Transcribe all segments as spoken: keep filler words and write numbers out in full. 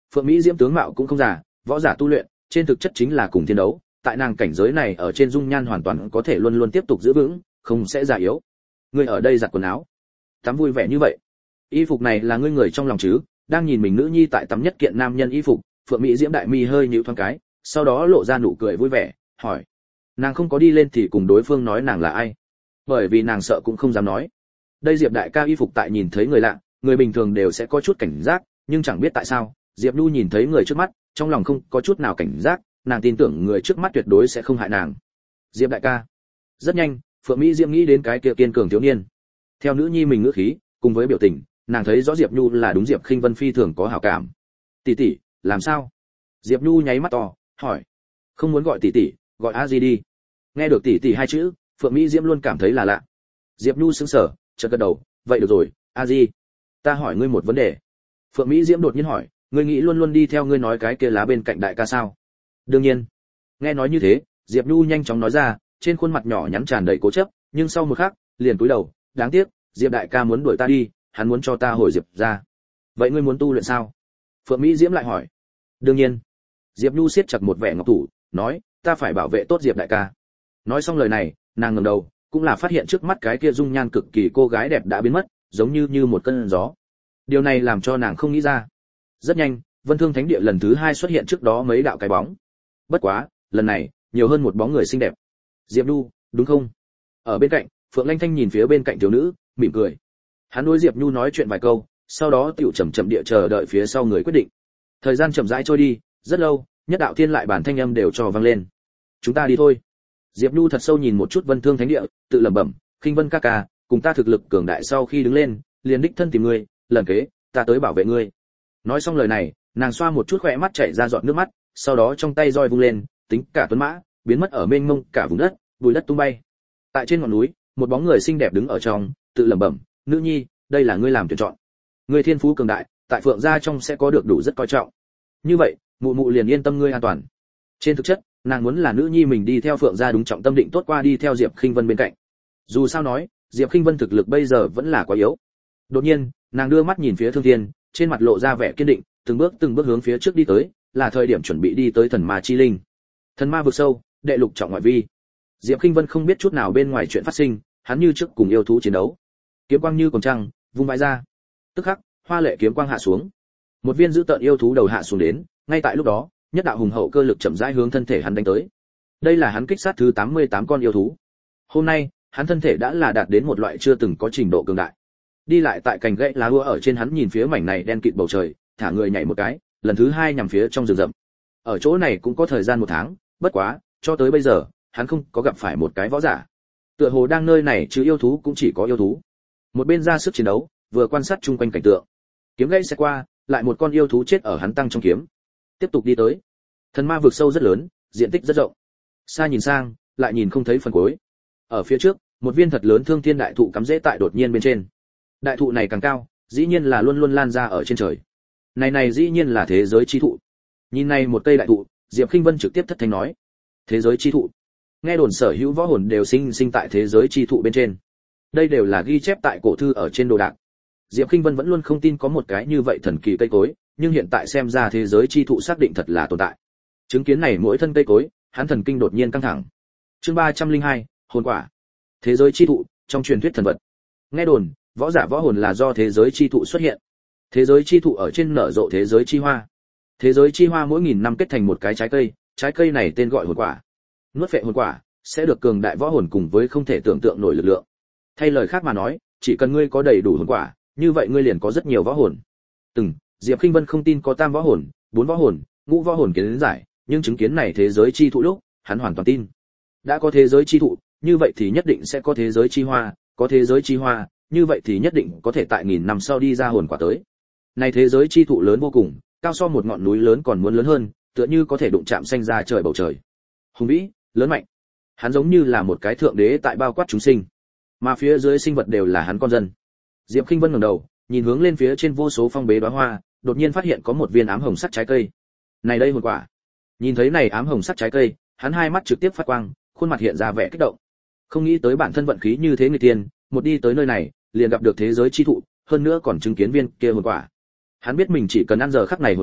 Phượng Mỹ Diễm tướng mạo cũng không giả, võ giả tu luyện, trên thực chất chính là cùng thiên đấu, tại nàng cảnh giới này ở trên dung nhan hoàn toàn có thể luôn luôn tiếp tục giữ vững, không sẽ già yếu. Ngươi ở đây giặt quần áo, tắm vui vẻ như vậy. Y phục này là ngươi người trong lòng chứ? Đang nhìn mình nữ nhi tại tắm nhất kiện nam nhân y phục, Phượng Mỹ Diễm đại mi hơi nhíu thoáng cái, sau đó lộ ra nụ cười vui vẻ, hỏi. Nàng không có đi lên thì cùng đối phương nói nàng là ai, bởi vì nàng sợ cũng không dám nói. Đây Diệp đại ca y phục tại nhìn thấy người lạ, người bình thường đều sẽ có chút cảnh giác, nhưng chẳng biết tại sao, Diệp Nhu nhìn thấy người trước mắt, trong lòng không có chút nào cảnh giác, nàng tin tưởng người trước mắt tuyệt đối sẽ không hại nàng. Diệp đại ca. Rất nhanh, Phượng Mỹ Diễm nghĩ đến cái kia kiên cường thiếu niên. Theo nữ nhi mình ngữ khí, cùng với biểu tình, nàng thấy rõ Diệp Nhu là đúng Diệp Khinh Vân phi thường có hảo cảm. Tỷ tỷ, làm sao? Diệp Nhu nháy mắt to, hỏi. Không muốn gọi tỷ tỷ, gọi a di đi. Nghe được tỷ tỷ hai chữ, Phượng Mỹ Diễm luôn cảm thấy là lạ. Diệp Nhu sững sờ, chợt gật đầu, vậy được rồi, a di. Ta hỏi ngươi một vấn đề. Phượng Mỹ Diễm đột nhiên hỏi, ngươi nghĩ luôn luôn đi theo ngươi nói cái kia lá bên cạnh đại ca sao? Đương nhiên. Nghe nói như thế, Diệp Nhu nhanh chóng nói ra, trên khuôn mặt nhỏ nhắn tràn đầy cố chấp, nhưng sau một khắc, liền cúi đầu, đáng tiếc, Diệp đại ca muốn đuổi ta đi, hắn muốn cho ta hồi Diệp ra. Vậy ngươi muốn tu luyện sao? Phượng Mỹ Diễm lại hỏi. Đương nhiên. Diệp Nhu siết chặt một vẻ ngọc thủ, nói, ta phải bảo vệ tốt Diệp đại ca. Nói xong lời này, nàng ngẩng đầu, cũng là phát hiện trước mắt cái kia dung nhan cực kỳ cô gái đẹp đã biến mất, giống như như một cơn gió. Điều này làm cho nàng không nghĩ ra. Rất nhanh, Vân Thương Thánh Địa lần thứ hai xuất hiện trước đó mấy đạo cái bóng. Bất quá, lần này, nhiều hơn một bóng người xinh đẹp. Diệp Nhu, đúng không? Ở bên cạnh, Phượng Lanh Thanh nhìn phía bên cạnh thiếu nữ, mỉm cười. Hắn đối Diệp Nhu nói chuyện vài câu, sau đó tiểu chậm chậm địa chờ đợi phía sau người quyết định. Thời gian chậm rãi trôi đi, rất lâu, nhất đạo thiên lại bản thanh âm đều cho vang lên. Chúng ta đi thôi. Diệp Nhu thật sâu nhìn một chút Vân Thương Thánh Địa, tự lẩm bẩm, Khinh Vân ca ca, cùng ta thực lực cường đại sau khi đứng lên, liền đích thân tìm ngươi, lần kế, ta tới bảo vệ ngươi. Nói xong lời này, nàng xoa một chút khóe mắt chảy ra giọt nước mắt, sau đó trong tay roi vung lên, tính cả tuấn mã, biến mất ở mênh mông cả vùng đất, bụi đất tung bay. Tại trên ngọn núi, một bóng người xinh đẹp đứng ở trong, tự lẩm bẩm, nữ nhi, đây là ngươi làm tuyển chọn. Ngươi thiên phú cường đại, tại Phượng gia trong sẽ có được đủ rất coi trọng. Như vậy, mụ mụ liền yên tâm ngươi an toàn. Trên thực chất, nàng muốn là nữ nhi mình đi theo Phượng gia đúng trọng tâm định tốt qua đi theo Diệp Khinh Vân bên cạnh. Dù sao nói, Diệp Khinh Vân thực lực bây giờ vẫn là quá yếu. Đột nhiên, nàng đưa mắt nhìn phía Thương Thiên, trên mặt lộ ra vẻ kiên định, từng bước từng bước hướng phía trước đi tới, là thời điểm chuẩn bị đi tới thần ma chi linh. Thần ma vực sâu, đệ lục trọng ngoại vi. Diệp Khinh Vân không biết chút nào bên ngoài chuyện phát sinh, hắn như trước cùng yêu thú chiến đấu. Kiếm quang như cồn trăng, vung vãi ra. Tức khắc, hoa lệ kiếm quang hạ xuống. Một viên dữ tợn yêu thú đầu hạ xuống đến, ngay tại lúc đó, nhất đạo hùng hậu cơ lực chậm rãi hướng thân thể hắn đánh tới. Đây là hắn kích sát thứ tám mươi tám con yêu thú. Hôm nay, hắn thân thể đã là đạt đến một loại chưa từng có trình độ cường đại. Đi lại tại cành gãy lá úa ở trên hắn nhìn phía mảnh này đen kịt bầu trời, thả người nhảy một cái, lần thứ hai nhằm phía trong rừng rậm. Ở chỗ này cũng có thời gian một tháng, bất quá, cho tới bây giờ, hắn không có gặp phải một cái võ giả. Tựa hồ đang nơi này chứ yêu thú cũng chỉ có yêu thú. Một bên ra sức chiến đấu, vừa quan sát chung quanh cảnh tượng. Kiếm gãy sẽ qua, lại một con yêu thú chết ở hắn tăng trong kiếm. Tiếp tục đi tới. Thần ma vực sâu rất lớn, diện tích rất rộng. Xa nhìn sang, lại nhìn không thấy phần cuối. Ở phía trước, một viên thật lớn thương thiên đại thụ cắm rễ tại đột nhiên bên trên. Đại thụ này càng cao, dĩ nhiên là luôn luôn lan ra ở trên trời. Này này dĩ nhiên là thế giới chi thụ. Nhìn này một cây đại thụ, Diệp Khinh Vân trực tiếp thất thanh nói: "Thế giới chi thụ." Nghe đồn sở hữu võ hồn đều sinh sinh tại thế giới chi thụ bên trên. Đây đều là ghi chép tại cổ thư ở trên đồ đạc. Diệp Khinh Vân vẫn luôn không tin có một cái như vậy thần kỳ cây cối, nhưng hiện tại xem ra thế giới chi thụ xác định thật là tồn tại. Chứng kiến này mỗi thân cây cối, hắn thần kinh đột nhiên căng thẳng. Chương ba trăm lẻ hai, hồn quả. Thế giới chi thụ, trong truyền thuyết thần vật. Nghe đồn, võ giả võ hồn là do thế giới chi thụ xuất hiện. Thế giới chi thụ ở trên nở rộ thế giới chi hoa. Thế giới chi hoa mỗi nghìn năm kết thành một cái trái cây, trái cây này tên gọi hồn quả. Nuốt phệ hồn quả, sẽ được cường đại võ hồn cùng với không thể tưởng tượng nổi lực lượng. Thay lời khác mà nói, chỉ cần ngươi có đầy đủ hồn quả, như vậy ngươi liền có rất nhiều võ hồn. Từng, Diệp Khinh Vân không tin có tam võ hồn, bốn võ hồn, ngũ võ hồn kiến giải, nhưng chứng kiến này thế giới chi thụ lúc, hắn hoàn toàn tin. Đã có thế giới chi thụ, như vậy thì nhất định sẽ có thế giới chi hoa, có thế giới chi hoa, như vậy thì nhất định có thể tại nghìn năm sau đi ra hồn quả tới. Này thế giới chi thụ lớn vô cùng, cao so một ngọn núi lớn còn muốn lớn hơn, tựa như có thể đụng chạm xanh ra trời bầu trời. Hùng vĩ, lớn mạnh. Hắn giống như là một cái thượng đế tại bao quát chúng sinh, mà phía dưới sinh vật đều là hắn con dân. Diệp Khinh Vân ngẩng đầu, nhìn hướng lên phía trên vô số phong bế đóa hoa, đột nhiên phát hiện có một viên ám hồng sắc trái cây. Này đây hồn quả. Nhìn thấy này ám hồng sắc trái cây, hắn hai mắt trực tiếp phát quang, khuôn mặt hiện ra vẻ kích động. Không nghĩ tới bản thân vận khí như thế người tiên, một đi tới nơi này, liền gặp được thế giới chi thụ, hơn nữa còn chứng kiến viên kia hồn quả. Hắn biết mình chỉ cần ăn giờ khắc này hồn quả,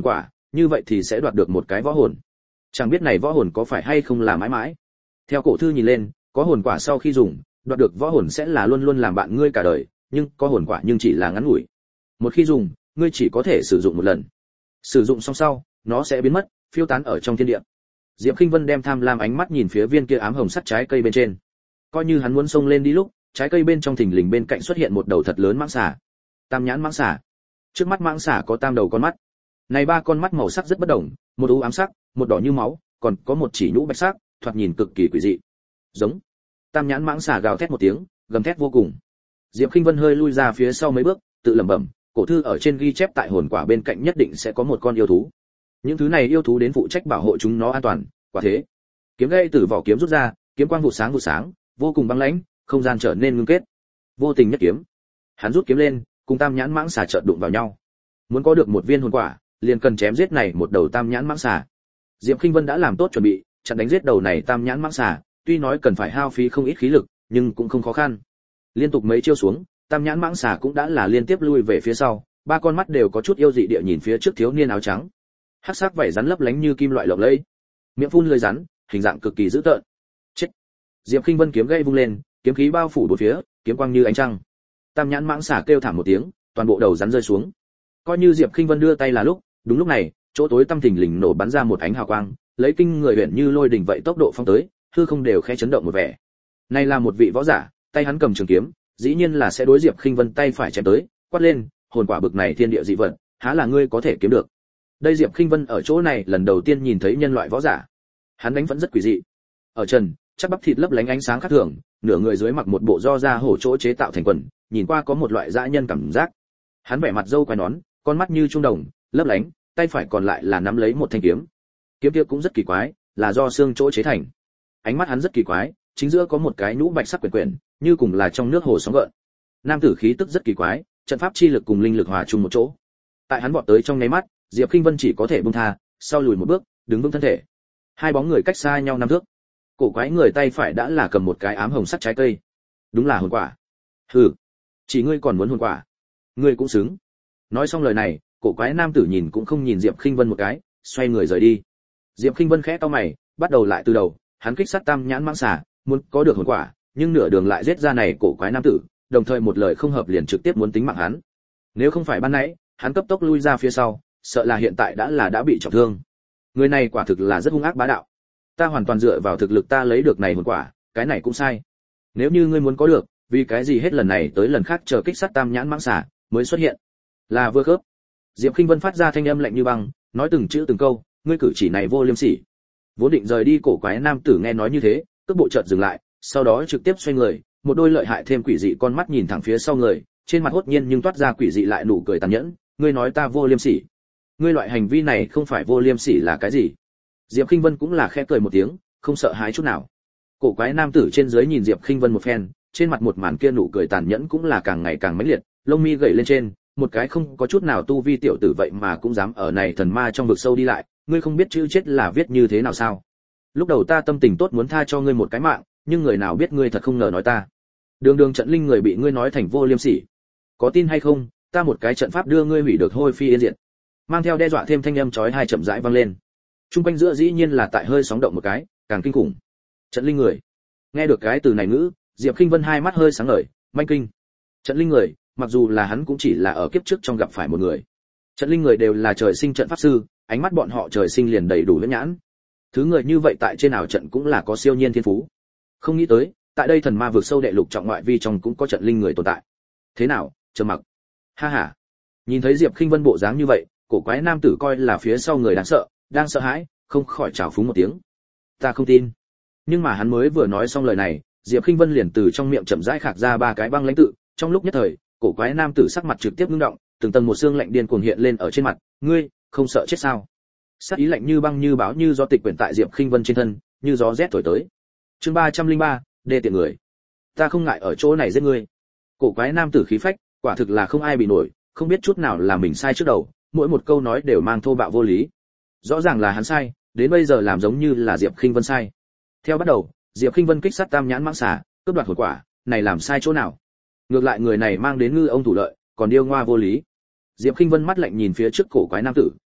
như vậy thì sẽ đoạt được một cái võ hồn. Chẳng biết này võ hồn có phải hay không là mãi mãi. Theo cổ thư nhìn lên, có hồn quả sau khi dùng, đoạt được võ hồn sẽ là luôn luôn làm bạn ngươi cả đời, nhưng có hồn quả nhưng chỉ là ngắn ngủi. Một khi dùng, ngươi chỉ có thể sử dụng một lần. Sử dụng xong sau, nó sẽ biến mất, phiêu tán ở trong thiên địa. Diệp Khinh Vân đem tham lam ánh mắt nhìn phía viên kia ám hồng sắt trái cây bên trên. Coi như hắn muốn xông lên đi lúc, trái cây bên trong thình lình bên cạnh xuất hiện một đầu thật lớn mãng xà. Tam nhãn mãng xà. Trước mắt mãng xà có tam đầu con mắt. Này ba con mắt màu sắc rất bất đồng, một u ám sắc, một đỏ như máu, còn có một chỉ nhũ bạch sắc, thoạt nhìn cực kỳ quỷ dị. Giống. Tam nhãn mãng xà gào thét một tiếng, gầm thét vô cùng. Diệp Khinh Vân hơi lui ra phía sau mấy bước, tự lẩm bẩm, cổ thư ở trên ghi chép tại hồn quả bên cạnh nhất định sẽ có một con yêu thú. Những thứ này yêu thú đến phụ trách bảo hộ chúng nó an toàn, quả thế. Kiếm gãy từ vỏ kiếm rút ra, kiếm quang vụ sáng vụ sáng, vô cùng băng lãnh, không gian trở nên ngưng kết. Vô tình nhất kiếm. Hắn rút kiếm lên, cùng tam nhãn mãng xà chợt đụng vào nhau. Muốn có được một viên hồn quả, liền cần chém giết này một đầu tam nhãn mãng xà. Diệp Khinh Vân đã làm tốt chuẩn bị, chặn đánh giết đầu này tam nhãn mãng xà, tuy nói cần phải hao phí không ít khí lực, nhưng cũng không khó khăn. Liên tục mấy chiêu xuống, tam nhãn mãng xà cũng đã là liên tiếp lui về phía sau, ba con mắt đều có chút yêu dị địa nhìn phía trước thiếu niên áo trắng. Hắc sắc vảy rắn lấp lánh như kim loại lộng lẫy, miệng phun lưỡi rắn, hình dạng cực kỳ dữ tợn. Chết! Diệp Khinh Vân kiếm gãy vung lên, kiếm khí bao phủ bốn phía, kiếm quang như ánh trăng. Tam nhãn mãng xà kêu thảm một tiếng, toàn bộ đầu rắn rơi xuống. Coi như Diệp Khinh Vân đưa tay là lúc, đúng lúc này, chỗ tối tăm thình lình nổ bắn ra một ánh hào quang, lấy kinh người huyền như lôi đỉnh vậy tốc độ phong tới, hư không đều khẽ chấn động một vẻ. Này là một vị võ giả, tay hắn cầm trường kiếm, dĩ nhiên là sẽ đối Diệp Khinh Vân tay phải chém tới, quát lên, hồn quả bực này thiên địa dị vật, há là ngươi có thể kiếm được. Đây Diệp Khinh Vân ở chỗ này lần đầu tiên nhìn thấy nhân loại võ giả. Hắn đánh vẫn rất quỷ dị. Ở trần, chắc bắp thịt lấp lánh ánh sáng khác thường, nửa người dưới mặc một bộ do da hổ chỗ chế tạo thành quần, nhìn qua có một loại dã nhân cảm giác. Hắn vẻ mặt râu quai nón, con mắt như trung đồng, lấp lánh, tay phải còn lại là nắm lấy một thanh kiếm. Kiếm kia cũng rất kỳ quái, là do xương chỗ chế thành. Ánh mắt hắn rất kỳ quái, chính giữa có một cái nhũ bạch sắc quyển quyển, như cùng là trong nước hồ sóng gợn. Nam tử khí tức rất kỳ quái, trận pháp chi lực cùng linh lực hòa chung một chỗ. Tại hắn vọt tới trong nháy mắt, Diệp Khinh Vân chỉ có thể buông tha, sau lùi một bước, đứng vững thân thể. Hai bóng người cách xa nhau năm thước. Cổ quái người tay phải đã là cầm một cái ám hồng sắt trái cây. Đúng là hồn quả. Hừ, chỉ ngươi còn muốn hồn quả, ngươi cũng xứng. Nói xong lời này, cổ quái nam tử nhìn cũng không nhìn Diệp Khinh Vân một cái, xoay người rời đi. Diệp Khinh Vân khẽ cau mày, bắt đầu lại từ đầu, hắn kích sát tam nhãn mãng xà, muốn có được hồn quả, nhưng nửa đường lại giết ra này cổ quái nam tử, đồng thời một lời không hợp liền trực tiếp muốn tính mạng hắn. Nếu không phải ban nãy, hắn cấp tốc lui ra phía sau, sợ là hiện tại đã là đã bị trọng thương. Người này quả thực là rất hung ác bá đạo. Ta hoàn toàn dựa vào thực lực ta lấy được này hồn quả, cái này cũng sai. Nếu như ngươi muốn có được, vì cái gì hết lần này tới lần khác chờ kích sát tam nhãn mãng xà mới xuất hiện? Là vừa khớp. Diệp Khinh Vân phát ra thanh âm lạnh như băng, nói từng chữ từng câu, ngươi cử chỉ này vô liêm sỉ. Vốn định rời đi cổ quái nam tử nghe nói như thế, cước bộ chợt dừng lại, sau đó trực tiếp xoay người, một đôi lợi hại thêm quỷ dị con mắt nhìn thẳng phía sau người, trên mặt hốt nhiên nhưng toát ra quỷ dị lại nụ cười tàn nhẫn, ngươi nói ta vô liêm sỉ? Ngươi loại hành vi này không phải vô liêm sỉ là cái gì? Diệp Khinh Vân cũng là khẽ cười một tiếng, không sợ hãi chút nào. Cổ quái nam tử trên dưới nhìn Diệp Khinh Vân một phen, trên mặt một màn kia nụ cười tàn nhẫn cũng là càng ngày càng mãnh liệt, lông mi gầy lên trên, một cái không có chút nào tu vi tiểu tử vậy mà cũng dám ở này thần ma trong vực sâu đi lại, ngươi không biết chữ chết là viết như thế nào sao? Lúc đầu ta tâm tình tốt muốn tha cho ngươi một cái mạng, nhưng người nào biết ngươi thật không ngờ nói ta. Đường đường trận linh người bị ngươi nói thành vô liêm sỉ. Có tin hay không, ta một cái trận pháp đưa ngươi hủy được hôi phi yên diệt. Mang theo đe dọa thêm thanh âm chói tai chậm rãi vang lên. Trung quanh giữa dĩ nhiên là tại hơi sóng động một cái, càng kinh khủng. Trận linh người. Nghe được cái từ này ngữ, Diệp Khinh Vân hai mắt hơi sáng ngời, manh kinh. Trận linh người, mặc dù là hắn cũng chỉ là ở kiếp trước trong gặp phải một người. Trận linh người đều là trời sinh trận pháp sư, ánh mắt bọn họ trời sinh liền đầy đủ huyễn nhãn. Thứ người như vậy tại trên ảo trận cũng là có siêu nhiên thiên phú. Không nghĩ tới, tại đây thần ma vực sâu đệ lục trọng ngoại vi trong cũng có trận linh người tồn tại. Thế nào, trầm mặc? Ha ha. Nhìn thấy Diệp Khinh Vân bộ dáng như vậy, cổ quái nam tử coi là phía sau người đáng sợ, đang sợ hãi, không khỏi trào phúng một tiếng. Ta không tin. Nhưng mà hắn mới vừa nói xong lời này, Diệp Khinh Vân liền từ trong miệng chậm rãi khạc ra ba cái băng lãnh tự, trong lúc nhất thời, cổ quái nam tử sắc mặt trực tiếp ngưng động, từng tầng một xương lạnh điên cuồng hiện lên ở trên mặt, ngươi, không sợ chết sao? Sát ý lạnh như băng như báo như gió tịch quyển tại Diệp Khinh Vân trên thân, như gió rét thổi tới. Chương ba trăm lẻ ba, đê tiện người. Ta không ngại ở chỗ này giết ngươi. Cổ quái nam tử khí phách, quả thực là không ai bị nổi, không biết chút nào là mình sai trước đầu, mỗi một câu nói đều mang thô bạo vô lý. Rõ ràng là hắn sai, đến bây giờ làm giống như là Diệp Khinh Vân sai. Theo bắt đầu, Diệp Khinh Vân kích sát tam nhãn mãng xà, cướp đoạt hồn quả, này làm sai chỗ nào? Ngược lại người này mang đến ngư ông thủ lợi, còn điêu ngoa vô lý. Diệp Khinh Vân mắt lạnh nhìn phía trước cổ quái nam tử,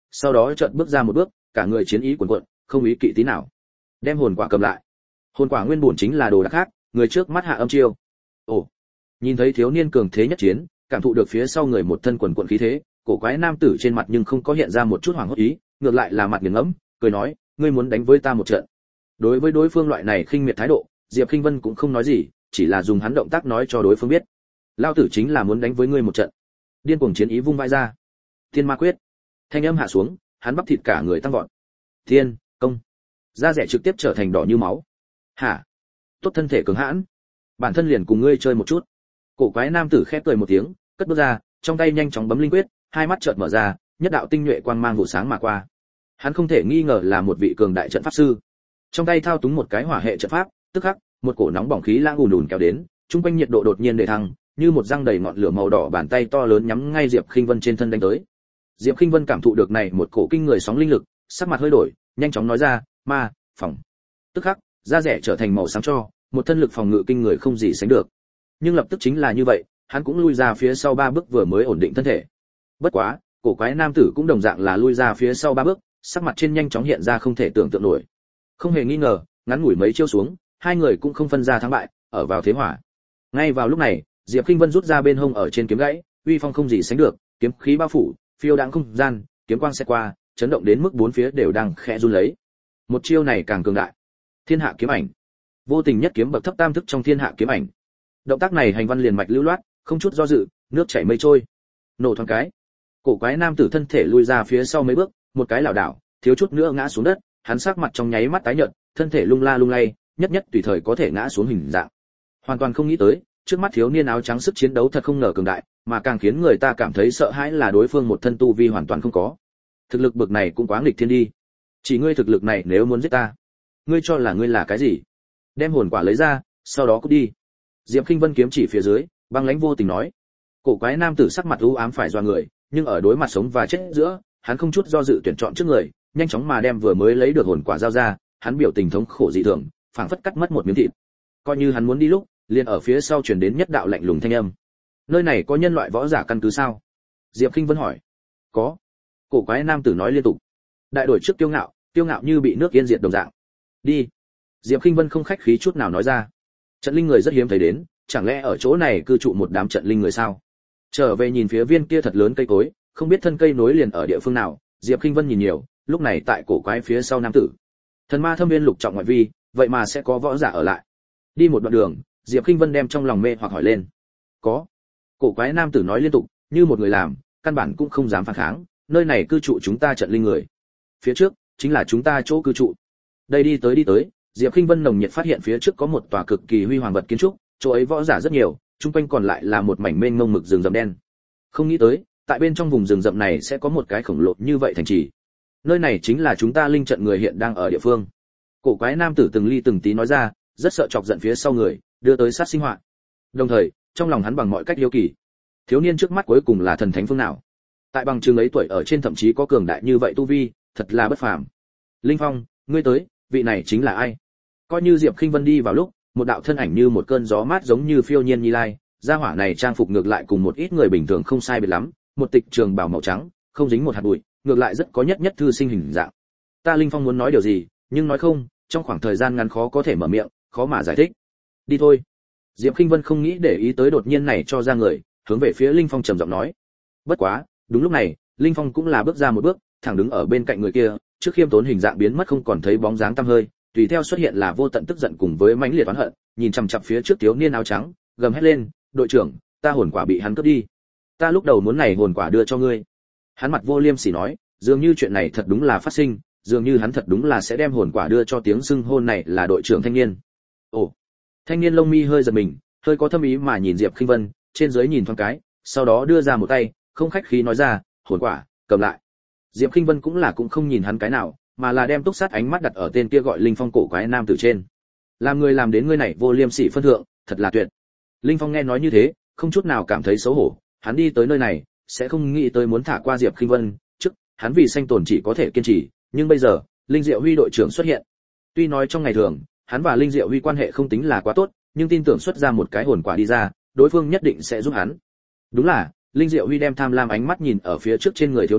sau đó chợt bước ra một bước, cả người chiến ý cuồn cuộn, không ý kỵ tí nào. Đem hồn quả cầm lại. Hồn quả nguyên bổn chính là đồ đạc khác, người trước mắt hạ âm chiêu. Ồ. Nhìn thấy thiếu niên cường thế nhất chiến, cảm thụ được phía sau người một thân quần quần khí thế, cổ quái nam tử trên mặt nhưng không có hiện ra một chút hoảng hốt ý, ngược lại là mặt nghiền ngẫm, cười nói, ngươi muốn đánh với ta một trận. Đối với đối phương loại này khinh miệt thái độ, Diệp Khinh Vân cũng không nói gì, chỉ là dùng hắn động tác nói cho đối phương biết. Lão tử chính là muốn đánh với ngươi một trận. Điên cuồng chiến ý vung vai ra. Thiên Ma quyết. Thanh âm hạ xuống, hắn bắp thịt cả người tăng vọt. Thiên, công. Da rẻ trực tiếp trở thành đỏ như máu. Hả? Tốt thân thể cứng hãn. Bản thân liền cùng ngươi chơi một chút. Cổ quái nam tử khép cười một tiếng, cất bước ra, trong tay nhanh chóng bấm linh quyết, hai mắt chợt mở ra, nhất đạo tinh nhuệ quang mang vụ sáng mà qua. Hắn không thể nghi ngờ là một vị cường đại trận pháp sư. Trong tay thao túng một cái hỏa hệ trận pháp, tức khắc, một cổ nóng bỏng khí lãng ùn ùn kéo đến, trung quanh nhiệt độ đột nhiên đề thăng, như một răng đầy ngọn lửa màu đỏ, bàn tay to lớn nhắm ngay Diệp Khinh Vân trên thân đánh tới. Diệp Khinh Vân cảm thụ được này một cổ kinh người sóng linh lực, sắc mặt hơi đổi, nhanh chóng nói ra, "Ma, phòng." Tức khắc, da rẻ trở thành màu xám cho, một thân lực phòng ngự kinh người không gì sánh được. Nhưng lập tức chính là như vậy, hắn cũng lui ra phía sau ba bước vừa mới ổn định thân thể. Bất quá, cổ quái nam tử cũng đồng dạng là lui ra phía sau ba bước, sắc mặt trên nhanh chóng hiện ra không thể tưởng tượng nổi. Không hề nghi ngờ, ngắn ngủi mấy chiêu xuống, hai người cũng không phân ra thắng bại, ở vào thế hỏa. Ngay vào lúc này, Diệp Khinh Vân rút ra bên hông ở trên kiếm gãy, uy phong không gì sánh được, kiếm khí bao phủ, phiêu đãng không gian, kiếm quang sẽ qua, chấn động đến mức bốn phía đều đang khẽ run lấy. Một chiêu này càng cường đại. Thiên hạ kiếm ảnh. Vô tình nhất kiếm bậc thấp tam thức trong thiên hạ kiếm ảnh. Động tác này hành văn liền mạch lưu loát, không chút do dự, nước chảy mây trôi. Nổ thoáng cái, cổ quái nam tử thân thể lui ra phía sau mấy bước, một cái lảo đảo, thiếu chút nữa ngã xuống đất, hắn sắc mặt trong nháy mắt tái nhợt, thân thể lung la lung lay, nhất nhất tùy thời có thể ngã xuống hình dạng. Hoàn toàn không nghĩ tới, trước mắt thiếu niên áo trắng sức chiến đấu thật không ngờ cường đại, mà càng khiến người ta cảm thấy sợ hãi là đối phương một thân tu vi hoàn toàn không có. Thực lực bực này cũng quá nghịch thiên đi. Chỉ ngươi thực lực này nếu muốn giết ta, ngươi cho là ngươi là cái gì? Đem hồn quả lấy ra, sau đó cút đi. Diệp Khinh Vân kiếm chỉ phía dưới, băng lãnh vô tình nói. Cổ quái nam tử sắc mặt u ám phải doa người, nhưng ở đối mặt sống và chết giữa, hắn không chút do dự tuyển chọn trước người, nhanh chóng mà đem vừa mới lấy được hồn quả giao ra, hắn biểu tình thống khổ dị thường, phảng phất cắt mất một miếng thịt. Coi như hắn muốn đi lúc, liền ở phía sau truyền đến nhất đạo lạnh lùng thanh âm. Nơi này có nhân loại võ giả căn cứ sao? Diệp Khinh Vân hỏi. Có. Cổ quái nam tử nói liên tục. Đại đổi trước kiêu ngạo, kiêu ngạo như bị nước yên diệt đồng dạng. Đi. Diệp Khinh Vân không khách khí chút nào nói ra. Trận linh người rất hiếm thấy đến, chẳng lẽ ở chỗ này cư trụ một đám trận linh người sao? Trở về nhìn phía viên kia thật lớn cây cối, không biết thân cây nối liền ở địa phương nào, Diệp Khinh Vân nhìn nhiều, lúc này tại cổ quái phía sau nam tử. Thần ma thâm viên lục trọng ngoại vi, vậy mà sẽ có võ giả ở lại. Đi một đoạn đường, Diệp Khinh Vân đem trong lòng mê hoặc hỏi lên. Có. Cổ quái nam tử nói liên tục, như một người làm, căn bản cũng không dám phản kháng, nơi này cư trụ chúng ta trận linh người. Phía trước chính là chúng ta chỗ cư trụ. Đây đi tới đi tới, Diệp Khinh Vân nồng nhiệt phát hiện phía trước có một tòa cực kỳ huy hoàng vật kiến trúc, chỗ ấy võ giả rất nhiều, chung quanh còn lại là một mảnh mênh mông mực rừng rậm đen. Không nghĩ tới, tại bên trong vùng rừng rậm này sẽ có một cái khổng lồ như vậy thành trì. Nơi này chính là chúng ta linh trận người hiện đang ở địa phương. Cổ quái nam tử từng ly từng tí nói ra, rất sợ chọc giận phía sau người, đưa tới sát sinh họa. Đồng thời, trong lòng hắn bằng mọi cách hiếu kỳ, thiếu niên trước mắt cuối cùng là thần thánh phương nào? Tại bằng trường ấy tuổi ở trên thậm chí có cường đại như vậy tu vi, thật là bất phàm. Linh Phong, ngươi tới, vị này chính là ai? Coi như Diệp Khinh Vân đi vào lúc, một đạo thân ảnh như một cơn gió mát giống như phiêu nhiên như lai, gia hỏa này trang phục ngược lại cùng một ít người bình thường không sai biệt lắm, một tịch trường bào màu trắng, không dính một hạt bụi, ngược lại rất có nhất nhất thư sinh hình dạng. Ta Linh Phong muốn nói điều gì, nhưng nói không, trong khoảng thời gian ngắn khó có thể mở miệng, khó mà giải thích. Đi thôi. Diệp Khinh Vân không nghĩ để ý tới đột nhiên này cho ra người, hướng về phía Linh Phong trầm giọng nói. Bất quá, đúng lúc này, Linh Phong cũng là bước ra một bước, thẳng đứng ở bên cạnh người kia, trước khiêm tốn hình dạng biến mất không còn thấy bóng dáng tăm hơi, tùy theo xuất hiện là vô tận tức giận cùng với mãnh liệt oán hận, nhìn chằm chằm phía trước thiếu niên áo trắng, gầm hét lên, "Đội trưởng, ta hồn quả bị hắn cướp đi. Ta lúc đầu muốn này hồn quả đưa cho ngươi." Hắn mặt vô liêm sỉ nói, dường như chuyện này thật đúng là phát sinh, dường như hắn thật đúng là sẽ đem hồn quả đưa cho tiếng xưng hôn này là đội trưởng thanh niên. Ồ. Thanh niên lông mi hơi giật mình, hơi có thâm ý mà nhìn Diệp Khinh Vân, trên dưới nhìn thoáng cái, sau đó đưa ra một tay, không khách khí nói ra, "Hồn quả, cầm lại." Diệp Khinh Vân cũng là cũng không nhìn hắn cái nào, mà là đem túc sát ánh mắt đặt ở tên kia gọi Linh Phong cổ quái nam tử trên. Làm người làm đến ngươi này vô liêm sỉ phân thượng, thật là tuyệt. Linh Phong nghe nói như thế, không chút nào cảm thấy xấu hổ, hắn đi tới nơi này, sẽ không nghĩ tới muốn thả qua Diệp Khinh Vân, trước, hắn vì sanh tồn chỉ có thể kiên trì, nhưng bây giờ, Linh Diệu Huy đội trưởng xuất hiện. Tuy nói trong ngày thường, hắn và Linh Diệu Huy quan hệ không tính là quá tốt, nhưng tin tưởng xuất ra một cái hồn quả đi ra, đối phương nhất định sẽ giúp hắn. Đúng là, Linh Diệu Huy đem tham lam ánh mắt nhìn ở phía trước trên người thiếu niên,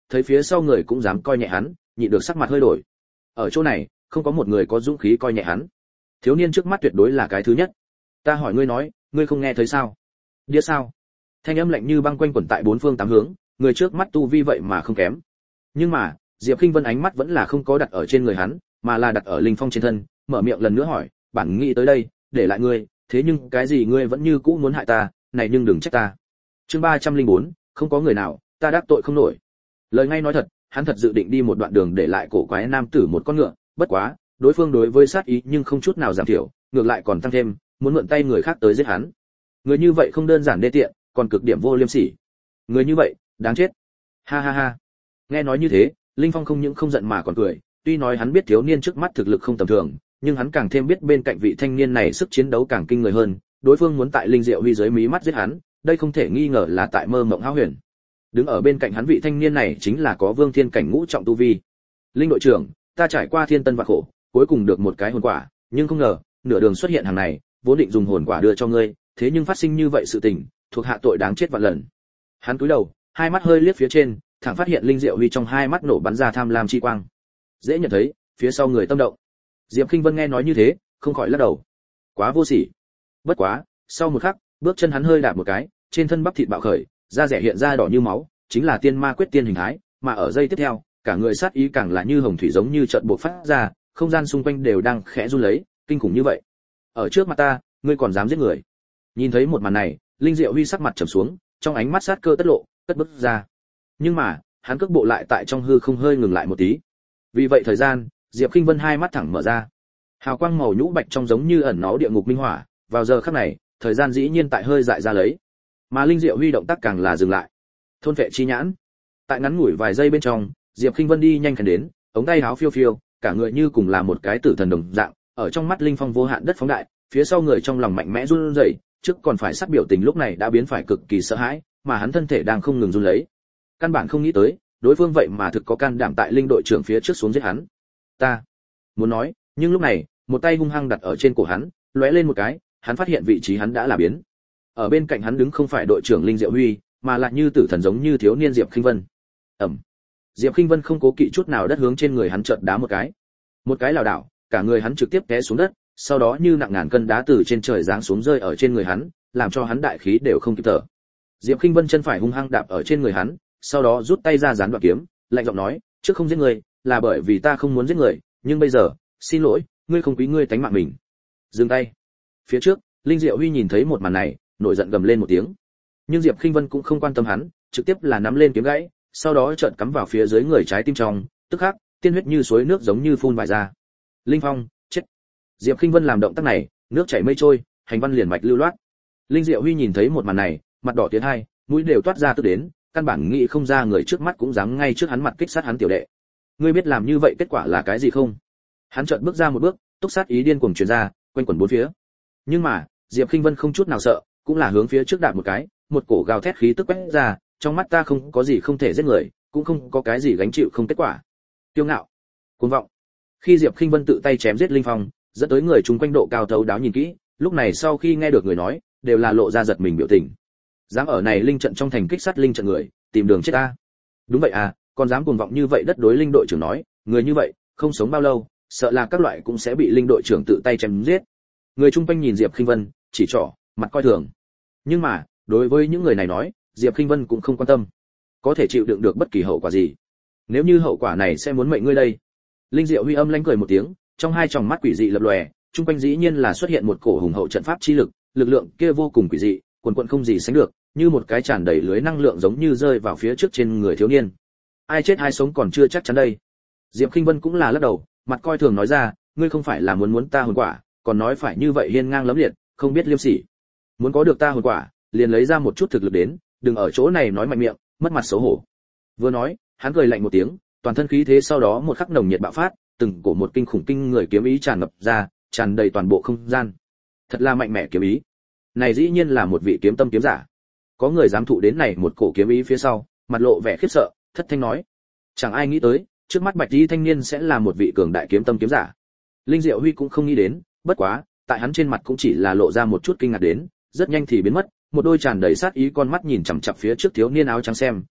thấy phía sau người cũng dám coi nhẹ hắn, nhịn được sắc mặt hơi đổi. Ở chỗ này, không có một người có dũng khí coi nhẹ hắn. Thiếu niên trước mắt tuyệt đối là cái thứ nhất. Ta hỏi ngươi nói, ngươi không nghe thấy sao? Điếc sao? Thanh âm lạnh như băng quanh quẩn tại bốn phương tám hướng, người trước mắt tu vi vậy mà không kém. Nhưng mà, Diệp Khinh Vân ánh mắt vẫn là không có đặt ở trên người hắn, mà là đặt ở Linh Phong trên thân, mở miệng lần nữa hỏi, bản nghĩ tới đây, để lại ngươi, thế nhưng cái gì ngươi vẫn như cũ muốn hại ta, này nhưng đừng trách ta. Chương ba trăm linh bốn, không có người nào, ta đắc tội không nổi. Lời ngay nói thật, hắn thật dự định đi một đoạn đường để lại cổ quái nam tử một con ngựa, bất quá, đối phương đối với sát ý nhưng không chút nào giảm thiểu, ngược lại còn tăng thêm, muốn mượn tay người khác tới giết hắn. Người như vậy không đơn giản đê tiện, còn cực điểm vô liêm sỉ. Người như vậy, đáng chết. Ha ha ha. Nghe nói như thế, Linh Phong không những không giận mà còn cười, tuy nói hắn biết thiếu niên trước mắt thực lực không tầm thường, nhưng hắn càng thêm biết bên cạnh vị thanh niên này sức chiến đấu càng kinh người hơn, đối phương muốn tại Linh Diệu Huy dưới mí mắt giết hắn, đây không thể nghi ngờ là tại mơ mộng hão huyền. Đứng ở bên cạnh hắn vị thanh niên này chính là có Vương Thiên cảnh ngũ trọng tu vi. Linh đội trưởng, ta trải qua thiên tân vạn khổ, cuối cùng được một cái hồn quả, nhưng không ngờ, nửa đường xuất hiện hàng này, vốn định dùng hồn quả đưa cho ngươi, thế nhưng phát sinh như vậy sự tình, thuộc hạ tội đáng chết vạn lần. Hắn cúi đầu, hai mắt hơi liếc phía trên, thẳng phát hiện Linh Diệu Huy trong hai mắt nổ bắn ra tham lam chi quang. Dễ nhận thấy, phía sau người tâm động. Diệp Khinh Vân nghe nói như thế, không khỏi lắc đầu. Quá vô sỉ. Bất quá, sau một khắc, bước chân hắn hơi đạp một cái, trên thân bắp thịt bạo khởi, da rẻ hiện ra đỏ như máu, chính là tiên ma quyết tiên hình thái, mà ở giây tiếp theo, cả người sát ý càng là như hồng thủy giống như trận bộc phát ra, không gian xung quanh đều đang khẽ run lấy, kinh khủng như vậy. Ở trước mặt ta, ngươi còn dám giết người? Nhìn thấy một màn này, Linh Diệu Huy sắc mặt trầm xuống, trong ánh mắt sát cơ tất lộ, cất bước ra. Nhưng mà, hắn cước bộ lại tại trong hư không hơi ngừng lại một tí. Vì vậy thời gian, Diệp Khinh Vân hai mắt thẳng mở ra. Hào quang màu nhũ bạch trong giống như ẩn náu địa ngục minh hỏa, vào giờ khắc này, thời gian dĩ nhiên tại hơi dại ra lấy. Mà Linh Diệu Huy động tác càng là dừng lại. Thôn vệ chi nhãn. Tại ngắn ngủi vài giây bên trong, Diệp Khinh Vân đi nhanh khẩn đến, ống tay áo phiêu phiêu, cả người như cùng là một cái tử thần đồng dạng, ở trong mắt Linh Phong vô hạn đất phóng đại, phía sau người trong lòng mạnh mẽ run rẩy, trước còn phải sắc biểu tình lúc này đã biến phải cực kỳ sợ hãi, mà hắn thân thể đang không ngừng run lấy. Căn bản không nghĩ tới, đối phương vậy mà thực có can đảm tại Linh đội trưởng phía trước xuống giết hắn. Ta muốn nói, nhưng lúc này, một tay hung hăng đặt ở trên cổ hắn, lóe lên một cái, hắn phát hiện vị trí hắn đã là biến. Ở bên cạnh hắn đứng không phải đội trưởng Linh Diệu Huy, mà là như tử thần giống như thiếu niên Diệp Khinh Vân. Ầm. Diệp Khinh Vân không cố kỵ chút nào đất hướng trên người hắn chợt đá một cái. Một cái lảo đảo, cả người hắn trực tiếp té xuống đất, sau đó như nặng ngàn cân đá từ trên trời giáng xuống rơi ở trên người hắn, làm cho hắn đại khí đều không kịp thở. Diệp Khinh Vân chân phải hung hăng đạp ở trên người hắn, sau đó rút tay ra gián đoạn kiếm, lạnh giọng nói, trước không giết người, là bởi vì ta không muốn giết người, nhưng bây giờ, xin lỗi, ngươi không quý ngươi tánh mạng mình. Dừng tay. Phía trước, Linh Diệu Huy nhìn thấy một màn này, nổi giận gầm lên một tiếng. Nhưng Diệp Khinh Vân cũng không quan tâm hắn, trực tiếp là nắm lên kiếm gãy, sau đó chợt cắm vào phía dưới người trái tim trong, tức khắc, tiên huyết như suối nước giống như phun vải ra. Linh Phong, chết. Diệp Khinh Vân làm động tác này, nước chảy mây trôi, hành văn liền mạch lưu loát. Linh Diệu Huy nhìn thấy một màn này, mặt đỏ tiến hai, mũi đều toát ra tức đến, căn bản nghĩ không ra người trước mắt cũng dám ngay trước hắn mặt kích sát hắn tiểu đệ. Ngươi biết làm như vậy kết quả là cái gì không? Hắn chợt bước ra một bước, túc sát ý điên cuồng truyền ra, quanh quẩn bốn phía. Nhưng mà, Diệp Khinh Vân không chút nào sợ, cũng là hướng phía trước đạp một cái, một cổ gào thét khí tức quét ra, trong mắt ta không có gì không thể giết người, cũng không có cái gì gánh chịu không kết quả. Kiêu ngạo, cuồng vọng. Khi Diệp Khinh Vân tự tay chém giết Linh Phong, dẫn tới người chúng quanh độ cao thấu đáo nhìn kỹ, lúc này sau khi nghe được người nói, đều là lộ ra giật mình biểu tình. Dám ở này linh trận trong thành kích sát linh trận người, tìm đường chết ta. Đúng vậy à, còn dám cuồng vọng như vậy đất đối linh đội trưởng nói, người như vậy, không sống bao lâu, sợ là các loại cũng sẽ bị linh đội trưởng tự tay chém giết. Người chung quanh nhìn Diệp Khinh Vân, chỉ trỏ, mặt coi thường. Nhưng mà, đối với những người này nói, Diệp Khinh Vân cũng không quan tâm. Có thể chịu đựng được bất kỳ hậu quả gì. Nếu như hậu quả này sẽ muốn mệnh ngươi đây. Linh Diệu Huy âm lãnh cười một tiếng, trong hai tròng mắt quỷ dị lập lòe, chung quanh dĩ nhiên là xuất hiện một cổ hùng hậu trận pháp chi lực, lực lượng kia vô cùng quỷ dị, quần quần không gì sánh được, như một cái tràn đầy lưới năng lượng giống như rơi vào phía trước trên người thiếu niên. Ai chết ai sống còn chưa chắc chắn đây. Diệp Khinh Vân cũng là lắc đầu, mặt coi thường nói ra, ngươi không phải là muốn muốn ta hồn quả, còn nói phải như vậy hiên ngang lẫm liệt, không biết liêm sỉ. Muốn có được ta hồn quả, liền lấy ra một chút thực lực đến, đừng ở chỗ này nói mạnh miệng, mất mặt xấu hổ. Vừa nói, hắn cười lạnh một tiếng, toàn thân khí thế sau đó một khắc nồng nhiệt bạo phát, từng cổ một kinh khủng kinh người kiếm ý tràn ngập ra, tràn đầy toàn bộ không gian. Thật là mạnh mẽ kiếm ý. Này dĩ nhiên là một vị kiếm tâm kiếm giả. Có người dám thụ đến này một cổ kiếm ý phía sau, mặt lộ vẻ khiếp sợ, thất thanh nói: chẳng ai nghĩ tới, trước mắt bạch y thanh niên sẽ là một vị cường đại kiếm tâm kiếm giả. Linh Diệu Huy cũng không nghĩ đến, bất quá, tại hắn trên mặt cũng chỉ là lộ ra một chút kinh ngạc đến, rất nhanh thì biến mất, một đôi tràn đầy sát ý con mắt nhìn chằm chằm phía trước thiếu niên áo trắng xem,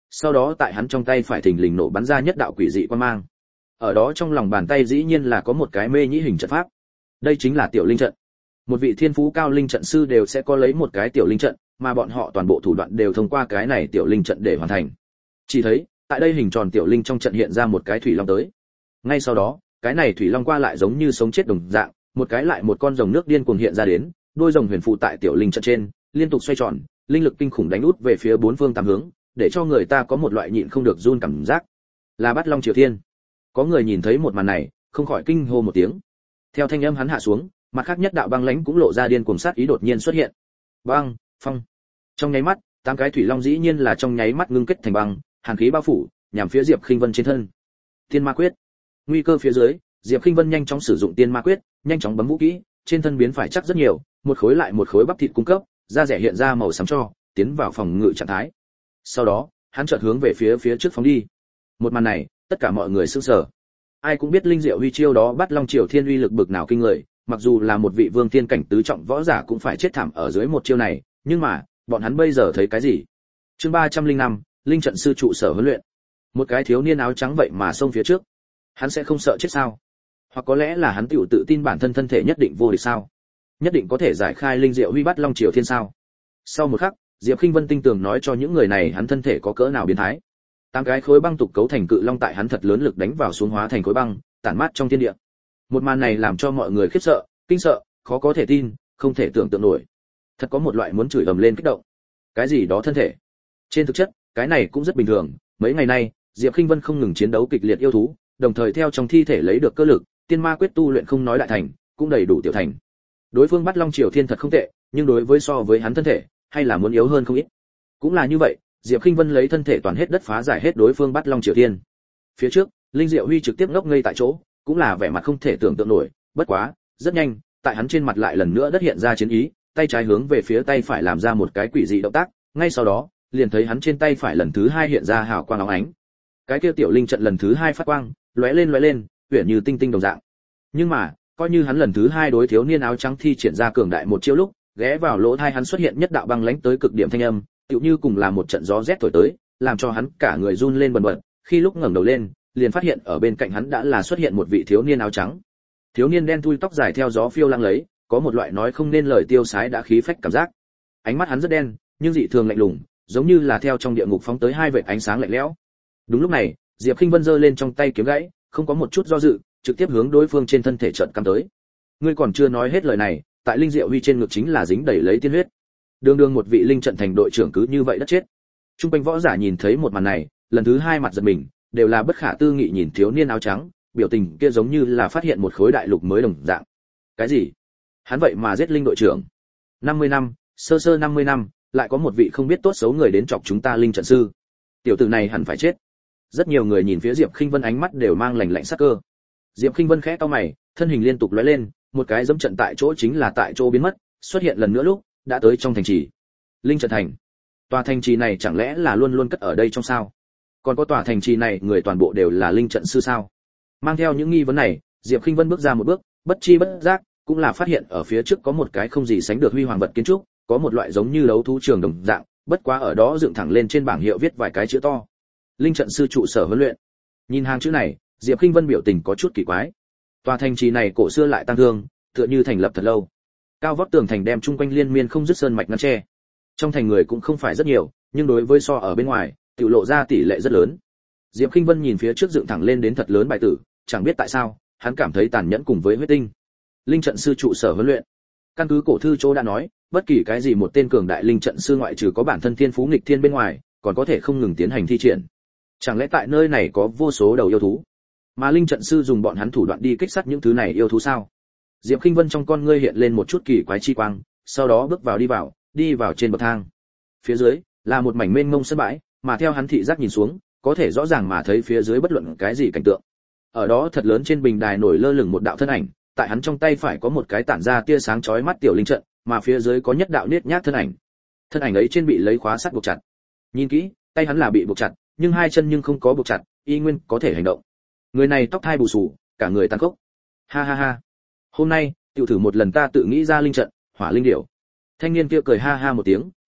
sau đó tại hắn trong tay phải thình lình nổ bắn ra nhất đạo quỷ dị quang mang. Ở đó trong lòng bàn tay dĩ nhiên là có một cái mê nhĩ hình trận pháp. Đây chính là tiểu linh trận. Một vị thiên phú cao linh trận sư đều sẽ có lấy một cái tiểu linh trận, mà bọn họ toàn bộ thủ đoạn đều thông qua cái này tiểu linh trận để hoàn thành. Chỉ thấy, tại đây hình tròn tiểu linh trong trận hiện ra một cái thủy long tới. Ngay sau đó, cái này thủy long qua lại giống như sống chết đồng dạng, một cái lại một con rồng nước điên cuồng hiện ra đến, đôi rồng huyền phụ tại tiểu linh trận trên, liên tục xoay tròn, linh lực kinh khủng đánh út về phía bốn phương tám hướng, để cho người ta có một loại nhịn không được run cảm giác. Là Bát Long Triều Thiên. Có người nhìn thấy một màn này, không khỏi kinh hô một tiếng. Theo thanh âm hắn hạ xuống, mặt khác nhất đạo băng lãnh cũng lộ ra điên cuồng sát ý đột nhiên xuất hiện. Băng, phong. Trong nháy mắt, tám cái thủy long dĩ nhiên là trong nháy mắt ngưng kết thành băng, hàn khí bao phủ, nhằm phía Diệp Khinh Vân trên thân. Tiên Ma Quyết. Nguy cơ phía dưới, Diệp Khinh Vân nhanh chóng sử dụng Tiên Ma Quyết, nhanh chóng bấm vũ kỹ, trên thân biến phải chắc rất nhiều, một khối lại một khối bắp thịt cung cấp, da rẻ hiện ra màu xám cho, tiến vào phòng ngự trạng thái. Sau đó, hắn chợt hướng về phía phía trước phóng đi. Một màn này, tất cả mọi người sửng sở. Ai cũng biết linh diệu huy chiêu đó Bát Long Triều Thiên uy lực bực nào kinh người, mặc dù là một vị vương tiên cảnh tứ trọng võ giả cũng phải chết thảm ở dưới một chiêu này, nhưng mà, bọn hắn bây giờ thấy cái gì? Chương ba trăm lẻ năm, linh trận sư trụ sở huấn luyện. Một cái thiếu niên áo trắng vậy mà xông phía trước. Hắn sẽ không sợ chết sao? Hoặc có lẽ là hắn tiểu tự tin bản thân thân thể nhất định vô địch sao? Nhất định có thể giải khai linh diệu huy Bát Long Triều Thiên sao? Sau một khắc, Diệp Khinh Vân tinh tường nói cho những người này hắn thân thể có cỡ nào biến thái. Tám cái khối băng tục cấu thành cự long tại hắn thật lớn lực đánh vào xuống hóa thành khối băng, tản mát trong thiên địa. Một màn này làm cho mọi người khiếp sợ, kinh sợ, khó có thể tin, không thể tưởng tượng nổi. Thật có một loại muốn chửi ầm lên kích động. Cái gì đó thân thể? Trên thực chất, cái này cũng rất bình thường, mấy ngày nay, Diệp Khinh Vân không ngừng chiến đấu kịch liệt yêu thú, đồng thời theo trong thi thể lấy được cơ lực, Tiên Ma Quyết tu luyện không nói đại thành, cũng đầy đủ tiểu thành. Đối phương Bát Long Triều Thiên thật không tệ, nhưng đối với so với hắn thân thể, hay là muốn yếu hơn không ít. Cũng là như vậy, Diệp Khinh Vân lấy thân thể toàn hết đất phá giải hết đối phương Bát Long Triều Thiên. Phía trước, Linh Diệu Huy trực tiếp ngốc ngây tại chỗ, cũng là vẻ mặt không thể tưởng tượng nổi, bất quá, rất nhanh, tại hắn trên mặt lại lần nữa đất hiện ra chiến ý, tay trái hướng về phía tay phải làm ra một cái quỷ dị động tác, ngay sau đó, liền thấy hắn trên tay phải lần thứ hai hiện ra hào quang óng ánh. Cái kia tiểu linh trận lần thứ hai phát quang, lóe lên lóe lên, uyển như tinh tinh đồng dạng. Nhưng mà, coi như hắn lần thứ hai đối thiếu niên áo trắng thi triển ra cường đại một chiêu lúc, ghé vào lỗ tai hắn xuất hiện nhất đạo băng lãnh tới cực điểm thanh âm, tựu như cùng là một trận gió rét thổi tới, làm cho hắn cả người run lên bần bật, khi lúc ngẩng đầu lên, liền phát hiện ở bên cạnh hắn đã là xuất hiện một vị thiếu niên áo trắng. Thiếu niên đen thui tóc dài theo gió phiêu lang lấy, có một loại nói không nên lời tiêu sái đã khí phách cảm giác. Ánh mắt hắn rất đen, nhưng dị thường lạnh lùng, giống như là theo trong địa ngục phóng tới hai vệt ánh sáng lạnh lẽo. Đúng lúc này, Diệp Khinh Vân giơ lên trong tay kiếm gãy, không có một chút do dự, trực tiếp hướng đối phương trên thân thể chợt cắm tới. Ngươi còn chưa nói hết lời này, tại linh diệu huy trên ngực chính là dính đầy lấy tiên huyết. Đường đường một vị linh trận thành đội trưởng cứ như vậy đất chết. Trung quanh võ giả nhìn thấy một màn này, lần thứ hai mặt giật mình, đều là bất khả tư nghị nhìn thiếu niên áo trắng, biểu tình kia giống như là phát hiện một khối đại lục mới đồng dạng. Cái gì? Hắn vậy mà giết linh đội trưởng? năm mươi năm, sơ sơ năm mươi năm, lại có một vị không biết tốt xấu người đến chọc chúng ta linh trận sư. Tiểu tử này hẳn phải chết. Rất nhiều người nhìn phía Diệp Khinh Vân ánh mắt đều mang lạnh lạnh sắc cơ. Diệp Khinh Vân khẽ cau mày, thân hình liên tục lóe lên, một cái dẫm trận tại chỗ chính là tại chỗ biến mất, xuất hiện lần nữa lúc đã tới trong thành trì. Linh trận thành. Tòa thành trì này chẳng lẽ là luôn luôn cất ở đây trong sao? Còn có tòa thành trì này người toàn bộ đều là linh trận sư sao? Mang theo những nghi vấn này, Diệp Khinh Vân bước ra một bước, bất chi bất giác cũng là phát hiện ở phía trước có một cái không gì sánh được huy hoàng vật kiến trúc, có một loại giống như đấu thú trường đồng dạng, bất quá ở đó dựng thẳng lên trên bảng hiệu viết vài cái chữ to. Linh trận sư trụ sở huấn luyện. Nhìn hàng chữ này, Diệp Khinh Vân biểu tình có chút kỳ quái. Tòa thành trì này cổ xưa lại tăng thương, tựa như thành lập thật lâu. Cao vóc tường thành đem chung quanh liên miên không dứt sơn mạch ngăn che. Trong thành người cũng không phải rất nhiều, nhưng đối với so ở bên ngoài, tiểu lộ ra tỷ lệ rất lớn. Diệp Khinh Vân nhìn phía trước dựng thẳng lên đến thật lớn bài tử, chẳng biết tại sao, hắn cảm thấy tàn nhẫn cùng với huyết tinh. Linh trận sư trụ sở huấn luyện. Căn cứ cổ thư chỗ đã nói, bất kỳ cái gì một tên cường đại linh trận sư ngoại trừ có bản thân thiên phú nghịch thiên bên ngoài, còn có thể không ngừng tiến hành thi triển. Chẳng lẽ tại nơi này có vô số đầu yêu thú, mà linh trận sư dùng bọn hắn thủ đoạn đi kích sát những thứ này yêu thú sao? Diệp Khinh Vân trong con ngươi hiện lên một chút kỳ quái chi quang, sau đó bước vào đi vào, đi vào trên bậc thang. Phía dưới là một mảnh mênh mông sân bãi, mà theo hắn thị giác nhìn xuống, có thể rõ ràng mà thấy phía dưới bất luận cái gì cảnh tượng. Ở đó thật lớn trên bình đài nổi lơ lửng một đạo thân ảnh, tại hắn trong tay phải có một cái tản ra tia sáng chói mắt tiểu linh trận, mà phía dưới có nhất đạo niết nhát thân ảnh. Thân ảnh ấy trên bị lấy khóa sắt buộc chặt. Nhìn kỹ, tay hắn là bị buộc chặt, nhưng hai chân nhưng không có buộc chặt, y nguyên có thể hành động. Người này tóc thai bù xù, cả người tàn khốc. Ha ha ha. Hôm nay, tiểu thử một lần ta tự nghĩ ra linh trận, Hỏa Linh Điểu. Thanh niên kia cười ha ha một tiếng,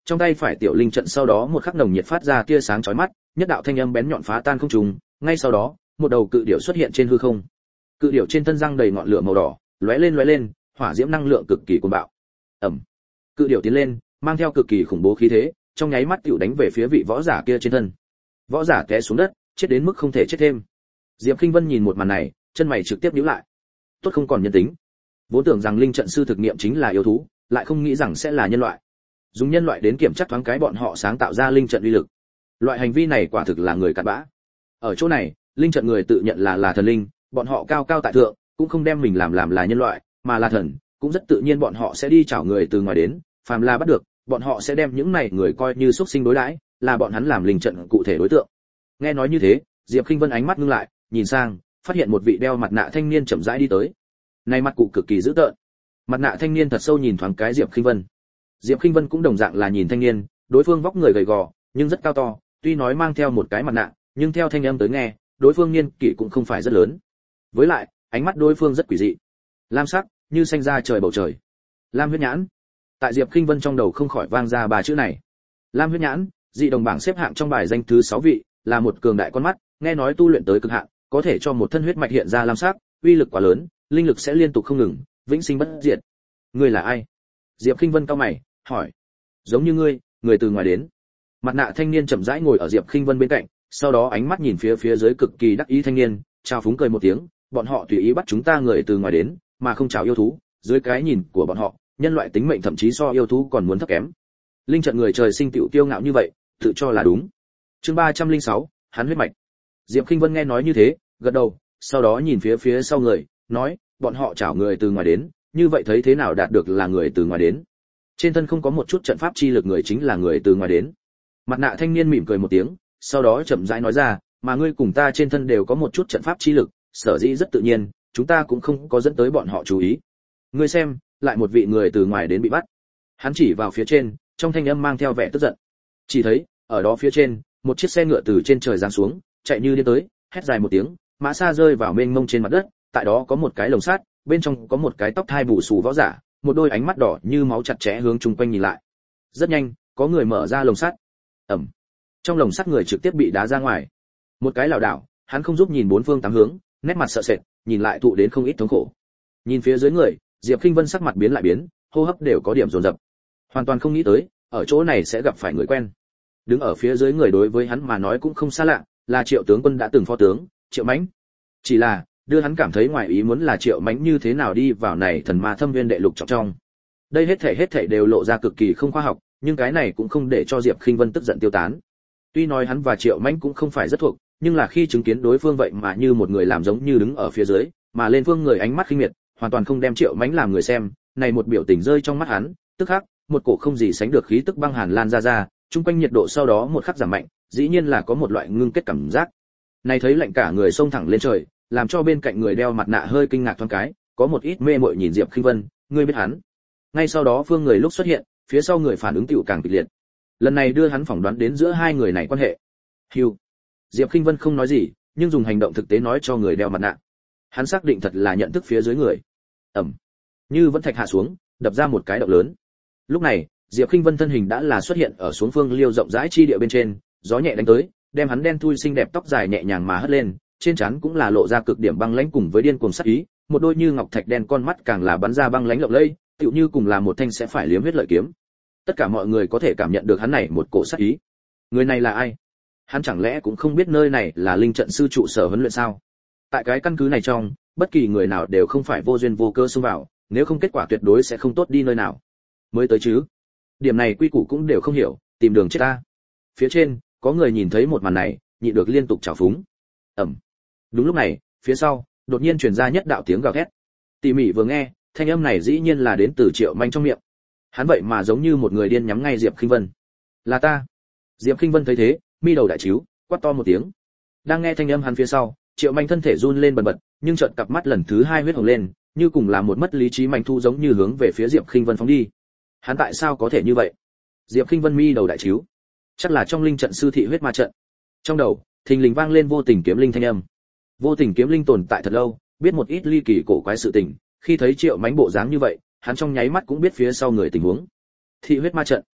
trong tay phải tiểu linh trận sau đó một khắc nồng nhiệt phát ra tia sáng chói mắt, nhất đạo thanh âm bén nhọn phá tan không trung, ngay sau đó, một đầu cự điểu xuất hiện trên hư không. Cự điểu trên thân răng đầy ngọn lửa màu đỏ, lóe lên lóe lên, hỏa diễm năng lượng cực kỳ cuồng bạo. Ầm. Cự điểu tiến lên, mang theo cực kỳ khủng bố khí thế, trong nháy mắt tiểu đánh về phía vị võ giả kia trên thân. Võ giả té xuống đất, chết đến mức không thể chết thêm. Diệp Khinh Vân nhìn một màn này, chân mày trực tiếp nhíu lại. Tốt không còn nhân tính. Vốn tưởng rằng linh trận sư thực nghiệm chính là yêu thú, lại không nghĩ rằng sẽ là nhân loại. Dùng nhân loại đến kiểm chắc thoáng cái bọn họ sáng tạo ra linh trận uy lực. Loại hành vi này quả thực là người cặn bã. Ở chỗ này, linh trận người tự nhận là là thần linh, bọn họ cao cao tại thượng, cũng không đem mình làm làm là nhân loại, mà là thần, cũng rất tự nhiên bọn họ sẽ đi chảo người từ ngoài đến, phàm là bắt được, bọn họ sẽ đem những này người coi như xuất sinh đối đãi, là bọn hắn làm linh trận cụ thể đối tượng. Nghe nói như thế, Diệp Khinh Vân ánh mắt ngưng lại, nhìn sang, phát hiện một vị đeo mặt nạ thanh niên chậm rãi đi tới. Này mặt cụ cực kỳ dữ tợn. Mặt nạ thanh niên thật sâu nhìn thoáng cái Diệp Khinh Vân. Diệp Khinh Vân cũng đồng dạng là nhìn thanh niên, đối phương vóc người gầy gò, nhưng rất cao to, tuy nói mang theo một cái mặt nạ, nhưng theo thanh âm tới nghe, đối phương niên kỷ cũng không phải rất lớn. Với lại, ánh mắt đối phương rất quỷ dị. Lam sắc, như xanh ra trời bầu trời. Lam huyết nhãn. Tại Diệp Khinh Vân trong đầu không khỏi vang ra ba chữ này. Lam huyết nhãn, dị đồng bảng xếp hạng trong bài danh thứ sáu vị, là một cường đại con mắt, nghe nói tu luyện tới cực hạn, có thể cho một thân huyết mạch hiện ra lam sắc, uy lực quá lớn, linh lực sẽ liên tục không ngừng, vĩnh sinh bất diệt. Ngươi là ai? Diệp Khinh Vân cau mày, hỏi. Giống như ngươi, người từ ngoài đến. Mặt nạ thanh niên chậm rãi ngồi ở Diệp Khinh Vân bên cạnh, sau đó ánh mắt nhìn phía phía dưới cực kỳ đắc ý thanh niên, chào phúng cười một tiếng, bọn họ tùy ý bắt chúng ta người từ ngoài đến, mà không chào yêu thú, dưới cái nhìn của bọn họ, nhân loại tính mệnh thậm chí so yêu thú còn muốn thấp kém. Linh trận người trời sinh tựu kiêu ngạo như vậy, tự cho là đúng. Chương ba trăm lẻ sáu, hắn huyết mạch. Diệp Khinh Vân nghe nói như thế, gật đầu, sau đó nhìn phía phía sau người, nói, bọn họ chào người từ ngoài đến, như vậy thấy thế nào đạt được là người từ ngoài đến? Trên thân không có một chút trận pháp chi lực người chính là người từ ngoài đến. Mặt nạ thanh niên mỉm cười một tiếng, sau đó chậm rãi nói ra, mà ngươi cùng ta trên thân đều có một chút trận pháp chi lực, sở dĩ rất tự nhiên, chúng ta cũng không có dẫn tới bọn họ chú ý. Ngươi xem, lại một vị người từ ngoài đến bị bắt. Hắn chỉ vào phía trên, trong thanh âm mang theo vẻ tức giận. Chỉ thấy, ở đó phía trên, một chiếc xe ngựa từ trên trời giáng xuống, chạy như điên tới, hét dài một tiếng, mã xa rơi vào mênh mông trên mặt đất, tại đó có một cái lồng sắt, bên trong có một cái tóc thai bù xù võ giả, một đôi ánh mắt đỏ như máu chặt chẽ hướng chung quanh nhìn lại. Rất nhanh, có người mở ra lồng sắt. Ầm. Trong lồng sắt người trực tiếp bị đá ra ngoài. Một cái lảo đảo, hắn không giúp nhìn bốn phương tám hướng, nét mặt sợ sệt, nhìn lại tụ đến không ít thống khổ. Nhìn phía dưới người, Diệp Khinh Vân sắc mặt biến lại biến, hô hấp đều có điểm dồn dập. Hoàn toàn không nghĩ tới, ở chỗ này sẽ gặp phải người quen. Đứng ở phía dưới người đối với hắn mà nói cũng không xa lạ, là Triệu tướng quân đã từng phó tướng, Triệu Mãnh. Chỉ là, đưa hắn cảm thấy ngoài ý muốn là Triệu Mãnh như thế nào đi vào này thần ma thâm viên đệ lục trọng trong. Đây hết thảy hết thảy đều lộ ra cực kỳ không khoa học, nhưng cái này cũng không để cho Diệp Khinh Vân tức giận tiêu tán. Tuy nói hắn và Triệu Mãnh cũng không phải rất thuộc, nhưng là khi chứng kiến đối phương vậy mà như một người làm giống như đứng ở phía dưới, mà lên phương người ánh mắt khinh miệt, hoàn toàn không đem Triệu Mãnh làm người xem, này một biểu tình rơi trong mắt hắn, tức khắc, một cổ không gì sánh được khí tức băng hàn lan ra ra, trung quanh nhiệt độ sau đó một khắc giảm mạnh, dĩ nhiên là có một loại ngưng kết cảm giác. Này thấy lạnh cả người xông thẳng lên trời, làm cho bên cạnh người đeo mặt nạ hơi kinh ngạc thoáng cái, có một ít mê mội nhìn Diệp Khinh Vân, ngươi biết hắn? Ngay sau đó phương người lúc xuất hiện, phía sau người phản ứng tiểu càng kịch liệt. Lần này đưa hắn phỏng đoán đến giữa hai người này quan hệ. Hưu. Diệp Khinh Vân không nói gì, nhưng dùng hành động thực tế nói cho người đeo mặt nạ. Hắn xác định thật là nhận thức phía dưới người. Ầm. Như vẫn thạch hạ xuống, đập ra một cái động lớn. Lúc này, Diệp Khinh Vân thân hình đã là xuất hiện ở xuống phương liêu rộng rãi chi địa bên trên, gió nhẹ đánh tới, đem hắn đen thui xinh đẹp tóc dài nhẹ nhàng mà hất lên, trên trán cũng là lộ ra cực điểm băng lãnh cùng với điên cuồng sát ý, một đôi như ngọc thạch đen con mắt càng là bắn ra băng lãnh lộng lẫy, tựu như cùng là một thanh sẽ phải liếm huyết lợi kiếm. Tất cả mọi người có thể cảm nhận được hắn này một cổ sát ý. Người này là ai? Hắn chẳng lẽ cũng không biết nơi này là linh trận sư trụ sở huấn luyện sao? Tại cái căn cứ này trong, bất kỳ người nào đều không phải vô duyên vô cớ xông vào, nếu không kết quả tuyệt đối sẽ không tốt đi nơi nào. Mới tới chứ? Điểm này quy củ cũng đều không hiểu, tìm đường chết ta. Phía trên, có người nhìn thấy một màn này, nhịn được liên tục chảo phúng. Ầm. Đúng lúc này, phía sau, đột nhiên truyền ra nhất đạo tiếng gào thét. Tỉ mỉ vừa nghe, thanh âm này dĩ nhiên là đến từ Triệu Manh trong miệng. Hắn vậy mà giống như một người điên nhắm ngay Diệp Khinh Vân. Là ta. Diệp Khinh Vân thấy thế, mi đầu đại chiếu, quát to một tiếng. Đang nghe thanh âm hắn phía sau, Triệu Manh thân thể run lên bần bật, nhưng chợt cặp mắt lần thứ hai huyết hồng lên, như cùng là một mất lý trí manh thu giống như hướng về phía Diệp Khinh Vân phóng đi. Hắn tại sao có thể như vậy? Diệp Khinh Vân mi đầu đại chiếu. Chắc là trong linh trận sư thị huyết ma trận. Trong đầu, thình lình vang lên vô tình kiếm linh thanh âm. Vô tình kiếm linh tồn tại thật lâu, biết một ít ly kỳ cổ quái sự tình, khi thấy Triệu Mánh bộ dáng như vậy, hắn trong nháy mắt cũng biết phía sau người tình huống. Thị huyết ma trận.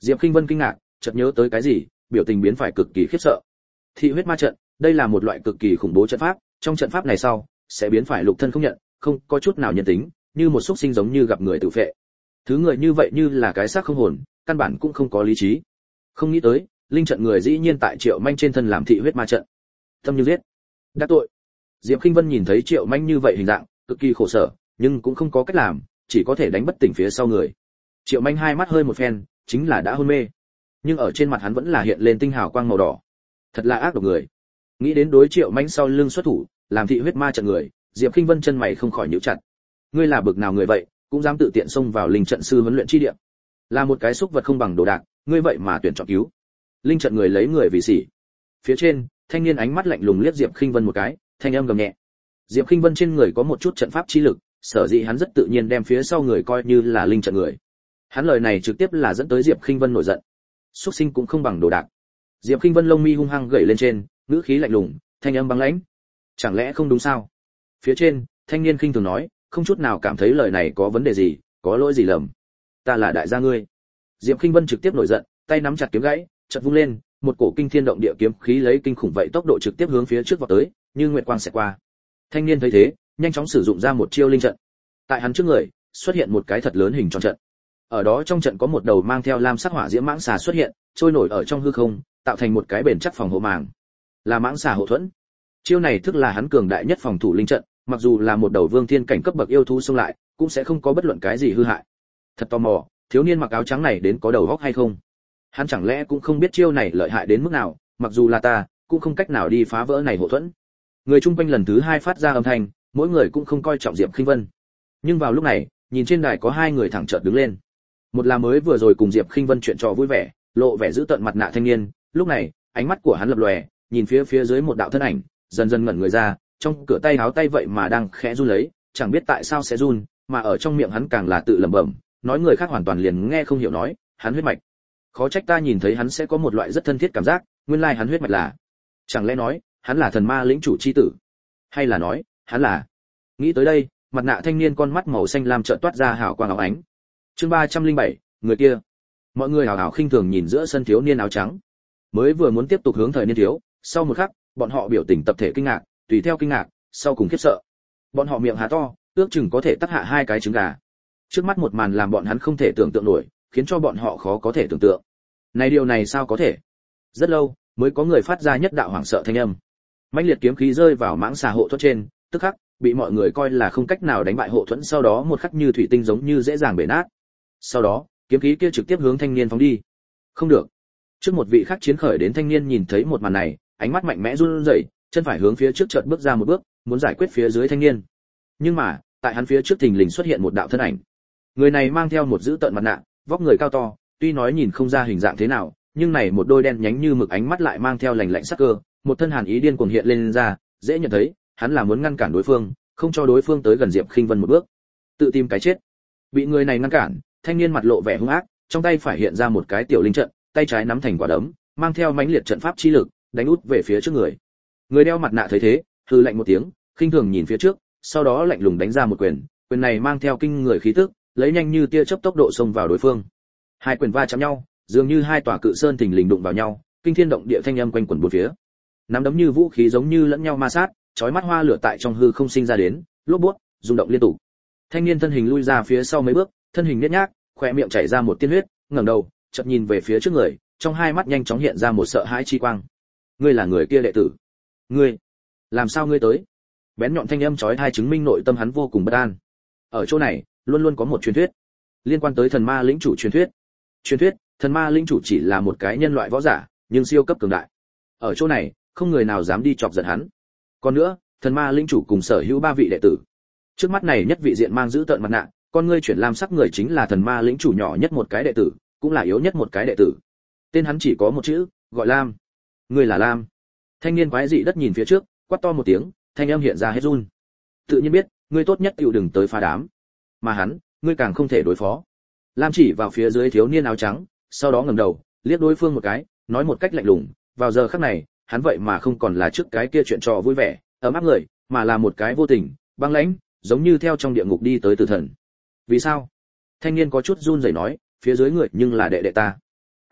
Diệp Khinh Vân kinh ngạc, chợt nhớ tới cái gì, biểu tình biến phải cực kỳ khiếp sợ. Thị huyết ma trận, đây là một loại cực kỳ khủng bố trận pháp, trong trận pháp này sau sẽ biến phải lục thân không nhận, không có chút nào nhân tính, như một xúc sinh giống như gặp người tự phệ. Thứ người như vậy như là cái xác không hồn, căn bản cũng không có lý trí. Không nghĩ tới, linh trận người dĩ nhiên tại Triệu Manh trên thân làm thị huyết ma trận. Tâm như giết, đắc tội. Diệp Khinh Vân nhìn thấy Triệu Manh như vậy hình dạng, cực kỳ khổ sở, nhưng cũng không có cách làm, chỉ có thể đánh bất tỉnh phía sau người. Triệu Manh hai mắt hơi một phen, chính là đã hôn mê, nhưng ở trên mặt hắn vẫn là hiện lên tinh hào quang màu đỏ. Thật là ác độc người. Nghĩ đến đối Triệu Manh sau lưng xuất thủ, làm thị huyết ma trận người, Diệp Khinh Vân chân mày không khỏi nhíu chặt. Ngươi là bực nào người vậy, cũng dám tự tiện xông vào linh trận sư huấn luyện chi địa? Là một cái xúc vật không bằng đồ đạc, ngươi vậy mà tuyển chọn cứu. Linh trận người lấy người vì sỉ. Phía trên, thanh niên ánh mắt lạnh lùng liếc Diệp Khinh Vân một cái, thanh âm gầm nhẹ. Diệp Khinh Vân trên người có một chút trận pháp chi lực, sở dĩ hắn rất tự nhiên đem phía sau người coi như là linh trận người. Hắn lời này trực tiếp là dẫn tới Diệp Khinh Vân nổi giận. Xuất sinh cũng không bằng đồ đạc. Diệp Khinh Vân lông mi hung hăng gẩy lên trên, ngữ khí lạnh lùng, thanh âm băng lãnh. Chẳng lẽ không đúng sao? Phía trên, thanh niên khinh thường nói, không chút nào cảm thấy lời này có vấn đề gì, có lỗi gì lầm. Ta là đại gia ngươi. Diệp Khinh Vân trực tiếp nổi giận, tay nắm chặt kiếm gãy, chợt vung lên, một cổ kinh thiên động địa kiếm khí lấy kinh khủng vậy tốc độ trực tiếp hướng phía trước vọt tới, như nguyệt quang sẽ qua. Thanh niên thấy thế, nhanh chóng sử dụng ra một chiêu linh trận. Tại hắn trước người, xuất hiện một cái thật lớn hình tròn trận. Ở đó trong trận có một đầu mang theo lam sắc hỏa diễm mãng xà xuất hiện, trôi nổi ở trong hư không, tạo thành một cái bền chắc phòng hộ màng. Là mãng xà hộ thuẫn. Chiêu này thức là hắn cường đại nhất phòng thủ linh trận, mặc dù là một đầu vương thiên cảnh cấp bậc yêu thú xông lại, cũng sẽ không có bất luận cái gì hư hại. Thật tò mò, thiếu niên mặc áo trắng này đến có đầu óc hay không? Hắn chẳng lẽ cũng không biết chiêu này lợi hại đến mức nào, mặc dù là ta, cũng không cách nào đi phá vỡ này hộ thuẫn. Người chung quanh lần thứ hai phát ra âm thanh, mỗi người cũng không coi trọng Diệp Khinh Vân. Nhưng vào lúc này, nhìn trên đài có hai người thẳng chợt đứng lên. Một là mới vừa rồi cùng Diệp Khinh Vân chuyện trò vui vẻ, lộ vẻ giữ tận mặt nạ thanh niên, lúc này, ánh mắt của hắn lập lòe, nhìn phía phía dưới một đạo thân ảnh, dần dần ngẩn người ra, trong cửa tay háo tay vậy mà đang khẽ run lấy, chẳng biết tại sao sẽ run, mà ở trong miệng hắn càng là tự lẩm bẩm, nói người khác hoàn toàn liền nghe không hiểu nói, hắn huyết mạch. Khó trách ta nhìn thấy hắn sẽ có một loại rất thân thiết cảm giác, nguyên lai hắn huyết mạch là, chẳng lẽ nói, hắn là thần ma lĩnh chủ chi tử, hay là nói, hắn là. Nghĩ tới đây, mặt nạ thanh niên con mắt màu xanh lam chợt toát ra hào quang óng ánh. Chương ba trăm lẻ bảy, người kia. Mọi người hào hào khinh thường nhìn giữa sân thiếu niên áo trắng. Mới vừa muốn tiếp tục hướng thời niên thiếu, sau một khắc, bọn họ biểu tình tập thể kinh ngạc, tùy theo kinh ngạc, sau cùng khiếp sợ. Bọn họ miệng há to, ước chừng có thể tắc hạ hai cái trứng gà. Trước mắt một màn làm bọn hắn không thể tưởng tượng nổi, khiến cho bọn họ khó có thể tưởng tượng. Này điều này sao có thể? Rất lâu, mới có người phát ra nhất đạo hoảng sợ thanh âm. Mãnh liệt kiếm khí rơi vào mãng xà hộ thuẫn trên, tức khắc bị mọi người coi là không cách nào đánh bại hộ thuẫn, sau đó một khắc như thủy tinh giống như dễ dàng bể nát. Sau đó, kiếm khí kia trực tiếp hướng thanh niên phóng đi. Không được. Trước một vị khác chiến khởi đến thanh niên nhìn thấy một màn này, ánh mắt mạnh mẽ run rẩy, chân phải hướng phía trước chợt bước ra một bước, muốn giải quyết phía dưới thanh niên. Nhưng mà, tại hắn phía trước thình lình xuất hiện một đạo thân ảnh. Người này mang theo một dữ tợn mặt nạ, vóc người cao to, tuy nói nhìn không ra hình dạng thế nào, nhưng này một đôi đen nhánh như mực ánh mắt lại mang theo lạnh lạnh sắc cơ, một thân hàn ý điên cuồng hiện lên ra, dễ nhận thấy, hắn là muốn ngăn cản đối phương, không cho đối phương tới gần Diệp Khinh Vân một bước, tự tìm cái chết. Bị người này ngăn cản, thanh niên mặt lộ vẻ hung ác, trong tay phải hiện ra một cái tiểu linh trận, tay trái nắm thành quả đấm, mang theo mãnh liệt trận pháp chi lực, đánh út về phía trước người. Người đeo mặt nạ thấy thế, hừ lạnh một tiếng, khinh thường nhìn phía trước, sau đó lạnh lùng đánh ra một quyền, quyền này mang theo kinh người khí tức, lấy nhanh như tia chớp tốc độ xông vào đối phương. Hai quyền va chạm nhau, dường như hai tòa cự sơn thình lình đụng vào nhau, kinh thiên động địa thanh âm quanh quẩn bốn phía. Nắm đấm như vũ khí giống như lẫn nhau ma sát, chói mắt hoa lửa tại trong hư không sinh ra đến, lốp bút, rung động liên tục. Thanh niên thân hình lui ra phía sau mấy bước, thân hình nhếch nhác, khóe miệng chảy ra một tiên huyết, ngẩng đầu, chợt nhìn về phía trước người, trong hai mắt nhanh chóng hiện ra một sợ hãi chi quang. Ngươi là người kia đệ tử? Ngươi, làm sao ngươi tới? Bén nhọn thanh âm chói tai chứng minh nội tâm hắn vô cùng bất an. Ở chỗ này, luôn luôn có một truyền thuyết liên quan tới thần ma lĩnh chủ truyền thuyết. Truyền thuyết, thần ma lĩnh chủ chỉ là một cái nhân loại võ giả, nhưng siêu cấp cường đại. Ở chỗ này, không người nào dám đi chọc giận hắn. Còn nữa, thần ma lĩnh chủ cùng sở hữu ba vị đệ tử. Trước mắt này nhất vị diện mang giữ tợn mặt nạ, con ngươi chuyển lam sắc người chính là thần ma lĩnh chủ nhỏ nhất một cái đệ tử, cũng là yếu nhất một cái đệ tử. Tên hắn chỉ có một chữ, gọi Lam. Ngươi là Lam. Thanh niên quái dị đất nhìn phía trước, quát to một tiếng, thanh âm hiện ra hết run. Tự nhiên biết, ngươi tốt nhất tiểu đừng tới phá đám. Mà hắn, ngươi càng không thể đối phó. Lam chỉ vào phía dưới thiếu niên áo trắng, sau đó ngẩng đầu, liếc đối phương một cái, nói một cách lạnh lùng, vào giờ khắc này, hắn vậy mà không còn là trước cái kia chuyện trò vui vẻ, ấm áp người, mà là một cái vô tình, băng lãnh, giống như theo trong địa ngục đi tới tử thần. Vì sao? Thanh niên có chút run rẩy nói, phía dưới người nhưng là đệ đệ ta.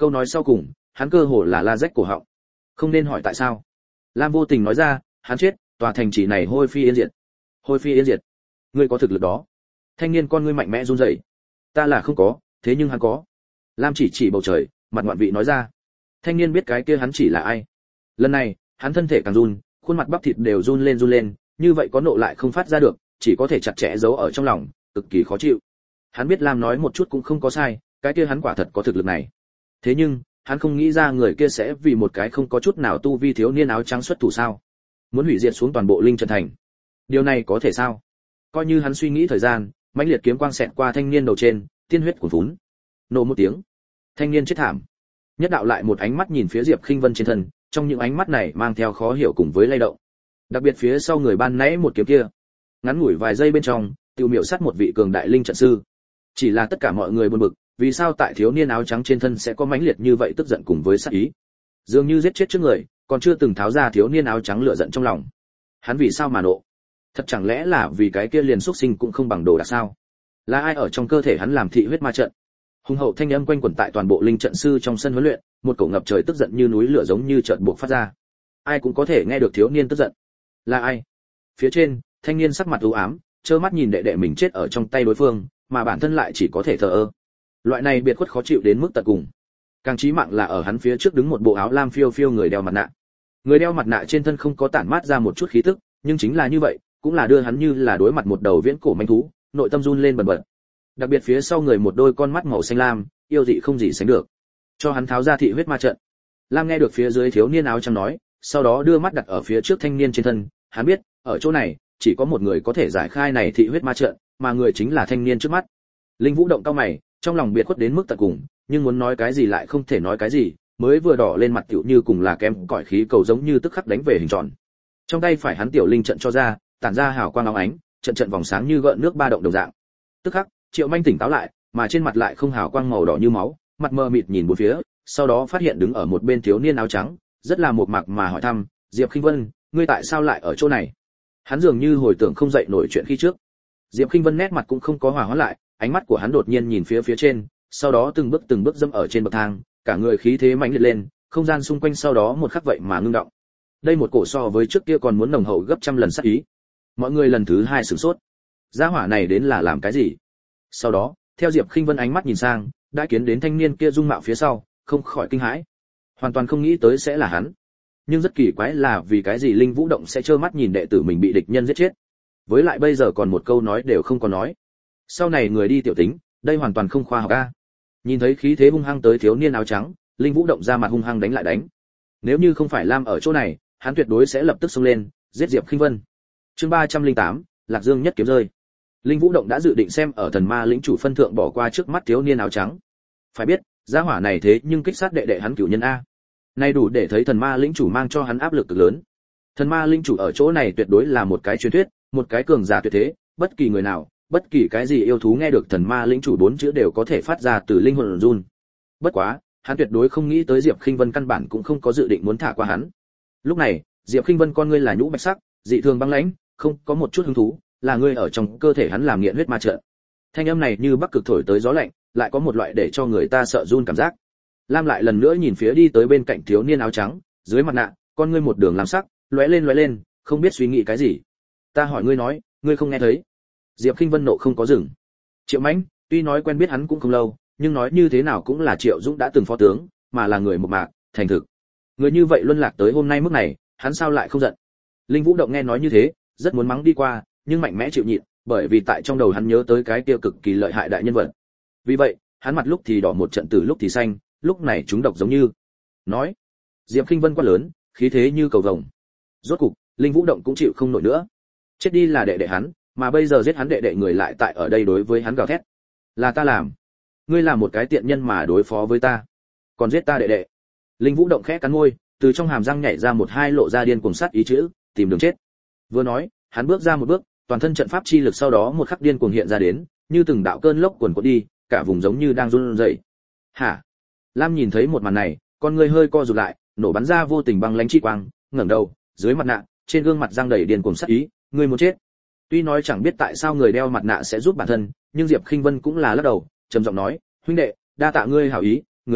Câu nói sau cùng, hắn cơ hồ là la rách cổ họng. Không nên hỏi tại sao. Lam vô tình nói ra, hắn chết, tòa thành trì này hôi phi yên diệt. Hôi phi yên diệt? Ngươi có thực lực đó? Thanh niên con ngươi mạnh mẽ run rẩy. Ta là không có, thế nhưng hắn có. Lam chỉ chỉ bầu trời, mặt ngoạn vị nói ra. Thanh niên biết cái kia hắn chỉ là ai. Lần này, hắn thân thể càng run, khuôn mặt bắp thịt đều run lên run lên, như vậy có nộ lại không phát ra được, chỉ có thể chặt chẽ giấu ở trong lòng, cực kỳ khó chịu. Hắn biết Lam nói một chút cũng không có sai, cái kia hắn quả thật có thực lực này. Thế nhưng, hắn không nghĩ ra người kia sẽ vì một cái không có chút nào tu vi thiếu niên áo trắng xuất thủ sao? Muốn hủy diệt xuống toàn bộ Linh Trận thành. Điều này có thể sao? Coi như hắn suy nghĩ thời gian, mãnh liệt kiếm quang xẹt qua thanh niên đầu trên, tiên huyết cuồn phún. Nổ một tiếng, thanh niên chết thảm. Nhất đạo lại một ánh mắt nhìn phía Diệp Khinh Vân trên thân, trong những ánh mắt này mang theo khó hiểu cùng với lay động. Đặc biệt phía sau người ban nãy một kiếm kia, ngắn ngủi vài giây bên trong, tiêu miểu sát một vị cường đại linh trận sư. Chỉ là tất cả mọi người buồn bực, vì sao tại thiếu niên áo trắng trên thân sẽ có mãnh liệt như vậy tức giận cùng với sát ý? Dường như giết chết trước người, còn chưa từng tháo ra thiếu niên áo trắng lửa giận trong lòng. Hắn vì sao mà nộ? Thật chẳng lẽ là vì cái kia liền xuất sinh cũng không bằng đồ đạc sao? Là ai ở trong cơ thể hắn làm thị huyết ma trận? Hùng hậu thanh âm quanh quẩn tại toàn bộ linh trận sư trong sân huấn luyện, một cổ ngập trời tức giận như núi lửa giống như chợt buộc phát ra. Ai cũng có thể nghe được thiếu niên tức giận. Là ai? Phía trên, thanh niên sắc mặt u ám, trơ mắt nhìn đệ đệ mình chết ở trong tay đối phương, mà bản thân lại chỉ có thể thờ ơ. Loại này biệt khuất khó chịu đến mức tận cùng. Càng chí mạng là ở hắn phía trước đứng một bộ áo lam phiêu phiêu người đeo mặt nạ. Người đeo mặt nạ trên thân không có tản mát ra một chút khí tức, nhưng chính là như vậy, cũng là đưa hắn như là đối mặt một đầu viễn cổ manh thú, nội tâm run lên bần bật. Đặc biệt phía sau người một đôi con mắt màu xanh lam, yêu dị không gì sánh được. Cho hắn tháo ra thị huyết ma trận. Lam nghe được phía dưới thiếu niên áo trắng nói, sau đó đưa mắt đặt ở phía trước thanh niên trên thân, hắn biết, ở chỗ này, chỉ có một người có thể giải khai này thị huyết ma trận, mà người chính là thanh niên trước mắt. Linh Vũ động cau mày, trong lòng biệt khuất đến mức tận cùng, nhưng muốn nói cái gì lại không thể nói cái gì, mới vừa đỏ lên mặt tiểu như cùng là kém cỏi khí cầu giống như tức khắc đánh về hình tròn. Trong tay phải hắn tiểu linh trận cho ra, tản ra hào quang óng ánh, trận trận vòng sáng như gợn nước ba động đồng dạng. Tức khắc, Triệu Manh tỉnh táo lại, mà trên mặt lại không hào quang màu đỏ như máu, mặt mờ mịt nhìn bốn phía, sau đó phát hiện đứng ở một bên thiếu niên áo trắng, rất là mộc mạc mà hỏi thăm, "Diệp Khinh Vân, ngươi tại sao lại ở chỗ này?" Hắn dường như hồi tưởng không dậy nổi chuyện khi trước. Diệp Khinh Vân nét mặt cũng không có hòa hoãn lại, ánh mắt của hắn đột nhiên nhìn phía phía trên, sau đó từng bước từng bước dẫm ở trên bậc thang, cả người khí thế mãnh liệt lên, không gian xung quanh sau đó một khắc vậy mà ngưng động. Đây một cổ so với trước kia còn muốn nồng hậu gấp trăm lần sát ý. Mọi người lần thứ hai sửng sốt. Gia hỏa này đến là làm cái gì? Sau đó, theo Diệp Khinh Vân ánh mắt nhìn sang, đã kiến đến thanh niên kia dung mạo phía sau, không khỏi kinh hãi. Hoàn toàn không nghĩ tới sẽ là hắn. Nhưng rất kỳ quái là vì cái gì Linh Vũ động sẽ trơ mắt nhìn đệ tử mình bị địch nhân giết chết. Với lại bây giờ còn một câu nói đều không có nói. Sau này người đi tiểu tính, đây hoàn toàn không khoa học a. Nhìn thấy khí thế hung hăng tới thiếu niên áo trắng, Linh Vũ động ra mặt hung hăng đánh lại đánh. Nếu như không phải Lam ở chỗ này, hắn tuyệt đối sẽ lập tức xông lên, giết Diệp Khinh Vân. Chương ba trăm lẻ tám, Lạc Dương nhất kiếm rơi. Linh Vũ động đã dự định xem ở thần ma lĩnh chủ phân thượng bỏ qua trước mắt thiếu niên áo trắng. Phải biết, gia hỏa này thế nhưng kích sát đệ đệ hắn cửu nhân a. Nay đủ để thấy thần ma lĩnh chủ mang cho hắn áp lực cực lớn. Thần ma lĩnh chủ ở chỗ này tuyệt đối là một cái truyền thuyết, một cái cường giả tuyệt thế, bất kỳ người nào, bất kỳ cái gì yêu thú nghe được thần ma lĩnh chủ bốn chữ đều có thể phát ra từ linh hồn run. Bất quá, hắn tuyệt đối không nghĩ tới Diệp Khinh Vân căn bản cũng không có dự định muốn thả qua hắn. Lúc này, Diệp Khinh Vân con ngươi là nhũ bạch sắc, dị thường băng lãnh, không có một chút hứng thú, là ngươi ở trong cơ thể hắn làm nghiện huyết ma trận. Thanh âm này như bắc cực thổi tới gió lạnh, lại có một loại để cho người ta sợ run cảm giác. Lam lại lần nữa nhìn phía đi tới bên cạnh thiếu niên áo trắng, dưới mặt nạ, con ngươi một đường làm sắc, lóe lên lóe lên, không biết suy nghĩ cái gì. Ta hỏi ngươi nói, ngươi không nghe thấy? Diệp Khinh Vân nộ không có dừng. Triệu Mãnh, tuy nói quen biết hắn cũng không lâu, nhưng nói như thế nào cũng là Triệu Dũng đã từng phó tướng, mà là người một mạc, thành thực. Người như vậy luân lạc tới hôm nay mức này, hắn sao lại không giận? Linh Vũ động nghe nói như thế, rất muốn mắng đi qua, nhưng mạnh mẽ chịu nhịn, bởi vì tại trong đầu hắn nhớ tới cái kia cực kỳ lợi hại đại nhân vật. Vì vậy, hắn mặt lúc thì đỏ một trận từ lúc thì xanh, lúc này chúng độc giống như. Nói, Diệp Khinh Vân quá lớn, khí thế như cầu vồng. Rốt cục, Linh Vũ động cũng chịu không nổi nữa. Chết đi là đệ đệ hắn, mà bây giờ giết hắn đệ đệ người lại tại ở đây đối với hắn gào thét. Là ta làm. Ngươi là một cái tiện nhân mà đối phó với ta, còn giết ta đệ đệ. Linh Vũ động khẽ cắn môi, từ trong hàm răng nhảy ra một hai lộ ra điên cuồng sát ý chữ, tìm đường chết. Vừa nói, hắn bước ra một bước, toàn thân trận pháp chi lực sau đó một khắc điên cuồng hiện ra đến, như từng đạo cơn lốc cuồn cuộn đi, cả vùng giống như đang run rẩy. Hả? Lam nhìn thấy một màn này, con người hơi co rụt lại, nổ bắn ra vô tình băng lãnh chi quang, ngẩng đầu, dưới mặt nạ, trên gương mặt răng đầy điên cuồng sát ý, ngươi muốn chết. Tuy nói chẳng biết tại sao người đeo mặt nạ sẽ giúp bản thân, nhưng Diệp Khinh Vân cũng là lắc đầu, trầm giọng nói, huynh đệ, đa tạ ngươi hảo ý, người này,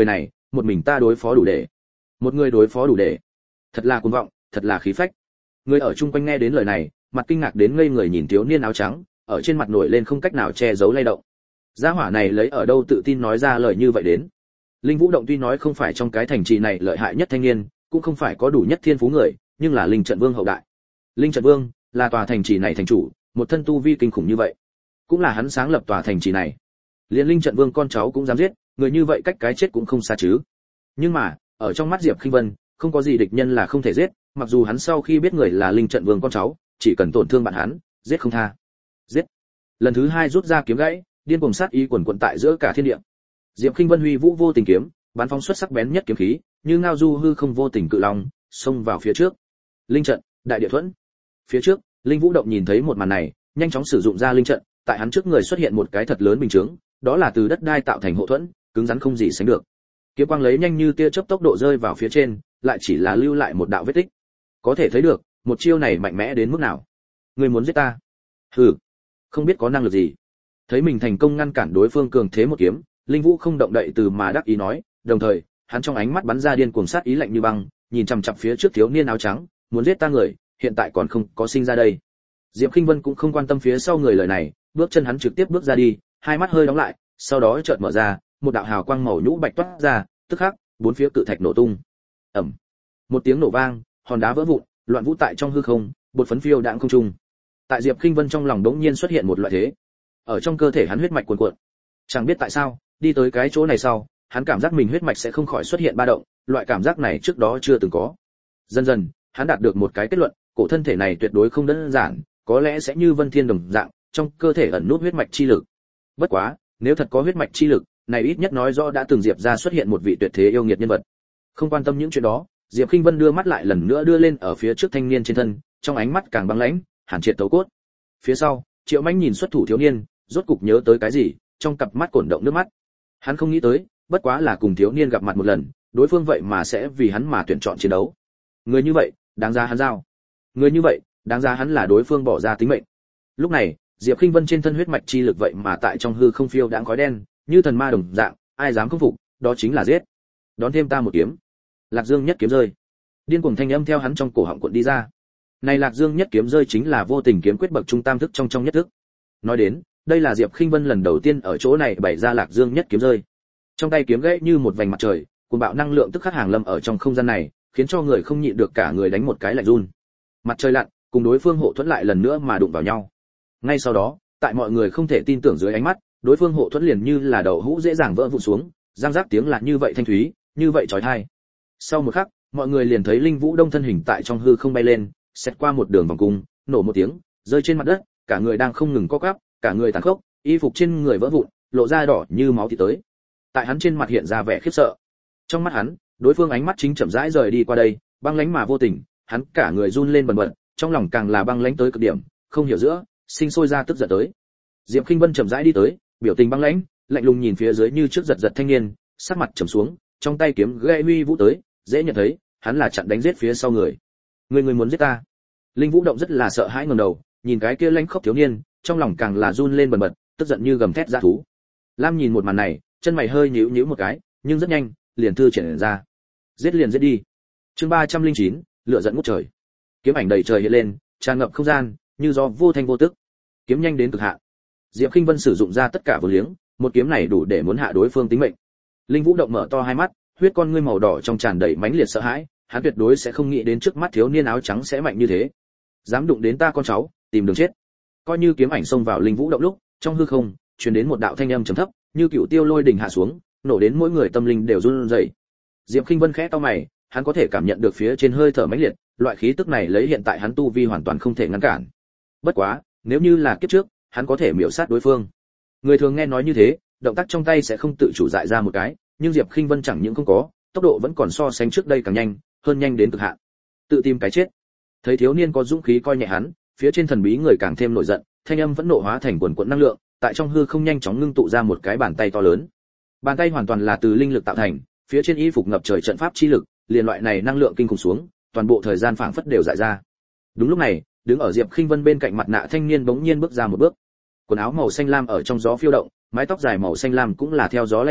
một mình ta đối phó đủ để. Một người đối phó đủ để. Thật là cuồng vọng, thật là khí phách. Người ở chung quanh nghe đến lời này, mặt kinh ngạc đến ngây người nhìn thiếu niên áo trắng, ở trên mặt nổi lên không cách nào che giấu lay động. Gia hỏa này lấy ở đâu tự tin nói ra lời như vậy đến? Linh Vũ Động tuy nói không phải trong cái thành trì này lợi hại nhất thanh niên, cũng không phải có đủ nhất thiên phú người, nhưng là Linh Trận Vương hậu đại. Linh Trận Vương là tòa thành trì này thành chủ, một thân tu vi kinh khủng như vậy, cũng là hắn sáng lập tòa thành trì này. Liên Linh Trận Vương con cháu cũng dám giết, người như vậy cách cái chết cũng không xa chứ. Nhưng mà, ở trong mắt Diệp Khinh Vân, không có gì địch nhân là không thể giết, mặc dù hắn sau khi biết người là Linh Trận Vương con cháu, chỉ cần tổn thương bạn hắn, giết không tha. Giết. Lần thứ hai rút ra kiếm gãy, điên cuồng sát ý quần quần tại giữa cả thiên địa. Diệp Khinh Vân huy vũ vô tình kiếm, bắn phóng xuất sắc bén nhất kiếm khí, như ngao du hư không vô tình cự long, xông vào phía trước. Linh trận, đại địa thuẫn. Phía trước, Linh Vũ Động nhìn thấy một màn này, nhanh chóng sử dụng ra linh trận, tại hắn trước người xuất hiện một cái thật lớn bình chướng, đó là từ đất đai tạo thành hộ thuẫn, cứng rắn không gì sánh được. Kiếm quang lấy nhanh như tia chớp tốc độ rơi vào phía trên, lại chỉ là lưu lại một đạo vết tích. Có thể thấy được, một chiêu này mạnh mẽ đến mức nào. Ngươi muốn giết ta? Hừ, không biết có năng lực gì. Thấy mình thành công ngăn cản đối phương cường thế một kiếm, Linh Vũ không động đậy từ mà đắc ý nói, đồng thời, hắn trong ánh mắt bắn ra điên cuồng sát ý lạnh như băng, nhìn chằm chằm phía trước thiếu niên áo trắng, muốn giết ta người, hiện tại còn không có sinh ra đây. Diệp Khinh Vân cũng không quan tâm phía sau người lời này, bước chân hắn trực tiếp bước ra đi, hai mắt hơi đóng lại, sau đó chợt mở ra, một đạo hào quang màu nhũ bạch toát ra, tức khắc, bốn phía cự thạch nổ tung. Ầm. Một tiếng nổ vang, hòn đá vỡ vụn, loạn vũ tại trong hư không, bột phấn phiêu đãng không trung. Tại Diệp Khinh Vân trong lòng đống nhiên xuất hiện một loại thế. Ở trong cơ thể hắn huyết mạch cuồn cuộn. Chẳng biết tại sao, đi tới cái chỗ này sau, hắn cảm giác mình huyết mạch sẽ không khỏi xuất hiện ba động, loại cảm giác này trước đó chưa từng có. Dần dần, hắn đạt được một cái kết luận, cổ thân thể này tuyệt đối không đơn giản, có lẽ sẽ như Vân Thiên đồng dạng, trong cơ thể ẩn nút huyết mạch chi lực. Bất quá, nếu thật có huyết mạch chi lực, này ít nhất nói rõ đã từng Diệp gia xuất hiện một vị tuyệt thế yêu nghiệt nhân vật. Không quan tâm những chuyện đó, Diệp Khinh Vân đưa mắt lại lần nữa đưa lên ở phía trước thanh niên trên thân, trong ánh mắt càng băng lãnh, hàn triệt tấu cốt. Phía sau, Triệu Mãnh nhìn xuất thủ thiếu niên, rốt cục nhớ tới cái gì, trong cặp mắt cuộn động nước mắt. Hắn không nghĩ tới, bất quá là cùng thiếu niên gặp mặt một lần, đối phương vậy mà sẽ vì hắn mà tuyển chọn chiến đấu. Người như vậy, đáng giá hắn giao. Người như vậy, đáng giá hắn là đối phương bỏ ra tính mệnh. Lúc này, Diệp Khinh Vân trên thân huyết mạch chi lực vậy mà tại trong hư không phiêu đãng khói đen, như thần ma đồng dạng, ai dám không phục, đó chính là giết. Đón thêm ta một kiếm. Lạc Dương nhất kiếm rơi. Điên cuồng thanh âm theo hắn trong cổ họng cuộn đi ra. Này Lạc Dương nhất kiếm rơi chính là vô tình kiếm quyết bậc trung tam thức trong trong nhất thức. Nói đến, đây là Diệp Khinh Vân lần đầu tiên ở chỗ này bày ra Lạc Dương nhất kiếm rơi. Trong tay kiếm gãy như một vành mặt trời, cuồng bạo năng lượng tức khắc hàng lâm ở trong không gian này, khiến cho người không nhịn được cả người đánh một cái lạnh run. Mặt trời lặn, cùng đối phương hộ thuẫn lại lần nữa mà đụng vào nhau. Ngay sau đó, tại mọi người không thể tin tưởng dưới ánh mắt, đối phương hộ thuẫn liền như là đậu hũ dễ dàng vỡ vụn xuống, răng rác tiếng là như vậy thanh thúy, như vậy chói tai. Sau một khắc, mọi người liền thấy Linh Vũ Đông thân hình tại trong hư không bay lên, xét qua một đường vòng cung, nổ một tiếng, rơi trên mặt đất, cả người đang không ngừng co quắp, cả người tàn khốc, y phục trên người vỡ vụn, lộ ra đỏ như máu thịt tới. Tại hắn trên mặt hiện ra vẻ khiếp sợ. Trong mắt hắn, đối phương ánh mắt chính chậm rãi rời đi qua đây, băng lãnh mà vô tình, hắn cả người run lên bần bật, trong lòng càng là băng lãnh tới cực điểm, không hiểu giữa, sinh sôi ra tức giận tới. Diệp Khinh Vân chậm rãi đi tới, biểu tình băng lãnh, lạnh lùng nhìn phía dưới như trước giật giật thanh niên, sắc mặt trầm xuống, trong tay kiếm gãy huy vũ tới, dễ nhận thấy, hắn là chặn đánh giết phía sau người. Người người muốn giết ta? Linh Vũ Động rất là sợ hãi ngẩng đầu, nhìn cái kia lãnh khốc thiếu niên, trong lòng càng là run lên bần bật, tức giận như gầm thét dã thú. Lam nhìn một màn này, chân mày hơi nhíu nhíu một cái, nhưng rất nhanh, liền thư triển ra. Giết liền giết đi. Chương ba trăm lẻ chín, lửa giận ngút trời. Kiếm ảnh đầy trời hiện lên, tràn ngập không gian, như gió vô thanh vô tức. Kiếm nhanh đến cực hạn. Diệp Khinh Vân sử dụng ra tất cả vô liếng, một kiếm này đủ để muốn hạ đối phương tính mệnh. Linh Vũ Động mở to hai mắt, huyết con ngươi màu đỏ trong tràn đầy mãnh liệt sợ hãi, hắn tuyệt đối sẽ không nghĩ đến trước mắt thiếu niên áo trắng sẽ mạnh như thế. Dám đụng đến ta con cháu, tìm đường chết. Coi như kiếm ảnh xông vào Linh Vũ Động lúc, trong hư không truyền đến một đạo thanh âm trầm thấp, như cựu tiêu lôi đỉnh hạ xuống, nổ đến mỗi người tâm linh đều run rẩy. Diệp Khinh Vân khẽ cau mày, hắn có thể cảm nhận được phía trên hơi thở mãnh liệt, loại khí tức này lấy hiện tại hắn tu vi hoàn toàn không thể ngăn cản. Bất quá, nếu như là kiếp trước, hắn có thể miểu sát đối phương. Người thường nghe nói như thế, động tác trong tay sẽ không tự chủ dại ra một cái, nhưng Diệp Khinh Vân chẳng những không có, tốc độ vẫn còn so sánh trước đây càng nhanh, hơn nhanh đến cực hạn. Tự tìm cái chết. Thấy thiếu niên có dũng khí coi nhẹ hắn, phía trên thần bí người càng thêm nổi giận, thanh âm vẫn nộ hóa thành quần quần năng lượng, tại trong hư không nhanh chóng ngưng tụ ra một cái bàn tay to lớn. Bàn tay hoàn toàn là từ linh lực tạo thành, phía trên y phục ngập trời trận pháp chi lực, liền loại này năng lượng kinh khủng xuống, toàn bộ thời gian phảng phất đều dại ra. Đúng lúc này, đứng ở Diệp Khinh Vân bên cạnh mặt nạ thanh niên bỗng nhiên bước ra một bước. Quần áo màu xanh lam ở trong gió phiêu động, mái tóc dài màu xanh lam cũng là theo gió lay động,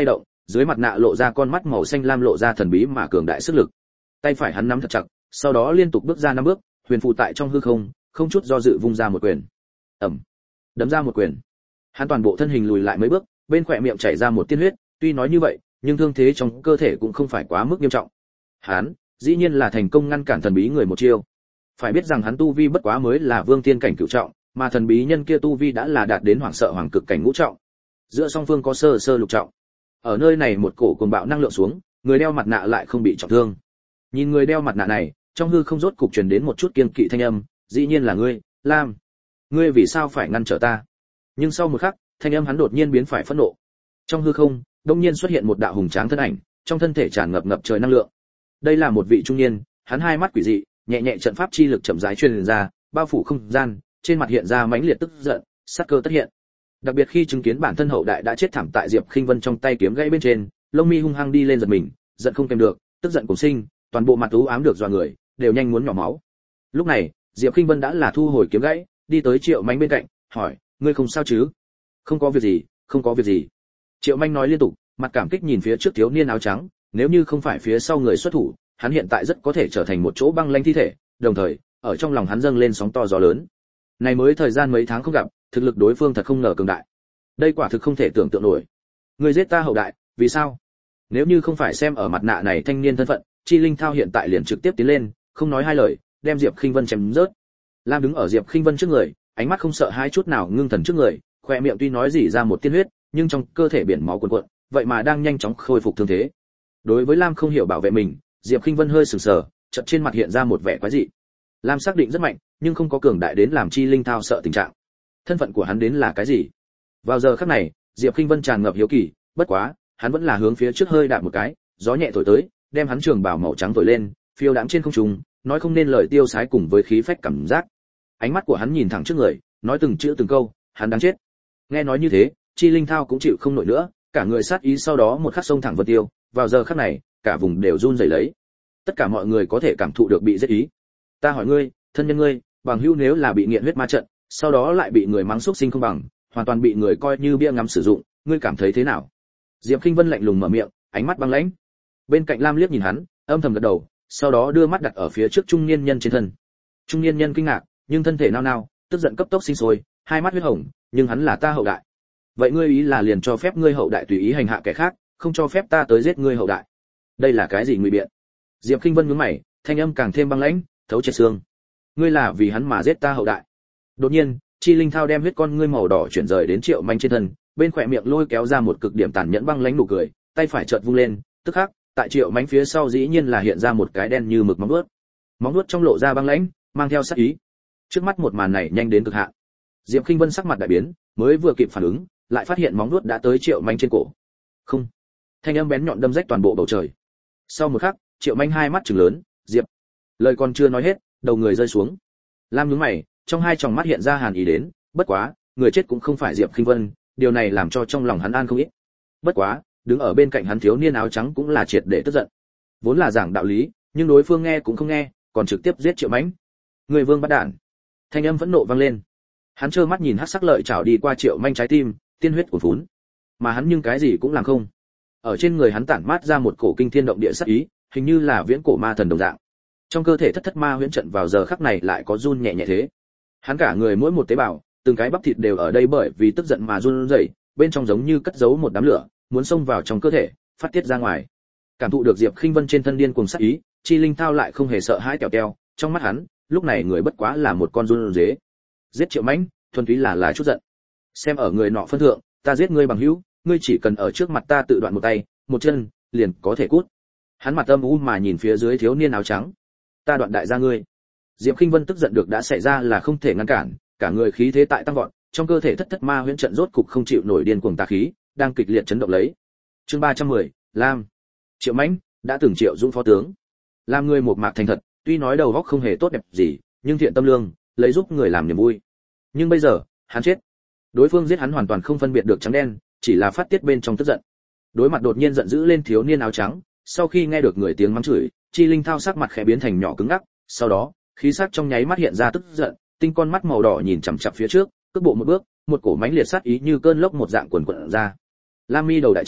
dưới mặt nạ lộ ra con mắt màu xanh lam lộ ra thần bí mà cường đại sức lực. Tay phải hắn nắm thật chặt, sau đó liên tục bước ra năm bước, huyền phù tại trong hư không, không chút do dự vung ra một quyền. Ầm, đấm ra một quyền. Hắn toàn bộ thân hình lùi lại mấy bước, bên khóe miệng chảy ra một tiên huyết, tuy nói như vậy, nhưng thương thế trong cơ thể cũng không phải quá mức nghiêm trọng. Hắn, dĩ nhiên là thành công ngăn cản thần bí người một chiêu. Phải biết rằng hắn tu vi bất quá mới là vương tiên cảnh cửu trọng, mà thần bí nhân kia tu vi đã là đạt đến hoảng sợ hoàng cực cảnh ngũ trọng. Giữa song phương có sơ sơ lục trọng. Ở nơi này một cổ cuồng bạo năng lượng xuống, người đeo mặt nạ lại không bị trọng thương. Nhìn người đeo mặt nạ này, trong hư không rốt cục truyền đến một chút kiên kỵ thanh âm, dĩ nhiên là ngươi, Lam. Ngươi vì sao phải ngăn trở ta? Nhưng sau một khắc, thanh âm hắn đột nhiên biến phải phẫn nộ. Trong hư không, đột nhiên xuất hiện một đạo hùng tráng thân ảnh, trong thân thể tràn ngập ngập trời năng lượng. Đây là một vị trung niên, hắn hai mắt quỷ dị, nhẹ nhẹ trận pháp chi lực chậm rãi truyền ra, bao phủ không gian, trên mặt hiện ra mãnh liệt tức giận, sát cơ tất hiện. Đặc biệt khi chứng kiến bản thân hậu đại đã chết thảm tại Diệp Khinh Vân trong tay kiếm gãy bên trên, lông mi hung hăng đi lên giật mình, giận không kềm được, tức giận cùng sinh, toàn bộ mặt u ám được dọa người, đều nhanh muốn nhỏ máu. Lúc này, Diệp Khinh Vân đã là thu hồi kiếm gãy, đi tới Triệu Mạnh bên cạnh, hỏi, ngươi không sao chứ? Không có việc gì, không có việc gì. Triệu Mạnh nói liên tục, mặt cảm kích nhìn phía trước thiếu niên áo trắng, nếu như không phải phía sau người xuất thủ, hắn hiện tại rất có thể trở thành một chỗ băng lanh thi thể, đồng thời, ở trong lòng hắn dâng lên sóng to gió lớn. Này mới thời gian mấy tháng không gặp, thực lực đối phương thật không ngờ cường đại. Đây quả thực không thể tưởng tượng nổi. Người giết ta hậu đại, vì sao? Nếu như không phải xem ở mặt nạ này thanh niên thân phận, Chi Linh Thao hiện tại liền trực tiếp tiến lên, không nói hai lời, đem Diệp Khinh Vân chém rớt. Lam đứng ở Diệp Khinh Vân trước người, ánh mắt không sợ hãi chút nào ngưng thần trước người, khóe miệng tuy nói rỉ ra một tiên huyết, nhưng trong cơ thể biển máu cuồn cuộn, vậy mà đang nhanh chóng khôi phục thương thế. Đối với Lam không hiểu bảo vệ mình, Diệp Khinh Vân hơi sửng sờ, chợt trên mặt hiện ra một vẻ quái dị. Lam xác định rất mạnh, nhưng không có cường đại đến làm Chi Linh Thao sợ tình trạng. Thân phận của hắn đến là cái gì? Vào giờ khắc này, Diệp Khinh Vân tràn ngập hiếu kỳ, bất quá, hắn vẫn là hướng phía trước hơi đạp một cái, gió nhẹ thổi tới, đem hắn trường bào màu trắng thổi lên, phiêu đãng trên không trung, nói không nên lời tiêu sái cùng với khí phách cảm giác. Ánh mắt của hắn nhìn thẳng trước người, nói từng chữ từng câu, hắn đáng chết. Nghe nói như thế, Chi Linh Thao cũng chịu không nổi nữa, cả người sát ý sau đó một khắc xông thẳng vân tiêu, vào giờ khắc này, cả vùng đều run rẩy lấy. Tất cả mọi người có thể cảm thụ được bị giết ý. Ta hỏi ngươi, thân nhân ngươi, bằng hữu nếu là bị nghiện huyết ma trận, sau đó lại bị người mắng xúc sinh không bằng, hoàn toàn bị người coi như bia ngắm sử dụng, ngươi cảm thấy thế nào? Diệp Khinh Vân lạnh lùng mở miệng, ánh mắt băng lãnh. Bên cạnh Lam liếc nhìn hắn, âm thầm gật đầu, sau đó đưa mắt đặt ở phía trước trung niên nhân trên thân. Trung niên nhân kinh ngạc, nhưng thân thể nao nao, tức giận cấp tốc sinh sôi, hai mắt huyết hồng, nhưng hắn là ta hậu đại. Vậy ngươi ý là liền cho phép ngươi hậu đại tùy ý hành hạ kẻ khác, không cho phép ta tới giết ngươi hậu đại? Đây là cái gì ngụy biện? Diệp Khinh Vân nhướng mày, thanh âm càng thêm băng lãnh, thấu triệt xương. Ngươi là vì hắn mà giết ta hậu đại? Đột nhiên, Chi Linh Thao đem huyết con ngươi màu đỏ chuyển rời đến Triệu Mạnh trên thân, bên khóe miệng lôi kéo ra một cực điểm tàn nhẫn băng lãnh nụ cười, tay phải chợt vung lên, tức khắc, tại Triệu Mạnh phía sau dĩ nhiên là hiện ra một cái đen như mực móng vuốt. Móng vuốt trong lộ ra băng lãnh, mang theo sát ý. Trước mắt một màn này nhanh đến cực hạn. Diệp Khinh Vân sắc mặt đại biến, mới vừa kịp phản ứng, lại phát hiện móng vuốt đã tới Triệu Mạnh trên cổ. Không. Thanh âm bén nhọn đâm rách toàn bộ bầu trời. Sau một khắc, Triệu Mạnh hai mắt trừng lớn, "Diệp." Lời còn chưa nói hết, đầu người rơi xuống. Lam nhướng mày, trong hai tròng mắt hiện ra hàn ý đến, bất quá, người chết cũng không phải Diệp Khinh Vân, điều này làm cho trong lòng hắn an không ít. Bất quá, đứng ở bên cạnh hắn thiếu niên áo trắng cũng là triệt để tức giận. Vốn là giảng đạo lý, nhưng đối phương nghe cũng không nghe, còn trực tiếp giết Triệu Mãnh. Người vương bắt đản. Thanh âm vẫn nộ vang lên. Hắn trơ mắt nhìn hắc sắc lợi chảo đi qua Triệu Mãnh trái tim, tiên huyết cuồn phún. Mà hắn nhưng cái gì cũng làm không. Ở trên người hắn tản mát ra một cổ kinh thiên động địa sát ý, hình như là viễn cổ ma thần đồng dạng. Trong cơ thể thất thất ma huyễn trận vào giờ khắc này lại có run nhẹ nhẹ thế. Hắn cả người mỗi một tế bào, từng cái bắp thịt đều ở đây bởi vì tức giận mà run rẩy, bên trong giống như cất giấu một đám lửa, muốn xông vào trong cơ thể, phát tiết ra ngoài. Cảm thụ được Diệp Khinh Vân trên thân điên cuồng sát ý, Chi Linh Thao lại không hề sợ hãi tèo teo, trong mắt hắn, lúc này người bất quá là một con run dế. Giết Triệu Mãnh, thuần túy là là chút giận. Xem ở người nọ phân thượng, ta giết ngươi bằng hữu, ngươi chỉ cần ở trước mặt ta tự đoạn một tay, một chân, liền có thể cút. Hắn mặt âm u mà nhìn phía dưới thiếu niên áo trắng. Ta đoạn đại gia ngươi. Diệp Khinh Vân tức giận được đã xảy ra là không thể ngăn cản, cả người khí thế tại tăng vọt, trong cơ thể thất thất ma huyễn trận rốt cục không chịu nổi điên cuồng tà khí, đang kịch liệt chấn động lấy. Chương ba trăm mười, Lam. Triệu Mãnh, đã từng Triệu Dũng phó tướng. Làm người một mạc thành thật, tuy nói đầu óc không hề tốt đẹp gì, nhưng thiện tâm lương, lấy giúp người làm niềm vui. Nhưng bây giờ, hắn chết. Đối phương giết hắn hoàn toàn không phân biệt được trắng đen, chỉ là phát tiết bên trong tức giận. Đối mặt đột nhiên giận dữ lên thiếu niên áo trắng, sau khi nghe được người tiếng mắng chửi, Chi Linh Thao sắc mặt khẽ biến thành nhỏ cứng ngắc, sau đó, khí sắc trong nháy mắt hiện ra tức giận, tinh con mắt màu đỏ nhìn chằm chằm phía trước, cước bộ một bước, một cổ mãnh liệt sát ý như cơn lốc một dạng cuồn cuộn ra. Lam mi đầu đại chiếu,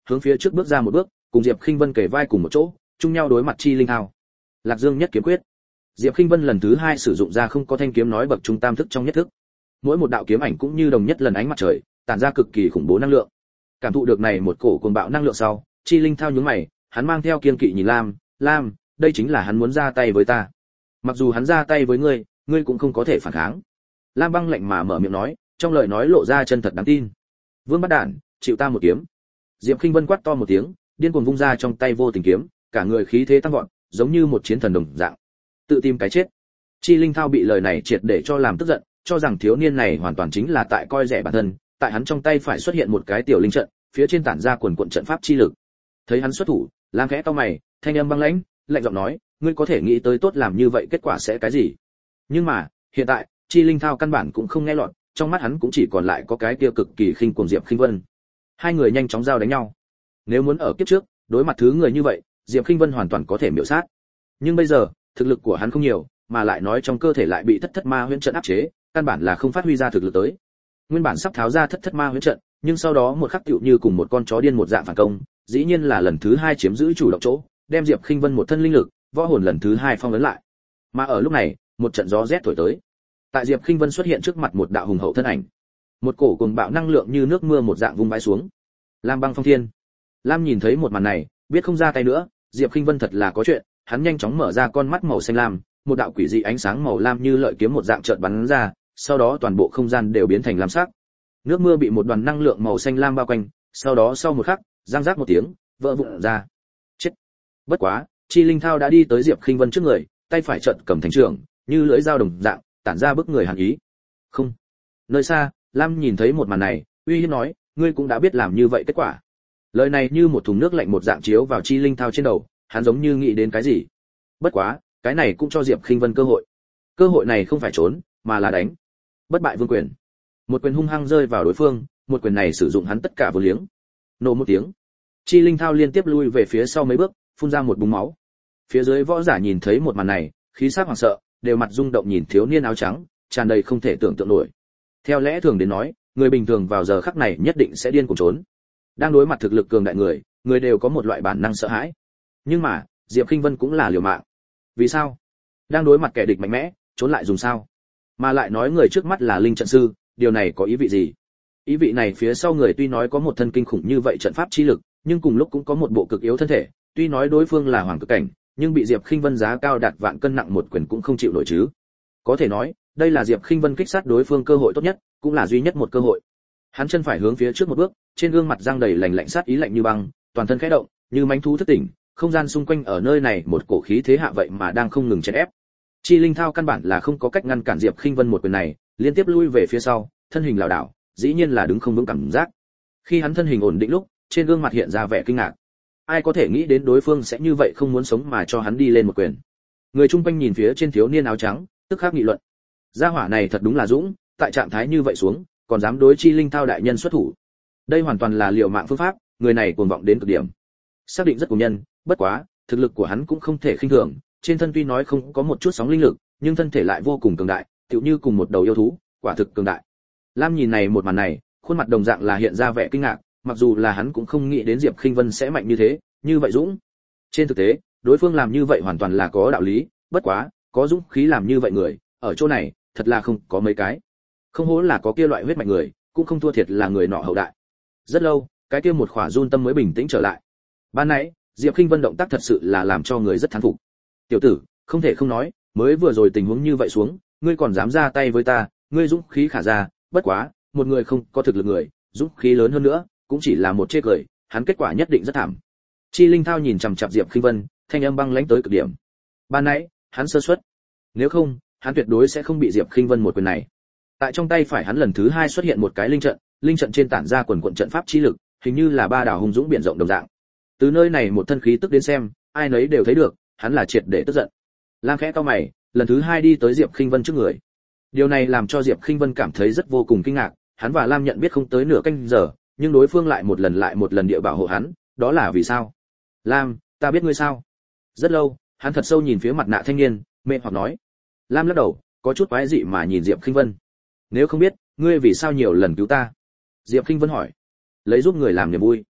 hướng phía trước bước ra một bước, cùng Diệp Khinh Vân kề vai cùng một chỗ, chung nhau đối mặt Chi Linh Thao. Lạc Dương nhất kiếm quyết. Diệp Khinh Vân lần thứ hai sử dụng ra không có thanh kiếm nói bậc trung tam thức trong nhất thức. Mỗi một đạo kiếm ảnh cũng như đồng nhất lần ánh mặt trời, tản ra cực kỳ khủng bố năng lượng. Cảm thụ được này một cổ cuồng bạo năng lượng sau, Chi Linh Thao nhướng mày, hắn mang theo kiên kỵ nhìn Lam, "Lam, đây chính là hắn muốn ra tay với ta. Mặc dù hắn ra tay với ngươi, ngươi cũng không có thể phản kháng." Lam băng lạnh mà mở miệng nói, trong lời nói lộ ra chân thật đáng tin. "Vương Bát Đản, chịu ta một kiếm." Diệp Khinh Vân quát to một tiếng, điên cuồng vung ra trong tay vô tình kiếm, cả người khí thế tăng vọt, giống như một chiến thần đồng dạng. Tự tìm cái chết. Chi Linh Thao bị lời này triệt để cho làm tức giận, cho rằng thiếu niên này hoàn toàn chính là tại coi rẻ bản thân, tại hắn trong tay phải xuất hiện một cái tiểu linh trận, phía trên tản ra quần quần trận pháp chi lực. Thấy hắn xuất thủ, Lam khẽ cau mày, thanh âm băng lãnh, lạnh giọng nói, ngươi có thể nghĩ tới tốt làm như vậy kết quả sẽ cái gì? Nhưng mà, hiện tại, Chi Linh Thao căn bản cũng không nghe lọt, trong mắt hắn cũng chỉ còn lại có cái kia cực kỳ khinh cuồng Diệp Khinh Vân. Hai người nhanh chóng giao đánh nhau. Nếu muốn ở kiếp trước, đối mặt thứ người như vậy, Diệp Khinh Vân hoàn toàn có thể miểu sát. Nhưng bây giờ, thực lực của hắn không nhiều, mà lại nói trong cơ thể lại bị thất thất ma huyễn trận áp chế, căn bản là không phát huy ra thực lực tới. Nguyên bản sắp tháo ra thất thất ma huyễn trận, nhưng sau đó một khắc tựu như cùng một con chó điên một dạng phản công, dĩ nhiên là lần thứ hai chiếm giữ chủ động chỗ, đem Diệp Khinh Vân một thân linh lực, võ hồn lần thứ hai phong ấn lại. Mà ở lúc này, một trận gió rét thổi tới. Tại Diệp Khinh Vân xuất hiện trước mặt một đạo hùng hậu thân ảnh. Một cổ cuồng bạo năng lượng như nước mưa một dạng vung vãi xuống. Lam băng phong thiên. Lam nhìn thấy một màn này, biết không ra tay nữa, Diệp Khinh Vân thật là có chuyện, hắn nhanh chóng mở ra con mắt màu xanh lam, một đạo quỷ dị ánh sáng màu lam như lợi kiếm một dạng chợt bắn ra, sau đó toàn bộ không gian đều biến thành lam sắc. Nước mưa bị một đoàn năng lượng màu xanh lam bao quanh, sau đó sau một khắc, răng rác một tiếng, vỡ vụn ra. Chết. Bất quá, Chi Linh Thao đã đi tới Diệp Khinh Vân trước người, tay phải chợt cầm thành trường, như lưỡi dao đồng dạng, tản ra bức người hàn ý. Không. Nơi xa, Lam nhìn thấy một màn này, uy hiếp nói, ngươi cũng đã biết làm như vậy kết quả. Lời này như một thùng nước lạnh một dạng chiếu vào Chi Linh Thao trên đầu, hắn giống như nghĩ đến cái gì. Bất quá, cái này cũng cho Diệp Khinh Vân cơ hội. Cơ hội này không phải trốn, mà là đánh. Bất bại vương quyền. Một quyền hung hăng rơi vào đối phương, một quyền này sử dụng hắn tất cả vô liếng. Nổ một tiếng, Chi Linh Thao liên tiếp lui về phía sau mấy bước, phun ra một búng máu. Phía dưới võ giả nhìn thấy một màn này, khí sắc hoảng sợ, đều mặt rung động nhìn thiếu niên áo trắng, tràn đầy không thể tưởng tượng nổi. Theo lẽ thường đến nói, người bình thường vào giờ khắc này nhất định sẽ điên cuồng trốn. Đang đối mặt thực lực cường đại người, người đều có một loại bản năng sợ hãi. Nhưng mà, Diệp Khinh Vân cũng là liều mạng. Vì sao? Đang đối mặt kẻ địch mạnh mẽ, trốn lại dùng sao? Mà lại nói người trước mắt là linh trận sư, điều này có ý vị gì? Ý vị này phía sau người tuy nói có một thân kinh khủng như vậy trận pháp chi lực, nhưng cùng lúc cũng có một bộ cực yếu thân thể, tuy nói đối phương là hoàng cực cảnh, nhưng bị Diệp Khinh Vân giá cao đạt vạn cân nặng một quyền cũng không chịu nổi chứ. Có thể nói, đây là Diệp Khinh Vân kích sát đối phương cơ hội tốt nhất, cũng là duy nhất một cơ hội. Hắn chân phải hướng phía trước một bước, trên gương mặt răng đầy lạnh lạnh sát ý lạnh như băng, toàn thân khẽ động, như mãnh thú thức tỉnh, không gian xung quanh ở nơi này một cổ khí thế hạ vậy mà đang không ngừng chèn ép. Chi Linh Thao căn bản là không có cách ngăn cản Diệp Khinh Vân một quyền này, liên tiếp lui về phía sau, thân hình lảo đảo, dĩ nhiên là đứng không vững cảm giác. Khi hắn thân hình ổn định lúc, trên gương mặt hiện ra vẻ kinh ngạc. Ai có thể nghĩ đến đối phương sẽ như vậy không muốn sống mà cho hắn đi lên một quyền. Người chung quanh nhìn phía trên thiếu niên áo trắng, tức khắc nghị luận. Gia hỏa này thật đúng là dũng, tại trạng thái như vậy xuống, còn dám đối Chi Linh Thao đại nhân xuất thủ. Đây hoàn toàn là liều mạng phương pháp, người này cuồng vọng đến cực điểm. Xác định rất cuồng nhân, bất quá, thực lực của hắn cũng không thể khinh thường, trên thân tuy nói không có một chút sóng linh lực, nhưng thân thể lại vô cùng cường đại, tựu như cùng một đầu yêu thú, quả thực cường đại. Lam nhìn này một màn này, khuôn mặt đồng dạng là hiện ra vẻ kinh ngạc, mặc dù là hắn cũng không nghĩ đến Diệp Khinh Vân sẽ mạnh như thế, như vậy dũng. Trên thực tế, đối phương làm như vậy hoàn toàn là có đạo lý, bất quá, có dũng khí làm như vậy người, ở chỗ này, thật là không có mấy cái. Không hổ là có kia loại huyết mạch người, cũng không thua thiệt là người nọ hậu đại. Rất lâu, cái kia một khỏa run tâm mới bình tĩnh trở lại. Ban nãy, Diệp Khinh Vân động tác thật sự là làm cho người rất thán phục. Tiểu tử, không thể không nói, mới vừa rồi tình huống như vậy xuống, ngươi còn dám ra tay với ta, ngươi dũng khí khả ra, bất quá, một người không có thực lực người, dũng khí lớn hơn nữa, cũng chỉ là một chê cười, hắn kết quả nhất định rất thảm. Chi Linh Thao nhìn chằm chằm Diệp Khinh Vân, thanh âm băng lãnh tới cực điểm. Ban nãy, hắn sơ suất, nếu không, hắn tuyệt đối sẽ không bị Diệp Khinh Vân một quyền này. Tại trong tay phải hắn lần thứ hai xuất hiện một cái linh trận, linh trận trên tản ra quần quần trận pháp chi lực, hình như là ba đảo hùng dũng biển rộng đồng dạng. Từ nơi này một thân khí tức đến xem, ai nấy đều thấy được, hắn là triệt để tức giận. Lam khẽ cau mày, lần thứ hai đi tới Diệp Khinh Vân trước người. Điều này làm cho Diệp Khinh Vân cảm thấy rất vô cùng kinh ngạc, hắn và Lam nhận biết không tới nửa canh giờ, nhưng đối phương lại một lần lại một lần địa bảo hộ hắn, đó là vì sao? Lam, ta biết ngươi sao? Rất lâu, hắn thật sâu nhìn phía mặt nạ thanh niên, mê hoặc nói. Lam lắc đầu, có chút quái dị mà nhìn Diệp Khinh Vân. Nếu không biết, ngươi vì sao nhiều lần cứu ta? Diệp Khinh Vân hỏi. Lấy giúp người làm niềm vui.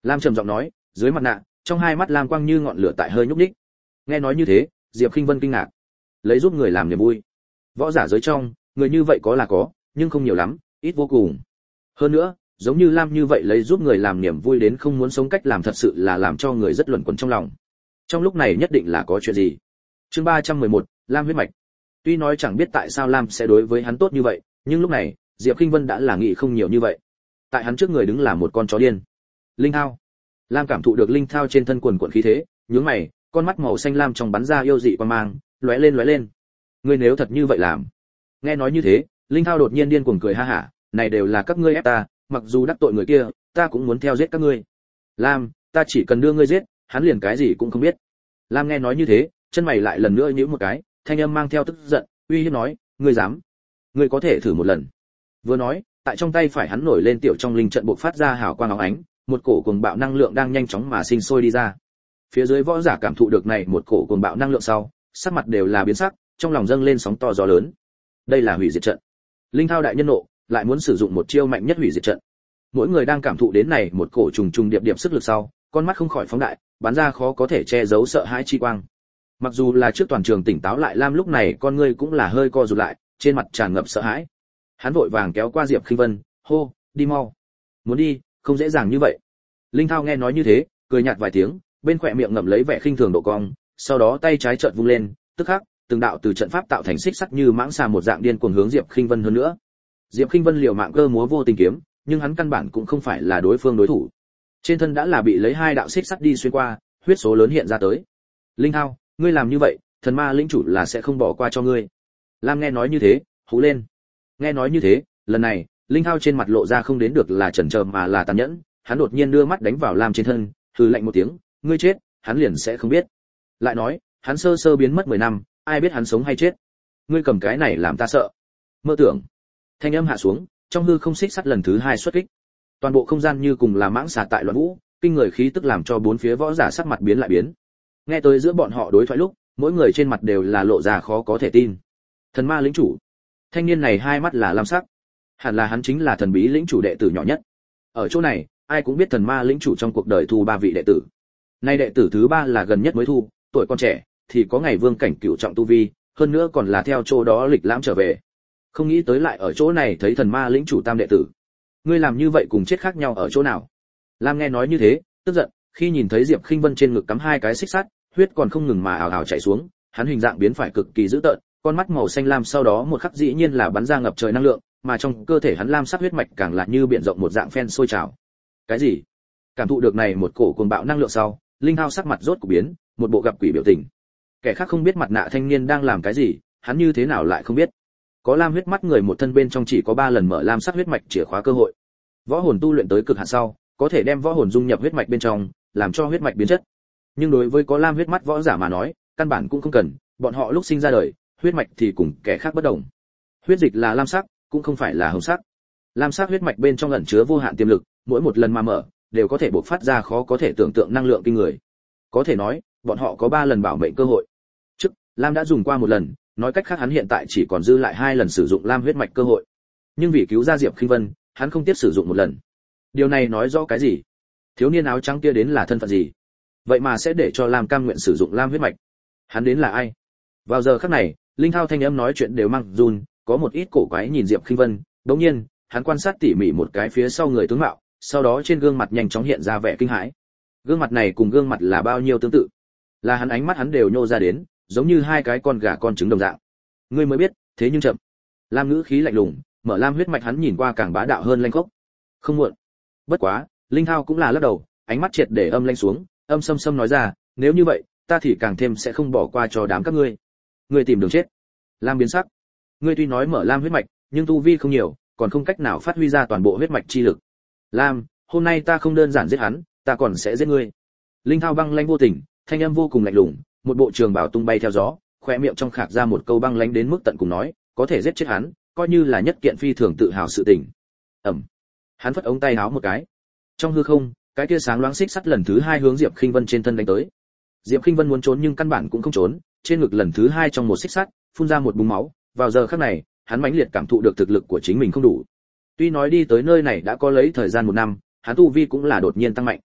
Lam trầm giọng nói, dưới mặt nạ, trong hai mắt lam quang như ngọn lửa tại hơi nhúc nhích. Nghe nói như thế, Diệp Khinh Vân kinh ngạc. Lấy giúp người làm niềm vui. Võ giả giới trong, người như vậy có là có, nhưng không nhiều lắm, ít vô cùng. Hơn nữa, giống như Lam như vậy lấy giúp người làm niềm vui đến không muốn sống cách làm thật sự là làm cho người rất luẩn quẩn trong lòng. Trong lúc này nhất định là có chuyện gì. Chương ba trăm mười một, Lam huyết mạch. Tuy nói chẳng biết tại sao Lam sẽ đối với hắn tốt như vậy, nhưng lúc này, Diệp Khinh Vân đã là nghĩ không nhiều như vậy. Tại hắn trước người đứng là một con chó điên. Linh Thao. Lam cảm thụ được linh thao trên thân quần quần khí thế, nhướng mày, con mắt màu xanh lam trong bắn ra yêu dị quang mang, lóe lên lóe lên. Ngươi nếu thật như vậy làm. Nghe nói như thế, linh thao đột nhiên điên cuồng cười ha hả, này đều là các ngươi ép ta, mặc dù đắc tội người kia, ta cũng muốn theo giết các ngươi. Lam, ta chỉ cần đưa ngươi giết, hắn liền cái gì cũng không biết. Lam nghe nói như thế, chân mày lại lần nữa nhíu một cái, thanh âm mang theo tức giận, uy hiếp nói, ngươi dám? Ngươi có thể thử một lần. Vừa nói, tại trong tay phải hắn nổi lên tiểu trong linh trận bộc phát ra hào quang óng ánh, một cổ cuồng bạo năng lượng đang nhanh chóng mà sinh sôi đi ra. Phía dưới võ giả cảm thụ được này một cổ cuồng bạo năng lượng sau, sắc mặt đều là biến sắc, trong lòng dâng lên sóng to gió lớn. Đây là hủy diệt trận. Linh Thao đại nhân nộ, lại muốn sử dụng một chiêu mạnh nhất hủy diệt trận. Mỗi người đang cảm thụ đến này một cổ trùng trùng điệp điệp sức lực sau, con mắt không khỏi phóng đại, bắn ra khó có thể che giấu sợ hãi chi quang. Mặc dù là trước toàn trường tỉnh táo lại Lam lúc này con ngươi cũng là hơi co rụt lại, trên mặt tràn ngập sợ hãi. Hắn vội vàng kéo qua Diệp Khinh Vân, hô, đi mau. Muốn đi, không dễ dàng như vậy. Linh Thao nghe nói như thế, cười nhạt vài tiếng, bên khóe miệng ngậm lấy vẻ khinh thường độ cong, sau đó tay trái chợt vung lên, tức khắc, từng đạo từ trận pháp tạo thành xích sắt như mãng xà một dạng điên cuồng hướng Diệp Khinh Vân hơn nữa. Diệp Khinh Vân liều mạng cơ múa vô tình kiếm, nhưng hắn căn bản cũng không phải là đối phương đối thủ. Trên thân đã là bị lấy hai đạo xích sắt đi xuyên qua, huyết số lớn hiện ra tới. Linh Thao, ngươi làm như vậy, thần ma lĩnh chủ là sẽ không bỏ qua cho ngươi. Lam nghe nói như thế, hú lên. Nghe nói như thế, lần này, Linh Thao trên mặt lộ ra không đến được là chần chờ mà là tàn nhẫn, hắn đột nhiên đưa mắt đánh vào Lam trên thân, hừ lạnh một tiếng, ngươi chết, hắn liền sẽ không biết. Lại nói, hắn sơ sơ biến mất mười năm, ai biết hắn sống hay chết. Ngươi cầm cái này làm ta sợ. Mơ tưởng. Thanh âm hạ xuống, trong hư không xích sắt lần thứ hai xuất kích. Toàn bộ không gian như cùng là mãng xà tại loạn vũ, kinh người khí tức làm cho bốn phía võ giả sắc mặt biến lại biến. Nghe tới giữa bọn họ đối thoại lúc, mỗi người trên mặt đều là lộ ra khó có thể tin. Thần ma lĩnh chủ. Thanh niên này hai mắt là lam sắc. Hẳn là hắn chính là thần bí lĩnh chủ đệ tử nhỏ nhất. Ở chỗ này, ai cũng biết thần ma lĩnh chủ trong cuộc đời thu ba vị đệ tử. Nay đệ tử thứ ba là gần nhất mới thu, tuổi còn trẻ, thì có ngày vương cảnh cửu trọng tu vi, hơn nữa còn là theo chỗ đó lịch lãm trở về. Không nghĩ tới lại ở chỗ này thấy thần ma lĩnh chủ tam đệ tử. Ngươi làm như vậy cùng chết khác nhau ở chỗ nào? Lam nghe nói như thế, tức giận, khi nhìn thấy Diệp Khinh Vân trên ngực cắm hai cái xích sắt, huyết còn không ngừng mà ào ào chảy xuống, hắn hình dạng biến phải cực kỳ dữ tợn, con mắt màu xanh lam sau đó một khắc dĩ nhiên là bắn ra ngập trời năng lượng, mà trong cơ thể hắn lam sắc huyết mạch càng là như biển rộng một dạng phen sôi trào. Cái gì? Cảm thụ được này một cổ cuồng bạo năng lượng sau, Linh Hao sắc mặt rốt cục biến, một bộ gặp quỷ biểu tình. Kẻ khác không biết mặt nạ thanh niên đang làm cái gì, hắn như thế nào lại không biết. Có lam huyết mắt người một thân bên trong chỉ có ba lần mở lam sắc huyết mạch chìa khóa cơ hội. Võ hồn tu luyện tới cực hạn sau, có thể đem võ hồn dung nhập huyết mạch bên trong, làm cho huyết mạch biến chất. Nhưng đối với có lam huyết mắt võ giả mà nói, căn bản cũng không cần, bọn họ lúc sinh ra đời, huyết mạch thì cùng kẻ khác bất đồng. Huyết dịch là lam sắc, cũng không phải là hồng sắc. Lam sắc huyết mạch bên trong ẩn chứa vô hạn tiềm lực, mỗi một lần mà mở, đều có thể bộc phát ra khó có thể tưởng tượng năng lượng kinh người. Có thể nói, bọn họ có ba lần bảo mệnh cơ hội. Trước, Lam đã dùng qua một lần, nói cách khác hắn hiện tại chỉ còn dư lại hai lần sử dụng lam huyết mạch cơ hội. Nhưng vì cứu ra Diệp Khinh Vân, hắn không tiếp sử dụng một lần. Điều này nói rõ cái gì? Thiếu niên áo trắng kia đến là thân phận gì? Vậy mà sẽ để cho Lam cam nguyện sử dụng lam huyết mạch? Hắn đến là ai? Vào giờ khắc này, Linh Thao thanh âm nói chuyện đều mang run, có một ít cổ quái nhìn Diệp Khinh Vân, đột nhiên, hắn quan sát tỉ mỉ một cái phía sau người tướng mạo, sau đó trên gương mặt nhanh chóng hiện ra vẻ kinh hãi. Gương mặt này cùng gương mặt là bao nhiêu tương tự? Là hắn ánh mắt hắn đều nhô ra đến, giống như hai cái con gà con trứng đồng dạng. Ngươi mới biết, thế nhưng chậm. Lam ngữ khí lạnh lùng, mở lam huyết mạch hắn nhìn qua càng bá đạo hơn lanh khốc. Không muộn. Bất quá, Linh Thao cũng là lắc đầu, ánh mắt triệt để âm lãnh xuống, âm sâm sâm nói ra, nếu như vậy, ta thì càng thêm sẽ không bỏ qua cho đám các ngươi. Ngươi tìm đường chết. Lam biến sắc. Ngươi tuy nói mở lam huyết mạch, nhưng tu vi không nhiều, còn không cách nào phát huy ra toàn bộ huyết mạch chi lực. Lam, hôm nay ta không đơn giản giết hắn, ta còn sẽ giết ngươi. Linh Thao băng lãnh vô tình, thanh âm vô cùng lạnh lùng, một bộ trường bào tung bay theo gió, khóe miệng trong khạc ra một câu băng lãnh đến mức tận cùng nói, có thể giết chết hắn, coi như là nhất kiện phi thường tự hào sự tình. Ầm. Hắn phất ống tay áo một cái. Trong hư không, cái kia sáng loáng xích sắt lần thứ hai hướng Diệp Khinh Vân trên thân đánh tới. Diệp Khinh Vân muốn trốn nhưng căn bản cũng không trốn, trên ngực lần thứ hai trong một xích sắt, phun ra một búng máu, vào giờ khắc này, hắn mãnh liệt cảm thụ được thực lực của chính mình không đủ. Tuy nói đi tới nơi này đã có lấy thời gian một năm, hắn tu vi cũng là đột nhiên tăng mạnh.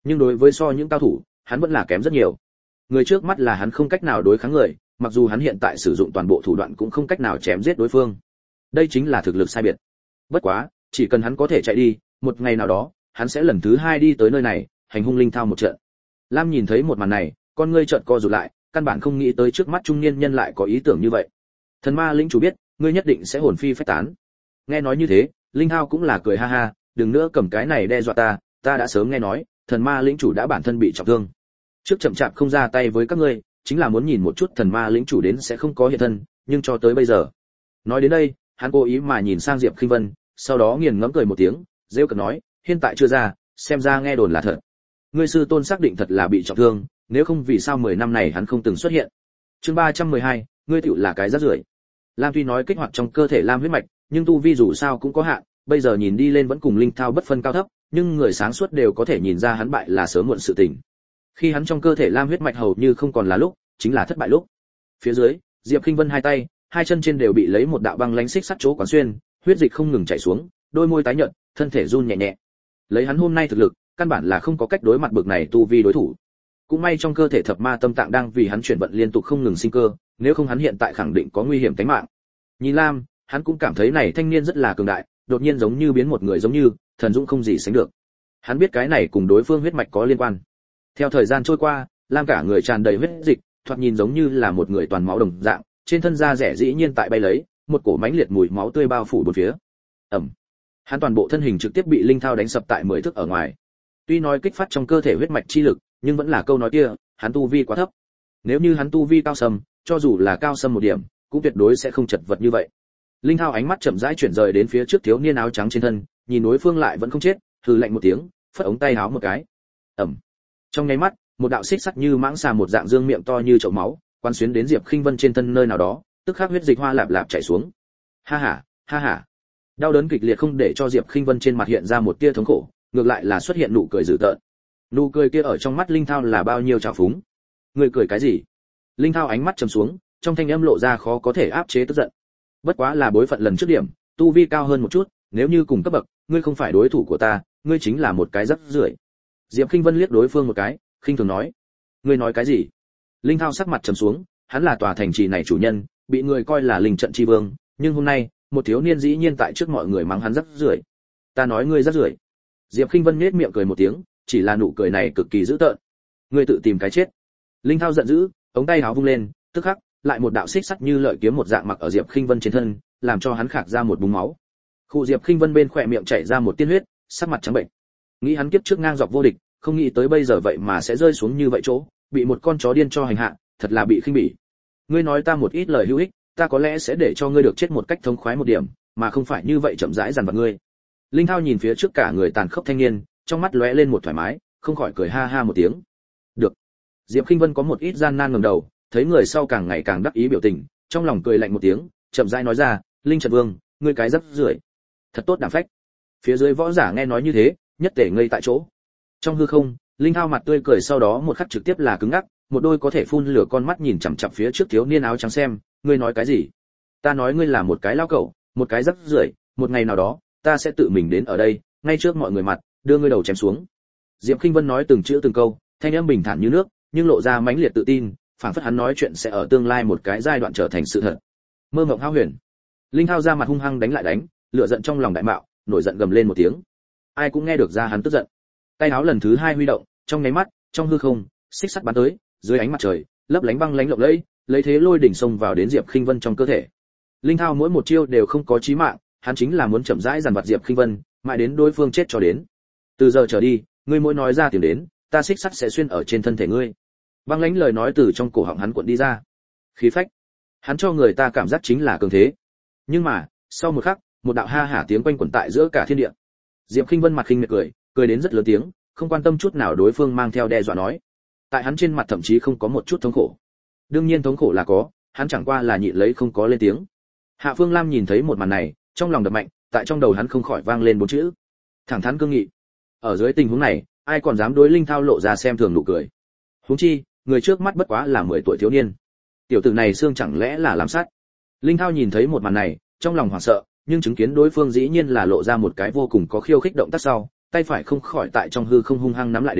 nhưng đối với so những cao thủ hắn vẫn là kém rất nhiều. Người trước mắt là hắn không cách nào đối kháng người, mặc dù hắn hiện tại sử dụng toàn bộ thủ đoạn cũng không cách nào chém giết đối phương. Đây chính là thực lực sai biệt. Bất quá, chỉ cần hắn có thể chạy đi, một ngày nào đó, hắn sẽ lần thứ hai đi tới nơi này, hành hung Linh Thao một trận. Lam nhìn thấy một màn này, con ngươi chợt co rụt lại, căn bản không nghĩ tới trước mắt trung niên nhân lại có ý tưởng như vậy. Thần Ma lĩnh chủ biết, ngươi nhất định sẽ hồn phi phách tán. Nghe nói như thế, Linh Thao cũng là cười ha ha, đừng nữa cầm cái này đe dọa ta, ta đã sớm nghe nói, thần ma lĩnh chủ đã bản thân bị trọng thương. Trước chậm chạp không ra tay với các ngươi, chính là muốn nhìn một chút thần ma lĩnh chủ đến sẽ không có hiện thân, nhưng cho tới bây giờ. Nói đến đây, hắn cố ý mà nhìn sang Diệp Khinh Vân, sau đó nghiền ngẫm cười một tiếng, rêu cợt nói, hiện tại chưa ra, xem ra nghe đồn là thật. Ngươi sư tôn xác định thật là bị trọng thương, nếu không vì sao mười năm này hắn không từng xuất hiện. Chương ba trăm mười hai, ngươi tựu là cái rác rưởi. Lam tuy nói kích hoạt trong cơ thể Lam huyết mạch, nhưng tu vi dù sao cũng có hạn, bây giờ nhìn đi lên vẫn cùng Linh Thao bất phân cao thấp, nhưng người sáng suốt đều có thể nhìn ra hắn bại là sớm muộn sự tình. Khi hắn trong cơ thể Lam huyết mạch hầu như không còn là lúc, chính là thất bại lúc. Phía dưới, Diệp Khinh Vân hai tay, hai chân trên đều bị lấy một đạo băng lãnh xích sắt chỗ quán xuyên, huyết dịch không ngừng chảy xuống, đôi môi tái nhợt, thân thể run nhẹ nhẹ. Lấy hắn hôm nay thực lực, căn bản là không có cách đối mặt bực này tu vi đối thủ. Cũng may trong cơ thể thập ma tâm tạng đang vì hắn chuyển vận liên tục không ngừng sinh cơ, nếu không hắn hiện tại khẳng định có nguy hiểm tính mạng. Nhìn Lam, hắn cũng cảm thấy này thanh niên rất là cường đại, đột nhiên giống như biến một người giống như thần dũng không gì sánh được. Hắn biết cái này cùng đối phương huyết mạch có liên quan. Theo thời gian trôi qua, Lam cả người tràn đầy huyết dịch, thoạt nhìn giống như là một người toàn máu đồng dạng, trên thân da rẻ dĩ nhiên tại bay lấy, một cổ mãnh liệt mùi máu tươi bao phủ bốn phía. Ầm. Hắn toàn bộ thân hình trực tiếp bị Linh Thao đánh sập tại mười thước ở ngoài. Tuy nói kích phát trong cơ thể huyết mạch chi lực, nhưng vẫn là câu nói kia, hắn tu vi quá thấp. Nếu như hắn tu vi cao sầm, cho dù là cao sầm một điểm, cũng tuyệt đối sẽ không chật vật như vậy. Linh Thao ánh mắt chậm rãi chuyển rời đến phía trước thiếu niên áo trắng trên thân, nhìn đối phương lại vẫn không chết, hừ lạnh một tiếng, phất ống tay áo một cái. Ầm. Trong nháy mắt, một đạo xích sắt như mãng xà một dạng dương miệng to như chậu máu, quán xuyến đến Diệp Khinh Vân trên thân nơi nào đó, tức khắc huyết dịch hoa lạp lạp chảy xuống. Ha ha, ha ha. Đau đớn kịch liệt không để cho Diệp Khinh Vân trên mặt hiện ra một tia thống khổ, ngược lại là xuất hiện nụ cười dữ tợn. Nụ cười kia ở trong mắt Linh Thao là bao nhiêu trào phúng. Người cười cái gì? Linh Thao ánh mắt trầm xuống, trong thanh âm lộ ra khó có thể áp chế tức giận. Bất quá là bối phận lần trước điểm, tu vi cao hơn một chút, nếu như cùng cấp bậc, ngươi không phải đối thủ của ta, ngươi chính là một cái rắc rưởi. Diệp Khinh Vân liếc đối phương một cái, khinh thường nói: "Ngươi nói cái gì?" Linh Thao sắc mặt trầm xuống, hắn là tòa thành trì này chủ nhân, bị người coi là linh trận chi vương, nhưng hôm nay, một thiếu niên dĩ nhiên tại trước mọi người mắng hắn rắc rưởi. "Ta nói ngươi rắc rưởi." Diệp Khinh Vân nhếch miệng cười một tiếng, chỉ là nụ cười này cực kỳ dữ tợn. "Ngươi tự tìm cái chết." Linh Thao giận dữ, ống tay áo vung lên, tức khắc, lại một đạo xích sắt như lợi kiếm một dạng mặc ở Diệp Khinh Vân trên thân, làm cho hắn khạc ra một búng máu. Khu Diệp Khinh Vân bên khỏe miệng chảy ra một tiên huyết, sắc mặt trắng bệnh. Nghĩ hắn kiếp trước ngang dọc vô địch, không nghĩ tới bây giờ vậy mà sẽ rơi xuống như vậy chỗ, bị một con chó điên cho hành hạ, thật là bị khinh bỉ. Ngươi nói ta một ít lời hữu ích, ta có lẽ sẽ để cho ngươi được chết một cách thống khoái một điểm, mà không phải như vậy chậm rãi dằn vặt ngươi. Linh Thao nhìn phía trước cả người tàn khốc thanh niên, trong mắt lóe lên một thoải mái, không khỏi cười ha ha một tiếng. Được. Diệp Khinh Vân có một ít gian nan ngẩng đầu, thấy người sau càng ngày càng đắc ý biểu tình, trong lòng cười lạnh một tiếng, chậm rãi nói ra: "Linh Trận Vương, ngươi cái rắc rưởi, thật tốt đảm phách." Phía dưới võ giả nghe nói như thế, nhất tề ngây tại chỗ. Trong hư không, Linh Thao mặt tươi cười sau đó một khắc trực tiếp là cứng ngắc, một đôi có thể phun lửa con mắt nhìn chằm chằm phía trước thiếu niên áo trắng xem, "Ngươi nói cái gì?" "Ta nói ngươi là một cái lao cẩu, một cái rắc rưởi, một ngày nào đó, ta sẽ tự mình đến ở đây, ngay trước mọi người mặt, đưa ngươi đầu chém xuống." Diệp Khinh Vân nói từng chữ từng câu, thanh âm bình thản như nước, nhưng lộ ra mãnh liệt tự tin, phảng phất hắn nói chuyện sẽ ở tương lai một cái giai đoạn trở thành sự thật. Mơ mộng hao huyền. Linh Thao ra mặt hung hăng đánh lại đánh, lửa giận trong lòng đại mạo, nổi giận gầm lên một tiếng. Ai cũng nghe được ra hắn tức giận. Tay áo lần thứ hai huy động, trong nháy mắt, trong hư không, xích sắt bắn tới, dưới ánh mặt trời, lấp lánh băng lánh lộng lẫy, lấy thế lôi đỉnh xông vào đến Diệp Khinh Vân trong cơ thể. Linh Thao mỗi một chiêu đều không có chí mạng, hắn chính là muốn chậm rãi dằn vặt Diệp Khinh Vân, mãi đến đối phương chết cho đến. Từ giờ trở đi, ngươi mỗi nói ra tiếng đến, ta xích sắt sẽ xuyên ở trên thân thể ngươi. Băng lãnh lời nói từ trong cổ họng hắn cuộn đi ra. Khí phách, hắn cho người ta cảm giác chính là cường thế. Nhưng mà, sau một khắc, một đạo ha hả tiếng quanh quẩn tại giữa cả thiên địa. Diệp Khinh Vân mặt khinh miệt cười, cười đến rất lớn tiếng, không quan tâm chút nào đối phương mang theo đe dọa nói. Tại hắn trên mặt thậm chí không có một chút thống khổ. Đương nhiên thống khổ là có, hắn chẳng qua là nhịn lấy không có lên tiếng. Hạ Phương Lam nhìn thấy một màn này, trong lòng đập mạnh, tại trong đầu hắn không khỏi vang lên bốn chữ: thẳng thắn cương nghị. Ở dưới tình huống này, ai còn dám đối Linh Thao lộ ra xem thường nụ cười. Huống chi, người trước mắt bất quá là mười tuổi thiếu niên. Tiểu tử này xương chẳng lẽ là làm sát? Linh Thao nhìn thấy một màn này, trong lòng hoảng sợ, nhưng chứng kiến đối phương dĩ nhiên là lộ ra một cái vô cùng có khiêu khích động tác sau, tay phải không khỏi tại trong hư không hung hăng nắm lại đến,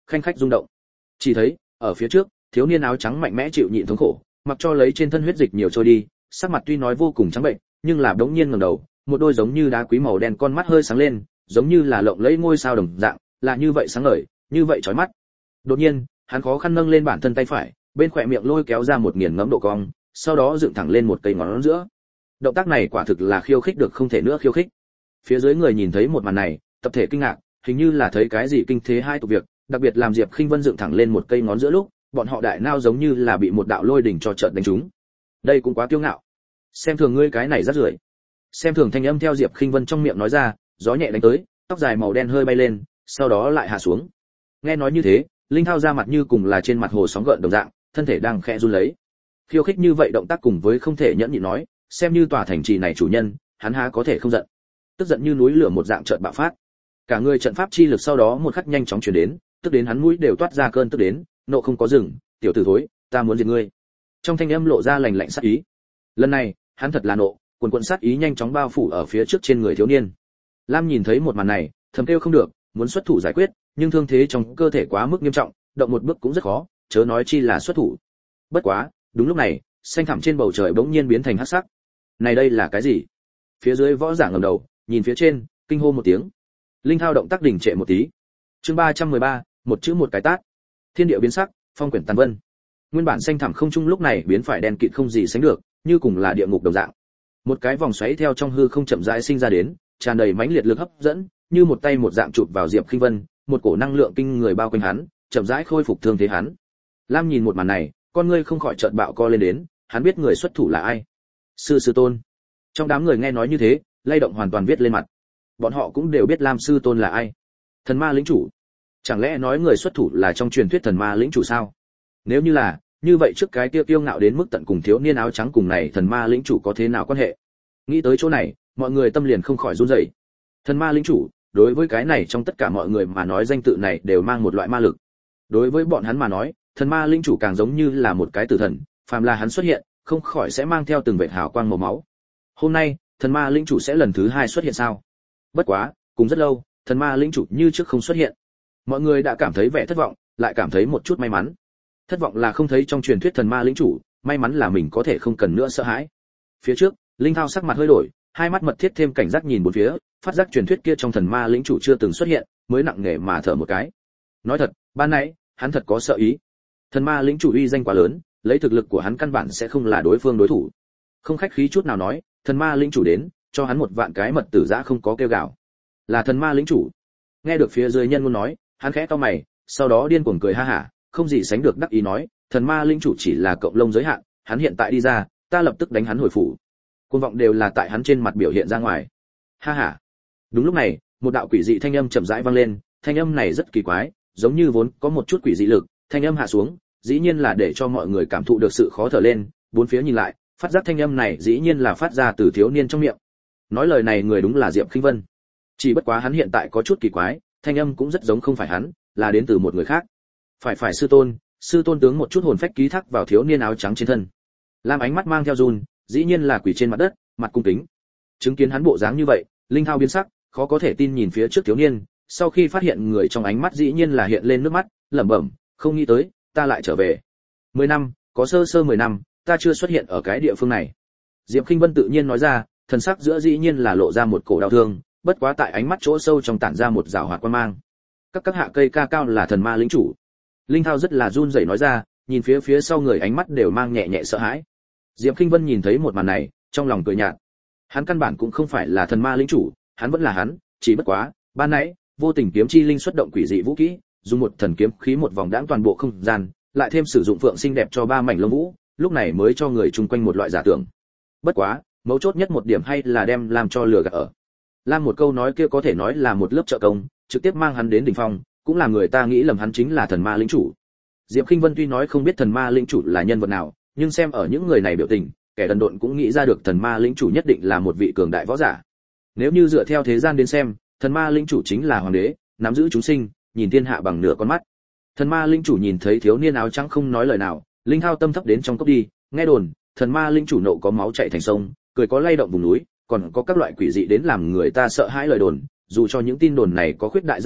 khanh khách rung động. Chỉ thấy ở phía trước, thiếu niên áo trắng mạnh mẽ chịu nhịn thống khổ, mặc cho lấy trên thân huyết dịch nhiều trôi đi, sắc mặt tuy nói vô cùng trắng bệnh, nhưng là đống nhiên ngẩng đầu, một đôi giống như đá quý màu đen con mắt hơi sáng lên, giống như là lộng lẫy ngôi sao đồng dạng, là như vậy sáng ngời, như vậy chói mắt. Đột nhiên, hắn khó khăn nâng lên bản thân tay phải, bên khóe miệng lôi kéo ra một nghiền ngẫm độ cong, sau đó dựng thẳng lên một cây ngón giữa. Động tác này quả thực là khiêu khích được không thể nữa khiêu khích. Phía dưới người nhìn thấy một màn này, tập thể kinh ngạc, hình như là thấy cái gì kinh thế hai tục việc, đặc biệt làm Diệp Khinh Vân dựng thẳng lên một cây ngón giữa lúc, bọn họ đại nao giống như là bị một đạo lôi đỉnh cho chợt đánh trúng. Đây cũng quá kiêu ngạo. Xem thường ngươi cái này rất rưởi. Xem thường thanh âm theo Diệp Khinh Vân trong miệng nói ra, gió nhẹ đánh tới, tóc dài màu đen hơi bay lên, sau đó lại hạ xuống. Nghe nói như thế, Linh Thao ra mặt như cùng là trên mặt hồ sóng gợn đồng dạng, thân thể đang khẽ run lấy. Khiêu khích như vậy động tác cùng với không thể nhẫn nhịn nói, xem như tòa thành trì này chủ nhân, hắn há có thể không giận. Tức giận như núi lửa một dạng chợt bạo phát. Cả người trận pháp chi lực sau đó một khắc nhanh chóng truyền đến, tức đến hắn mũi đều toát ra cơn tức đến, nộ không có dừng, tiểu tử thối, ta muốn diệt ngươi. Trong thanh âm lộ ra lạnh lạnh sát ý. Lần này, hắn thật là nộ, cuồn cuộn sát ý nhanh chóng bao phủ ở phía trước trên người thiếu niên. Lam nhìn thấy một màn này, thầm kêu không được, muốn xuất thủ giải quyết, nhưng thương thế trong cơ thể quá mức nghiêm trọng, động một bước cũng rất khó, chớ nói chi là xuất thủ. Bất quá, đúng lúc này, xanh thẳm trên bầu trời bỗng nhiên biến thành hắc sắc. Này đây là cái gì? Phía dưới võ giả ngẩng đầu, nhìn phía trên, kinh hô một tiếng. Linh Thao động tác đình trệ một tí. Chương ba trăm mười ba, một chữ một cái tát. Thiên địa biến sắc, phong quyển tàn vân. Nguyên bản xanh thẳm không trung lúc này biến phải đen kịt không gì sánh được, như cùng là địa ngục đồng dạng. Một cái vòng xoáy theo trong hư không chậm rãi sinh ra đến, tràn đầy mãnh liệt lực hấp dẫn, như một tay một dạng chụp vào Diệp Khinh Vân, một cổ năng lượng kinh người bao quanh hắn, chậm rãi khôi phục thương thế hắn. Lam nhìn một màn này, con ngươi không khỏi chợt bạo co lên đến, hắn biết người xuất thủ là ai. Sư sư tôn. Trong đám người nghe nói như thế, lay động hoàn toàn viết lên mặt. Bọn họ cũng đều biết Lam sư tôn là ai. Thần ma lĩnh chủ. Chẳng lẽ nói người xuất thủ là trong truyền thuyết thần ma lĩnh chủ sao? Nếu như là, như vậy trước cái tiêu tiêu ngạo đến mức tận cùng thiếu niên áo trắng cùng này thần ma lĩnh chủ có thế nào quan hệ? Nghĩ tới chỗ này, mọi người tâm liền không khỏi run rẩy. Thần ma lĩnh chủ, đối với cái này trong tất cả mọi người mà nói danh tự này đều mang một loại ma lực. Đối với bọn hắn mà nói, thần ma lĩnh chủ càng giống như là một cái tử thần, phàm là hắn xuất hiện, không khỏi sẽ mang theo từng vệt hào quang màu máu. Hôm nay, thần ma lĩnh chủ sẽ lần thứ hai xuất hiện sao? Bất quá, cũng rất lâu, thần ma lĩnh chủ như trước không xuất hiện. Mọi người đã cảm thấy vẻ thất vọng, lại cảm thấy một chút may mắn. Thất vọng là không thấy trong truyền thuyết thần ma lĩnh chủ, may mắn là mình có thể không cần nữa sợ hãi. Phía trước, Linh Thao sắc mặt hơi đổi, hai mắt mật thiết thêm cảnh giác nhìn bốn phía, phát giác truyền thuyết kia trong thần ma lĩnh chủ chưa từng xuất hiện, mới nặng nề mà thở một cái. Nói thật, ban nãy, hắn thật có sợ ý. Thần ma lĩnh chủ uy danh quá lớn, lấy thực lực của hắn căn bản sẽ không là đối phương đối thủ. Không khách khí chút nào nói, thần ma lĩnh chủ đến, cho hắn một vạn cái mật tử dã không có kêu gào. Là thần ma lĩnh chủ. Nghe được phía dưới nhân muốn nói, hắn khẽ cau mày, sau đó điên cuồng cười ha hả, không gì sánh được đắc ý nói, thần ma lĩnh chủ chỉ là cộng lông giới hạn, hắn hiện tại đi ra, ta lập tức đánh hắn hồi phủ. Cuồng vọng đều là tại hắn trên mặt biểu hiện ra ngoài. Ha hả. Đúng lúc này, một đạo quỷ dị thanh âm chậm rãi vang lên, thanh âm này rất kỳ quái, giống như vốn có một chút quỷ dị lực, thanh âm hạ xuống, dĩ nhiên là để cho mọi người cảm thụ được sự khó thở lên, bốn phía nhìn lại, phát giác thanh âm này dĩ nhiên là phát ra từ thiếu niên trong miệng. Nói lời này người đúng là Diệp Khinh Vân. Chỉ bất quá hắn hiện tại có chút kỳ quái, thanh âm cũng rất giống không phải hắn, là đến từ một người khác. Phải phải sư tôn, sư tôn tướng một chút hồn phách ký thác vào thiếu niên áo trắng trên thân. Lam ánh mắt mang theo run, dĩ nhiên là quỳ trên mặt đất, mặt cung kính. Chứng kiến hắn bộ dáng như vậy, Linh Thao biến sắc, khó có thể tin nhìn phía trước thiếu niên, sau khi phát hiện người trong ánh mắt dĩ nhiên là hiện lên nước mắt, lẩm bẩm, không nghĩ tới, ta lại trở về. Mười năm, có sơ sơ mười năm, ta chưa xuất hiện ở cái địa phương này. Diệp Khinh Vân tự nhiên nói ra, thần sắc giữa dĩ nhiên là lộ ra một cổ đau thương, bất quá tại ánh mắt chỗ sâu trong tản ra một rào hoạt quan mang. Các các hạ cây ca cao là thần ma lĩnh chủ. Linh Thao rất là run rẩy nói ra, nhìn phía phía sau người ánh mắt đều mang nhẹ nhẹ sợ hãi. Diệp Khinh Vân nhìn thấy một màn này, trong lòng cười nhạt. Hắn căn bản cũng không phải là thần ma lĩnh chủ, hắn vẫn là hắn, chỉ bất quá, ban nãy, vô tình kiếm chi linh xuất động quỷ dị vũ kỹ, dùng một thần kiếm khí một vòng đãng toàn bộ không gian, lại thêm sử dụng phượng xinh đẹp cho ba mảnh lông vũ, lúc này mới cho người chung quanh một loại giả tưởng. Bất quá, mấu chốt nhất một điểm hay là đem làm cho lừa gạt ở. Lam một câu nói kia có thể nói là một lớp trợ công, trực tiếp mang hắn đến đỉnh phong, cũng là người ta nghĩ lầm hắn chính là thần ma lĩnh chủ. Diệp Khinh Vân tuy nói không biết thần ma lĩnh chủ là nhân vật nào, nhưng xem ở những người này biểu tình, kẻ đần độn cũng nghĩ ra được thần ma lĩnh chủ nhất định là một vị cường đại võ giả. Nếu như dựa theo thế gian đến xem, thần ma lĩnh chủ chính là hoàng đế, nắm giữ chúng sinh, nhìn thiên hạ bằng nửa con mắt. Thần ma lĩnh chủ nhìn thấy thiếu niên áo trắng không nói lời nào, Linh Thao tâm thấp đến trong cốc đi, nghe đồn, thần ma lĩnh chủ nộ có máu chảy thành sông, cười có lay động vùng núi, còn có các loại quỷ dị đến làm người ta sợ hãi lời đồn, dù cho những tin đồn này có khuyết đại giai cấp,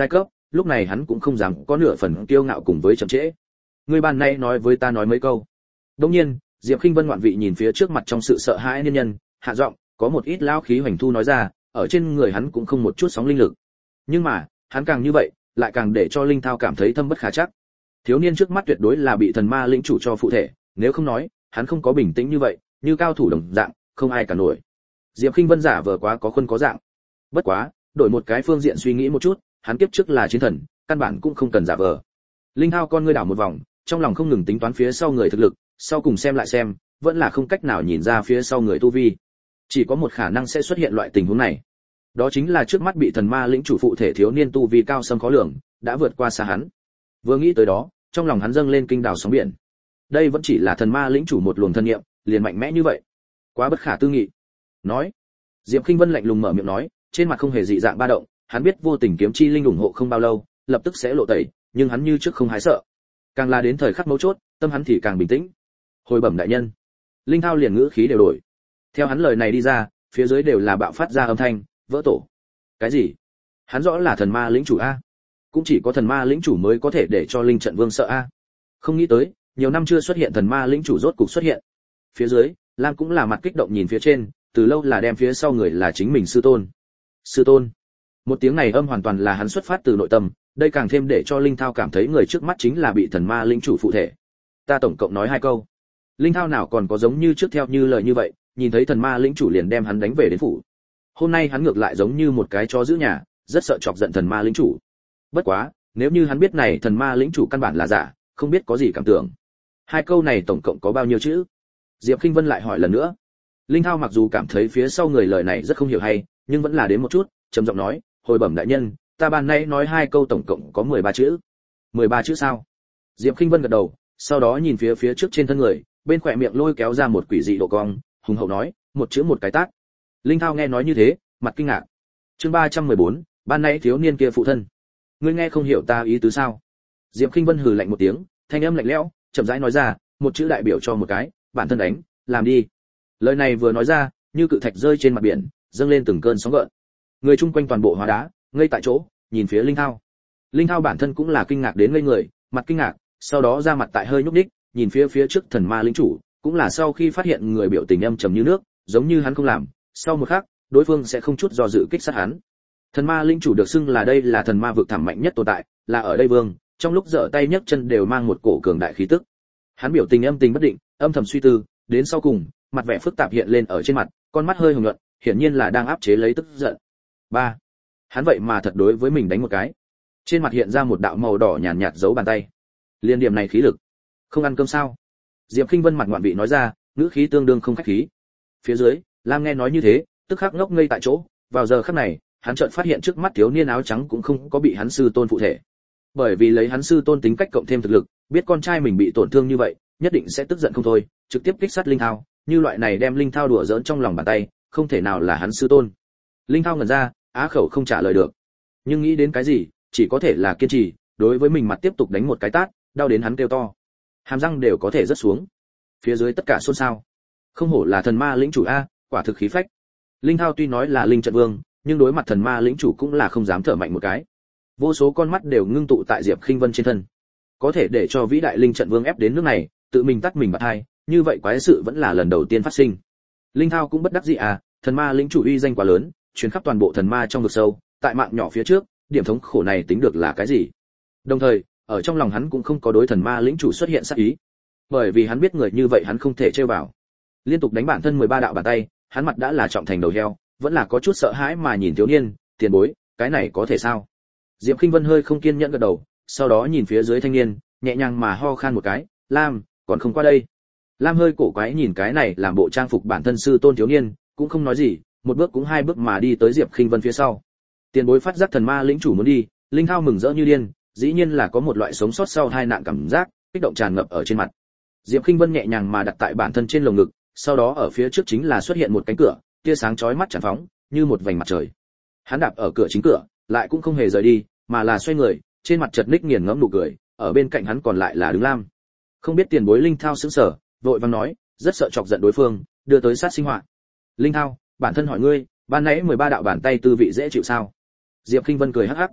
lúc này hắn cũng không dám có nửa phần kiêu ngạo cùng với chậm trễ. Ngươi ban nay nói với ta nói mấy câu. Đương nhiên, Diệp Khinh Vân ngoạn vị nhìn phía trước mặt trong sự sợ hãi nhân nhân, hạ giọng, có một ít lao khí hoành thu nói ra, ở trên người hắn cũng không một chút sóng linh lực. Nhưng mà, hắn càng như vậy, lại càng để cho Linh Thao cảm thấy thâm bất khả chắc. Thiếu niên trước mắt tuyệt đối là bị thần ma lĩnh chủ cho phụ thể, nếu không nói, hắn không có bình tĩnh như vậy, như cao thủ đồng dạng, không ai cả nổi. Diệp Khinh Vân giả vờ quá có khuôn có dạng. Bất quá, đổi một cái phương diện suy nghĩ một chút, hắn kiếp trước là chiến thần, căn bản cũng không cần giả vờ. Linh Thao con ngươi đảo một vòng, trong lòng không ngừng tính toán phía sau người thực lực, sau cùng xem lại xem, vẫn là không cách nào nhìn ra phía sau người tu vi. Chỉ có một khả năng sẽ xuất hiện loại tình huống này. Đó chính là trước mắt bị thần ma lĩnh chủ phụ thể thiếu niên tu vi cao sâm khó lường, đã vượt qua xa hắn. Vừa nghĩ tới đó, trong lòng hắn dâng lên kinh đào sóng biển. Đây vẫn chỉ là thần ma lĩnh chủ một luồng thân niệm, liền mạnh mẽ như vậy, quá bất khả tư nghị. Nói, Diệp Khinh Vân lạnh lùng mở miệng nói, trên mặt không hề dị dạng ba động, hắn biết vô tình kiếm chi linh ủng hộ không bao lâu, lập tức sẽ lộ tẩy, nhưng hắn như trước không hái sợ. Càng là đến thời khắc mấu chốt, tâm hắn thì càng bình tĩnh. Hồi bẩm đại nhân. Linh Thao liền ngữ khí đều đổi. Theo hắn lời này đi ra, phía dưới đều là bạo phát ra âm thanh, vỡ tổ. Cái gì? Hắn rõ là thần ma lĩnh chủ a. Cũng chỉ có thần ma lĩnh chủ mới có thể để cho Linh Trận Vương sợ a. Không nghĩ tới, nhiều năm chưa xuất hiện thần ma lĩnh chủ rốt cục xuất hiện. Phía dưới, Lam cũng là mặt kích động nhìn phía trên, từ lâu là đem phía sau người là chính mình sư tôn. Sư tôn. Một tiếng này âm hoàn toàn là hắn xuất phát từ nội tâm, đây càng thêm để cho Linh Thao cảm thấy người trước mắt chính là bị thần ma lĩnh chủ phụ thể. Ta tổng cộng nói hai câu. Linh Thao nào còn có giống như trước theo như lời như vậy, nhìn thấy thần ma lĩnh chủ liền đem hắn đánh về đến phủ. Hôm nay hắn ngược lại giống như một cái chó giữ nhà, rất sợ chọc giận thần ma lĩnh chủ. Bất quá, nếu như hắn biết này thần ma lĩnh chủ căn bản là giả, không biết có gì cảm tưởng. Hai câu này tổng cộng có bao nhiêu chữ? Diệp Khinh Vân lại hỏi lần nữa. Linh Thao mặc dù cảm thấy phía sau người lời này rất không hiểu hay, nhưng vẫn là đến một chút, trầm giọng nói, hồi bẩm đại nhân, ta ban nay nói hai câu tổng cộng có mười ba chữ. mười ba chữ sao? Diệp Khinh Vân gật đầu, sau đó nhìn phía phía trước trên thân người, bên khỏe miệng lôi kéo ra một quỷ dị độ cong, hùng hậu nói, một chữ một cái tát. Linh Thao nghe nói như thế, mặt kinh ngạc. Chương ba trăm mười bốn, ban nãy thiếu niên kia phụ thân. Ngươi nghe không hiểu ta ý tứ sao? Diệp Khinh Vân hừ lạnh một tiếng, thanh âm lạnh lẽo, chậm rãi nói ra, một chữ đại biểu cho một cái, bản thân đánh, làm đi. Lời này vừa nói ra, như cự thạch rơi trên mặt biển, dâng lên từng cơn sóng gợn. Người chung quanh toàn bộ hóa đá, ngây tại chỗ, nhìn phía Linh Thao. Linh Thao bản thân cũng là kinh ngạc đến ngây người, mặt kinh ngạc, sau đó ra mặt tại hơi nhúc nhích, nhìn phía phía trước thần ma lĩnh chủ, cũng là sau khi phát hiện người biểu tình âm trầm như nước, giống như hắn không làm, sau một khắc, đối phương sẽ không chút do dự kích sát hắn. Thần ma lĩnh chủ được xưng là đây là thần ma vực thẳm mạnh nhất tồn tại, là ở đây vương, trong lúc giở tay nhấc chân đều mang một cổ cường đại khí tức. Hắn biểu tình âm tình bất định, âm thầm suy tư, đến sau cùng, mặt vẻ phức tạp hiện lên ở trên mặt, con mắt hơi hồng nhuận, hiển nhiên là đang áp chế lấy tức giận. Ba, hắn vậy mà thật đối với mình đánh một cái. Trên mặt hiện ra một đạo màu đỏ nhàn nhạt, nhạt dấu bàn tay. Liên điểm này khí lực, không ăn cơm sao? Diệp Khinh Vân mặt ngoạn vị nói ra, ngữ khí tương đương không khách khí. Phía dưới, Lam nghe nói như thế, tức khắc ngốc ngây tại chỗ, vào giờ khắc này, hắn chợt phát hiện trước mắt thiếu niên áo trắng cũng không có bị hắn sư tôn phụ thể. Bởi vì lấy hắn sư tôn tính cách cộng thêm thực lực, biết con trai mình bị tổn thương như vậy, nhất định sẽ tức giận không thôi, trực tiếp kích sát Linh Thao, như loại này đem Linh Thao đùa giỡn trong lòng bàn tay, không thể nào là hắn sư tôn. Linh Thao ngẩn ra, á khẩu không trả lời được. Nhưng nghĩ đến cái gì, chỉ có thể là kiên trì, đối với mình mặt tiếp tục đánh một cái tát, đau đến hắn kêu to. Hàm răng đều có thể rớt xuống. Phía dưới tất cả xôn xao. Không hổ là thần ma lĩnh chủ a, quả thực khí phách. Linh Thao tuy nói là Linh Trận Vương, nhưng đối mặt thần ma lĩnh chủ cũng là không dám thở mạnh một cái. Vô số con mắt đều ngưng tụ tại Diệp Khinh Vân trên thân. Có thể để cho vĩ đại Linh Trận Vương ép đến nước này, tự mình tắt mình bạt hai, như vậy quái sự vẫn là lần đầu tiên phát sinh. Linh Thao cũng bất đắc dĩ à, thần ma lĩnh chủ uy danh quá lớn, truyền khắp toàn bộ thần ma trong vực sâu, tại mạng nhỏ phía trước, điểm thống khổ này tính được là cái gì? Đồng thời, ở trong lòng hắn cũng không có đối thần ma lĩnh chủ xuất hiện sát ý, bởi vì hắn biết người như vậy hắn không thể trêu vào. Liên tục đánh bản thân mười ba đạo bàn tay, hắn mặt đã là trọng thành đầu heo, vẫn là có chút sợ hãi mà nhìn thiếu niên, tiền bối, cái này có thể sao? Diệp Khinh Vân hơi không kiên nhẫn gật đầu, sau đó nhìn phía dưới thanh niên, nhẹ nhàng mà ho khan một cái, Lam, còn không qua đây. Lam hơi cổ quái nhìn cái này làm bộ trang phục bản thân sư tôn thiếu niên, cũng không nói gì, một bước cũng hai bước mà đi tới Diệp Khinh Vân phía sau. Tiền bối phát giác thần ma lĩnh chủ muốn đi, Linh Thao mừng rỡ như điên, dĩ nhiên là có một loại sống sót sau hai nạn cảm giác, kích động tràn ngập ở trên mặt. Diệp Khinh Vân nhẹ nhàng mà đặt tại bản thân trên lồng ngực, sau đó ở phía trước chính là xuất hiện một cánh cửa, tia sáng chói mắt tràn phóng, như một vành mặt trời. Hắn đạp ở cửa chính cửa, lại cũng không hề rời đi, mà là xoay người, trên mặt chợt ních nghiền ngẫm nụ cười, ở bên cạnh hắn còn lại là đứng Lam. Không biết tiền bối Linh Thao sững sờ, vội vàng nói, rất sợ chọc giận đối phương, đưa tới sát sinh họa. Linh Thao, bản thân hỏi ngươi, ban nãy mười ba đạo bàn tay tư vị dễ chịu sao? Diệp Khinh Vân cười hắc hắc.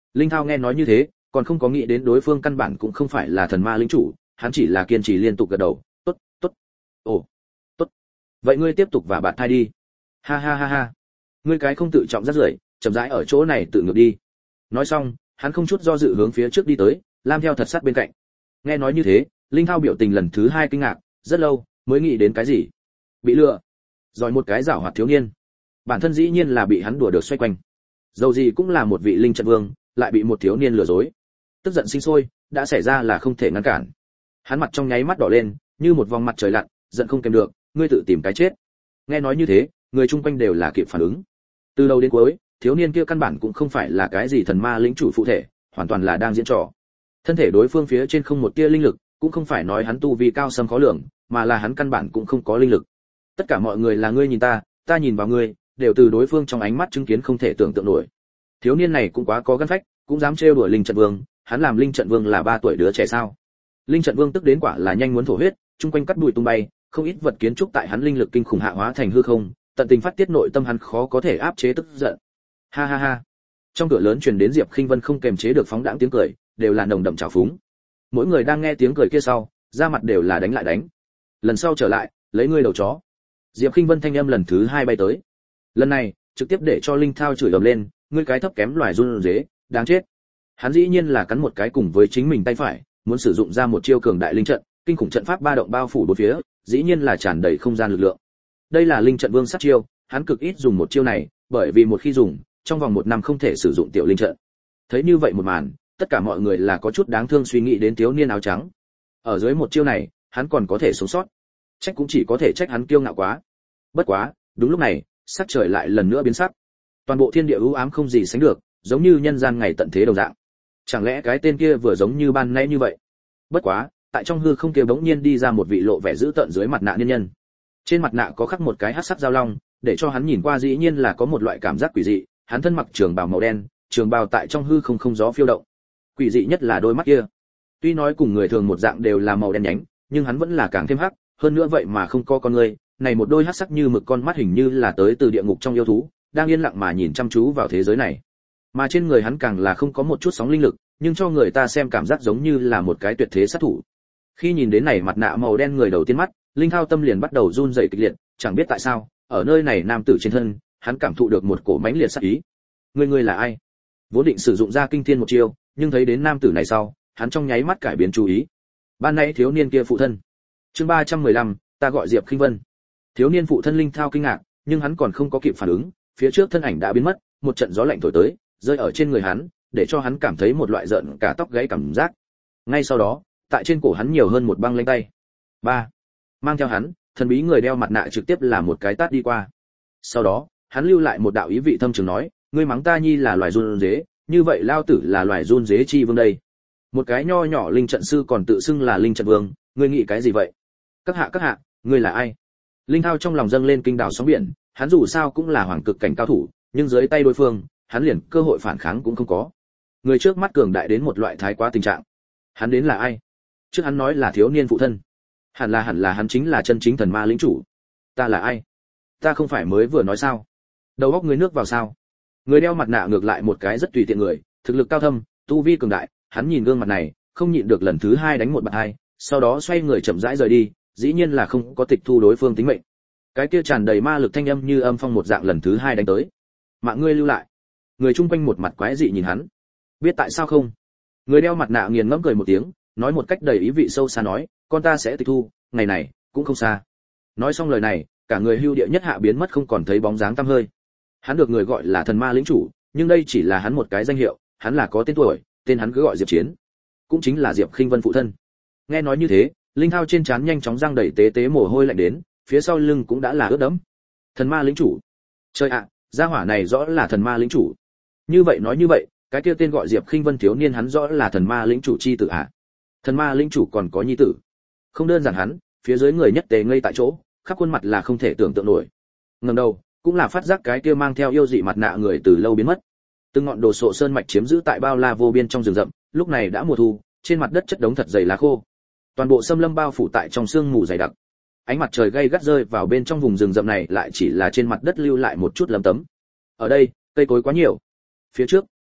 Linh Thao nghe nói như thế, còn không có nghĩ đến đối phương căn bản cũng không phải là thần ma lĩnh chủ, hắn chỉ là kiên trì liên tục gật đầu, "Tốt, tốt." "Ồ, tốt. Vậy ngươi tiếp tục và bạn thai đi." "Ha ha ha ha. Ngươi cái không tự trọng rất rưởi, chậm rãi ở chỗ này tự ngược đi." Nói xong, hắn không chút do dự hướng phía trước đi tới, Lam theo thật sát bên cạnh. Nghe nói như thế, Linh Thao biểu tình lần thứ hai kinh ngạc, rất lâu mới nghĩ đến cái gì. Bị lừa. Rồi một cái giảo hoạt thiếu niên. Bản thân dĩ nhiên là bị hắn đùa được xoay quanh. Dầu gì cũng là một vị linh trận vương, lại bị một thiếu niên lừa dối. Tức giận sinh sôi, đã xảy ra là không thể ngăn cản. Hắn mặt trong nháy mắt đỏ lên, như một vòng mặt trời lặn, giận không kèm được, ngươi tự tìm cái chết. Nghe nói như thế, người chung quanh đều là kịp phản ứng. Từ đầu đến cuối, thiếu niên kia căn bản cũng không phải là cái gì thần ma lĩnh chủ phụ thể, hoàn toàn là đang diễn trò. Thân thể đối phương phía trên không một tia linh lực, cũng không phải nói hắn tu vi cao sâm khó lường, mà là hắn căn bản cũng không có linh lực. Tất cả mọi người là ngươi nhìn ta, ta nhìn vào ngươi, đều từ đối phương trong ánh mắt chứng kiến không thể tưởng tượng nổi. Thiếu niên này cũng quá có gan phách, cũng dám trêu đùa linh trận vương, hắn làm linh trận vương là ba tuổi đứa trẻ sao? Linh trận vương tức đến quả là nhanh muốn thổ huyết, chung quanh cắt bụi tung bay, không ít vật kiến trúc tại hắn linh lực kinh khủng hạ hóa thành hư không, tận tình phát tiết nội tâm hắn khó có thể áp chế tức giận. Ha ha ha. Trong cửa lớn truyền đến Diệp Khinh Vân không kềm chế được phóng đãng tiếng cười, đều là nồng đậm trào phúng. Mỗi người đang nghe tiếng cười kia sau, da mặt đều là đánh lại đánh. Lần sau trở lại, lấy ngươi đầu chó. Diệp Khinh Vân thanh âm lần thứ hai bay tới. Lần này, trực tiếp để cho Linh Thao chửi ầm lên, ngươi cái thấp kém loài run rế, đáng chết. Hắn dĩ nhiên là cắn một cái cùng với chính mình tay phải, muốn sử dụng ra một chiêu cường đại linh trận, kinh khủng trận pháp ba động bao phủ bốn phía, dĩ nhiên là tràn đầy không gian lực lượng. Đây là linh trận vương sát chiêu, hắn cực ít dùng một chiêu này, bởi vì một khi dùng, trong vòng một năm không thể sử dụng tiểu linh trận. Thấy như vậy một màn, tất cả mọi người là có chút đáng thương suy nghĩ đến thiếu niên áo trắng. Ở dưới một chiêu này, hắn còn có thể sống sót. Trách cũng chỉ có thể trách hắn kiêu ngạo quá. Bất quá, đúng lúc này, sắc trời lại lần nữa biến sắc. Toàn bộ thiên địa u ám không gì sánh được, giống như nhân gian ngày tận thế đồng dạng. Chẳng lẽ cái tên kia vừa giống như ban nãy như vậy? Bất quá, tại trong hư không kia bỗng nhiên đi ra một vị lộ vẻ dữ tợn dưới mặt nạ niên nhân. Trên mặt nạ có khắc một cái hắc sắc dao long, để cho hắn nhìn qua dĩ nhiên là có một loại cảm giác quỷ dị. Hắn thân mặc trường bào màu đen, trường bào tại trong hư không không gió phiêu động. Quỷ dị nhất là đôi mắt kia. Tuy nói cùng người thường một dạng đều là màu đen nhánh, nhưng hắn vẫn là càng thêm hắc, hơn nữa vậy mà không có con người, này một đôi hắc sắc như mực con mắt hình như là tới từ địa ngục trong yêu thú, đang yên lặng mà nhìn chăm chú vào thế giới này. Mà trên người hắn càng là không có một chút sóng linh lực, nhưng cho người ta xem cảm giác giống như là một cái tuyệt thế sát thủ. Khi nhìn đến này mặt nạ màu đen người đầu tiên mắt, Linh Thao tâm liền bắt đầu run rẩy kịch liệt, chẳng biết tại sao, ở nơi này nam tử trên thân, hắn cảm thụ được một cổ mãnh liệt sát ý. Người người là ai? Vốn định sử dụng ra kinh thiên một chiêu, nhưng thấy đến nam tử này sau, hắn trong nháy mắt cải biến chú ý. Ban nãy thiếu niên kia phụ thân. Chương ba trăm mười lăm, ta gọi Diệp Khinh Vân. Thiếu niên phụ thân Linh Thao kinh ngạc, nhưng hắn còn không có kịp phản ứng, phía trước thân ảnh đã biến mất, một trận gió lạnh thổi tới, rơi ở trên người hắn, để cho hắn cảm thấy một loại giận cả tóc gáy cảm giác. Ngay sau đó, tại trên cổ hắn nhiều hơn một băng lanh tay. Ba. Mang theo hắn, thần bí người đeo mặt nạ trực tiếp là một cái tát đi qua. Sau đó, hắn lưu lại một đạo ý vị thâm trường nói, ngươi mắng ta nhi là loài run dế, như vậy lao tử là loài run dế chi vương đây. Một cái nho nhỏ linh trận sư còn tự xưng là linh trận vương, ngươi nghĩ cái gì vậy? Các hạ các hạ, ngươi là ai? Linh Thao trong lòng dâng lên kinh đảo sóng biển, hắn dù sao cũng là hoàng cực cảnh cao thủ, nhưng dưới tay đối phương, hắn liền cơ hội phản kháng cũng không có. Người trước mắt cường đại đến một loại thái quá tình trạng. Hắn đến là ai? Trước hắn nói là thiếu niên phụ thân. Hẳn là hẳn là hắn chính là chân chính thần ma lĩnh chủ. Ta là ai? Ta không phải mới vừa nói sao? Đầu óc người nước vào sao? Người đeo mặt nạ ngược lại một cái rất tùy tiện người, thực lực cao thâm, tu vi cường đại, hắn nhìn gương mặt này, không nhịn được lần thứ hai đánh một bạt hai, sau đó xoay người chậm rãi rời đi, dĩ nhiên là không có tịch thu đối phương tính mệnh. Cái kia tràn đầy ma lực thanh âm như âm phong một dạng lần thứ hai đánh tới. Mạng ngươi lưu lại. Người chung quanh một mặt quái dị nhìn hắn. Biết tại sao không? Người đeo mặt nạ nghiền ngẫm cười một tiếng, nói một cách đầy ý vị sâu xa nói, con ta sẽ tịch thu, ngày này cũng không xa. Nói xong lời này, cả người hưu địa nhất hạ biến mất không còn thấy bóng dáng tăm hơi. Hắn được người gọi là thần ma lĩnh chủ, nhưng đây chỉ là hắn một cái danh hiệu, hắn là có tên tuổi, tên hắn cứ gọi Diệp Chiến, cũng chính là Diệp Khinh Vân phụ thân. Nghe nói như thế, Linh Thao trên trán nhanh chóng răng đầy tế tế mồ hôi lạnh đến, phía sau lưng cũng đã là ướt đẫm. Thần ma lĩnh chủ. Trời ạ, gia hỏa này rõ là thần ma lĩnh chủ. Như vậy nói như vậy, cái kia tên gọi Diệp Khinh Vân thiếu niên hắn rõ là thần ma lĩnh chủ chi tử ạ. Thần ma lĩnh chủ còn có nhi tử. Không đơn giản hắn, phía dưới người nhất tề ngây tại chỗ, khắp khuôn mặt là không thể tưởng tượng nổi. Ngẩng đầu, cũng là phát giác cái kia mang theo yêu dị mặt nạ người từ lâu biến mất. Từng ngọn đồ sộ sơn mạch chiếm giữ tại bao la vô biên trong rừng rậm, lúc này đã mùa thu, trên mặt đất chất đống thật dày lá khô. Toàn bộ xâm lâm bao phủ tại trong sương mù dày đặc. Ánh mặt trời gay gắt rơi vào bên trong vùng rừng rậm này lại chỉ là trên mặt đất lưu lại một chút lấm tấm. Ở đây, cây cối quá nhiều. Phía trước,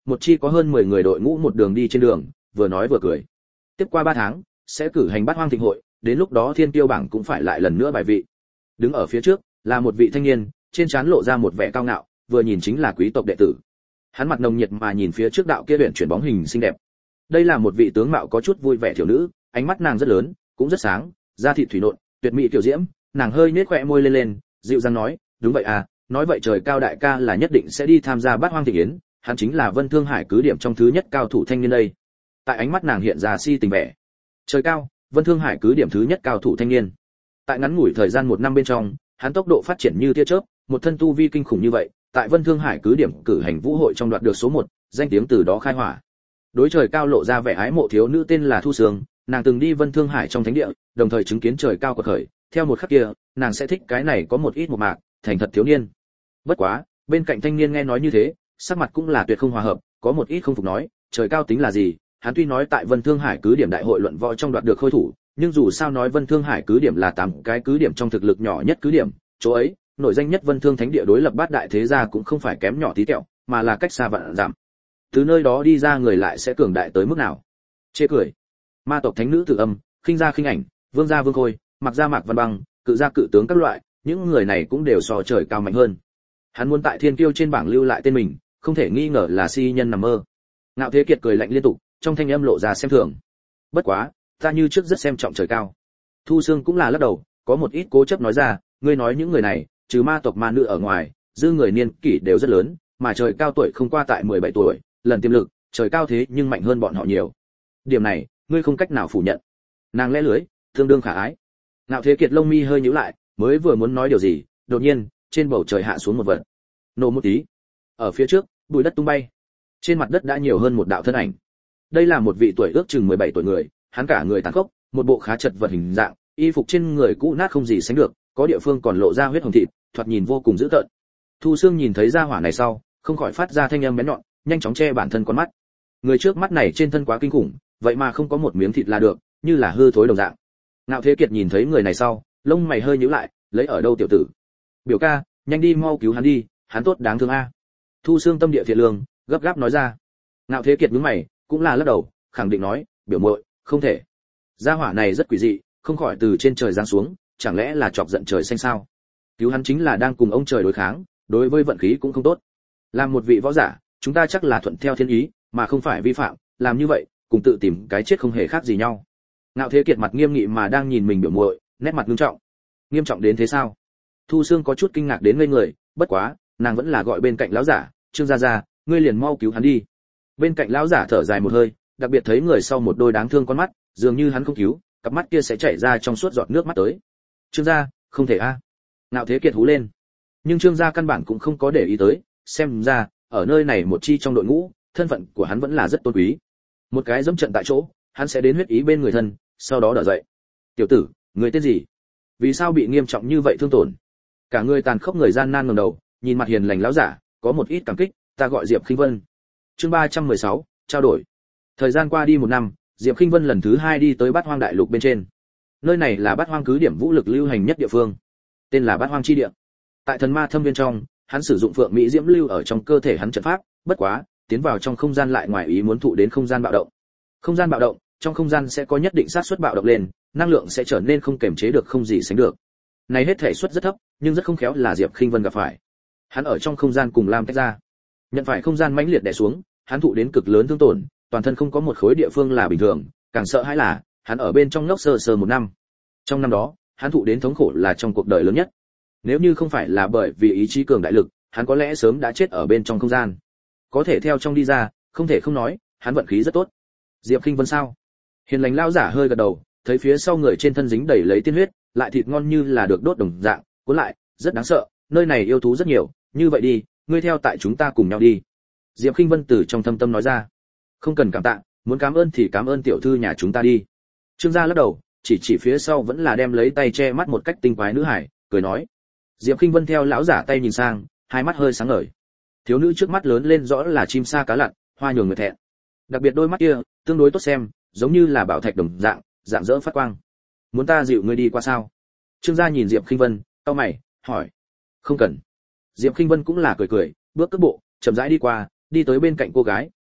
một chi có hơn mười người đội ngũ một đường đi trên đường, vừa nói vừa cười. Tiếp qua ba tháng, sẽ cử hành Bát Hoang Thịnh hội, đến lúc đó Thiên Kiêu bảng cũng phải lại lần nữa bài vị. Đứng ở phía trước là một vị thanh niên, trên trán lộ ra một vẻ cao ngạo, vừa nhìn chính là quý tộc đệ tử. Hắn mặt nồng nhiệt mà nhìn phía trước đạo kia luyện chuyển bóng hình xinh đẹp. Đây là một vị tướng mạo có chút vui vẻ thiếu nữ, ánh mắt nàng rất lớn, cũng rất sáng, da thịt thủy nộn, tuyệt mỹ tiểu diễm, nàng hơi nhếch khóe môi lên lên, dịu dàng nói, "Đúng vậy à, nói vậy Trời Cao đại ca là nhất định sẽ đi tham gia Bát Hoang Thịnh yến, hắn chính là Vân Thương Hải cứ điểm trong thứ nhất cao thủ thanh niên đây." Tại ánh mắt nàng hiện ra si tình vẻ. Trời cao, Vân Thương Hải cứ điểm thứ nhất cao thủ thanh niên. Tại ngắn ngủi thời gian một năm bên trong, hắn tốc độ phát triển như tia chớp, một thân tu vi kinh khủng như vậy, tại Vân Thương Hải cứ điểm cử hành vũ hội trong đoạt được số một, danh tiếng từ đó khai hỏa. Đối Trời Cao lộ ra vẻ ái mộ thiếu nữ tên là Thu Sương, nàng từng đi Vân Thương Hải trong thánh địa, đồng thời chứng kiến Trời Cao quật khởi, theo một khắc kia, nàng sẽ thích cái này có một ít một mạc, thành thật thiếu niên. Bất quá, bên cạnh thanh niên nghe nói như thế, sắc mặt cũng là tuyệt không hòa hợp, có một ít không phục nói, Trời Cao tính là gì? Hắn tuy nói tại Vân Thương Hải cứ điểm đại hội luận võ trong đoạt được khôi thủ, nhưng dù sao nói Vân Thương Hải cứ điểm là tám cái cứ điểm trong thực lực nhỏ nhất cứ điểm, chỗ ấy, nổi danh nhất Vân Thương Thánh địa đối lập bát đại thế gia cũng không phải kém nhỏ tí tẹo, mà là cách xa vạn dặm. Từ nơi đó đi ra người lại sẽ cường đại tới mức nào? Chê cười. Ma tộc thánh nữ Tử Âm, khinh gia khinh ảnh, vương gia Vương Khôi, mặc gia Mạc Văn Băng, cự gia cự tướng các loại, những người này cũng đều so Trời Cao mạnh hơn. Hắn muốn tại Thiên Kiêu trên bảng lưu lại tên mình, không thể nghi ngờ là si nhân nằm mơ. Ngạo Thế Kiệt cười lạnh liên tục, trong thanh âm lộ ra xem thường. Bất quá, ta như trước rất xem trọng Trời Cao. Thu Sương cũng là lắc đầu, có một ít cố chấp nói ra, ngươi nói những người này, trừ ma tộc ma nữ ở ngoài, dư người niên kỷ đều rất lớn, mà Trời Cao tuổi không qua tại mười bảy tuổi, lần tiềm lực, Trời Cao thế nhưng mạnh hơn bọn họ nhiều. Điểm này, ngươi không cách nào phủ nhận. Nàng lẽ lưới, tương đương khả ái. Ngạo Thế Kiệt lông mi hơi nhíu lại, mới vừa muốn nói điều gì, đột nhiên, trên bầu trời hạ xuống một vật. Nổ một tí. Ở phía trước, bụi đất tung bay. Trên mặt đất đã nhiều hơn một đạo thân ảnh. Đây là một vị tuổi ước chừng mười bảy tuổi người, hắn cả người tàn khốc, một bộ khá chật vật hình dạng, y phục trên người cũ nát không gì sánh được, có địa phương còn lộ ra huyết hồng thịt, thoạt nhìn vô cùng dữ tợn. Thu Sương nhìn thấy gia hỏa này sau, không khỏi phát ra thanh âm bén nhọn, nhanh chóng che bản thân con mắt. Người trước mắt này trên thân quá kinh khủng, vậy mà không có một miếng thịt là được, như là hư thối đồng dạng. Ngạo Thế Kiệt nhìn thấy người này sau, lông mày hơi nhíu lại, lấy ở đâu tiểu tử? Biểu ca, nhanh đi mau cứu hắn đi, hắn tốt đáng thương a. Thu Sương tâm địa thiện lương, gấp gáp nói ra. Ngạo Thế Kiệt nhướng mày, cũng là lắc đầu, khẳng định nói, biểu muội, không thể. Gia hỏa này rất quỷ dị, không khỏi từ trên trời giáng xuống, chẳng lẽ là chọc giận trời xanh sao? Cứu hắn chính là đang cùng ông trời đối kháng, đối với vận khí cũng không tốt. Làm một vị võ giả, chúng ta chắc là thuận theo thiên ý, mà không phải vi phạm, làm như vậy, cùng tự tìm cái chết không hề khác gì nhau. Ngạo Thế Kiệt mặt nghiêm nghị mà đang nhìn mình biểu muội, nét mặt nghiêm trọng. Nghiêm trọng đến thế sao? Thu Sương có chút kinh ngạc đến ngây người, bất quá, nàng vẫn là gọi bên cạnh lão giả, Trương gia gia, ngươi liền mau cứu hắn đi. Bên cạnh lão giả thở dài một hơi, đặc biệt thấy người sau một đôi đáng thương con mắt, dường như hắn không cứu, cặp mắt kia sẽ chảy ra trong suốt giọt nước mắt tới. Trương gia, không thể a. À. Ngạo Thế Kiệt hú lên. Nhưng Trương gia căn bản cũng không có để ý tới, xem ra, ở nơi này một chi trong đội ngũ, thân phận của hắn vẫn là rất tôn quý. Một cái dẫm trận tại chỗ, hắn sẽ đến huyết ý bên người thân, sau đó đỡ dậy. Tiểu tử, người tên gì? Vì sao bị nghiêm trọng như vậy thương tổn? Cả người tàn khốc người gian nan ngẩng đầu, nhìn mặt hiền lành lão giả, có một ít cảm kích, ta gọi Diệp Khinh Vân. Chương ba trăm mười sáu, trao đổi. Thời gian qua đi một năm, Diệp Khinh Vân lần thứ hai đi tới Bát Hoang đại lục bên trên. Nơi này là Bát Hoang cứ điểm vũ lực lưu hành nhất địa phương, tên là Bát Hoang chi địa. Tại thần ma thâm viên trong, hắn sử dụng phượng mỹ diễm lưu ở trong cơ thể hắn trận pháp, bất quá, tiến vào trong không gian lại ngoài ý muốn thụ đến không gian bạo động. Không gian bạo động, trong không gian sẽ có nhất định xác suất bạo động lên, năng lượng sẽ trở nên không kềm chế được không gì sánh được. Này hết thể suất rất thấp, nhưng rất không khéo là Diệp Khinh Vân gặp phải. Hắn ở trong không gian cùng Lam tách ra, nhận phải không gian mãnh liệt đè xuống, hắn thụ đến cực lớn thương tổn, toàn thân không có một khối địa phương là bình thường, càng sợ hãi là hắn ở bên trong ngốc sờ sờ một năm. Trong năm đó, hắn thụ đến thống khổ là trong cuộc đời lớn nhất. Nếu như không phải là bởi vì ý chí cường đại lực, hắn có lẽ sớm đã chết ở bên trong không gian. Có thể theo trong đi ra, không thể không nói, hắn vận khí rất tốt. Diệp Khinh Vân sao? Hiền lành lão giả hơi gật đầu, thấy phía sau người trên thân dính đầy lấy tiên huyết, lại thịt ngon như là được đốt đồng dạng, cuốn lại, rất đáng sợ, nơi này yêu thú rất nhiều, như vậy đi, ngươi theo tại chúng ta cùng nhau đi. Diệp Khinh Vân từ trong thâm tâm nói ra. Không cần cảm tạ, muốn cảm ơn thì cảm ơn tiểu thư nhà chúng ta đi. Trương gia lắc đầu, chỉ chỉ phía sau vẫn là đem lấy tay che mắt một cách tinh quái nữ hải, cười nói. Diệp Khinh Vân theo lão giả tay nhìn sang, hai mắt hơi sáng ngời. Thiếu nữ trước mắt lớn lên rõ là chim sa cá lặn, hoa nhường người thẹn. Đặc biệt đôi mắt kia, tương đối tốt xem, giống như là bảo thạch đồng dạng, dạng dỡ phát quang. Muốn ta dịu ngươi đi qua sao? Trương gia nhìn Diệp Khinh Vân, cau mày, hỏi. Không cần. Diệp Khinh Vân cũng là cười cười, bước cước bộ, chậm rãi đi qua, đi tới bên cạnh cô gái,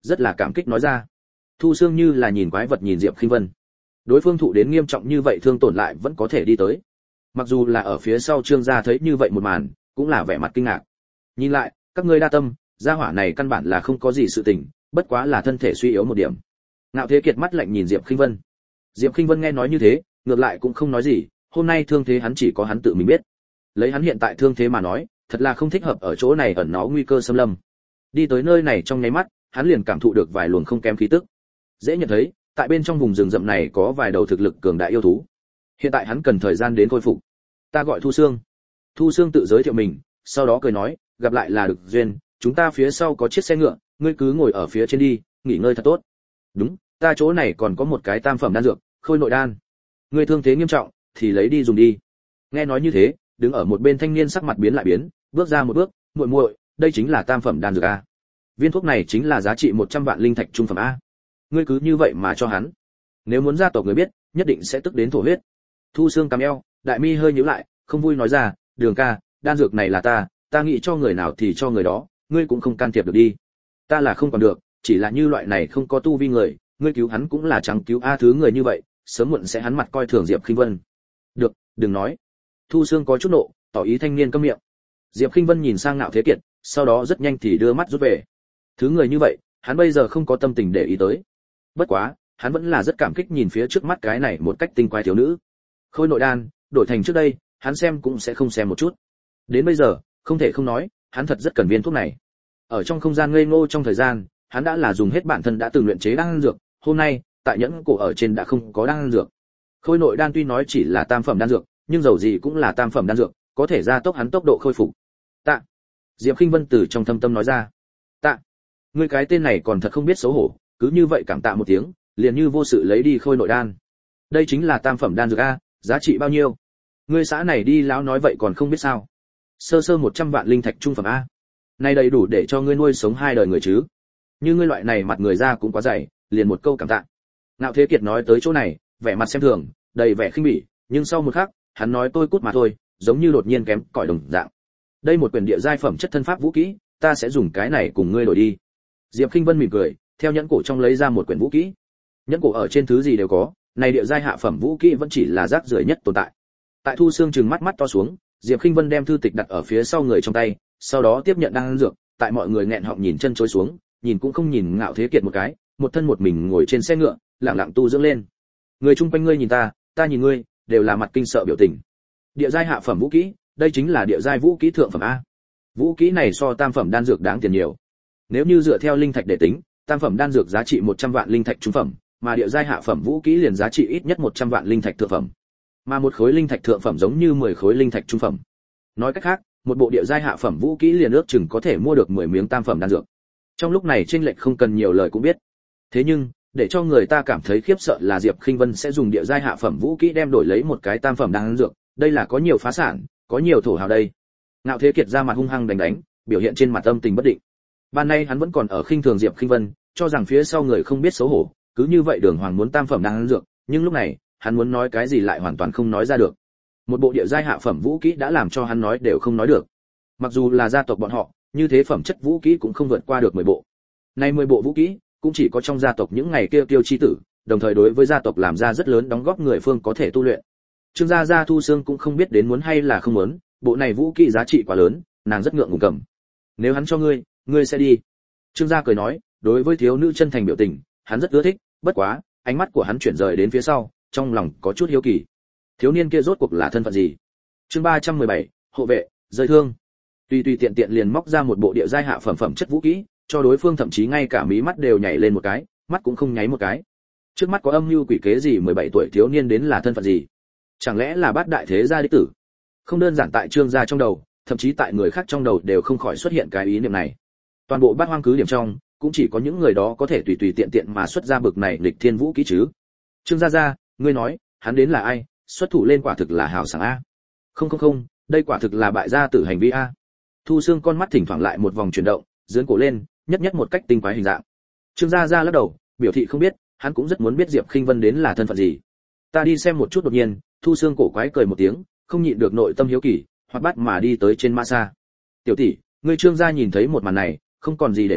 rất là cảm kích nói ra. Thu Xương như là nhìn quái vật nhìn Diệp Khinh Vân. Đối phương thụ đến nghiêm trọng như vậy thương tổn lại vẫn có thể đi tới. Mặc dù là ở phía sau Trương gia thấy như vậy một màn, cũng là vẻ mặt kinh ngạc. Nhìn lại, các ngươi đa tâm, gia hỏa này căn bản là không có gì sự tình, bất quá là thân thể suy yếu một điểm. Ngạo Thế Kiệt mắt lạnh nhìn Diệp Khinh Vân. Diệp Khinh Vân nghe nói như thế, ngược lại cũng không nói gì, hôm nay thương thế hắn chỉ có hắn tự mình biết. Lấy hắn hiện tại thương thế mà nói, thật là không thích hợp ở chỗ này ẩn nó nguy cơ xâm lâm. Đi tới nơi này trong nháy mắt, hắn liền cảm thụ được vài luồng không kém khí tức. Dễ nhận thấy, tại bên trong vùng rừng rậm này có vài đầu thực lực cường đại yêu thú. Hiện tại hắn cần thời gian đến khôi phục. Ta gọi Thu Xương. Thu Xương tự giới thiệu mình, sau đó cười nói, gặp lại là được duyên, chúng ta phía sau có chiếc xe ngựa, ngươi cứ ngồi ở phía trên đi, nghỉ ngơi thật tốt. Đúng, ta chỗ này còn có một cái tam phẩm đan dược, khôi nội đan. Ngươi thương thế nghiêm trọng, thì lấy đi dùng đi. Nghe nói như thế, đứng ở một bên thanh niên sắc mặt biến lại biến, bước ra một bước, muội muội, đây chính là tam phẩm đan dược a. Viên thuốc này chính là giá trị một trăm vạn linh thạch trung phẩm a. Ngươi cứ như vậy mà cho hắn. Nếu muốn gia tộc người biết, nhất định sẽ tức đến thổ huyết. Thu Xương cằm eo, đại mi hơi nhíu lại, không vui nói ra, Đường ca, đan dược này là ta, ta nghĩ cho người nào thì cho người đó, ngươi cũng không can thiệp được đi. Ta là không còn được, chỉ là như loại này không có tu vi người, ngươi cứu hắn cũng là chẳng cứu a thứ người như vậy, sớm muộn sẽ hắn mặt coi thường Diệp Khinh Vân. Được, đừng nói. Thu Xương có chút nộ, tỏ ý thanh niên câm miệng. Diệp Khinh Vân nhìn sang Ngạo Thế Kiệt, sau đó rất nhanh thì đưa mắt rút về. Thứ người như vậy, hắn bây giờ không có tâm tình để ý tới. Bất quá, hắn vẫn là rất cảm kích nhìn phía trước mắt cái này một cách tinh quái thiếu nữ. Khôi nội đan, đổi thành trước đây, hắn xem cũng sẽ không xem một chút. Đến bây giờ, không thể không nói, hắn thật rất cần viên thuốc này. Ở trong không gian ngây ngô trong thời gian, hắn đã là dùng hết bản thân đã từng luyện chế đan dược, hôm nay, tại nhẫn cổ ở trên đã không có đan dược. Khôi nội đan tuy nói chỉ là tam phẩm đan dược, nhưng dầu gì cũng là tam phẩm đan dược, có thể gia tốc hắn tốc độ khôi phục. Tạ. Diệp Khinh Vân từ trong thâm tâm nói ra. Tạ. Ngươi cái tên này còn thật không biết xấu hổ, cứ như vậy cảm tạ một tiếng, liền như vô sự lấy đi khôi nội đan. Đây chính là tam phẩm đan dược a, giá trị bao nhiêu? Ngươi xã này đi lão nói vậy còn không biết sao? Sơ sơ một trăm vạn linh thạch trung phẩm a. Này đầy đủ để cho ngươi nuôi sống hai đời người chứ. Như ngươi loại này mặt người ra cũng quá dày, liền một câu cảm tạ. Ngạo Thế Kiệt nói tới chỗ này, vẻ mặt xem thường, đầy vẻ khinh bỉ, nhưng sau một khắc, hắn nói tôi cút mà thôi, giống như đột nhiên kém cỏi đồng dạng. Đây một quyền địa giai phẩm chất thân pháp vũ kỹ, ta sẽ dùng cái này cùng ngươi đổi đi. Diệp Khinh Vân mỉm cười, theo nhẫn cổ trong lấy ra một quyển vũ kỹ. Nhẫn cổ ở trên thứ gì đều có, này địa giai hạ phẩm vũ kỹ vẫn chỉ là rác rưởi nhất tồn tại. Tại Thu Xương trừng mắt mắt to xuống, Diệp Khinh Vân đem thư tịch đặt ở phía sau người trong tay, sau đó tiếp nhận đan dược, tại mọi người nghẹn họng nhìn chân chối xuống, nhìn cũng không nhìn Ngạo Thế Kiệt một cái, một thân một mình ngồi trên xe ngựa, lặng lặng tu dưỡng lên. Người chung quanh ngươi nhìn ta, ta nhìn ngươi, đều là mặt kinh sợ biểu tình. Địa giai hạ phẩm vũ kỹ, đây chính là địa giai vũ kỹ thượng phẩm a. Vũ kỹ này so tam phẩm đan dược đáng tiền nhiều. Nếu như dựa theo linh thạch để tính, tam phẩm đan dược giá trị một trăm vạn linh thạch trung phẩm, mà địa giai hạ phẩm vũ kỹ liền giá trị ít nhất một trăm vạn linh thạch thượng phẩm. Mà một khối linh thạch thượng phẩm giống như mười khối linh thạch trung phẩm. Nói cách khác, một bộ địa giai hạ phẩm vũ kỹ liền ước chừng có thể mua được mười miếng tam phẩm đan dược. Trong lúc này chênh lệch không cần nhiều lời cũng biết. Thế nhưng, để cho người ta cảm thấy khiếp sợ là Diệp Khinh Vân sẽ dùng địa giai hạ phẩm vũ kỹ đem đổi lấy một cái tam phẩm đan dược, đây là có nhiều phá sản, có nhiều thổ hào đây. Ngạo Thế Kiệt ra mặt hung hăng đánh đánh, biểu hiện trên mặt âm tình bất định. Ban nay hắn vẫn còn ở khinh thường Diệp Khinh Vân, cho rằng phía sau người không biết xấu hổ, cứ như vậy Đường Hoàng muốn tam phẩm đan dược, nhưng lúc này, hắn muốn nói cái gì lại hoàn toàn không nói ra được. Một bộ địa giai hạ phẩm vũ kỹ đã làm cho hắn nói đều không nói được. Mặc dù là gia tộc bọn họ, như thế phẩm chất vũ kỹ cũng không vượt qua được mười bộ. Nay mười bộ vũ kỹ, cũng chỉ có trong gia tộc những ngày kia tiêu chi tử, đồng thời đối với gia tộc làm ra rất lớn đóng góp người phương có thể tu luyện. Trương gia gia Thu Xương cũng không biết đến muốn hay là không muốn, bộ này vũ kỹ giá trị quá lớn, nàng rất ngượng ngùng cầm. Nếu hắn cho ngươi, ngươi sẽ đi. Trương gia cười nói, đối với thiếu nữ chân thành biểu tình, hắn rất ưa thích, bất quá, ánh mắt của hắn chuyển rời đến phía sau, trong lòng có chút hiếu kỳ. Thiếu niên kia rốt cuộc là thân phận gì? Chương ba trăm mười bảy, hộ vệ, rơi thương. Tùy tùy tiện tiện liền móc ra một bộ địa giai hạ phẩm phẩm chất vũ kỹ, cho đối phương thậm chí ngay cả mí mắt đều nhảy lên một cái, mắt cũng không nháy một cái. Trước mắt có âm mưu quỷ kế gì mười bảy tuổi thiếu niên đến là thân phận gì? Chẳng lẽ là bát đại thế gia đích tử? Không đơn giản tại Trương gia trong đầu, thậm chí tại người khác trong đầu đều không khỏi xuất hiện cái ý niệm này. Toàn bộ bát hoang cứ điểm trong, cũng chỉ có những người đó có thể tùy tùy tiện tiện mà xuất ra bực này lịch thiên vũ kỹ chứ. Trương gia gia, ngươi nói, hắn đến là ai? Xuất thủ lên quả thực là hào sảng a. Không không không, đây quả thực là bại gia tử hành vi a. Thu Xương con mắt thỉnh thoảng lại một vòng chuyển động, giương cổ lên, nhất nhất một cách tinh quái hình dạng. Trương gia gia lắc đầu, biểu thị không biết, hắn cũng rất muốn biết Diệp Khinh Vân đến là thân phận gì. Ta đi xem một chút. Đột nhiên, Thu Xương cổ quái cười một tiếng, không nhịn được nội tâm hiếu kỳ, hoạt bát mà đi tới trên mã xa. Tiểu tỷ, ngươi Trương gia nhìn thấy một màn này, không còn gì để nói,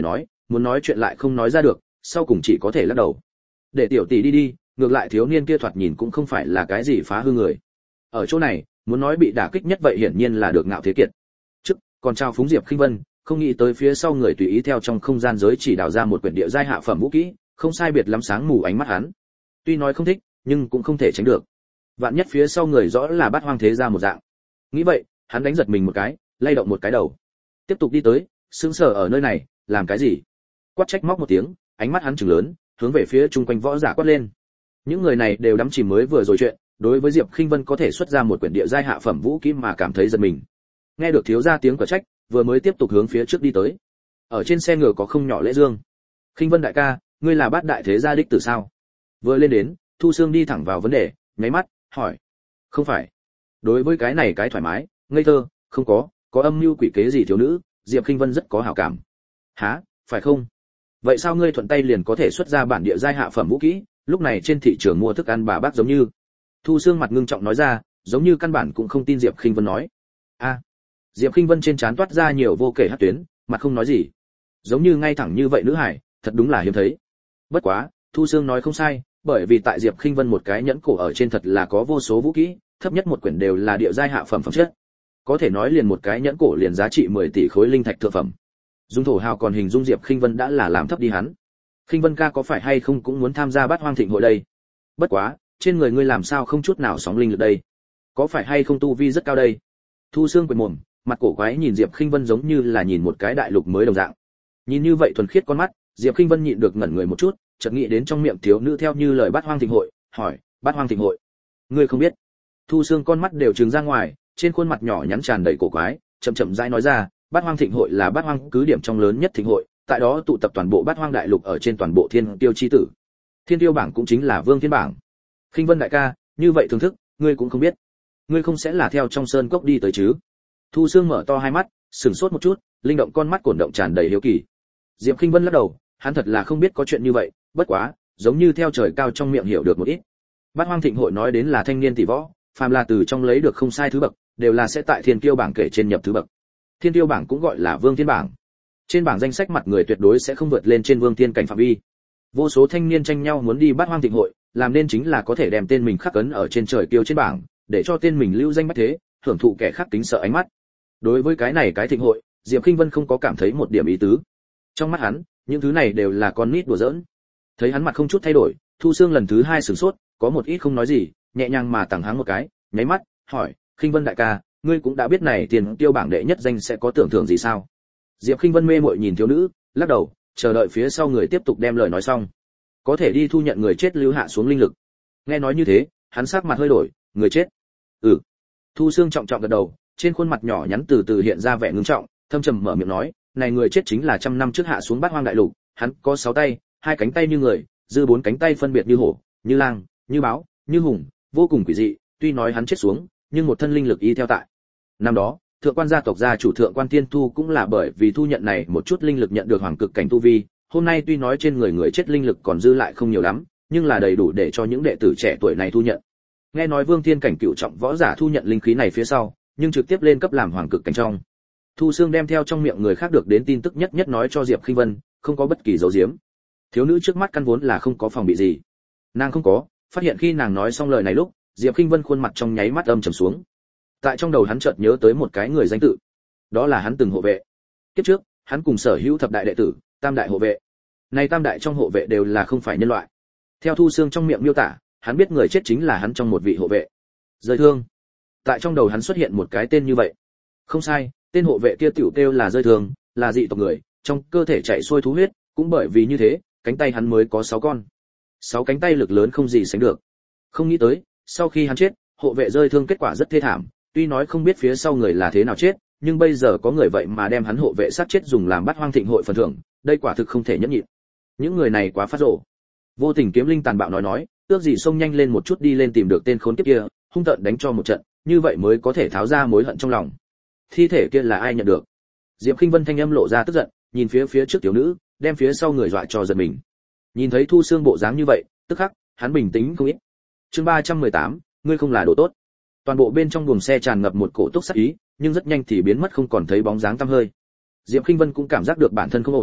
muốn nói chuyện lại không nói ra được, sau cùng chỉ có thể lắc đầu. Để tiểu tỷ đi đi, ngược lại thiếu niên kia thoạt nhìn cũng không phải là cái gì phá hư người. Ở chỗ này, muốn nói bị đả kích nhất vậy hiển nhiên là được Ngạo Thế Kiệt. Trước, còn trao phúng Diệp Khinh Vân, không nghĩ tới phía sau người tùy ý theo trong không gian giới chỉ đào ra một quyển địa giai hạ phẩm vũ kỹ, không sai biệt lắm sáng mù ánh mắt hắn. Tuy nói không thích, nhưng cũng không thể tránh được. Vạn nhất phía sau người rõ là Bát Hoang thế gia một dạng. Nghĩ vậy, hắn đánh giật mình một cái, lay động một cái đầu. Tiếp tục đi tới, sững sờ ở nơi này, làm cái gì? Quát trách móc một tiếng, ánh mắt hắn trừng lớn, hướng về phía chung quanh võ giả quát lên. Những người này đều đắm chìm mới vừa rồi chuyện, đối với Diệp Khinh Vân có thể xuất ra một quyển địa giai hạ phẩm vũ khí mà cảm thấy giật mình. Nghe được thiếu gia tiếng quả trách, vừa mới tiếp tục hướng phía trước đi tới. Ở trên xe ngựa có không nhỏ Lễ Dương. Khinh Vân đại ca, ngươi là Bát đại thế gia đích tử sao? Vừa lên đến, Thu Xương đi thẳng vào vấn đề, nháy mắt, hỏi. Không phải. Đối với cái này cái thoải mái, ngây thơ, không có, có âm mưu quỷ kế gì thiếu nữ, Diệp Khinh Vân rất có hảo cảm. Hả, phải không? Vậy sao ngươi thuận tay liền có thể xuất ra bản địa giai hạ phẩm vũ khí, lúc này trên thị trường mua thức ăn bà bác giống như. Thu Xương mặt ngưng trọng nói ra, giống như căn bản cũng không tin Diệp Khinh Vân nói. A. À, Diệp Khinh Vân trên trán toát ra nhiều vô kể hắc tuyến, mặt không nói gì. Giống như ngay thẳng như vậy nữ hải, thật đúng là hiếm thấy. Bất quá, Thu Xương nói không sai, bởi vì tại Diệp Khinh Vân một cái nhẫn cổ ở trên thật là có vô số vũ khí, thấp nhất một quyển đều là địa giai hạ phẩm phẩm chất. Có thể nói liền một cái nhẫn cổ liền giá trị mười tỷ khối linh thạch thượng phẩm. Dung Thổ Hào còn hình dung Diệp Khinh Vân đã là làm thấp đi hắn. Khinh Vân ca có phải hay không cũng muốn tham gia Bát Hoang Thịnh hội đây? Bất quá, trên người ngươi làm sao không chút nào sóng linh lực đây? Có phải hay không tu vi rất cao đây? Thu Xương quệt mồm, mặt cổ quái nhìn Diệp Khinh Vân giống như là nhìn một cái đại lục mới đồng dạng. Nhìn như vậy thuần khiết con mắt, Diệp Khinh Vân nhịn được ngẩn người một chút, chợt nghĩ đến trong miệng thiếu nữ theo như lời Bát Hoang Thịnh hội, hỏi, Bát Hoang Thịnh hội? Ngươi không biết? Thu Xương con mắt đều trừng ra ngoài, trên khuôn mặt nhỏ nhắn tràn đầy cổ quái, chậm chậm rãi nói ra, Bát Hoang Thịnh hội là Bát Hoang cứ điểm trong lớn nhất thịnh hội, tại đó tụ tập toàn bộ Bát Hoang đại lục ở trên toàn bộ Thiên Tiêu chi tử. Thiên Tiêu bảng cũng chính là Vương Thiên bảng. Khinh Vân đại ca, như vậy thưởng thức, ngươi cũng không biết. Ngươi không sẽ là theo trong sơn cốc đi tới chứ? Thu Xương mở to hai mắt, sửng sốt một chút, linh động con mắt cuộn động tràn đầy hiếu kỳ. Diệp Khinh Vân lắc đầu, hắn thật là không biết có chuyện như vậy, bất quá, giống như theo trời cao trong miệng hiểu được một ít. Bát Hoang Thịnh hội nói đến là thanh niên tỷ võ, phàm là từ trong lấy được không sai thứ bậc, đều là sẽ tại Thiên Kiêu bảng kể trên nhập thứ bậc. Thiên Kiêu bảng cũng gọi là Vương Thiên bảng. Trên bảng danh sách mặt người tuyệt đối sẽ không vượt lên trên Vương Thiên cảnh phạm vi. Vô số thanh niên tranh nhau muốn đi Bát Hoang Thịnh hội, làm nên chính là có thể đem tên mình khắc ấn ở trên trời kiêu trên bảng, để cho tên mình lưu danh bách thế, hưởng thụ kẻ khác kính sợ ánh mắt. Đối với cái này cái thịnh hội, Diệp Khinh Vân không có cảm thấy một điểm ý tứ. Trong mắt hắn, những thứ này đều là con nít đùa giỡn. Thấy hắn mặt không chút thay đổi, Thu Xương lần thứ hai sửng sốt, có một ít không nói gì, nhẹ nhàng mà tặng hắn một cái, nháy mắt, hỏi, Khinh Vân đại ca, ngươi cũng đã biết này tiền tiêu bảng đệ nhất danh sẽ có tưởng thưởng gì sao? Diệp Khinh Vân mê muội nhìn thiếu nữ, lắc đầu, chờ đợi phía sau người tiếp tục đem lời nói xong. Có thể đi thu nhận người chết lưu hạ xuống linh lực. Nghe nói như thế, hắn sắc mặt hơi đổi, người chết. Ừ. Thu Xương trọng trọng gật đầu, trên khuôn mặt nhỏ nhắn từ từ hiện ra vẻ ngưng trọng, thâm trầm mở miệng nói, này người chết chính là trăm năm trước hạ xuống Bát Hoang đại lục, hắn có sáu tay, hai cánh tay như người, dư bốn cánh tay phân biệt như hổ, như lang, như báo, như hùng, vô cùng quỷ dị, tuy nói hắn chết xuống, nhưng một thân linh lực y theo tại. Năm đó, thượng quan gia tộc gia chủ thượng quan Tiên Thu cũng là bởi vì thu nhận này một chút linh lực nhận được hoàng cực cảnh tu vi, hôm nay tuy nói trên người người chết linh lực còn dư lại không nhiều lắm, nhưng là đầy đủ để cho những đệ tử trẻ tuổi này thu nhận. Nghe nói Vương Thiên cảnh cựu trọng võ giả thu nhận linh khí này phía sau, nhưng trực tiếp lên cấp làm hoàng cực cảnh trong. Thu Xương đem theo trong miệng người khác được đến tin tức nhất nhất nói cho Diệp Khinh Vân, không có bất kỳ dấu giếm. Thiếu nữ trước mắt căn vốn là không có phòng bị gì. Nàng không có, phát hiện khi nàng nói xong lời này lúc, Diệp Khinh Vân khuôn mặt trong nháy mắt âm trầm xuống. Tại trong đầu hắn chợt nhớ tới một cái người danh tự. Đó là hắn từng hộ vệ. Kiếp trước, hắn cùng sở hữu thập đại đệ tử, tam đại hộ vệ. Này tam đại trong hộ vệ đều là không phải nhân loại. Theo Thu Xương trong miệng miêu tả, hắn biết người chết chính là hắn trong một vị hộ vệ. Rơi thương. Tại trong đầu hắn xuất hiện một cái tên như vậy. Không sai, tên hộ vệ kia tiểu kêu là Rơi Thương, là dị tộc người, trong cơ thể chạy xuôi thú huyết, cũng bởi vì như thế, cánh tay hắn mới có sáu con. Sáu cánh tay lực lớn không gì sánh được. Không nghĩ tới, sau khi hắn chết, hộ vệ Rơi Thương kết quả rất thê thảm, tuy nói không biết phía sau người là thế nào chết, nhưng bây giờ có người vậy mà đem hắn hộ vệ sát chết dùng làm Bát Hoang Thịnh hội phần thưởng, đây quả thực không thể nhẫn nhịn. Những người này quá phát rồ. Vô Tình Kiếm Linh tàn bạo nói nói, ước gì xông nhanh lên một chút đi lên tìm được tên khốn kiếp kia, hung tợn đánh cho một trận, như vậy mới có thể tháo ra mối hận trong lòng. Thi thể kia là ai nhận được? Diệp Khinh Vân thanh âm lộ ra tức giận, nhìn phía phía trước tiểu nữ, đem phía sau người dọa cho giật mình. Nhìn thấy Thu Xương bộ dáng như vậy, tức khắc, hắn bình tĩnh không ít. Chương ba trăm mười tám, ngươi không là đồ tốt. Toàn bộ bên trong buồng xe tràn ngập một cổ túc sát ý, nhưng rất nhanh thì biến mất không còn thấy bóng dáng tăm hơi. Diệp Khinh Vân cũng cảm giác được bản thân không ổn,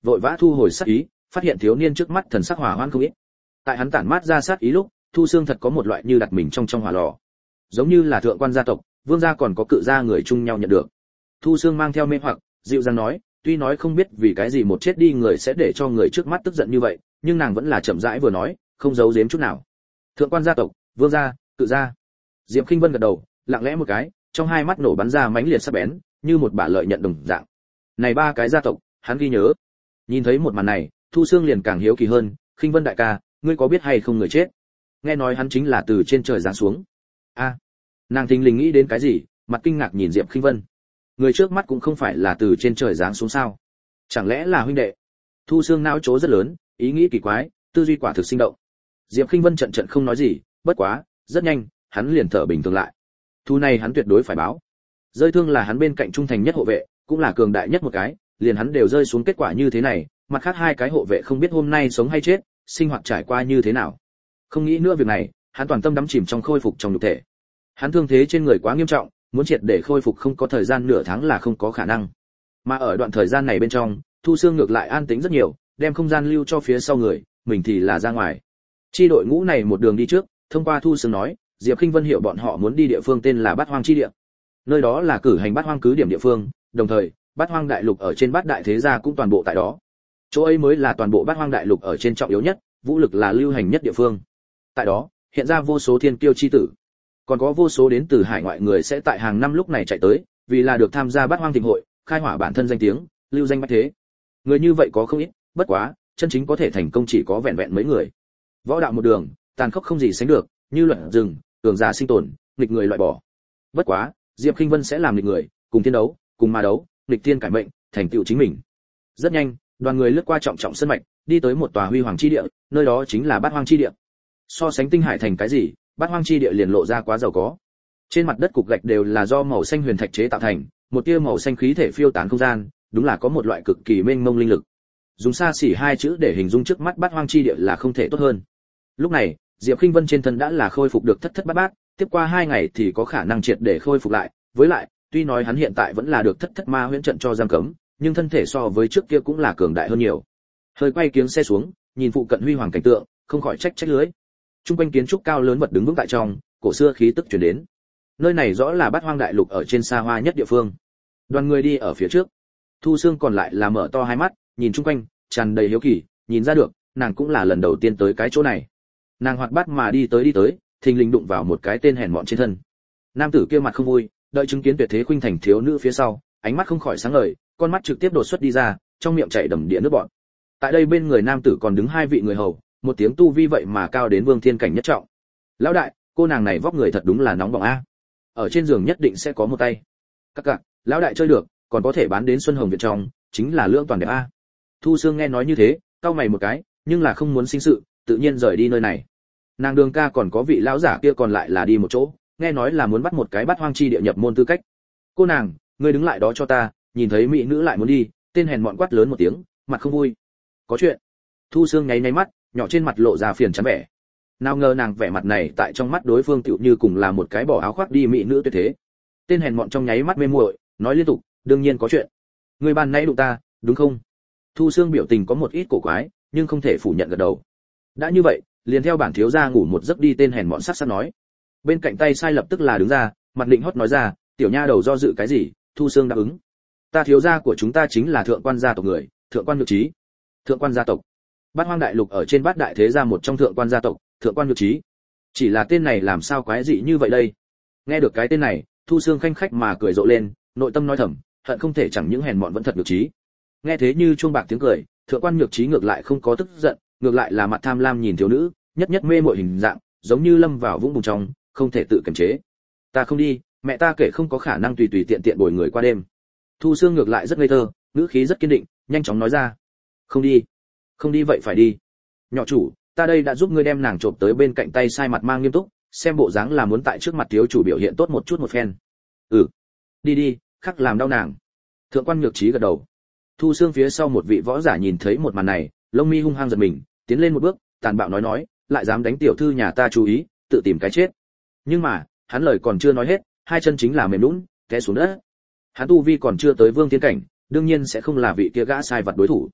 vội vã thu hồi sát ý, phát hiện thiếu niên trước mắt thần sắc hòa hoãn không ít. Tại hắn tản mát ra sát ý lúc, Thu Xương thật có một loại như đặt mình trong trong hỏa lò, giống như là thượng quan gia tộc, vương gia còn có cự gia người chung nhau nhận được. Thu Xương mang theo mê hoặc, dịu dàng nói, tuy nói không biết vì cái gì một chết đi người sẽ để cho người trước mắt tức giận như vậy, nhưng nàng vẫn là chậm rãi vừa nói, không giấu giếm chút nào. Thượng quan gia tộc, vương gia, cự gia. Diệp Khinh Vân gật đầu, lặng lẽ một cái, trong hai mắt nổ bắn ra mãnh liệt sắc bén, như một bả lợi nhận đồng dạng. Này ba cái gia tộc, hắn ghi nhớ. Nhìn thấy một màn này, Thu Xương liền càng hiếu kỳ hơn, Khinh Vân đại ca, ngươi có biết hay không người chết? Nghe nói hắn chính là từ trên trời giáng xuống. A, nàng thình lình nghĩ đến cái gì, mặt kinh ngạc nhìn Diệp Khinh Vân. Người trước mắt cũng không phải là từ trên trời giáng xuống sao? Chẳng lẽ là huynh đệ? Thu Xương não chố rất lớn, ý nghĩ kỳ quái, tư duy quả thực sinh động. Diệp Khinh Vân trận trận không nói gì, bất quá, rất nhanh, hắn liền thở bình thường lại. Thu này hắn tuyệt đối phải báo. Rơi thương là hắn bên cạnh trung thành nhất hộ vệ, cũng là cường đại nhất một cái, liền hắn đều rơi xuống kết quả như thế này, mặt khác hai cái hộ vệ không biết hôm nay sống hay chết, sinh hoạt trải qua như thế nào. Không nghĩ nữa việc này, hắn toàn tâm đắm chìm trong khôi phục trong nhục thể. Hắn thương thế trên người quá nghiêm trọng, muốn triệt để khôi phục không có thời gian nửa tháng là không có khả năng. Mà ở đoạn thời gian này bên trong, Thu Xương ngược lại an tĩnh rất nhiều, đem không gian lưu cho phía sau người, mình thì là ra ngoài. Chi đội ngũ này một đường đi trước, thông qua Thu Xương nói, Diệp Khinh Vân hiểu bọn họ muốn đi địa phương tên là Bát Hoang chi địa. Nơi đó là cử hành Bát Hoang cứ điểm địa phương, đồng thời, Bát Hoang đại lục ở trên Bát đại thế gia cũng toàn bộ tại đó. Chỗ ấy mới là toàn bộ Bát Hoang đại lục ở trên trọng yếu nhất, vũ lực là lưu hành nhất địa phương. Tại đó, hiện ra vô số thiên kiêu chi tử, còn có vô số đến từ hải ngoại người sẽ tại hàng năm lúc này chạy tới, vì là được tham gia Bát Hoang thịnh hội, khai hỏa bản thân danh tiếng, lưu danh bách thế. Người như vậy có không ít, bất quá, chân chính có thể thành công chỉ có vẹn vẹn mấy người. Võ đạo một đường, tàn khốc không gì sánh được, như luận rừng, cường giả sinh tồn, nghịch người loại bỏ. Bất quá, Diệp Khinh Vân sẽ làm nghịch người, cùng thiên đấu, cùng ma đấu, nghịch thiên cải mệnh, thành tựu chính mình. Rất nhanh, đoàn người lướt qua trọng trọng sơn mạch, đi tới một tòa huy hoàng chi địa, nơi đó chính là Bát Hoang chi địa. So sánh Tinh Hải thành cái gì, Bát Hoang chi địa liền lộ ra quá giàu có. Trên mặt đất cục gạch đều là do màu xanh huyền thạch chế tạo thành, một tia màu xanh khí thể phiêu tán không gian, đúng là có một loại cực kỳ mênh mông linh lực. Dùng xa xỉ hai chữ để hình dung trước mắt Bát Hoang chi địa là không thể tốt hơn. Lúc này, Diệp Khinh Vân trên thân đã là khôi phục được thất thất bát bát, tiếp qua hai ngày thì có khả năng triệt để khôi phục lại, với lại, tuy nói hắn hiện tại vẫn là được thất thất ma huyễn trận cho giam cấm, nhưng thân thể so với trước kia cũng là cường đại hơn nhiều. Hơi quay kiếng xe xuống, nhìn phụ cận huy hoàng cảnh tượng, không khỏi trách trách lưới. Trung quanh kiến trúc cao lớn bật đứng vững tại trong, cổ xưa khí tức truyền đến. Nơi này rõ là Bát Hoang đại lục ở trên xa hoa nhất địa phương. Đoàn người đi ở phía trước, Thu Xương còn lại là mở to hai mắt, nhìn chung quanh, tràn đầy hiếu kỳ, nhìn ra được, nàng cũng là lần đầu tiên tới cái chỗ này. Nàng hoạt bát mà đi tới đi tới, thình lình đụng vào một cái tên hèn mọn trên thân. Nam tử kia mặt không vui, đợi chứng kiến tuyệt thế khuynh thành thiếu nữ phía sau, ánh mắt không khỏi sáng ngời, con mắt trực tiếp đột xuất đi ra, trong miệng chảy đầm đìa nước bọt. Tại đây bên người nam tử còn đứng hai vị người hầu, một tiếng tu vi vậy mà cao đến vương thiên cảnh nhất trọng. Lão đại, cô nàng này vóc người thật đúng là nóng bỏng a. Ở trên giường nhất định sẽ có một tay. Các cặc, lão đại chơi được, còn có thể bán đến Xuân Hồng Việt trong, chính là lưỡng toàn đẹp a. Thu Xương nghe nói như thế, cau mày một cái, nhưng là không muốn sinh sự, tự nhiên rời đi nơi này. Nàng Đường ca còn có vị lão giả kia còn lại là đi một chỗ, nghe nói là muốn bắt một cái Bát Hoang chi địa nhập môn tư cách. Cô nàng, ngươi đứng lại đó cho ta, nhìn thấy mỹ nữ lại muốn đi, tên hèn mọn quát lớn một tiếng, mặt không vui. Có chuyện. Thu Xương nháy nháy mắt, nhỏ trên mặt lộ ra phiền chán vẻ. Nào ngờ nàng vẻ mặt này tại trong mắt đối phương tựu như cùng là một cái bỏ áo khoác đi mỹ nữ tuyệt thế. Tên hèn mọn trong nháy mắt mê muội, nói liên tục, đương nhiên có chuyện. Ngươi ban nãy đụng ta, đúng không? Thu Xương biểu tình có một ít cổ quái, nhưng không thể phủ nhận gật đầu. Đã như vậy, liền theo bản thiếu gia ngủ một giấc đi, tên hèn mọn sắc sắc nói. Bên cạnh tay sai lập tức là đứng ra, mặt định hót nói ra, tiểu nha đầu do dự cái gì? Thu Xương đáp ứng. Ta thiếu gia của chúng ta chính là thượng quan gia tộc người, thượng quan nhược trí. Thượng quan gia tộc. Bát Hoang đại lục ở trên Bát đại thế gia một trong thượng quan gia tộc, thượng quan nhược trí. Chỉ là tên này làm sao quái dị như vậy đây? Nghe được cái tên này, Thu Xương khanh khách mà cười rộ lên, nội tâm nói thầm, hận không thể chẳng những hèn mọn vẫn thật nhược trí. Nghe thế như chuông bạc tiếng cười, thượng quan nhược trí ngược lại không có tức giận, ngược lại là mặt tham lam nhìn thiếu nữ, nhất nhất mê mội hình dạng, giống như lâm vào vũng bùn trong, không thể tự kiềm chế. Ta không đi, mẹ ta kể không có khả năng tùy tùy tiện tiện bồi người qua đêm. Thu Xương ngược lại rất ngây thơ, ngữ khí rất kiên định, nhanh chóng nói ra. Không đi. Không đi vậy phải đi. Nhỏ chủ, ta đây đã giúp ngươi đem nàng trộm tới bên cạnh, tay sai mặt mang nghiêm túc, xem bộ dáng là muốn tại trước mặt thiếu chủ biểu hiện tốt một chút một phen. Ừ. Đi đi, khắc làm đau nàng. Thượng quan nhược trí gật đầu. Thu Xương phía sau một vị võ giả nhìn thấy một màn này, lông mi hung hăng giật mình, tiến lên một bước, tàn bạo nói nói, lại dám đánh tiểu thư nhà ta chú ý, tự tìm cái chết. Nhưng mà, hắn lời còn chưa nói hết, hai chân chính là mềm nhũn, té xuống đất. Hắn tu vi còn chưa tới vương thiên cảnh, đương nhiên sẽ không là vị kia gã sai vật đối thủ.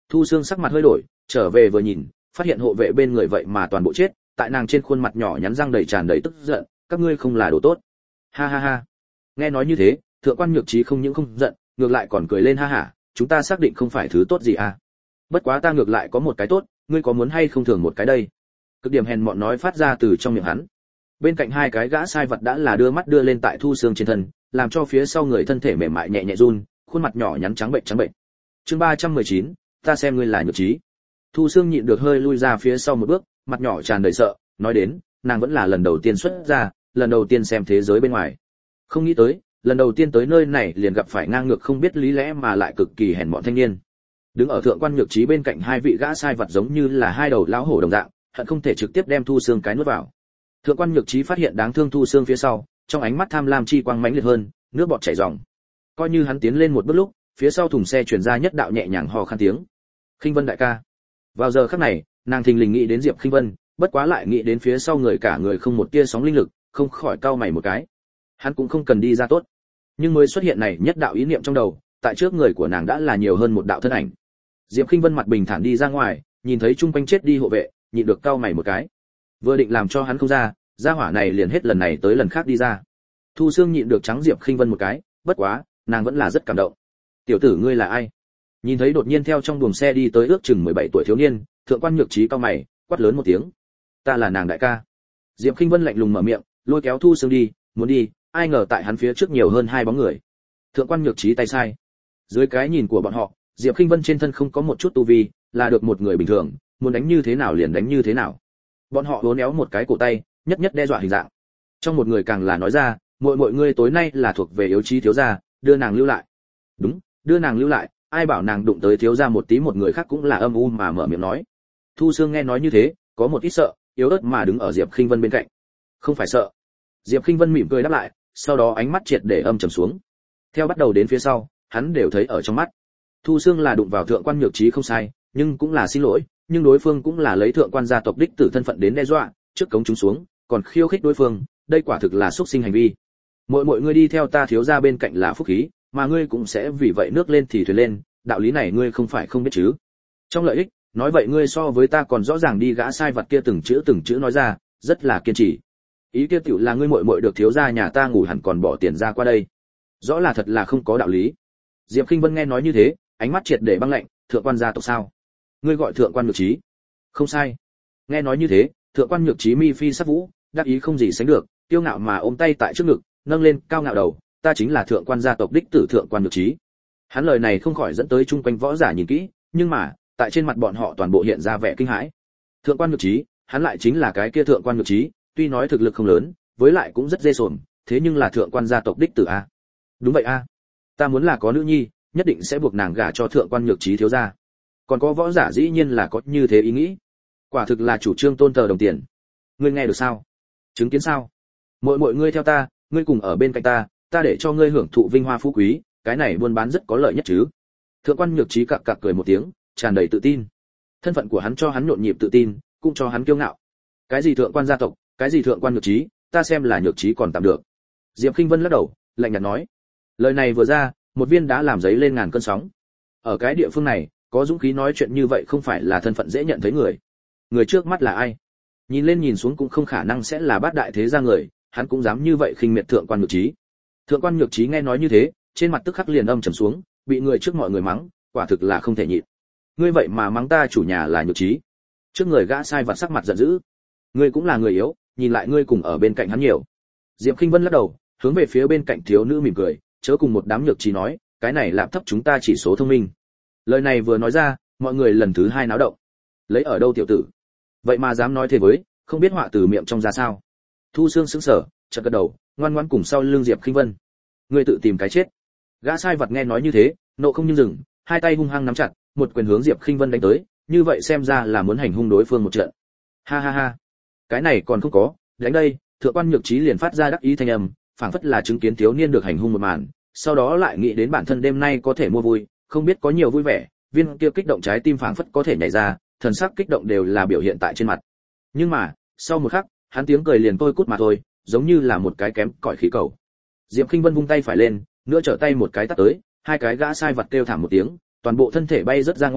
Thu Sương sắc mặt hơi đổi, trở về vừa nhìn, phát hiện hộ vệ bên người vậy mà toàn bộ chết, tại nàng trên khuôn mặt nhỏ nhắn răng đầy tràn đầy tức giận, các ngươi không là đồ tốt. Ha ha ha. Nghe nói như thế, thượng quan Nhược Trí không những không giận, ngược lại còn cười lên ha hả, chúng ta xác định không phải thứ tốt gì à? Bất quá ta ngược lại có một cái tốt, ngươi có muốn hay không thường một cái đây? Cực điểm hèn mọn nói phát ra từ trong miệng hắn. Bên cạnh hai cái gã sai vật đã là đưa mắt đưa lên tại Thu Sương trên thân, làm cho phía sau người thân thể mềm mại nhẹ nhẹ run, khuôn mặt nhỏ nhắn trắng bệnh trắng bệnh. Chương ba trăm mười chín, ta xem ngươi là Nhược Trí. Thu Sương nhịn được hơi lui ra phía sau một bước, mặt nhỏ tràn đầy sợ, nói đến, nàng vẫn là lần đầu tiên xuất ra, lần đầu tiên xem thế giới bên ngoài. Không nghĩ tới, lần đầu tiên tới nơi này liền gặp phải ngang ngược không biết lý lẽ mà lại cực kỳ hèn mọn thanh niên. Đứng ở thượng quan Nhược Trí bên cạnh hai vị gã sai vật giống như là hai đầu lão hổ đồng dạng, hận không thể trực tiếp đem Thu Sương cái nuốt vào. Thượng quan Nhược Trí phát hiện đáng thương Thu Sương phía sau, trong ánh mắt tham lam chi quang mãnh liệt hơn, nước bọt chảy ròng. Coi như hắn tiến lên một bước lúc, phía sau thùng xe truyền ra nhất đạo nhẹ nhàng hò khan tiếng. Khinh Vân đại ca. Vào giờ khắc này, nàng thình lình nghĩ đến Diệp Khinh Vân, bất quá lại nghĩ đến phía sau người cả người không một tia sóng linh lực, không khỏi cau mày một cái. Hắn cũng không cần đi ra tốt, nhưng mới xuất hiện này nhất đạo ý niệm trong đầu, tại trước người của nàng đã là nhiều hơn một đạo thân ảnh. Diệp Khinh Vân mặt bình thản đi ra ngoài, nhìn thấy chung quanh chết đi hộ vệ, nhịn được cau mày một cái. Vừa định làm cho hắn không ra, gia hỏa này liền hết lần này tới lần khác đi ra. Thu Sương nhịn được trắng Diệp Khinh Vân một cái, bất quá, nàng vẫn là rất cảm động. Tiểu tử ngươi là ai? Nhìn thấy đột nhiên theo trong buồng xe đi tới ước chừng mười bảy tuổi thiếu niên, thượng quan Nhược Trí cau mày, quát lớn một tiếng. Ta là nàng đại ca. Diệp Khinh Vân lạnh lùng mở miệng, lôi kéo Thu Sương đi, muốn đi, ai ngờ tại hắn phía trước nhiều hơn hai bóng người. Thượng quan Nhược Trí tay sai. Dưới cái nhìn của bọn họ, Diệp Khinh Vân trên thân không có một chút tu vi, là được một người bình thường, muốn đánh như thế nào liền đánh như thế nào. Bọn họ uốn éo một cái cổ tay, nhất nhất đe dọa hình dạng. Trong một người càng là nói ra, muội muội ngươi tối nay là thuộc về yếu trí thiếu gia, đưa nàng lưu lại. Đúng, đưa nàng lưu lại, ai bảo nàng đụng tới thiếu gia một tí một người khác cũng là âm u mà mở miệng nói. Thu Sương nghe nói như thế, có một ít sợ, yếu ớt mà đứng ở Diệp Khinh Vân bên cạnh. Không phải sợ. Diệp Khinh Vân mỉm cười đáp lại, sau đó ánh mắt triệt để âm trầm xuống. Theo bắt đầu đến phía sau, hắn đều thấy ở trong mắt. Thu Sương là đụng vào thượng quan Nhược Trí không sai, nhưng cũng là xin lỗi, nhưng đối phương cũng là lấy thượng quan gia tộc đích tử thân phận đến đe dọa, trước cống chúng xuống, còn khiêu khích đối phương, đây quả thực là xúc sinh hành vi. Mỗi mỗi ngươi đi theo ta thiếu gia bên cạnh là phúc khí, mà ngươi cũng sẽ vì vậy nước lên thì thuyền lên, đạo lý này ngươi không phải không biết chứ? Trong lợi ích, nói vậy ngươi so với ta còn rõ ràng đi gã sai vật kia từng chữ từng chữ nói ra, rất là kiên trì. Ý kia tiểu là ngươi muội muội được thiếu gia nhà ta ngủ hẳn còn bỏ tiền ra qua đây. Rõ là thật là không có đạo lý. Diệp Khinh Vân nghe nói như thế, ánh mắt triệt để băng lạnh, thượng quan gia tộc sao? Ngươi gọi thượng quan Nhược Trí? Không sai. Nghe nói như thế, thượng quan Nhược Trí mi phi sắc vũ, đắc ý không gì sánh được, kiêu ngạo mà ôm tay tại trước ngực, nâng lên cao ngạo đầu, ta chính là thượng quan gia tộc đích tử thượng quan Nhược Trí. Hắn lời này không khỏi dẫn tới chung quanh võ giả nhìn kỹ, nhưng mà, tại trên mặt bọn họ toàn bộ hiện ra vẻ kinh hãi. Thượng quan Nhược Trí, hắn lại chính là cái kia thượng quan Nhược Trí, tuy nói thực lực không lớn, với lại cũng rất ghê sồn, thế nhưng là thượng quan gia tộc đích tử a. Đúng vậy a. Ta muốn là có nữ nhi, nhất định sẽ buộc nàng gả cho thượng quan Nhược Trí thiếu gia. Còn có võ giả dĩ nhiên là có như thế ý nghĩ. Quả thực là chủ trương tôn thờ đồng tiền. Ngươi nghe được sao? Chứng kiến sao? Mọi mọi ngươi theo ta, ngươi cùng ở bên cạnh ta, ta để cho ngươi hưởng thụ vinh hoa phú quý, cái này buôn bán rất có lợi nhất chứ. Thượng quan Nhược Trí cặc cặc cười một tiếng, tràn đầy tự tin. Thân phận của hắn cho hắn nhộn nhịp tự tin, cũng cho hắn kiêu ngạo. Cái gì thượng quan gia tộc, cái gì thượng quan Nhược Trí, ta xem là Nhược Trí còn tạm được. Diệp Khinh Vân lắc đầu, lạnh nhạt nói. Lời này vừa ra, một viên đá làm giấy lên ngàn cơn sóng. Ở cái địa phương này, có dũng khí nói chuyện như vậy không phải là thân phận dễ nhận thấy người. Người trước mắt là ai? Nhìn lên nhìn xuống cũng không khả năng sẽ là bát đại thế gia người, hắn cũng dám như vậy khinh miệt thượng quan Nhược Trí. Thượng quan Nhược Trí nghe nói như thế, trên mặt tức khắc liền âm trầm xuống, bị người trước mọi người mắng, quả thực là không thể nhịn. Ngươi vậy mà mắng ta chủ nhà là Nhược Trí? Trước người gã sai vặt sắc mặt giận dữ. Ngươi cũng là người yếu, nhìn lại ngươi cùng ở bên cạnh hắn nhiều. Diệp Khinh Vân lắc đầu, hướng về phía bên cạnh thiếu nữ mỉm cười, chớ cùng một đám Nhược Trí nói, cái này làm thấp chúng ta chỉ số thông minh. Lời này vừa nói ra, mọi người lần thứ hai náo động. Lấy ở đâu tiểu tử? Vậy mà dám nói thế với, không biết họa từ miệng trong ra sao? Thu Sương sững sờ, chợt gật đầu, ngoan ngoãn cùng sau lưng Diệp Khinh Vân. Ngươi tự tìm cái chết. Gã sai vật nghe nói như thế, nộ không nhưng dừng, hai tay hung hăng nắm chặt, một quyền hướng Diệp Khinh Vân đánh tới, như vậy xem ra là muốn hành hung đối phương một trận. Ha ha ha, cái này còn không có, đánh đây, thượng quan Nhược Trí liền phát ra đắc ý thanh âm, phảng phất là chứng kiến thiếu niên được hành hung một màn, sau đó lại nghĩ đến bản thân đêm nay có thể mua vui, không biết có nhiều vui vẻ, viên kia kích động trái tim phảng phất có thể nhảy ra, thần sắc kích động đều là biểu hiện tại trên mặt. Nhưng mà, sau một khắc, hắn tiếng cười liền tôi cút mà thôi, giống như là một cái kém cỏi khí cầu. Diệp Khinh Vân vung tay phải lên, nữa trở tay một cái tát tới, hai cái gã sai vật kêu thảm một tiếng, toàn bộ thân thể bay rất ra ngoài,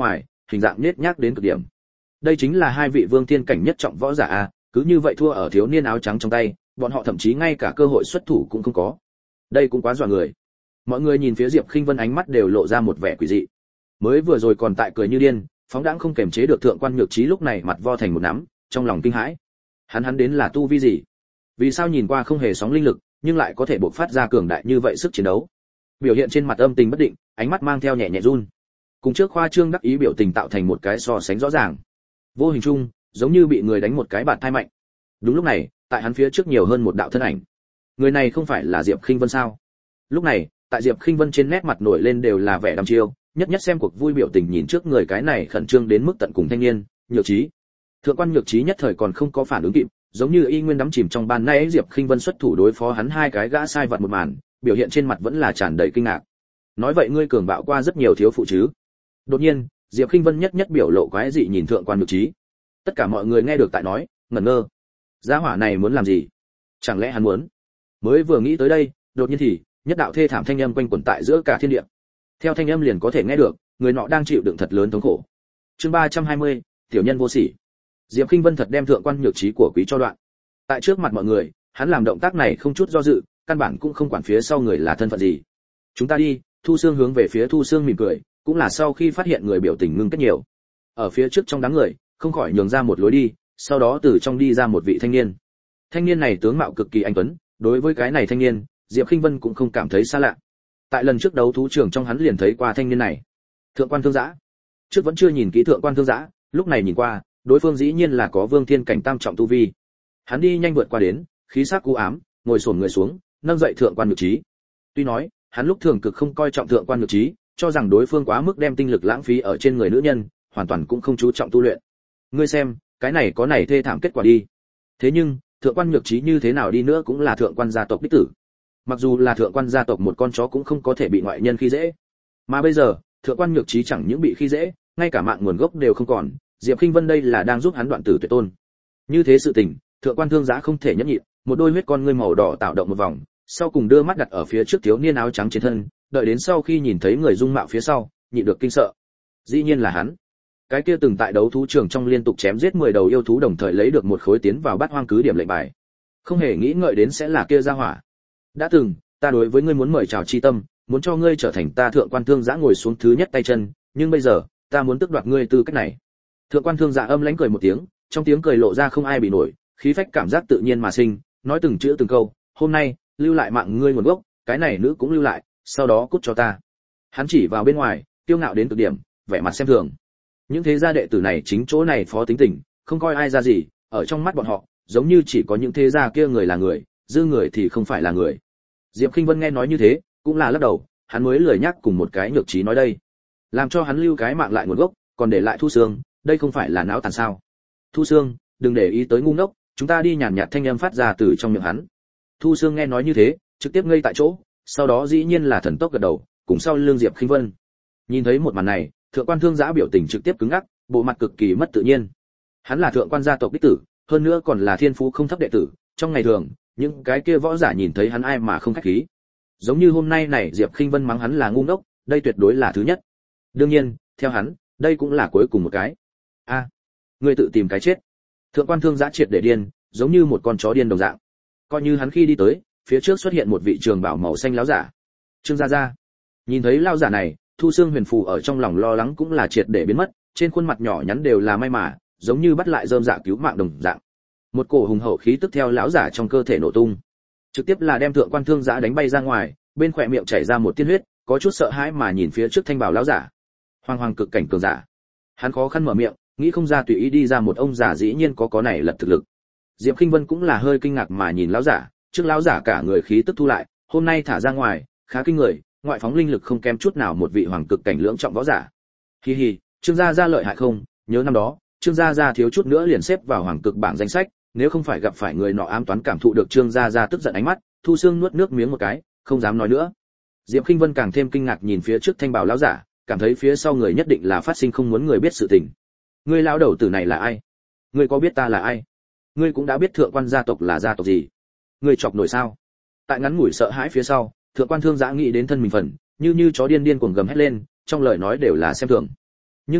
hình dạng nhếch nhác đến cực điểm. Đây chính là hai vị vương thiên cảnh nhất trọng võ giả a, cứ như vậy thua ở thiếu niên áo trắng trong tay, bọn họ thậm chí ngay cả cơ hội xuất thủ cũng không có. Đây cũng quá dọa người. Mọi người nhìn phía Diệp Khinh Vân ánh mắt đều lộ ra một vẻ quỷ dị. Mới vừa rồi còn tại cười như điên, phóng đãng không kềm chế được thượng quan nhược trí lúc này mặt vo thành một nắm, trong lòng kinh hãi. Hắn hắn đến là tu vi gì? Vì sao nhìn qua không hề sóng linh lực, nhưng lại có thể bộc phát ra cường đại như vậy sức chiến đấu? Biểu hiện trên mặt âm tình bất định, ánh mắt mang theo nhẹ nhẹ run. Cùng trước khoa trương đắc ý biểu tình tạo thành một cái so sánh rõ ràng. Vô hình chung, giống như bị người đánh một cái bạt thai mạnh. Đúng lúc này, tại hắn phía trước nhiều hơn một đạo thân ảnh. Người này không phải là Diệp Khinh Vân sao? Lúc này, tại Diệp Khinh Vân trên nét mặt nổi lên đều là vẻ đăm chiêu, nhất nhất xem cuộc vui biểu tình nhìn trước người cái này khẩn trương đến mức tận cùng thanh niên, Nhược Trí. Thượng quan Nhược Trí nhất thời còn không có phản ứng kịp, giống như y nguyên đắm chìm trong ban nay Diệp Khinh Vân xuất thủ đối phó hắn hai cái gã sai vật một màn, biểu hiện trên mặt vẫn là tràn đầy kinh ngạc. Nói vậy ngươi cường bạo qua rất nhiều thiếu phụ chứ? Đột nhiên, Diệp Khinh Vân nhất nhất biểu lộ quái dị nhìn thượng quan Nhược Trí. Tất cả mọi người nghe được tại nói, ngẩn ngơ. Gia hỏa này muốn làm gì? Chẳng lẽ hắn muốn? Mới vừa nghĩ tới đây, đột nhiên thì nhất đạo thê thảm thanh âm quanh quẩn tại giữa cả thiên địa. Theo thanh âm liền có thể nghe được, người nọ đang chịu đựng thật lớn thống khổ. Chương ba trăm hai mươi, tiểu nhân vô sỉ. Diệp Khinh Vân thật đem thượng quan Nhược Trí của quý cho đoạn. Tại trước mặt mọi người, hắn làm động tác này không chút do dự, căn bản cũng không quản phía sau người là thân phận gì. Chúng ta đi. Thu Sương hướng về phía Thu Sương mỉm cười, cũng là sau khi phát hiện người biểu tình ngưng kết nhiều. Ở phía trước trong đám người, không khỏi nhường ra một lối đi, sau đó từ trong đi ra một vị thanh niên. Thanh niên này tướng mạo cực kỳ anh tuấn, đối với cái này thanh niên, Diệp Khinh Vân cũng không cảm thấy xa lạ. Tại lần trước đấu thú trường trong hắn liền thấy qua thanh niên này. Thượng quan Thương Dã. Trước vẫn chưa nhìn kỹ thượng quan Thương Dã, lúc này nhìn qua, đối phương dĩ nhiên là có vương thiên cảnh tam trọng tu vi. Hắn đi nhanh vượt qua đến, khí sắc u ám, ngồi xổm người xuống, nâng dậy thượng quan Nhược Trí. Tuy nói, hắn lúc thường cực không coi trọng thượng quan Nhược Trí, cho rằng đối phương quá mức đem tinh lực lãng phí ở trên người nữ nhân, hoàn toàn cũng không chú trọng tu luyện. Ngươi xem, cái này có này thê thảm kết quả đi. Thế nhưng, thượng quan Nhược Trí như thế nào đi nữa cũng là thượng quan gia tộc đích tử. Mặc dù là thượng quan gia tộc một con chó cũng không có thể bị ngoại nhân khi dễ. Mà bây giờ, thượng quan Nhược Trí chẳng những bị khi dễ, ngay cả mạng nguồn gốc đều không còn, Diệp Khinh Vân đây là đang giúp hắn đoạn tử tuyệt tôn. Như thế sự tình, thượng quan Thương Dã không thể nhẫn nhịn, một đôi huyết con ngươi màu đỏ tạo động một vòng, sau cùng đưa mắt đặt ở phía trước thiếu niên áo trắng trên thân, đợi đến sau khi nhìn thấy người dung mạo phía sau, nhịn được kinh sợ. Dĩ nhiên là hắn. Cái kia từng tại đấu thú trường trong liên tục chém giết mười đầu yêu thú đồng thời lấy được một khối tiến vào bát hoang cứ điểm lệnh bài. Không hề nghĩ ngợi đến sẽ là kia gia hỏa. Đã từng, ta đối với ngươi muốn mời chào chi tâm, muốn cho ngươi trở thành ta thượng quan Thương Dã ngồi xuống thứ nhất tay chân, nhưng bây giờ, ta muốn tước đoạt ngươi tư cách này. Thượng quan Thương Dã âm lãnh cười một tiếng, trong tiếng cười lộ ra không ai bị nổi, khí phách cảm giác tự nhiên mà sinh, nói từng chữ từng câu, hôm nay, lưu lại mạng ngươi nguồn gốc, cái này nữ cũng lưu lại, sau đó cút cho ta. Hắn chỉ vào bên ngoài, kiêu ngạo đến cực điểm, vẻ mặt xem thường. Những thế gia đệ tử này chính chỗ này phó tính tình, không coi ai ra gì, ở trong mắt bọn họ, giống như chỉ có những thế gia kia người là người, dư người thì không phải là người. Diệp Khinh Vân nghe nói như thế, cũng là lắc đầu, hắn mới lười nhắc cùng một cái Nhược Trí nói đây. Làm cho hắn lưu cái mạng lại nguồn gốc, còn để lại Thu Sương, đây không phải là não tàn sao? Thu Sương, đừng để ý tới ngu ngốc, chúng ta đi nhàn nhạt thanh âm phát ra từ trong miệng hắn. Thu Sương nghe nói như thế, trực tiếp ngây tại chỗ, sau đó dĩ nhiên là thần tốc gật đầu, cùng sau lưng Diệp Khinh Vân. Nhìn thấy một màn này, thượng quan Thương Dã biểu tình trực tiếp cứng ngắc, bộ mặt cực kỳ mất tự nhiên. Hắn là thượng quan gia tộc đích tử, hơn nữa còn là thiên phú không thấp đệ tử, trong ngày thường, những cái kia võ giả nhìn thấy hắn ai mà không khách khí. Giống như hôm nay này Diệp Khinh Vân mắng hắn là ngu ngốc, đây tuyệt đối là thứ nhất. Đương nhiên, theo hắn, đây cũng là cuối cùng một cái. A, à, ngươi tự tìm cái chết. Thượng quan Thương Dã triệt để điên, giống như một con chó điên đồng dạng. Coi như hắn khi đi tới, phía trước xuất hiện một vị trường bảo màu xanh lão giả. Trương gia gia. Nhìn thấy lão giả này, Thu Sương huyền phù ở trong lòng lo lắng cũng là triệt để biến mất, trên khuôn mặt nhỏ nhắn đều là may mà, giống như bắt lại rơm dạ cứu mạng đồng dạng. Một cổ hùng hậu khí tức theo lão giả trong cơ thể nổ tung, trực tiếp là đem thượng quan Thương Dã đánh bay ra ngoài, bên khóe miệng chảy ra một tiên huyết, có chút sợ hãi mà nhìn phía trước thanh bảo lão giả. Hoàng hoàng cực cảnh cường giả. Hắn khó khăn mở miệng, nghĩ không ra tùy ý đi ra một ông già dĩ nhiên có có này lật thực lực. Diệp Khinh Vân cũng là hơi kinh ngạc mà nhìn lão giả, trước lão giả cả người khí tức thu lại, hôm nay thả ra ngoài, khá kinh người, ngoại phóng linh lực không kém chút nào một vị hoàng cực cảnh lưỡng trọng võ giả. Hi hi, Trương gia gia lợi hại không? Nhớ năm đó, Trương gia gia thiếu chút nữa liền xếp vào hoàng cực bảng danh sách, nếu không phải gặp phải người nọ ám toán cảm thụ được Trương gia gia tức giận ánh mắt, Thu Sương nuốt nước miếng một cái, không dám nói nữa. Diệp Khinh Vân càng thêm kinh ngạc nhìn phía trước thanh bảo lão giả, cảm thấy phía sau người nhất định là phát sinh không muốn người biết sự tình. Ngươi lão đầu tử này là ai? Ngươi có biết ta là ai? Ngươi cũng đã biết thượng quan gia tộc là gia tộc gì? Ngươi chọc nổi sao? Tại ngắn ngủi sợ hãi phía sau, thượng quan Thương Dã nghĩ đến thân mình phần, như như chó điên điên cuồng gầm hét lên, trong lời nói đều là xem thường. Nhưng mà,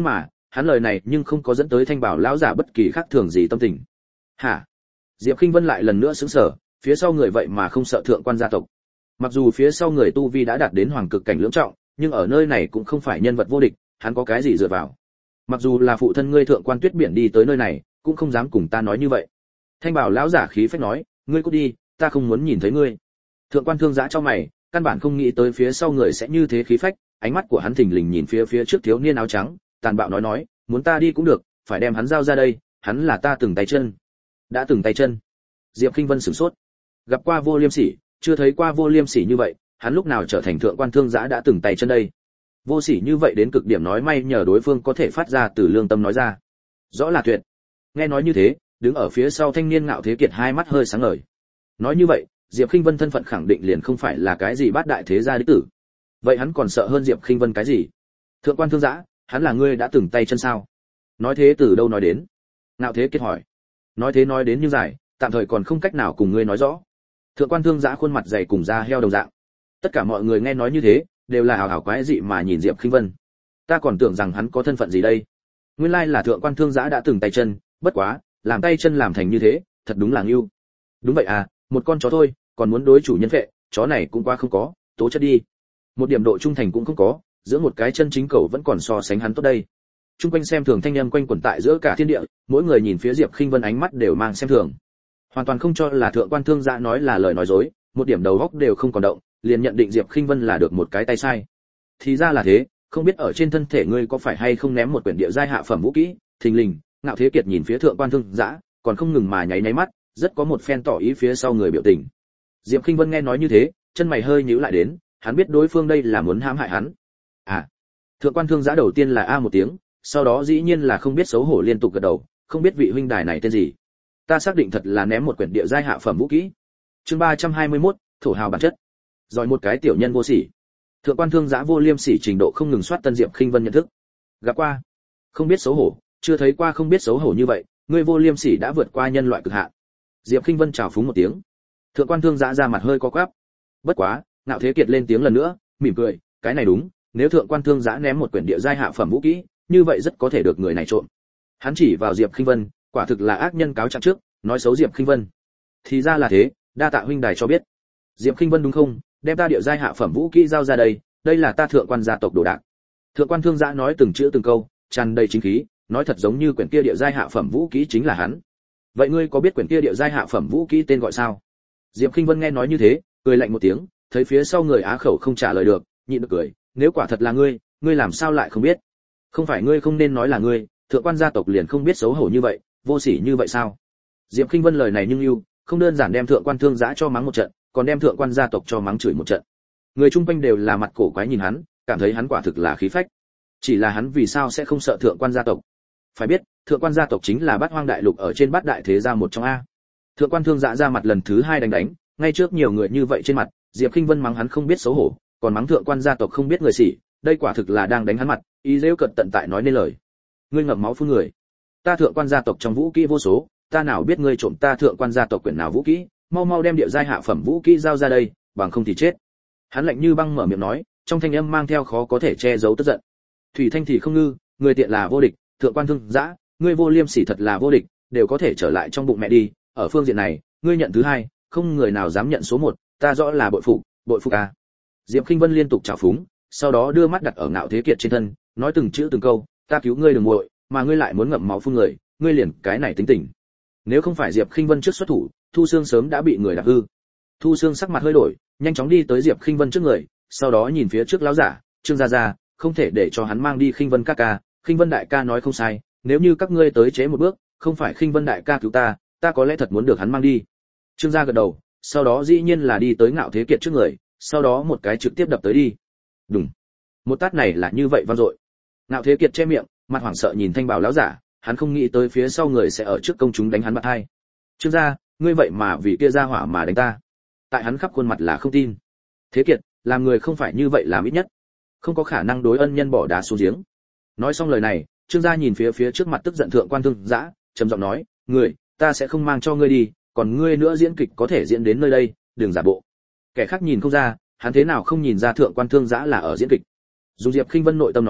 hắn lời này nhưng không có dẫn tới Thanh Bảo lão giả bất kỳ khác thường gì tâm tình. Hả? Diệp Khinh Vân lại lần nữa sững sờ, phía sau người vậy mà không sợ thượng quan gia tộc. Mặc dù phía sau người tu vi đã đạt đến hoàng cực cảnh lưỡng trọng, nhưng ở nơi này cũng không phải nhân vật vô địch, hắn có cái gì dựa vào? Mặc dù là phụ thân ngươi thượng quan Tuyết Biển đi tới nơi này, cũng không dám cùng ta nói như vậy. Thanh Bảo lão giả khí phách nói, ngươi cút đi, ta không muốn nhìn thấy ngươi. Thượng quan Thương Giã cho mày, căn bản không nghĩ tới phía sau người sẽ như thế khí phách, ánh mắt của hắn thình lình nhìn phía phía trước thiếu niên áo trắng, tàn bạo nói nói, muốn ta đi cũng được, phải đem hắn giao ra đây, hắn là ta từng tay chân. Đã từng tay chân? Diệp Khinh Vân sửng sốt. Gặp qua Vô Liêm Sỉ, chưa thấy qua Vô Liêm Sỉ như vậy, hắn lúc nào trở thành thượng quan Thương Giã đã từng tay chân đây? Vô sỉ như vậy đến cực điểm nói may nhờ đối phương có thể phát ra từ lương tâm nói ra. Rõ là tuyệt. Nghe nói như thế, đứng ở phía sau thanh niên Ngạo Thế Kiệt hai mắt hơi sáng ngời. Nói như vậy, Diệp Khinh Vân thân phận khẳng định liền không phải là cái gì bát đại thế gia đích tử. Vậy hắn còn sợ hơn Diệp Khinh Vân cái gì? Thượng quan Thương Giã, hắn là ngươi đã từng tay chân sao? Nói thế từ đâu nói đến? Ngạo Thế Kiệt hỏi. Nói thế nói đến như dài, tạm thời còn không cách nào cùng ngươi nói rõ. Thượng quan Thương Giã khuôn mặt dày cùng da heo đồng dạng. Tất cả mọi người nghe nói như thế, đều là hào hào quái dị mà nhìn Diệp Khinh Vân. Ta còn tưởng rằng hắn có thân phận gì đây. Nguyên lai là thượng quan Thương Giã đã từng tay chân, bất quá, làm tay chân làm thành như thế, thật đúng là ngưu. Đúng vậy à, một con chó thôi, còn muốn đối chủ nhân vệ, chó này cũng quá không có, tố chất đi. Một điểm độ trung thành cũng không có, giữa một cái chân chính cầu vẫn còn so sánh hắn tốt đây. Trung quanh xem thường thanh âm quanh quẩn tại giữa cả thiên địa, mỗi người nhìn phía Diệp Khinh Vân ánh mắt đều mang xem thường. Hoàn toàn không cho là thượng quan Thương Giã nói là lời nói dối, một điểm đầu óc đều không còn động, liền nhận định Diệp Khinh Vân là được một cái tay sai. Thì ra là thế, không biết ở trên thân thể ngươi có phải hay không ném một quyển địa giai hạ phẩm vũ kỹ? Thình lình, Ngạo Thế Kiệt nhìn phía thượng quan Thương Giã, còn không ngừng mà nháy nháy mắt, rất có một phen tỏ ý phía sau người biểu tình. Diệp Khinh Vân nghe nói như thế, chân mày hơi nhíu lại đến, hắn biết đối phương đây là muốn hãm hại hắn. À, thượng quan Thương Giã đầu tiên là a một tiếng, sau đó dĩ nhiên là không biết xấu hổ liên tục gật đầu, không biết vị huynh đài này tên gì. Ta xác định thật là ném một quyển địa giai hạ phẩm vũ kỹ. Chương ba trăm hai mươi mốt, thổ hào bản chất. Rồi một cái tiểu nhân vô sỉ. Thượng quan Thương Giã Vô Liêm Sỉ trình độ không ngừng soát tân Diệp Khinh Vân nhận thức. Gặp qua, không biết xấu hổ, chưa thấy qua không biết xấu hổ như vậy, ngươi Vô Liêm Sỉ đã vượt qua nhân loại cực hạn. Diệp Khinh Vân chào phúng một tiếng. Thượng quan Thương Giã ra mặt hơi co quắp. Bất quá, Ngạo Thế Kiệt lên tiếng lần nữa, mỉm cười, cái này đúng, nếu thượng quan Thương Giã ném một quyển địa giai hạ phẩm vũ kỹ, như vậy rất có thể được người này trộm. Hắn chỉ vào Diệp Khinh Vân, quả thực là ác nhân cáo trạng trước, nói xấu Diệp Khinh Vân. Thì ra là thế, đa tạ huynh đài cho biết. Diệp Khinh Vân đúng không, đem ta địa giai hạ phẩm vũ kỹ giao ra đây, đây là ta thượng quan gia tộc đồ đạc. Thượng quan Thương Giã nói từng chữ từng câu, tràn đầy chính khí, nói thật giống như quyển kia địa giai hạ phẩm vũ kỹ chính là hắn. Vậy ngươi có biết quyển kia địa giai hạ phẩm vũ kỹ tên gọi sao? Diệp Khinh Vân nghe nói như thế, cười lạnh một tiếng, thấy phía sau người á khẩu không trả lời được, nhịn được cười, nếu quả thật là ngươi, ngươi làm sao lại không biết? Không phải ngươi không nên nói là ngươi, thượng quan gia tộc liền không biết xấu hổ như vậy, vô sỉ như vậy sao? Diệp Khinh Vân lời này nhưng ưu, không đơn giản đem thượng quan Thương Giã cho mắng một trận, còn đem thượng quan gia tộc cho mắng chửi một trận. Người chung quanh đều là mặt cổ quái nhìn hắn, cảm thấy hắn quả thực là khí phách. Chỉ là hắn vì sao sẽ không sợ thượng quan gia tộc? Phải biết, thượng quan gia tộc chính là Bát Hoang đại lục ở trên Bát đại thế gia một trong a. Thượng quan Thương Giã ra mặt lần thứ hai đánh đánh, ngay trước nhiều người như vậy trên mặt, Diệp Khinh Vân mắng hắn không biết xấu hổ, còn mắng thượng quan gia tộc không biết người sỉ, đây quả thực là đang đánh hắn mặt, ý giễu cợt tận tại nói nên lời. Ngươi ngậm máu phun người. Ta thượng quan gia tộc trong vũ kỹ vô số, ta nào biết ngươi trộm ta thượng quan gia tộc quyển nào vũ kỹ, mau mau đem địa giai hạ phẩm vũ kỹ giao ra đây, bằng không thì chết. Hắn lạnh như băng mở miệng nói, trong thanh âm mang theo khó có thể che giấu tức giận. Thủy Thanh thì không ngư, người tiện là vô địch, thượng quan Thương Giã, ngươi Vô Liêm Sỉ thật là vô địch, đều có thể trở lại trong bụng mẹ đi, ở phương diện này, ngươi nhận thứ hai, không người nào dám nhận số một, ta rõ là bội phục, bội phục a. Diệp Khinh Vân liên tục chào phúng, sau đó đưa mắt đặt ở Ngạo Thế Kiệt trên thân, nói từng chữ từng câu, ta cứu ngươi đừng muội, mà ngươi lại muốn ngậm máu phun người, ngươi liền cái này tính tình. Nếu không phải Diệp Khinh Vân trước xuất thủ, Thu Xương sớm đã bị người đạp hư. Thu Xương sắc mặt hơi đổi, nhanh chóng đi tới Diệp Khinh Vân trước người, sau đó nhìn phía trước lão giả, Trương gia gia, không thể để cho hắn mang đi Khinh Vân ca ca, Khinh Vân đại ca nói không sai, nếu như các ngươi tới chế một bước, không phải Khinh Vân đại ca cứu ta, ta có lẽ thật muốn được hắn mang đi. Trương gia gật đầu, sau đó dĩ nhiên là đi tới Ngạo Thế Kiệt trước người, sau đó một cái trực tiếp đập tới đi. Đùng. Một tát này là như vậy vang dội. Ngạo Thế Kiệt che miệng, mặt hoảng sợ nhìn Thanh Bảo lão giả, hắn không nghĩ tới phía sau người sẽ ở trước công chúng đánh hắn bạt hai. Trương gia, ngươi vậy mà vì kia ra hỏa mà đánh ta. Tại hắn khắp khuôn mặt là không tin. Thế Kiệt, làm người không phải như vậy làm ít nhất, không có khả năng đối ân nhân bỏ đá xuống giếng. Nói xong lời này, Trương gia nhìn phía phía trước mặt tức giận thượng quan Thương Giã, trầm giọng nói, người, ta sẽ không mang cho ngươi đi, còn ngươi nữa diễn kịch có thể diễn đến nơi đây, đừng giả bộ. Kẻ khác nhìn không ra, hắn thế nào không nhìn ra thượng quan Thương Giã là ở diễn kịch. Dù Diệp Khinh Vân nội tâm nói,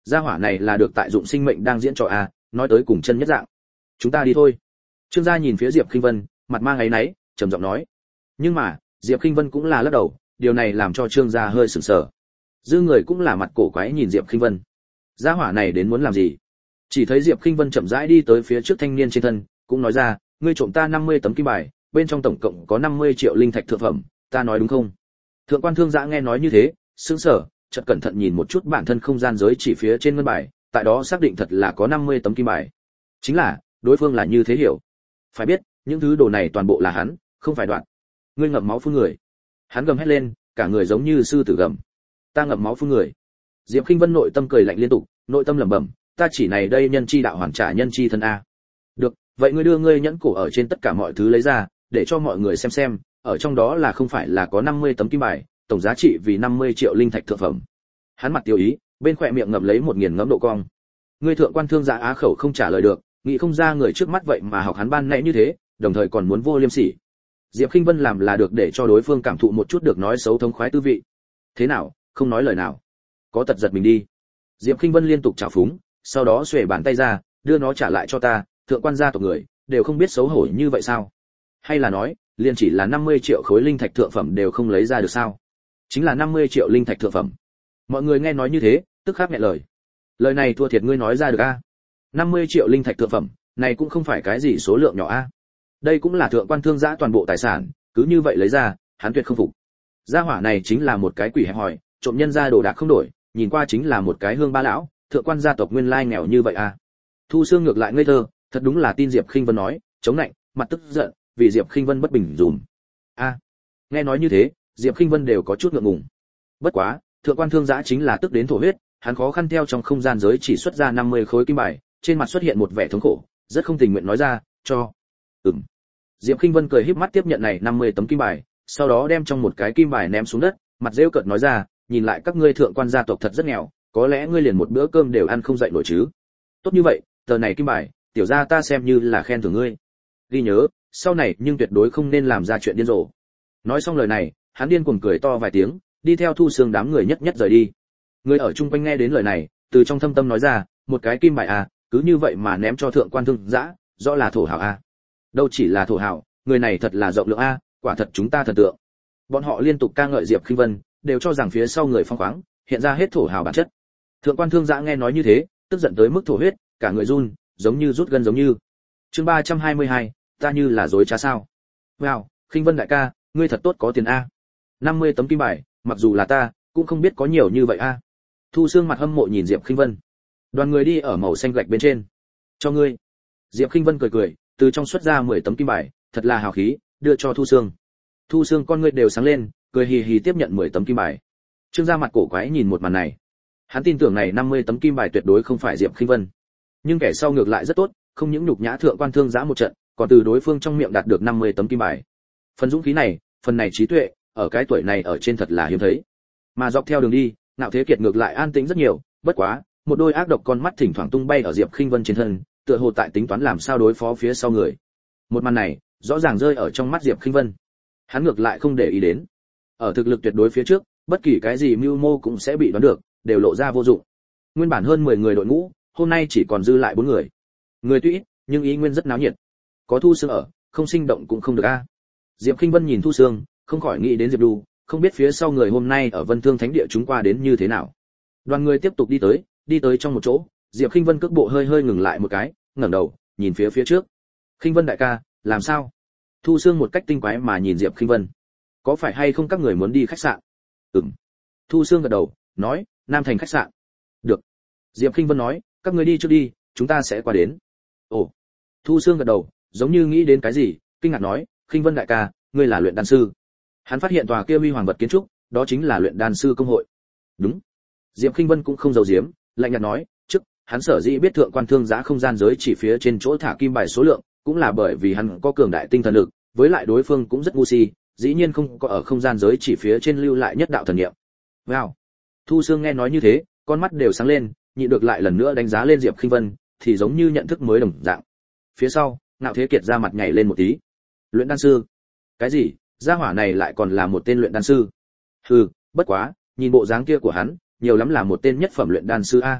gia hỏa này là được tại dụng sinh mệnh đang diễn trò a, nói tới cùng chân nhất dạng. Chúng ta đi thôi. Trương gia nhìn phía Diệp Khinh Vân, mặt mang áy náy, trầm giọng nói. Nhưng mà, Diệp Khinh Vân cũng là lắc đầu, điều này làm cho Trương gia hơi sửng sở. Dư người cũng là mặt cổ quái nhìn Diệp Khinh Vân. Gia hỏa này đến muốn làm gì? Chỉ thấy Diệp Khinh Vân chậm rãi đi tới phía trước thanh niên trên thân, cũng nói ra, ngươi trộm ta năm mươi tấm kim bài, bên trong tổng cộng có năm mươi triệu linh thạch thượng phẩm, ta nói đúng không? Thượng quan Thương Dã nghe nói như thế, sững sờ, chợt cẩn thận nhìn một chút bản thân không gian giới chỉ phía trên ngân bài, tại đó xác định thật là có năm mươi tấm kim bài. Chính là, đối phương là như thế hiểu. Phải biết, những thứ đồ này toàn bộ là hắn, không phải đoạn. Ngươi ngậm máu phun người. Hắn gầm hét lên, cả người giống như sư tử gầm. Ta ngậm máu phun người. Diệp Khinh Vân nội tâm cười lạnh liên tục, nội tâm lẩm bẩm, ta chỉ này đây nhân chi đạo hoàn trả nhân chi thân a. Được, vậy ngươi đưa ngươi nhẫn cổ ở trên tất cả mọi thứ lấy ra, để cho mọi người xem xem, ở trong đó là không phải là có năm mươi tấm kim bài, tổng giá trị vì năm mươi triệu linh thạch thượng phẩm. Hắn mặt tiêu ý, bên khóe miệng ngậm lấy một nghiền ngẫm độ cong. Ngươi Thượng quan Thương Dã á khẩu không trả lời được, nghĩ không ra người trước mắt vậy mà học hắn ban nãy như thế, đồng thời còn muốn vô liêm sỉ. Diệp Khinh Vân làm là được để cho đối phương cảm thụ một chút được nói xấu thống khoái tư vị. Thế nào, không nói lời nào. Có tật giật mình đi. Diệp Khinh Vân liên tục chảo phúng, sau đó xuề bàn tay ra, đưa nó trả lại cho ta, thượng quan gia tộc người đều không biết xấu hổ như vậy sao? Hay là nói, liền chỉ là năm mươi triệu khối linh thạch thượng phẩm đều không lấy ra được sao? Chính là năm mươi triệu linh thạch thượng phẩm. Mọi người nghe nói như thế, tức khắc nghẹn lời. Lời này thua thiệt ngươi nói ra được a? năm mươi triệu linh thạch thượng phẩm, này cũng không phải cái gì số lượng nhỏ a. Đây cũng là thượng quan Thương Dã toàn bộ tài sản, cứ như vậy lấy ra, hắn tuyệt không phục. Gia hỏa này chính là một cái quỷ hẹp hòi, trộm nhân gia đồ đạc không đổi, nhìn qua chính là một cái hương ba lão, thượng quan gia tộc nguyên lai nghèo như vậy a. Thu Xương ngược lại ngây thơ, thật đúng là tin Diệp Khinh Vân nói, chống lạnh, mặt tức giận, vì Diệp Khinh Vân bất bình dùm. A. Nghe nói như thế, Diệp Khinh Vân đều có chút ngượng ngùng. Bất quá, thượng quan Thương Dã chính là tức đến thổ huyết, hắn khó khăn theo trong không gian giới chỉ xuất ra năm mươi khối kim bài, trên mặt xuất hiện một vẻ thống khổ, rất không tình nguyện nói ra, cho. Ừm. Diệp Khinh Vân cười híp mắt tiếp nhận này năm mươi tấm kim bài, sau đó đem trong một cái kim bài ném xuống đất, mặt rêu cợt nói ra, nhìn lại các ngươi thượng quan gia tộc thật rất nghèo, có lẽ ngươi liền một bữa cơm đều ăn không dậy nổi chứ. Tốt như vậy, tờ này kim bài, tiểu gia ta xem như là khen thưởng ngươi. Ghi nhớ, sau này nhưng tuyệt đối không nên làm ra chuyện điên rồ. Nói xong lời này, hắn điên cuồng cười to vài tiếng, đi theo Thu Xương đám người nhất nhất rời đi. Người ở chung quanh nghe đến lời này, từ trong thâm tâm nói ra, một cái kim bài à, cứ như vậy mà ném cho thượng quan Thương Dã, rõ là thổ hào a. Đâu chỉ là thổ hào, người này thật là rộng lượng a, quả thật chúng ta thần tượng. Bọn họ liên tục ca ngợi Diệp Khinh Vân, đều cho rằng phía sau người phong khoáng, hiện ra hết thổ hào bản chất. Thượng quan Thương Dã nghe nói như thế, tức giận tới mức thổ huyết, cả người run, giống như rút gân giống như. Chương ba trăm hai mươi hai, ta như là dối trá sao? Wow, Khinh Vân đại ca, ngươi thật tốt có tiền a. năm mươi tấm kim bài, mặc dù là ta, cũng không biết có nhiều như vậy a. Thu Xương mặt hâm mộ nhìn Diệp Khinh Vân. Đoàn người đi ở màu xanh gạch bên trên. Cho ngươi. Diệp Khinh Vân cười cười, từ trong xuất ra mười tấm kim bài, thật là hào khí, đưa cho Thu Xương. Thu Xương con ngươi đều sáng lên, cười hì hì tiếp nhận mười tấm kim bài. Trương gia mặt cổ quái nhìn một màn này. Hắn tin tưởng này năm mươi tấm kim bài tuyệt đối không phải Diệp Khinh Vân. Nhưng kẻ sau ngược lại rất tốt, không những nhục nhã thượng quan Thương Dã một trận, còn từ đối phương trong miệng đạt được năm mươi tấm kim bài. Phần dũng khí này, phần này trí tuệ, ở cái tuổi này ở trên thật là hiếm thấy. Mà dọc theo đường đi, Nạo Thế Kiệt ngược lại an tĩnh rất nhiều, bất quá, một đôi ác độc con mắt thỉnh thoảng tung bay ở Diệp Khinh Vân trên thân, tựa hồ tại tính toán làm sao đối phó phía sau người. Một màn này, rõ ràng rơi ở trong mắt Diệp Khinh Vân. Hắn ngược lại không để ý đến. Ở thực lực tuyệt đối phía trước, bất kỳ cái gì mưu mô cũng sẽ bị đoán được, đều lộ ra vô dụng. Nguyên bản hơn mười người đội ngũ, hôm nay chỉ còn dư lại bốn người. Người tuy ít, nhưng ý nguyên rất náo nhiệt. Có Thu Xương ở, không sinh động cũng không được a. Diệp Khinh Vân nhìn Thu Xương, không khỏi nghĩ đến Diệp Đu, không biết phía sau người hôm nay ở Vân Thương Thánh Địa chúng qua đến như thế nào. Đoàn người tiếp tục đi tới, đi tới trong một chỗ, Diệp Khinh Vân cước bộ hơi hơi ngừng lại một cái, ngẩng đầu, nhìn phía phía trước. Khinh Vân đại ca, làm sao? Thu Xương một cách tinh quái mà nhìn Diệp Khinh Vân. Có phải hay không các người muốn đi khách sạn? Ừm. Thu Xương gật đầu, nói, Nam Thành khách sạn. Được. Diệp Khinh Vân nói, các người đi trước đi, chúng ta sẽ qua đến. Ồ. Thu Xương gật đầu, giống như nghĩ đến cái gì, kinh ngạc nói, Khinh Vân đại ca, ngươi là luyện đan sư. Hắn phát hiện tòa kia huy hoàng vật kiến trúc, đó chính là luyện đan sư công hội. Đúng. Diệp Khinh Vân cũng không giấu giếm, lạnh nhạt nói, trước, hắn sở dĩ biết thượng quan Thương Dã không gian giới chỉ phía trên chỗ thả kim bài số lượng, cũng là bởi vì hắn có cường đại tinh thần lực, với lại đối phương cũng rất ngu si, dĩ nhiên không có ở không gian giới chỉ phía trên lưu lại nhất đạo thần niệm. Wow. Thu Xương nghe nói như thế, con mắt đều sáng lên, nhịn được lại lần nữa đánh giá lên Diệp Khinh Vân, thì giống như nhận thức mới đồng dạng. Phía sau, Nạo Thế Kiệt ra mặt nhảy lên một tí. Luyện đan sư? Cái gì? Gia hỏa này lại còn là một tên luyện đan sư? Hừ, bất quá, nhìn bộ dáng kia của hắn, nhiều lắm là một tên nhất phẩm luyện đan sư a.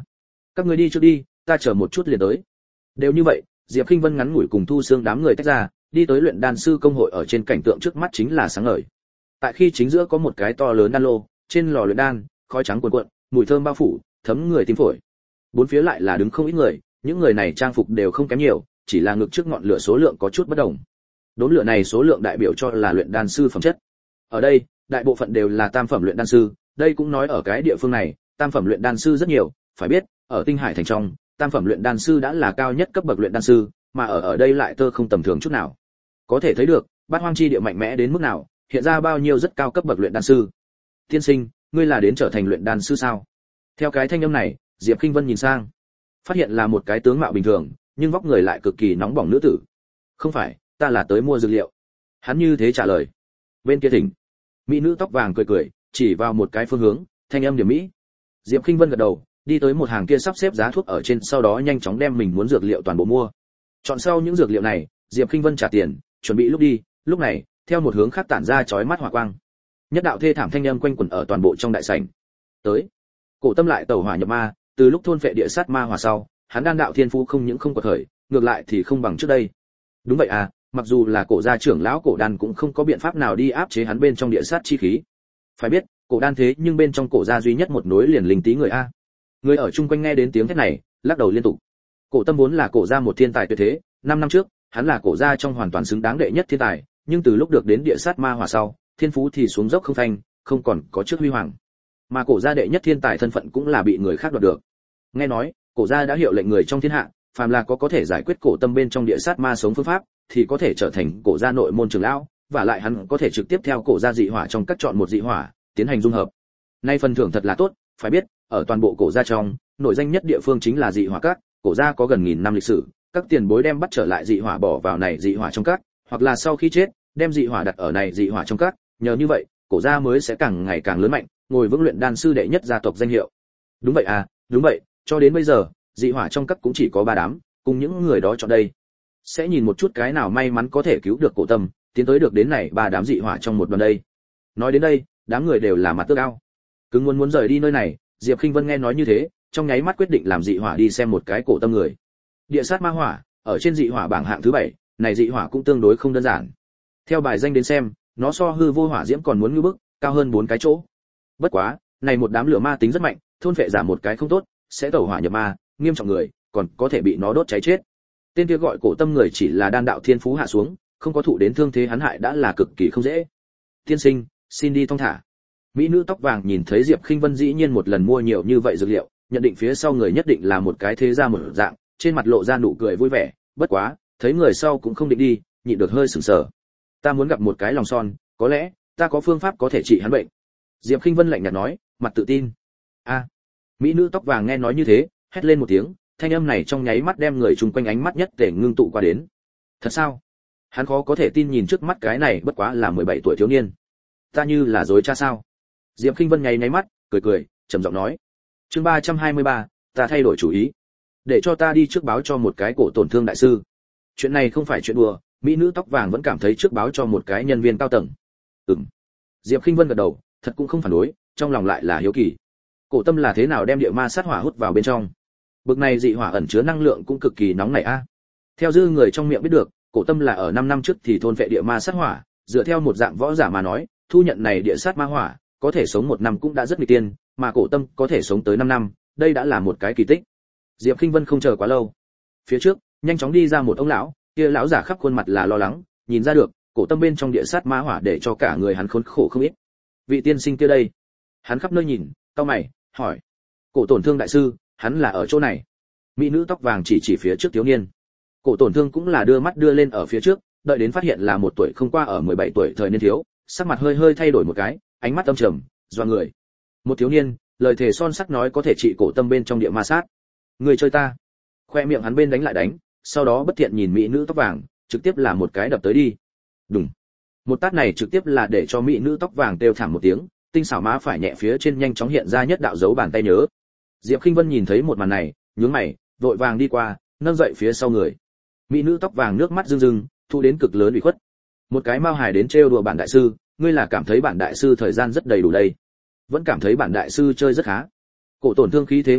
các ngươi đi trước đi, ta chờ một chút liền tới. Đều như vậy, Diệp Khinh Vân ngắn ngủi cùng Thu Xương đám người tách ra, đi tới luyện đan sư công hội. Ở trên cảnh tượng trước mắt chính là sáng ngời. Tại khi chính giữa có một cái to lớn đan lô, trên lò luyện đan, khói trắng cuồn cuộn, mùi thơm bao phủ, thấm người tim phổi. Bốn phía lại là đứng không ít người, những người này trang phục đều không kém nhiều, chỉ là ngực trước ngọn lửa số lượng có chút bất đồng. Đốm lửa này số lượng đại biểu cho là luyện đan sư phẩm chất. Ở đây, đại bộ phận đều là tam phẩm luyện đan sư, đây cũng nói ở cái địa phương này, tam phẩm luyện đan sư rất nhiều, phải biết, ở Tinh Hải thành trong, tam phẩm luyện đan sư đã là cao nhất cấp bậc luyện đan sư, mà ở ở đây lại tơ không tầm thường chút nào. Có thể thấy được, Bát Hoang chi địa mạnh mẽ đến mức nào, hiện ra bao nhiêu rất cao cấp bậc luyện đan sư. Tiên sinh, ngươi là đến trở thành luyện đan sư sao? Theo cái thanh âm này, Diệp Khinh Vân nhìn sang, phát hiện là một cái tướng mạo bình thường, nhưng vóc người lại cực kỳ nóng bỏng nữ tử. Không phải, ta là tới mua dược liệu. Hắn như thế trả lời. Bên kia thỉnh. Mỹ nữ tóc vàng cười cười, chỉ vào một cái phương hướng, thanh âm điểm mỹ. Diệp Khinh Vân gật đầu, đi tới một hàng kia sắp xếp giá thuốc ở trên, sau đó nhanh chóng đem mình muốn dược liệu toàn bộ mua. Chọn sau những dược liệu này, Diệp Khinh Vân trả tiền, chuẩn bị lúc đi, lúc này, theo một hướng khác tản ra chói mắt hỏa quang. Nhất đạo thê thảm thanh âm quanh quẩn ở toàn bộ trong đại sảnh. Tới. Cổ Tâm lại tẩu hỏa nhập ma, từ lúc thôn phệ địa sát ma hỏa sau, hắn đan đạo thiên phú không những không quật khởi, ngược lại thì không bằng trước đây. Đúng vậy à, mặc dù là cổ gia trưởng lão cổ đan cũng không có biện pháp nào đi áp chế hắn bên trong địa sát chi khí. Phải biết, cổ đan thế nhưng bên trong cổ gia duy nhất một nối liền linh tí người a. Người ở chung quanh nghe đến tiếng thét này, lắc đầu liên tục. Cổ Tâm vốn là cổ gia một thiên tài tuyệt thế, năm năm trước, hắn là cổ gia trong hoàn toàn xứng đáng đệ nhất thiên tài, nhưng từ lúc được đến địa sát ma hỏa sau, thiên phú thì xuống dốc không phanh, không còn có trước huy hoàng. Mà cổ gia đệ nhất thiên tài thân phận cũng là bị người khác đoạt được. Nghe nói, cổ gia đã hiệu lệnh người trong thiên hạ, phàm là có có thể giải quyết cổ Tâm bên trong địa sát ma sống phương pháp, thì có thể trở thành cổ gia nội môn trưởng lão, và lại hắn có thể trực tiếp theo cổ gia dị hỏa trong các chọn một dị hỏa, tiến hành dung hợp. Nay phần thưởng thật là tốt, phải biết, ở toàn bộ cổ gia trong, nổi danh nhất địa phương chính là dị hỏa các, cổ gia có gần nghìn năm lịch sử, các tiền bối đem bắt trở lại dị hỏa bỏ vào này dị hỏa trong các, hoặc là sau khi chết, đem dị hỏa đặt ở này dị hỏa trong các, nhờ như vậy, cổ gia mới sẽ càng ngày càng lớn mạnh, ngồi vững luyện đan sư đệ nhất gia tộc danh hiệu. Đúng vậy à, đúng vậy, cho đến bây giờ, dị hỏa trong các cũng chỉ có ba đám, cùng những người đó chọn đây. Sẽ nhìn một chút cái nào may mắn có thể cứu được cổ Tâm, tiến tới được đến này ba đám dị hỏa trong một đoàn đây. Nói đến đây, đám người đều là mặt tước ao. Cứ muốn muốn rời đi nơi này, Diệp Khinh Vân nghe nói như thế, trong nháy mắt quyết định làm dị hỏa đi xem một cái cổ Tâm người. Địa sát ma hỏa, ở trên dị hỏa bảng hạng thứ bảy, này dị hỏa cũng tương đối không đơn giản. Theo bài danh đến xem, nó so hư vô hỏa diễm còn muốn ngưu bức, cao hơn bốn cái chỗ. Bất quá, này một đám lửa ma tính rất mạnh, thôn phệ giảm một cái không tốt, sẽ tẩu hỏa nhập ma, nghiêm trọng người, còn có thể bị nó đốt cháy chết. Tên kia gọi cổ Tâm người chỉ là đan đạo thiên phú hạ xuống, không có thụ đến thương thế hắn hại đã là cực kỳ không dễ. Tiên sinh, xin đi thong thả. Mỹ nữ tóc vàng nhìn thấy Diệp Khinh Vân dĩ nhiên một lần mua nhiều như vậy dược liệu, nhận định phía sau người nhất định là một cái thế gia một dạng, trên mặt lộ ra nụ cười vui vẻ, bất quá, thấy người sau cũng không định đi, nhịn được hơi sửng sở. Ta muốn gặp một cái lòng son, có lẽ ta có phương pháp có thể trị hắn bệnh. Diệp Khinh Vân lạnh nhạt nói, mặt tự tin. A. Mỹ nữ tóc vàng nghe nói như thế, hét lên một tiếng, thanh âm này trong nháy mắt đem người chung quanh ánh mắt nhất tề ngưng tụ qua đến. Thật sao? Hắn khó có thể tin nhìn trước mắt cái này bất quá là mười bảy tuổi thiếu niên. Ta như là dối cha sao? Diệp Khinh Vân nháy nháy mắt, cười cười, trầm giọng nói. Chương ba trăm hai mươi ba, ta thay đổi chủ ý. Để cho ta đi trước báo cho một cái cổ tổn thương đại sư. Chuyện này không phải chuyện đùa, mỹ nữ tóc vàng vẫn cảm thấy trước báo cho một cái nhân viên cao tầng. Ừm. Diệp Khinh Vân gật đầu, thật cũng không phản đối, trong lòng lại là hiếu kỳ. Cổ Tâm là thế nào đem địa ma sát hỏa hút vào bên trong? Bực này dị hỏa ẩn chứa năng lượng cũng cực kỳ nóng nảy a. Theo dư người trong miệng biết được, Cổ Tâm là ở năm năm trước thì thôn vệ địa ma sát hỏa, dựa theo một dạng võ giả mà nói, thu nhận này địa sát ma hỏa, có thể sống một năm cũng đã rất nguy tiên, mà Cổ Tâm có thể sống tới năm năm, đây đã là một cái kỳ tích. Diệp Khinh Vân không chờ quá lâu. Phía trước, nhanh chóng đi ra một ông lão, kia lão giả khắp khuôn mặt là lo lắng, nhìn ra được, Cổ Tâm bên trong địa sát ma hỏa để cho cả người hắn khốn khổ không ít. Vị tiên sinh kia đây? Hắn khắp nơi nhìn, cau mày, hỏi. Cổ tổn thương đại sư, hắn là ở chỗ này. Mỹ nữ tóc vàng chỉ chỉ phía trước thiếu niên. Cổ tổn thương cũng là đưa mắt đưa lên ở phía trước, đợi đến phát hiện là một tuổi không qua ở mười bảy tuổi thời niên thiếu, sắc mặt hơi hơi thay đổi một cái, ánh mắt âm trầm, doa người. Một thiếu niên, lời thề son sắt nói có thể trị cổ tâm bên trong địa ma sát. Người chơi ta. Khoe miệng hắn bên đánh lại đánh, sau đó bất thiện nhìn mỹ nữ tóc vàng, trực tiếp là một cái đập tới đi. Đùng. Một tát này trực tiếp là để cho mỹ nữ tóc vàng kêu thảm một tiếng, tinh xảo má phải nhẹ phía trên nhanh chóng hiện ra nhất đạo dấu bàn tay nhớ. Diệp Khinh Vân nhìn thấy một màn này, nhướng mày, vội vàng đi qua, nâng dậy phía sau người. Mỹ nữ tóc vàng nước mắt rưng rưng, thu đến cực lớn ủy khuất. Một cái mao hài đến trêu đùa bản đại sư, ngươi là cảm thấy bản đại sư thời gian rất đầy đủ đây, vẫn cảm thấy bản đại sư chơi rất khá. Cổ tổn thương khí thế hung hăng,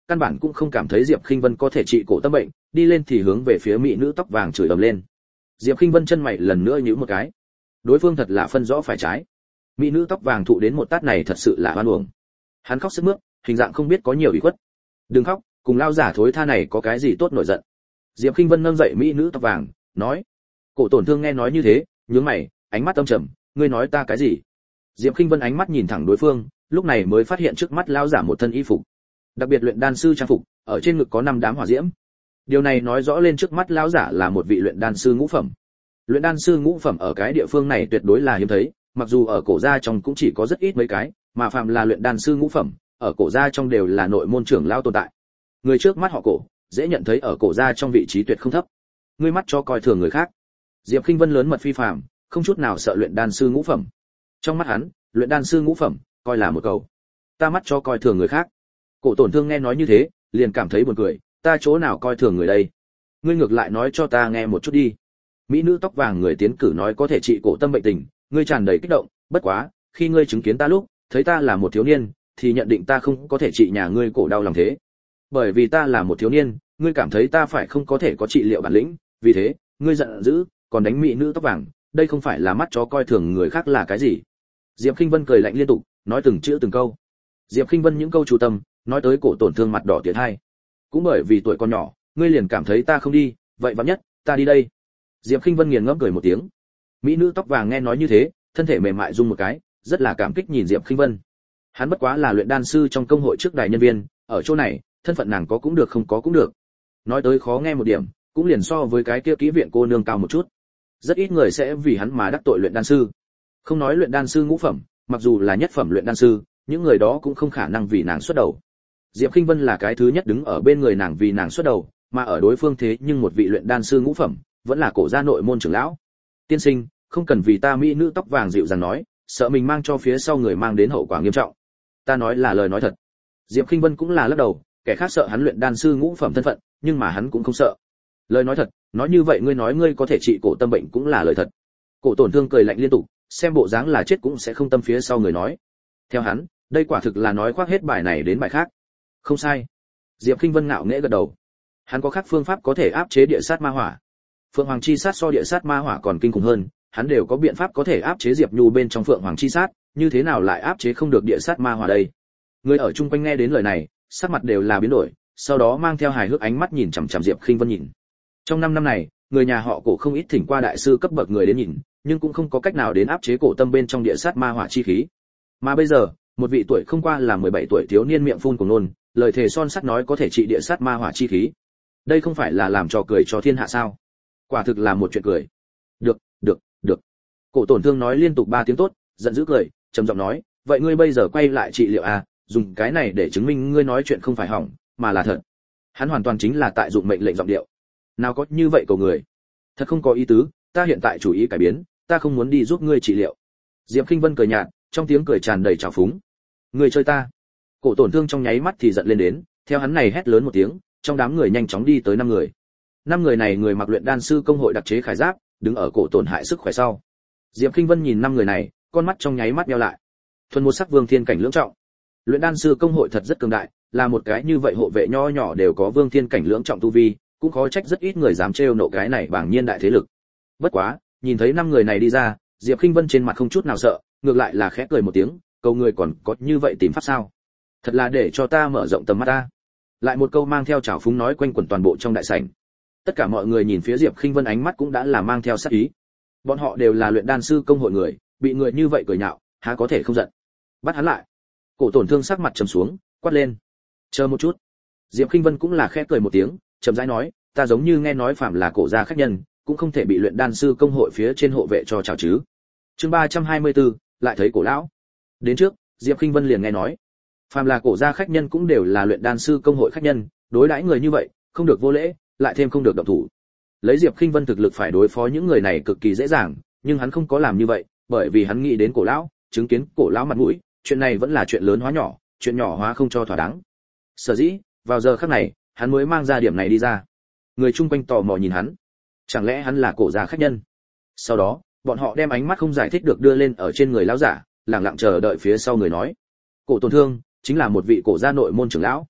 căn bản cũng không cảm thấy Diệp Khinh Vân có thể trị cổ tâm bệnh, đi lên thì hướng về phía mỹ nữ tóc vàng chửi ầm lên. Diệp Khinh Vân chân mày lần nữa nhíu một cái. Đối phương thật là phân rõ phải trái. Mỹ nữ tóc vàng thụ đến một tát này thật sự là oan uổng. Hắn khóc sướt mướt, hình dạng không biết có nhiều ủy khuất. Đừng khóc, cùng lao giả thối tha này có cái gì tốt nổi giận. Diệp Khinh Vân nâng dậy mỹ nữ tóc vàng, nói. Cổ Tổn Thương nghe nói như thế, nhướng mày, ánh mắt âm trầm, ngươi nói ta cái gì? Diệp Khinh Vân ánh mắt nhìn thẳng đối phương, lúc này mới phát hiện trước mắt lao giả một thân y phục, đặc biệt luyện đan sư trang phục, ở trên ngực có năm đám hỏa diễm. Điều này nói rõ lên trước mắt lão giả là một vị luyện đan sư ngũ phẩm. Luyện đan sư ngũ phẩm ở cái địa phương này tuyệt đối là hiếm thấy, mặc dù ở cổ gia trong cũng chỉ có rất ít mấy cái, mà phạm là luyện đan sư ngũ phẩm, ở cổ gia trong đều là nội môn trưởng lão tồn tại. Người trước mắt họ Cổ, dễ nhận thấy ở cổ gia trong vị trí tuyệt không thấp. Ngươi mắt cho coi thường người khác. Diệp Khinh Vân lớn mật phi phàm, không chút nào sợ luyện đan sư ngũ phẩm. Trong mắt hắn, luyện đan sư ngũ phẩm coi là một cầu. Ta mắt cho coi thường người khác. Cổ Tổn Thương nghe nói như thế, liền cảm thấy buồn cười, ta chỗ nào coi thường người đây? Ngươi ngược lại nói cho ta nghe một chút đi. Mỹ nữ tóc vàng người tiến cử nói có thể trị cổ tâm bệnh tình, ngươi tràn đầy kích động, bất quá, khi ngươi chứng kiến ta lúc, thấy ta là một thiếu niên, thì nhận định ta không có thể trị nhà ngươi cổ đau lòng thế. Bởi vì ta là một thiếu niên, ngươi cảm thấy ta phải không có thể có trị liệu bản lĩnh, vì thế, ngươi giận dữ, còn đánh mỹ nữ tóc vàng, đây không phải là mắt chó coi thường người khác là cái gì? Diệp Khinh Vân cười lạnh liên tục, nói từng chữ từng câu. Diệp Khinh Vân những câu chú tâm, nói tới Cổ Tổn Thương mặt đỏ tiệt hai. Cũng bởi vì tuổi còn nhỏ, ngươi liền cảm thấy ta không đi, vậy vạn nhất, ta đi đây. Diệp Khinh Vân nghiền ngẫm cười một tiếng. Mỹ nữ tóc vàng nghe nói như thế, thân thể mềm mại rung một cái, rất là cảm kích nhìn Diệp Khinh Vân. Hắn bất quá là luyện đan sư trong công hội trước đài nhân viên, ở chỗ này, thân phận nàng có cũng được không có cũng được. Nói tới khó nghe một điểm, cũng liền so với cái kia kỹ viện cô nương cao một chút. Rất ít người sẽ vì hắn mà đắc tội luyện đan sư. Không nói luyện đan sư ngũ phẩm, mặc dù là nhất phẩm luyện đan sư, những người đó cũng không khả năng vì nàng xuất đầu. Diệp Khinh Vân là cái thứ nhất đứng ở bên người nàng vì nàng xuất đầu, mà ở đối phương thế nhưng một vị luyện đan sư ngũ phẩm, vẫn là cổ gia nội môn trưởng lão. Tiên sinh, không cần vì ta mỹ nữ tóc vàng dịu dàng nói, sợ mình mang cho phía sau người mang đến hậu quả nghiêm trọng. Ta nói là lời nói thật. Diệp Khinh Vân cũng là lắc đầu, kẻ khác sợ hắn luyện đan sư ngũ phẩm thân phận, nhưng mà hắn cũng không sợ. Lời nói thật, nói như vậy ngươi nói ngươi có thể trị cổ tâm bệnh cũng là lời thật. Cổ Tổn Thương cười lạnh liên tục, xem bộ dáng là chết cũng sẽ không tâm phía sau người nói. Theo hắn, đây quả thực là nói khoác hết bài này đến bài khác. Không sai. Diệp Khinh Vân ngạo nghễ gật đầu. Hắn có khác phương pháp có thể áp chế địa sát ma hỏa. Phượng Hoàng chi sát so địa sát ma hỏa còn kinh khủng hơn, hắn đều có biện pháp có thể áp chế Diệp Nhu bên trong Phượng Hoàng chi sát, như thế nào lại áp chế không được địa sát ma hỏa đây? Người ở chung quanh nghe đến lời này, sắc mặt đều là biến đổi, sau đó mang theo hài hước ánh mắt nhìn chằm chằm Diệp Khinh Vân nhìn. Trong năm năm này, người nhà họ Cổ không ít thỉnh qua đại sư cấp bậc người đến nhìn, nhưng cũng không có cách nào đến áp chế cổ tâm bên trong địa sát ma hỏa chi khí. Mà bây giờ, một vị tuổi không qua là mười bảy tuổi thiếu niên miệng phun của nôn, lời thề son sắt nói có thể trị địa sát ma hỏa chi khí. Đây không phải là làm trò cười cho thiên hạ sao? Quả thực là một chuyện cười. Được, được, được. Cổ Tổn Thương nói liên tục ba tiếng tốt, giận dữ cười, trầm giọng nói, vậy ngươi bây giờ quay lại trị liệu à, dùng cái này để chứng minh ngươi nói chuyện không phải hỏng, mà là thật. Hắn hoàn toàn chính là tại dụng mệnh lệnh giọng điệu. Nào có như vậy cầu người. Thật không có ý tứ, ta hiện tại chủ ý cải biến, ta không muốn đi giúp ngươi trị liệu. Diệp Khinh Vân cười nhạt, trong tiếng cười tràn đầy trào phúng. Ngươi chơi ta. Cổ Tổn Thương trong nháy mắt thì giận lên đến, theo hắn này hét lớn một tiếng, trong đám người nhanh chóng đi tới năm người. Năm người này người mặc luyện đan sư công hội đặc chế khải giáp, đứng ở cổ tổn hại sức khỏe sau. Diệp Khinh Vân nhìn năm người này, con mắt trong nháy mắt nheo lại. Thuần một sắc vương thiên cảnh lưỡng trọng. Luyện đan sư công hội thật rất cường đại, là một cái như vậy hộ vệ nho nhỏ đều có vương thiên cảnh lưỡng trọng tu vi, cũng khó trách rất ít người dám trêu nộ cái này bảng nhiên đại thế lực. Bất quá, nhìn thấy năm người này đi ra, Diệp Khinh Vân trên mặt không chút nào sợ, ngược lại là khẽ cười một tiếng, câu người còn có như vậy tìm pháp sao? Thật là để cho ta mở rộng tầm mắt ta. Lại một câu mang theo trào phúng nói quanh quẩn toàn bộ trong đại sảnh. Tất cả mọi người nhìn phía Diệp Khinh Vân ánh mắt cũng đã là mang theo sát ý. Bọn họ đều là luyện đan sư công hội người, bị người như vậy cười nhạo, há có thể không giận. Bắt hắn lại. Cổ Tổn Thương sắc mặt trầm xuống, quát lên. Chờ một chút. Diệp Khinh Vân cũng là khẽ cười một tiếng, chậm rãi nói, ta giống như nghe nói phạm là cổ gia khách nhân, cũng không thể bị luyện đan sư công hội phía trên hộ vệ cho chào chứ. Chương ba trăm hai mươi tư, lại thấy cổ lão. Đến trước, Diệp Khinh Vân liền nghe nói, phàm là cổ gia khách nhân cũng đều là luyện đan sư công hội khách nhân, đối đãi người như vậy, không được vô lễ, lại thêm không được động thủ. Lấy Diệp Khinh Vân thực lực phải đối phó những người này cực kỳ dễ dàng, nhưng hắn không có làm như vậy, bởi vì hắn nghĩ đến cổ lão, chứng kiến cổ lão mặt mũi, chuyện này vẫn là chuyện lớn hóa nhỏ, chuyện nhỏ hóa không cho thỏa đáng. Sở dĩ, vào giờ khắc này, hắn mới mang ra điểm này đi ra. Người chung quanh tò mò nhìn hắn, chẳng lẽ hắn là cổ gia khách nhân? Sau đó, bọn họ đem ánh mắt không giải thích được đưa lên ở trên người lão giả, lặng lặng chờ đợi phía sau người nói. Cổ Tổn Thương chính là một vị cổ gia nội môn trưởng lão.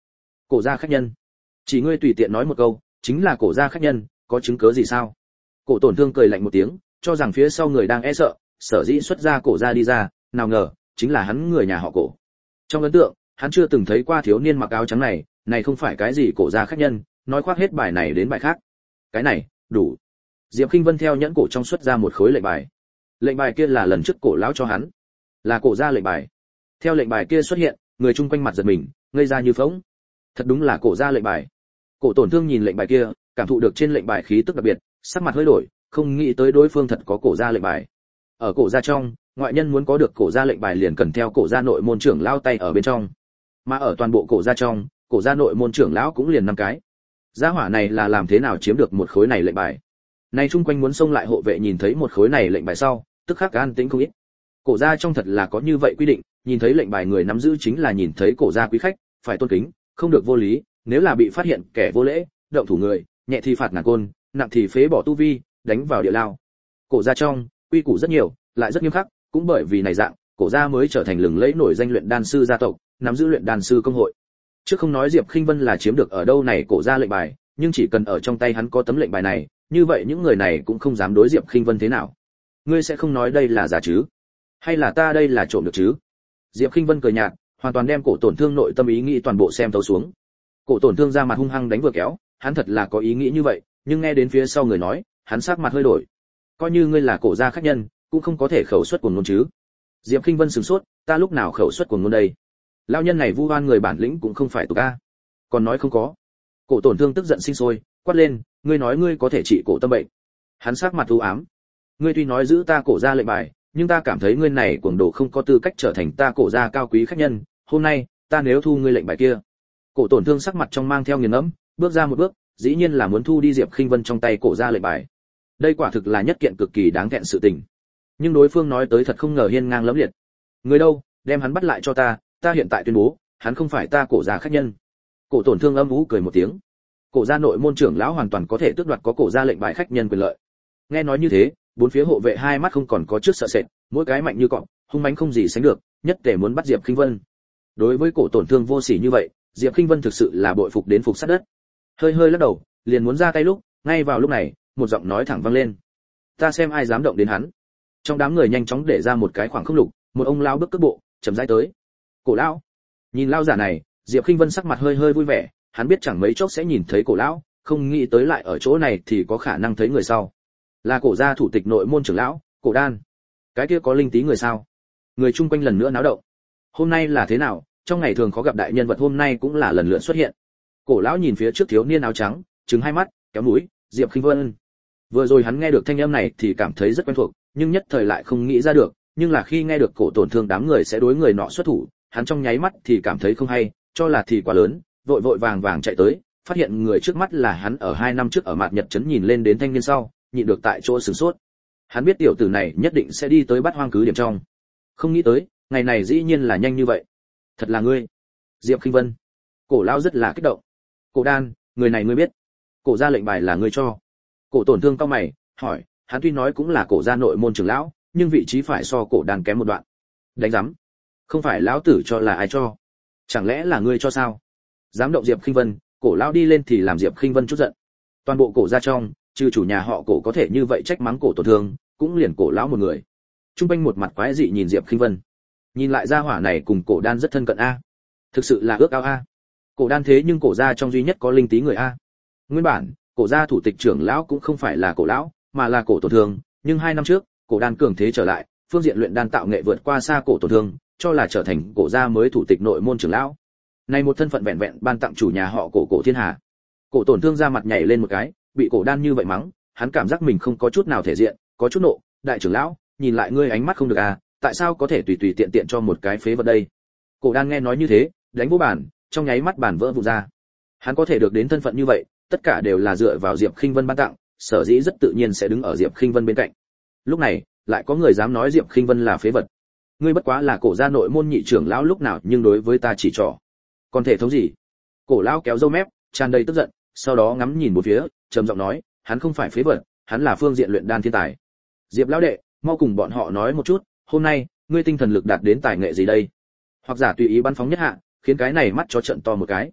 Cổ gia khách nhân. Chỉ ngươi tùy tiện nói một câu, chính là cổ gia khách nhân, có chứng cứ gì sao? Cổ Tổn Thương cười lạnh một tiếng, cho rằng phía sau người đang e sợ, sở dĩ xuất ra cổ gia đi ra, nào ngờ, chính là hắn người nhà họ Cổ. Trong ấn tượng, hắn chưa từng thấy qua thiếu niên mặc áo trắng này, này không phải cái gì cổ gia khách nhân, nói khoác hết bài này đến bài khác. Cái này, đủ. Diệp Khinh Vân theo nhẫn cổ trong xuất ra một khối lệnh bài. Lệnh bài kia là lần trước cổ lão cho hắn, là cổ gia lệnh bài. Theo lệnh bài kia xuất hiện, người chung quanh mặt giật mình, ngây ra như phỗng. Thật đúng là cổ gia lệnh bài. Cổ Tổn Thương nhìn lệnh bài kia, cảm thụ được trên lệnh bài khí tức đặc biệt, sắc mặt hơi đổi, không nghĩ tới đối phương thật có cổ gia lệnh bài. Ở cổ gia trong, ngoại nhân muốn có được cổ gia lệnh bài liền cần theo cổ gia nội môn trưởng lão tay ở bên trong. Mà ở toàn bộ cổ gia trong, cổ gia nội môn trưởng lão cũng liền năm cái. Gia hỏa này là làm thế nào chiếm được một khối này lệnh bài? Này chung quanh muốn xông lại hộ vệ nhìn thấy một khối này lệnh bài sau, tức khắc an tĩnh không ít. Cổ gia trong thật là có như vậy quy định, nhìn thấy lệnh bài người nắm giữ chính là nhìn thấy cổ gia quý khách, phải tôn kính, không được vô lý, nếu là bị phát hiện kẻ vô lễ, động thủ người, nhẹ thì phạt ngàn côn, nặng thì phế bỏ tu vi, đánh vào địa lao. Cổ gia trong, quy củ rất nhiều, lại rất nghiêm khắc, cũng bởi vì này dạng, cổ gia mới trở thành lừng lẫy nổi danh luyện đan sư gia tộc, nắm giữ luyện đan sư công hội. Trước không nói Diệp Khinh Vân là chiếm được ở đâu này cổ gia lệnh bài, nhưng chỉ cần ở trong tay hắn có tấm lệnh bài này, như vậy những người này cũng không dám đối Diệp Khinh Vân thế nào. Ngươi sẽ không nói đây là giả chứ? Hay là ta đây là trộm được chứ? Diệp Khinh Vân cười nhạt, hoàn toàn đem Cổ Tổn Thương nội tâm ý nghĩ toàn bộ xem thấu xuống. Cổ Tổn Thương ra mặt hung hăng đánh vừa kéo, hắn thật là có ý nghĩ như vậy, nhưng nghe đến phía sau người nói, hắn sắc mặt hơi đổi. Coi như ngươi là cổ gia khách nhân, cũng không có thể khẩu xuất cuồng ngôn chứ? Diệp Khinh Vân sửng sốt, ta lúc nào khẩu xuất cuồng ngôn đây? Lão nhân này vu oan người bản lĩnh cũng không phải tục a. Còn nói không có. Cổ Tổn Thương tức giận sinh sôi, quát lên, ngươi nói ngươi có thể trị cổ tâm bệnh. Hắn sắc mặt u ám. Ngươi tuy nói giữ ta cổ gia lệnh bài, nhưng ta cảm thấy ngươi này cuồng đồ không có tư cách trở thành ta cổ gia cao quý khách nhân, hôm nay, ta nếu thu ngươi lệnh bài kia. Cổ Tổn Thương sắc mặt trong mang theo nghiền ngẫm, bước ra một bước, dĩ nhiên là muốn thu đi Diệp Khinh Vân trong tay cổ gia lệnh bài. Đây quả thực là nhất kiện cực kỳ đáng thẹn sự tình. Nhưng đối phương nói tới thật không ngờ hiên ngang lẫm liệt. Người đâu, đem hắn bắt lại cho ta, ta hiện tại tuyên bố, hắn không phải ta cổ gia khách nhân. Cổ Tổn Thương âm u cười một tiếng. Cổ gia nội môn trưởng lão hoàn toàn có thể tước đoạt có cổ gia lệnh bài khách nhân quyền lợi. Nghe nói như thế, bốn phía hộ vệ hai mắt không còn có trước sợ sệt, mỗi cái mạnh như cọp, hung mãnh không gì sánh được, nhất tề muốn bắt Diệp Khinh Vân. Đối với Cổ Tổn Thương vô sỉ như vậy, Diệp Khinh Vân thực sự là bội phục đến phục sát đất. Hơi hơi lắc đầu, liền muốn ra tay lúc, ngay vào lúc này, một giọng nói thẳng vang lên. Ta xem ai dám động đến hắn. Trong đám người nhanh chóng để ra một cái khoảng không lục, một ông lão bước cước bộ, chậm rãi tới. Cổ lão. Nhìn lão giả này, Diệp Khinh Vân sắc mặt hơi hơi vui vẻ, hắn biết chẳng mấy chốc sẽ nhìn thấy cổ lão, không nghĩ tới lại ở chỗ này thì có khả năng thấy người sau. Là cổ gia thủ tịch nội môn trưởng lão, Cổ Đan. Cái kia có linh tí người sao? Người chung quanh lần nữa náo động. Hôm nay là thế nào, trong ngày thường khó gặp đại nhân vật hôm nay cũng là lần lượt xuất hiện. Cổ lão nhìn phía trước thiếu niên áo trắng, trừng hai mắt, kéo mũi, Diệp Khinh Vân. Vừa rồi hắn nghe được thanh âm này thì cảm thấy rất quen thuộc, nhưng nhất thời lại không nghĩ ra được, nhưng là khi nghe được Cổ Tổn Thương đám người sẽ đối người nọ xuất thủ, hắn trong nháy mắt thì cảm thấy không hay, cho là thì quá lớn, vội vội vàng vàng chạy tới, phát hiện người trước mắt là hắn ở hai năm trước ở Mạt Nhật trấn nhìn lên đến thanh niên sau, nhịn được tại chỗ sửng sốt. Hắn biết tiểu tử này nhất định sẽ đi tới Bát Hoang cứ điểm trong. Không nghĩ tới, ngày này dĩ nhiên là nhanh như vậy. Thật là ngươi, Diệp Khinh Vân. Cổ lão rất là kích động. Cổ Đan, người này ngươi biết? Cổ gia lệnh bài là ngươi cho? Cổ Tổn Thương cau mày, hỏi, hắn tuy nói cũng là cổ gia nội môn trưởng lão, nhưng vị trí phải so Cổ Đan kém một đoạn. Đánh rắm. Không phải lão tử cho là ai cho? Chẳng lẽ là ngươi cho sao? Dám động Diệp Khinh Vân, cổ lão đi lên thì làm Diệp Khinh Vân chút giận. Toàn bộ cổ gia trong, trừ chủ nhà họ Cổ có thể như vậy trách mắng Cổ Tổn Thương, cũng liền cổ lão một người. Trung quanh một mặt quái dị nhìn Diệp Khinh Vân. Nhìn lại gia hỏa này cùng Cổ Đan rất thân cận a. Thực sự là ước ao a. Cổ Đan thế nhưng cổ gia trong duy nhất có linh tí người a. Nguyên bản, cổ gia thủ tịch trưởng lão cũng không phải là cổ lão, mà là Cổ Tổn Thương, nhưng hai năm trước, Cổ Đan cường thế trở lại, phương diện luyện đan tạo nghệ vượt qua xa Cổ Tổn Thương, cho là trở thành cổ gia mới thủ tịch nội môn trưởng lão. Này một thân phận vẹn vẹn ban tặng chủ nhà họ Cổ Cổ Thiên Hà. Cổ Tổn Thương ra mặt nhảy lên một cái, bị Cổ Đan như vậy mắng, hắn cảm giác mình không có chút nào thể diện, có chút nộ, đại trưởng lão, nhìn lại ngươi ánh mắt không được à, tại sao có thể tùy tùy tiện tiện cho một cái phế vật đây? Cổ Đan nghe nói như thế, đánh vô bàn, trong nháy mắt bàn vỡ vụn ra. Hắn có thể được đến thân phận như vậy, tất cả đều là dựa vào Diệp Khinh Vân ban tặng, sở dĩ rất tự nhiên sẽ đứng ở Diệp Khinh Vân bên cạnh. Lúc này, lại có người dám nói Diệp Khinh Vân là phế vật. Ngươi bất quá là cổ gia nội môn nhị trưởng lão lúc nào, nhưng đối với ta chỉ trỏ. Còn thể thống gì? Cổ lão kéo râu mép, tràn đầy tức giận, sau đó ngắm nhìn một phía, trầm giọng nói, hắn không phải phế vật, hắn là phương diện luyện đan thiên tài. Diệp lão đệ, mau cùng bọn họ nói một chút, hôm nay, ngươi tinh thần lực đạt đến tài nghệ gì đây? Hoặc giả tùy ý bắn phóng nhất hạ, khiến cái này mắt chó trận to một cái.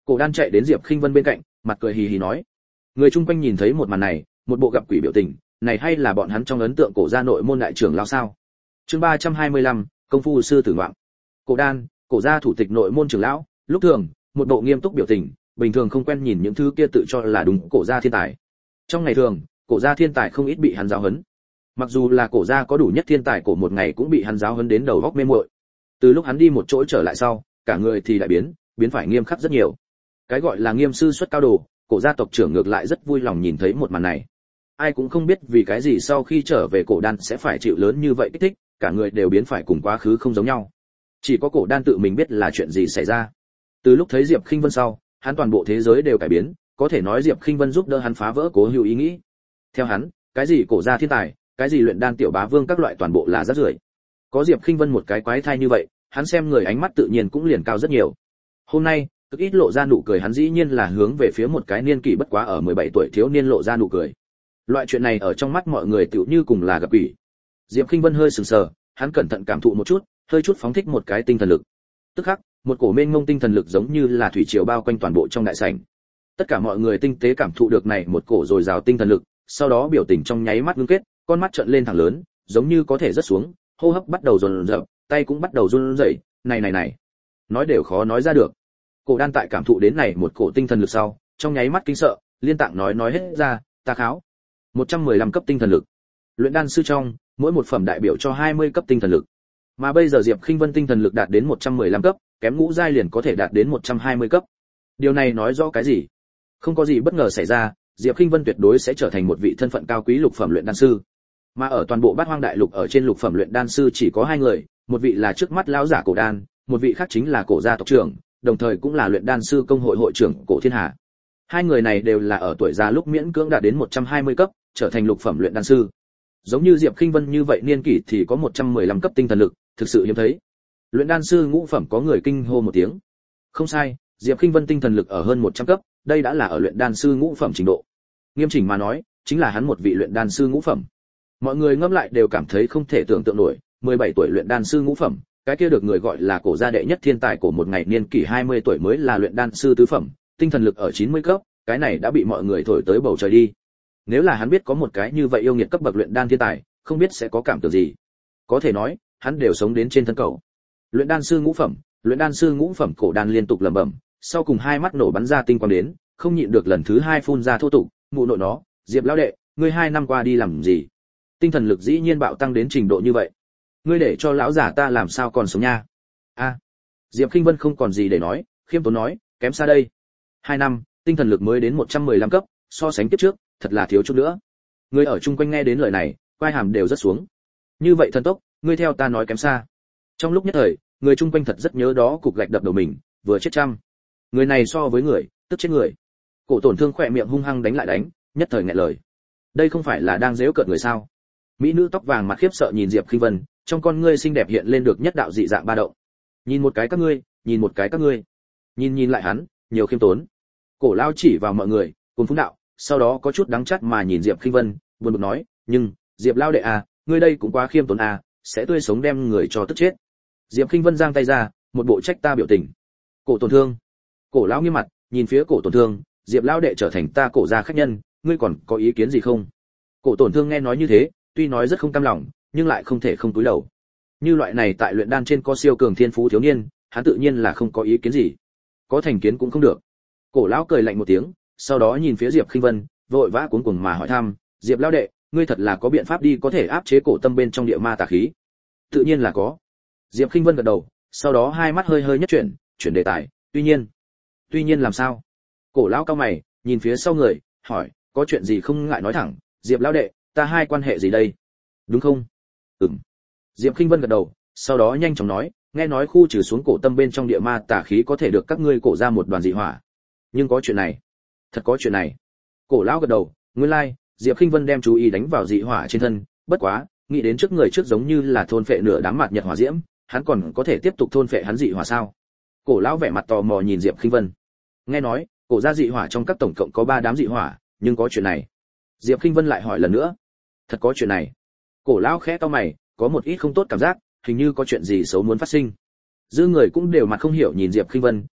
Cổ Đan chạy đến Diệp Khinh Vân bên cạnh, mặt cười hì hì nói. Người chung quanh nhìn thấy một màn này, một bộ gặp quỷ biểu tình, này hay là bọn hắn trong ấn tượng cổ gia nội môn đại trưởng lão sao? Chương ba trăm hai mươi lăm, công phu sư tử ngoạm. Cổ Đan, cổ gia thủ tịch nội môn trưởng lão, lúc thường, một bộ nghiêm túc biểu tình, bình thường không quen nhìn những thứ kia tự cho là đúng cổ gia thiên tài. Trong ngày thường, cổ gia thiên tài không ít bị hắn giáo huấn. Mặc dù là cổ gia có đủ nhất thiên tài cổ một ngày cũng bị hắn giáo huấn đến đầu óc mê muội. Từ lúc hắn đi một chỗ trở lại sau, cả người thì đại biến, biến phải nghiêm khắc rất nhiều. Cái gọi là nghiêm sư xuất cao đồ, cổ gia tộc trưởng ngược lại rất vui lòng nhìn thấy một màn này. Ai cũng không biết vì cái gì sau khi trở về Cổ Đan sẽ phải chịu lớn như vậy kích thích, cả người đều biến phải cùng quá khứ không giống nhau. Chỉ có Cổ Đan tự mình biết là chuyện gì xảy ra. Từ lúc thấy Diệp Khinh Vân sau, hắn toàn bộ thế giới đều cải biến, có thể nói Diệp Khinh Vân giúp đỡ hắn phá vỡ Cố Hữu ý nghĩ. Theo hắn, cái gì cổ gia thiên tài, cái gì luyện đan tiểu bá vương các loại toàn bộ là rác rưởi. Có Diệp Khinh Vân một cái quái thai như vậy, hắn xem người ánh mắt tự nhiên cũng liền cao rất nhiều. Hôm nay, cực ít lộ ra nụ cười hắn dĩ nhiên là hướng về phía một cái niên kỷ bất quá ở mười bảy tuổi thiếu niên lộ ra nụ cười. Loại chuyện này ở trong mắt mọi người tựu như cùng là gặp quỷ. Diệp Khinh Vân hơi sừng sờ, hắn cẩn thận cảm thụ một chút, hơi chút phóng thích một cái tinh thần lực. Tức khắc, một cổ mênh mông tinh thần lực giống như là thủy triều bao quanh toàn bộ trong đại sảnh. Tất cả mọi người tinh tế cảm thụ được này một cổ dồi dào tinh thần lực, sau đó biểu tình trong nháy mắt ngưng kết, con mắt trợn lên thẳng lớn, giống như có thể rớt xuống, hô hấp bắt đầu dồn dập, tay cũng bắt đầu run rẩy, này này này, nói đều khó nói ra được. Cổ Đan tại cảm thụ đến này một cổ tinh thần lực sau, trong nháy mắt kinh sợ, liên tạng nói nói hết ra, ta kháo. một trăm mười lăm cấp tinh thần lực. Luyện đan sư trong, mỗi một phẩm đại biểu cho hai mươi cấp tinh thần lực. Mà bây giờ Diệp Khinh Vân tinh thần lực đạt đến một trăm mười lăm cấp, kém ngũ giai liền có thể đạt đến một trăm hai mươi cấp. Điều này nói rõ cái gì? Không có gì bất ngờ xảy ra, Diệp Khinh Vân tuyệt đối sẽ trở thành một vị thân phận cao quý lục phẩm luyện đan sư. Mà ở toàn bộ Bát Hoang đại lục ở trên lục phẩm luyện đan sư chỉ có hai người, một vị là trước mắt lão giả Cổ Đan, một vị khác chính là cổ gia tộc trưởng, đồng thời cũng là luyện đan sư công hội hội trưởng Cổ Thiên Hà. Hai người này đều là ở tuổi già lúc miễn cưỡng đạt đến một trăm hai mươi cấp, trở thành lục phẩm luyện đan sư. Giống như Diệp Khinh Vân như vậy niên kỷ thì có một trăm mười lăm cấp tinh thần lực, thực sự hiếm thấy. Luyện đan sư ngũ phẩm có người kinh hô một tiếng. Không sai, Diệp Khinh Vân tinh thần lực ở hơn một trăm cấp, đây đã là ở luyện đan sư ngũ phẩm trình độ. Nghiêm chỉnh mà nói, chính là hắn một vị luyện đan sư ngũ phẩm. Mọi người ngẫm lại đều cảm thấy không thể tưởng tượng nổi, mười bảy tuổi luyện đan sư ngũ phẩm, cái kia được người gọi là cổ gia đệ nhất thiên tài của một ngày niên kỷ hai mươi tuổi mới là luyện đan sư tứ phẩm, tinh thần lực ở chín mươi cấp, cái này đã bị mọi người thổi tới bầu trời đi. Nếu là hắn biết có một cái như vậy yêu nghiệt cấp bậc luyện đan thiên tài, không biết sẽ có cảm tưởng gì. Có thể nói, hắn đều sống đến trên thân cầu. Luyện đan sư ngũ phẩm, luyện đan sư ngũ phẩm Cổ Đan liên tục lẩm bẩm, sau cùng hai mắt nổ bắn ra tinh quang đến, không nhịn được lần thứ hai phun ra thô tục, mụ nội nó, Diệp lão đệ, ngươi hai năm qua đi làm gì? Tinh thần lực dĩ nhiên bạo tăng đến trình độ như vậy. Ngươi để cho lão giả ta làm sao còn sống nha? A. À, Diệp Khinh Vân không còn gì để nói, khiêm tốn nói, kém xa đây. Hai năm, tinh thần lực mới đến một trăm mười lăm cấp, so sánh kiếp trước, thật là thiếu chút nữa. Người ở chung quanh nghe đến lời này, quai hàm đều rất xuống. Như vậy thần tốc, ngươi theo ta nói kém xa. Trong lúc nhất thời, người chung quanh thật rất nhớ đó cục gạch đập đầu mình, vừa chết trăm. Người này so với người, tức chết người. Cổ Tổn Thương khỏe miệng hung hăng đánh lại đánh, nhất thời nghẹn lời. Đây không phải là đang giễu cợt người sao? Mỹ nữ tóc vàng mặt khiếp sợ nhìn Diệp Khinh Vân, trong con ngươi xinh đẹp hiện lên được nhất đạo dị dạng ba động. Nhìn một cái các ngươi, nhìn một cái các ngươi. Nhìn nhìn lại hắn, nhiều khiêm tốn. Cổ lao chỉ vào mọi người, cùng phúng đạo, sau đó có chút đắng chát mà nhìn Diệp Khinh Vân, buồn bực nói, "Nhưng, Diệp lao đệ à, ngươi đây cũng quá khiêm tốn à, sẽ tươi sống đem người cho tức chết." Diệp Khinh Vân giang tay ra, một bộ trách ta biểu tình. Cổ Tổn Thương. Cổ lão nghiêm mặt, nhìn phía Cổ Tổn Thương, "Diệp lao đệ trở thành ta cổ gia khách nhân, ngươi còn có ý kiến gì không?" Cổ Tổn Thương nghe nói như thế, tuy nói rất không cam lòng, nhưng lại không thể không cúi đầu. Như loại này tại luyện đan trên có siêu cường thiên phú thiếu niên, hắn tự nhiên là không có ý kiến gì. Có thành kiến cũng không được. Cổ lão cười lạnh một tiếng, sau đó nhìn phía Diệp Khinh Vân, vội vã cuống cuồng mà hỏi thăm, "Diệp lão đệ, ngươi thật là có biện pháp đi có thể áp chế cổ tâm bên trong địa ma tà khí?" "Tự nhiên là có." Diệp Khinh Vân gật đầu, sau đó hai mắt hơi hơi nhất chuyển, chuyển đề tài, "Tuy nhiên." "Tuy nhiên làm sao?" Cổ lão cau mày, nhìn phía sau người, hỏi, "Có chuyện gì không ngại nói thẳng, Diệp lão đệ, ta hai quan hệ gì đây?" "Đúng không?" "Ừm." Diệp Khinh Vân gật đầu, sau đó nhanh chóng nói, "Nghe nói khu trừ xuống cổ tâm bên trong địa ma tà khí có thể được các ngươi cổ ra một đoàn dị hỏa. Nhưng có chuyện này?" "Thật có chuyện này." Cổ lão gật đầu, nguyên lai, like, Diệp Khinh Vân đem chú ý đánh vào dị hỏa trên thân, bất quá, nghĩ đến trước người trước giống như là thôn phệ nửa đám mạt nhật hỏa diễm, hắn còn có thể tiếp tục thôn phệ hắn dị hỏa sao? Cổ lão vẻ mặt tò mò nhìn Diệp Khinh Vân. Nghe nói, cổ gia dị hỏa trong các tổng cộng có ba đám dị hỏa, nhưng có chuyện này. Diệp Khinh Vân lại hỏi lần nữa. Thật có chuyện này. Cổ lão khẽ cau mày, có một ít không tốt cảm giác, hình như có chuyện gì xấu muốn phát sinh. Dư người cũng đều mặt không hiểu nhìn Diệp Khinh Vân,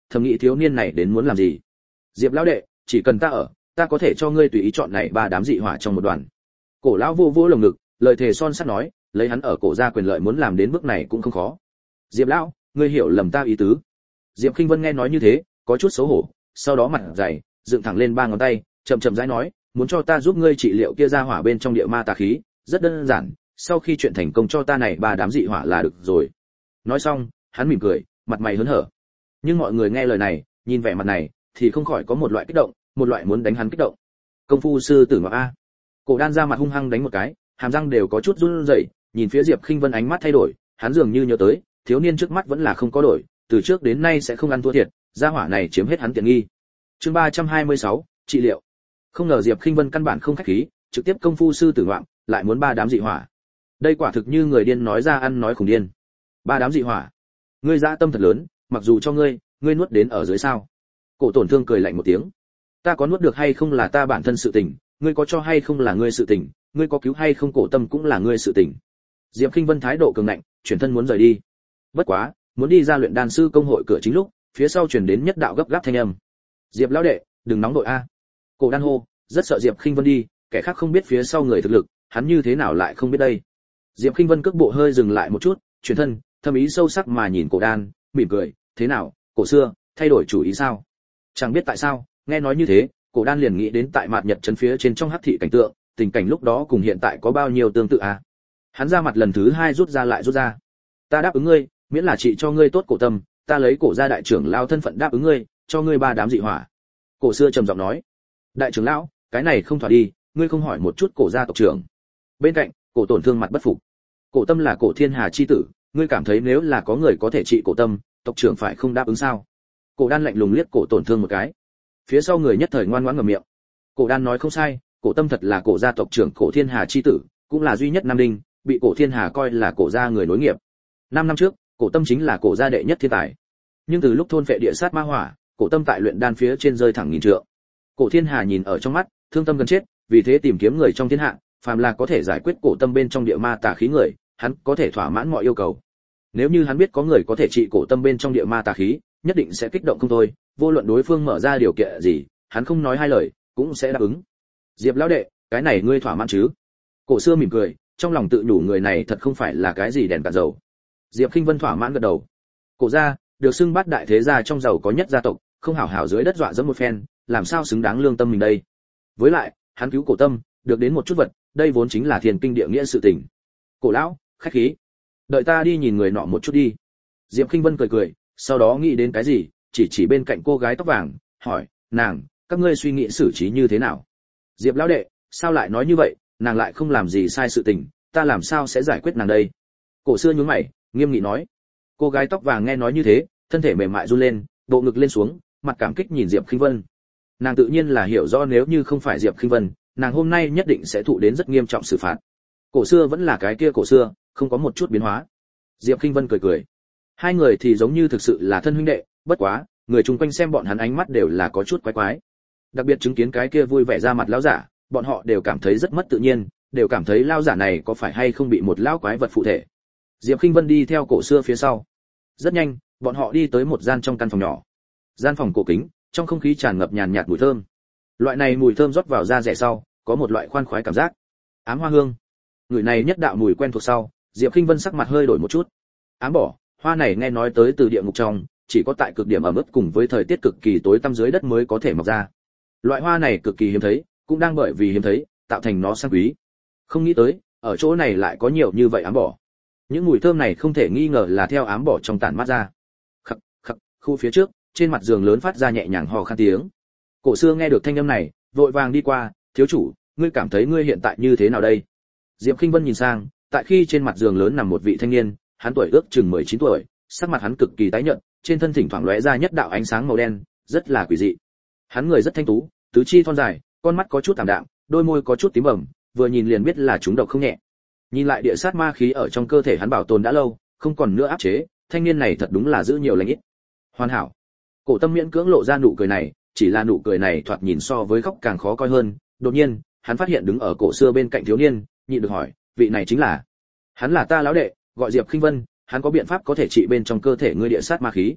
thầm nghĩ thiếu niên này đến muốn làm gì. Diệp lão đệ, chỉ cần ta ở, ta có thể cho ngươi tùy ý chọn này ba đám dị hỏa trong một đoàn. Cổ lão vô vô lồng ngực, lời thề son sắt nói, lấy hắn ở cổ gia quyền lợi muốn làm đến bước này cũng không khó. Diệp lão, ngươi hiểu lầm ta ý tứ. Diệp Khinh Vân nghe nói như thế, có chút xấu hổ, sau đó mặt dày, dựng thẳng lên ba ngón tay, chậm chậm rãi nói, muốn cho ta giúp ngươi trị liệu kia ra hỏa bên trong địa ma tà khí, rất đơn giản, sau khi chuyện thành công cho ta này ba đám dị hỏa là được rồi. Nói xong, hắn mỉm cười, mặt mày hớn hở. Nhưng mọi người nghe lời này, nhìn vẻ mặt này, thì không khỏi có một loại kích động, một loại muốn đánh hắn kích động. Công phu sư tử ngọc a. Cổ Đan ra mặt hung hăng đánh một cái, hàm răng đều có chút run rẩy, nhìn phía Diệp Khinh Vân ánh mắt thay đổi, hắn dường như nhớ tới, thiếu niên trước mắt vẫn là không có đổi, từ trước đến nay sẽ không ăn thua thiệt, gia hỏa này chiếm hết hắn tiện nghi. Chương ba trăm hai mươi sáu, trị liệu. Không ngờ Diệp Khinh Vân căn bản không khách khí, trực tiếp công phu sư tử ngoạm, lại muốn ba đám dị hỏa. Đây quả thực như người điên nói ra ăn nói khủng điên. Ba đám dị hỏa, ngươi dã tâm thật lớn, mặc dù cho ngươi, ngươi nuốt đến ở dưới sao? Cổ Tổn Thương cười lạnh một tiếng. Ta có nuốt được hay không là ta bản thân sự tình, ngươi có cho hay không là ngươi sự tình, ngươi có cứu hay không Cổ Tâm cũng là ngươi sự tình. Diệp Khinh Vân thái độ cường ngạnh, chuyển thân muốn rời đi. Bất quá, muốn đi ra luyện đan sư công hội cửa chính lúc, phía sau truyền đến nhất đạo gấp gáp thanh âm. Diệp lão đệ, đừng nóng đội a. Cổ Đan hô, rất sợ Diệp Khinh Vân đi, kẻ khác không biết phía sau người thực lực, hắn như thế nào lại không biết đây. Diệp Khinh Vân cước bộ hơi dừng lại một chút, chuyển thân, thâm ý sâu sắc mà nhìn Cổ Đan, mỉm cười, thế nào, Cổ xưa, thay đổi chủ ý sao? Chẳng biết tại sao, nghe nói như thế, Cổ Đan liền nghĩ đến tại Mạt Nhật trấn phía trên trong hắc thị cảnh tượng, tình cảnh lúc đó cùng hiện tại có bao nhiêu tương tự à? Hắn ra mặt lần thứ hai rút ra lại rút ra. Ta đáp ứng ngươi, miễn là trị cho ngươi tốt Cổ Tâm, ta lấy Cổ gia đại trưởng lão thân phận đáp ứng ngươi, cho ngươi ba đám dị hỏa. Cổ xưa trầm giọng nói. Đại trưởng lão, cái này không thỏa đi, ngươi không hỏi một chút Cổ gia tộc trưởng. Bên cạnh, Cổ Tổn Thương mặt bất phục. Cổ Tâm là Cổ Thiên Hà chi tử, ngươi cảm thấy nếu là có người có thể trị Cổ Tâm, tộc trưởng phải không đáp ứng sao? Cổ Đan lạnh lùng liếc Cổ Tổn Thương một cái. Phía sau người nhất thời ngoan ngoãn ngậm miệng. Cổ Đan nói không sai, Cổ Tâm thật là Cổ gia tộc trưởng Cổ Thiên Hà chi tử, cũng là duy nhất nam đinh, bị Cổ Thiên Hà coi là Cổ gia người nối nghiệp. Năm năm trước, Cổ Tâm chính là Cổ gia đệ nhất thiên tài. Nhưng từ lúc thôn vệ địa sát ma hỏa, Cổ Tâm tại luyện đan phía trên rơi thẳng nghìn trượng. Cổ Thiên Hà nhìn ở trong mắt, thương tâm gần chết, vì thế tìm kiếm người trong thiên hạ, phàm là có thể giải quyết Cổ Tâm bên trong địa ma tà khí người, hắn có thể thỏa mãn mọi yêu cầu. Nếu như hắn biết có người có thể trị Cổ Tâm bên trong địa ma tà khí, nhất định sẽ kích động không thôi, vô luận đối phương mở ra điều kiện gì, hắn không nói hai lời, cũng sẽ đáp ứng. Diệp lão đệ, cái này ngươi thỏa mãn chứ? Cổ xưa mỉm cười, trong lòng tự nhủ người này thật không phải là cái gì đèn cạn dầu. Diệp Khinh Vân thỏa mãn gật đầu. Cổ gia, được xưng bát đại thế gia trong giàu có nhất gia tộc, không hảo hảo dưới đất dọa dẫm một phen, làm sao xứng đáng lương tâm mình đây? Với lại, hắn cứu Cổ Tâm, được đến một chút vật, đây vốn chính là thiên kinh địa nghĩa sự tình. Cổ lão, khách khí. Đợi ta đi nhìn người nọ một chút đi. Diệp Khinh Vân cười cười, sau đó nghĩ đến cái gì, chỉ chỉ bên cạnh cô gái tóc vàng, hỏi, nàng, các ngươi suy nghĩ xử trí như thế nào? Diệp lão đệ, sao lại nói như vậy, nàng lại không làm gì sai sự tình, ta làm sao sẽ giải quyết nàng đây? Cổ xưa nhướng mày, nghiêm nghị nói. Cô gái tóc vàng nghe nói như thế, thân thể mềm mại run lên, bộ ngực lên xuống, mặt cảm kích nhìn Diệp Khinh Vân. Nàng tự nhiên là hiểu rõ nếu như không phải Diệp Khinh Vân, nàng hôm nay nhất định sẽ thụ đến rất nghiêm trọng xử phạt. Cổ xưa vẫn là cái kia cổ xưa, không có một chút biến hóa. Diệp Khinh Vân cười cười. Hai người thì giống như thực sự là thân huynh đệ, bất quá, người chung quanh xem bọn hắn ánh mắt đều là có chút quái quái. Đặc biệt chứng kiến cái kia vui vẻ ra mặt lão giả, bọn họ đều cảm thấy rất mất tự nhiên, đều cảm thấy lão giả này có phải hay không bị một lão quái vật phụ thể. Diệp Khinh Vân đi theo cổ xưa phía sau. Rất nhanh, bọn họ đi tới một gian trong căn phòng nhỏ. Gian phòng cổ kính, trong không khí tràn ngập nhàn nhạt mùi thơm. Loại này mùi thơm rót vào da rẻ sau, có một loại khoan khoái cảm giác. Ám hoa hương. Người này nhất đạo mùi quen thuộc sau, Diệp Khinh Vân sắc mặt hơi đổi một chút. Ám bỏ, hoa này nghe nói tới từ địa ngục trong, chỉ có tại cực điểm ẩm ướt cùng với thời tiết cực kỳ tối tăm dưới đất mới có thể mọc ra. Loại hoa này cực kỳ hiếm thấy, cũng đang bởi vì hiếm thấy, tạo thành nó sang quý. Không nghĩ tới, ở chỗ này lại có nhiều như vậy ám bỏ. Những mùi thơm này không thể nghi ngờ là theo ám bỏ trong tản mát ra. Khắc, khắc, khu phía trước, trên mặt giường lớn phát ra nhẹ nhàng hò khan tiếng. Cổ xưa nghe được thanh âm này, vội vàng đi qua, thiếu chủ, ngươi cảm thấy ngươi hiện tại như thế nào đây? Diệp Khinh Vân nhìn sang, tại khi trên mặt giường lớn nằm một vị thanh niên, hắn tuổi ước chừng mười chín tuổi, sắc mặt hắn cực kỳ tái nhợt, trên thân thỉnh thoảng lóe ra nhất đạo ánh sáng màu đen, rất là quỷ dị. Hắn người rất thanh tú, tứ chi thon dài, con mắt có chút tạm đạm, đôi môi có chút tím bầm, vừa nhìn liền biết là chúng độc không nhẹ. Nhìn lại địa sát ma khí ở trong cơ thể hắn bảo tồn đã lâu, không còn nữa áp chế, thanh niên này thật đúng là giữ nhiều lành ít. Hoàn hảo. Cổ Tâm miễn cưỡng lộ ra nụ cười này, chỉ là nụ cười này thoạt nhìn so với khóc càng khó coi hơn. Đột nhiên, hắn phát hiện đứng ở cổ xưa bên cạnh thiếu niên, nhịn được hỏi, vị này chính là? Hắn là ta lão đệ, gọi Diệp Khinh Vân, hắn có biện pháp có thể trị bên trong cơ thể ngươi địa sát ma khí.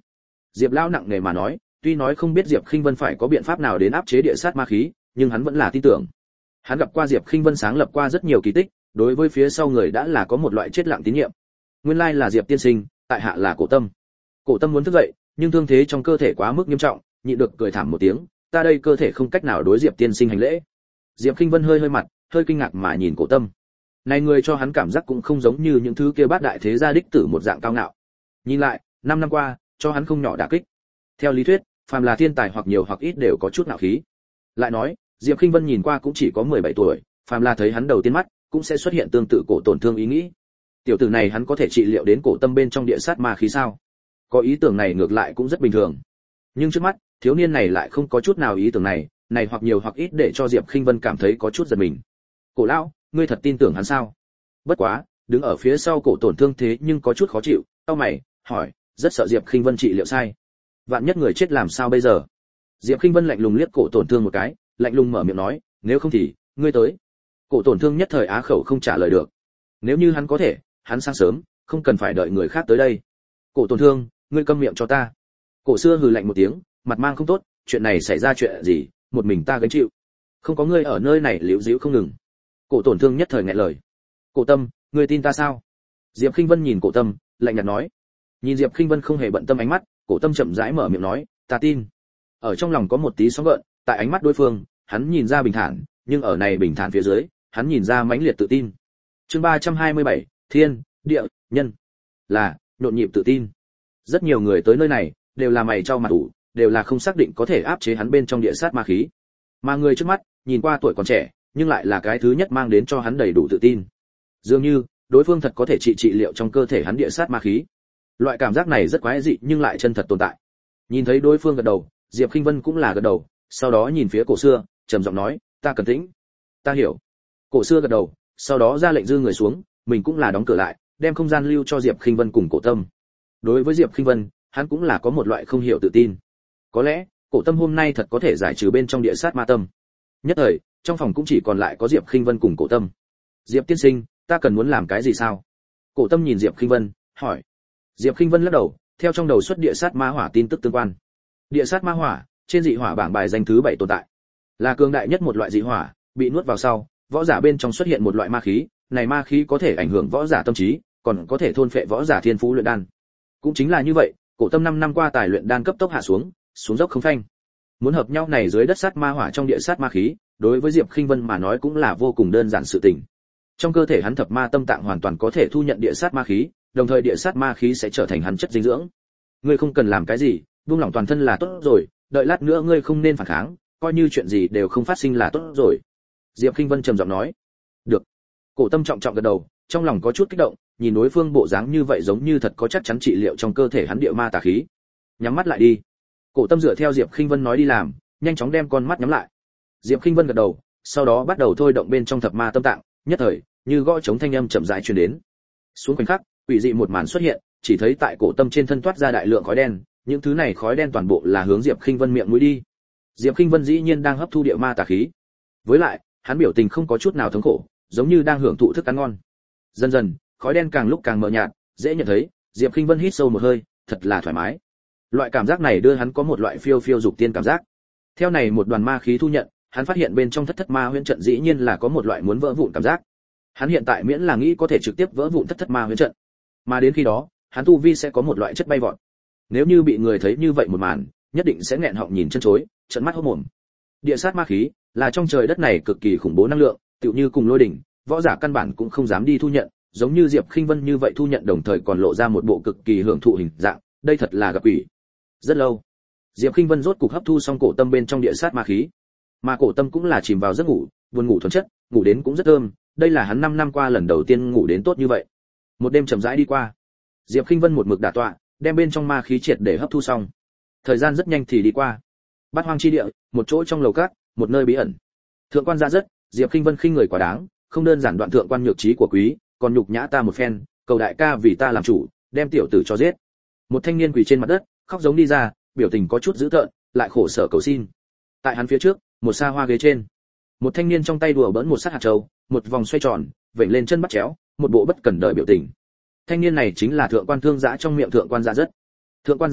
Diệp lão nặng nề mà nói, tuy nói không biết Diệp Khinh Vân phải có biện pháp nào đến áp chế địa sát ma khí, nhưng hắn vẫn là tin tưởng. Hắn gặp qua Diệp Khinh Vân sáng lập qua rất nhiều kỳ tích, đối với phía sau người đã là có một loại chết lặng tín nhiệm. Nguyên lai là Diệp tiên sinh, tại hạ là Cổ Tâm. Cổ Tâm muốn thức dậy, nhưng thương thế trong cơ thể quá mức nghiêm trọng, nhịn được cười thảm một tiếng, ta đây cơ thể không cách nào đối Diệp tiên sinh hành lễ. Diệp Khinh Vân hơi hơi mặt, hơi kinh ngạc mà nhìn Cổ Tâm. Này người cho hắn cảm giác cũng không giống như những thứ kia bát đại thế gia đích tử một dạng cao ngạo. Nhìn lại, năm năm qua, cho hắn không nhỏ đả kích. Theo lý thuyết, phàm là thiên tài hoặc nhiều hoặc ít đều có chút ngạo khí. Lại nói, Diệp Khinh Vân nhìn qua cũng chỉ có mười bảy tuổi, phàm là thấy hắn đầu tiên mắt, cũng sẽ xuất hiện tương tự cổ tổn thương ý nghĩ. Tiểu tử này hắn có thể trị liệu đến cổ tâm bên trong địa sát ma khí sao? Có ý tưởng này ngược lại cũng rất bình thường. Nhưng trước mắt, thiếu niên này lại không có chút nào ý tưởng này, này hoặc nhiều hoặc ít để cho Diệp Khinh Vân cảm thấy có chút giật mình. Cổ lão, ngươi thật tin tưởng hắn sao? Bất quá, đứng ở phía sau cổ tổn thương thế nhưng có chút khó chịu, cau mày, hỏi, rất sợ Diệp Khinh Vân trị liệu sai. Vạn nhất người chết làm sao bây giờ? Diệp Khinh Vân lạnh lùng liếc cổ tổn thương một cái, lạnh lùng mở miệng nói, nếu không thì, ngươi tới. Cổ tổn thương nhất thời á khẩu không trả lời được. Nếu như hắn có thể, hắn sáng sớm, không cần phải đợi người khác tới đây. Cổ tổn thương, ngươi câm miệng cho ta. Cổ xưa hừ lạnh một tiếng, mặt mang không tốt, chuyện này xảy ra chuyện gì, một mình ta gánh chịu. Không có ngươi ở nơi này liễu díu không ngừng. Cổ tổn thương nhất thời nghẹn lời. Cổ Tâm, ngươi tin ta sao? Diệp Khinh Vân nhìn Cổ Tâm, lạnh nhạt nói. Nhìn Diệp Khinh Vân không hề bận tâm ánh mắt, Cổ Tâm chậm rãi mở miệng nói, ta tin. Ở trong lòng có một tí sóng gợn, tại ánh mắt đối phương, hắn nhìn ra bình thản, nhưng ở này bình thản phía dưới, hắn nhìn ra mãnh liệt tự tin. Chương ba trăm hai mươi bảy, Thiên, Địa, Nhân. Là nhộn nhịp tự tin. Rất nhiều người tới nơi này, đều là mày trao mặt ủ, đều là không xác định có thể áp chế hắn bên trong địa sát ma khí. Mà người trước mắt, nhìn qua tuổi còn trẻ, nhưng lại là cái thứ nhất mang đến cho hắn đầy đủ tự tin. Dường như, đối phương thật có thể trị trị liệu trong cơ thể hắn địa sát ma khí. Loại cảm giác này rất quái dị nhưng lại chân thật tồn tại. Nhìn thấy đối phương gật đầu, Diệp Khinh Vân cũng là gật đầu, sau đó nhìn phía Cổ Xưa, trầm giọng nói, ta cần tĩnh. Ta hiểu. Cổ Xưa gật đầu, sau đó ra lệnh dư người xuống, mình cũng là đóng cửa lại, đem không gian lưu cho Diệp Khinh Vân cùng Cổ Tâm. Đối với Diệp Khinh Vân, hắn cũng là có một loại không hiểu tự tin. Có lẽ, Cổ Tâm hôm nay thật có thể giải trừ bên trong địa sát ma tâm. Nhất thời, trong phòng cũng chỉ còn lại có Diệp Khinh Vân cùng Cổ Tâm. Diệp tiên sinh, ta cần muốn làm cái gì sao? Cổ Tâm nhìn Diệp Khinh Vân, hỏi. Diệp Khinh Vân lắc đầu, theo trong đầu xuất địa sát ma hỏa tin tức tương quan. Địa sát ma hỏa, trên dị hỏa bảng bài danh thứ bảy tồn tại. Là cường đại nhất một loại dị hỏa, bị nuốt vào sau, võ giả bên trong xuất hiện một loại ma khí, này ma khí có thể ảnh hưởng võ giả tâm trí, còn có thể thôn phệ võ giả thiên phú luyện đan. Cũng chính là như vậy, Cổ Tâm năm năm qua tài luyện đan cấp tốc hạ xuống, xuống dốc không phanh. Muốn hợp nhau này dưới đất sát ma hỏa trong địa sát ma khí, đối với Diệp Khinh Vân mà nói cũng là vô cùng đơn giản sự tình. Trong cơ thể hắn thập ma tâm tạng hoàn toàn có thể thu nhận địa sát ma khí, đồng thời địa sát ma khí sẽ trở thành hắn chất dinh dưỡng. Ngươi không cần làm cái gì, buông lỏng toàn thân là tốt rồi, đợi lát nữa ngươi không nên phản kháng, coi như chuyện gì đều không phát sinh là tốt rồi. Diệp Khinh Vân trầm giọng nói. Được. Cổ Tâm trọng trọng gật đầu, trong lòng có chút kích động, nhìn đối phương bộ dáng như vậy giống như thật có chắc chắn trị liệu trong cơ thể hắn địa ma tà khí. Nhắm mắt lại đi. Cổ Tâm dựa theo Diệp Khinh Vân nói đi làm, nhanh chóng đem con mắt nhắm lại. Diệp Khinh Vân gật đầu, sau đó bắt đầu thôi động bên trong thập ma tâm tạng, nhất thời, như gõ trống thanh âm chậm rãi truyền đến. Xuống khoảnh khắc, quỷ dị một màn xuất hiện, chỉ thấy tại Cổ Tâm trên thân toát ra đại lượng khói đen, những thứ này khói đen toàn bộ là hướng Diệp Khinh Vân miệng mũi đi. Diệp Khinh Vân dĩ nhiên đang hấp thu địa ma tà khí. Với lại, hắn biểu tình không có chút nào thống khổ, giống như đang hưởng thụ thức ăn ngon. Dần dần, khói đen càng lúc càng mờ nhạt, dễ nhận thấy, Diệp Khinh Vân hít sâu một hơi, thật là thoải mái. Loại cảm giác này đưa hắn có một loại phiêu phiêu dục tiên cảm giác. Theo này một đoàn ma khí thu nhận, hắn phát hiện bên trong thất thất ma huyễn trận dĩ nhiên là có một loại muốn vỡ vụn cảm giác. Hắn hiện tại miễn là nghĩ có thể trực tiếp vỡ vụn thất thất ma huyễn trận, mà đến khi đó, hắn tu vi sẽ có một loại chất bay vọt. Nếu như bị người thấy như vậy một màn, nhất định sẽ nghẹn họng nhìn chân chối, trợn mắt hốt mồm. Địa sát ma khí là trong trời đất này cực kỳ khủng bố năng lượng, tựu như cùng lôi đỉnh, võ giả căn bản cũng không dám đi thu nhận, giống như Diệp Khinh Vân như vậy thu nhận đồng thời còn lộ ra một bộ cực kỳ hưởng thụ hình dạng, đây thật là gặp quỷ. Rất lâu, Diệp Khinh Vân rốt cục hấp thu xong Cổ Tâm bên trong địa sát ma khí, mà Cổ Tâm cũng là chìm vào giấc ngủ, buồn ngủ thuần chất, ngủ đến cũng rất thơm, đây là hắn năm năm qua lần đầu tiên ngủ đến tốt như vậy. Một đêm chậm rãi đi qua, Diệp Khinh Vân một mực đả tọa, đem bên trong ma khí triệt để hấp thu xong. Thời gian rất nhanh thì đi qua. Bát Hoang chi địa, một chỗ trong lầu cát, một nơi bí ẩn. Thượng quan gia rất, Diệp Khinh Vân khinh người quá đáng, không đơn giản đoạn thượng quan nhược trí của quý, còn nhục nhã ta một phen, cầu đại ca vì ta làm chủ, đem tiểu tử cho giết. Một thanh niên quỳ trên mặt đất, khóc giống đi ra, biểu tình có chút dữ tợn, lại khổ sở cầu xin. Tại hắn phía trước, một xa hoa ghế trên, một thanh niên trong tay đùa bỡn một sắt hạt châu, một vòng xoay tròn, vểnh lên chân bắt chéo, một bộ bất cần đời biểu tình. Thanh niên này chính là thượng quan thương giã trong miệng thượng quan gia rất. Thượng quan gia rất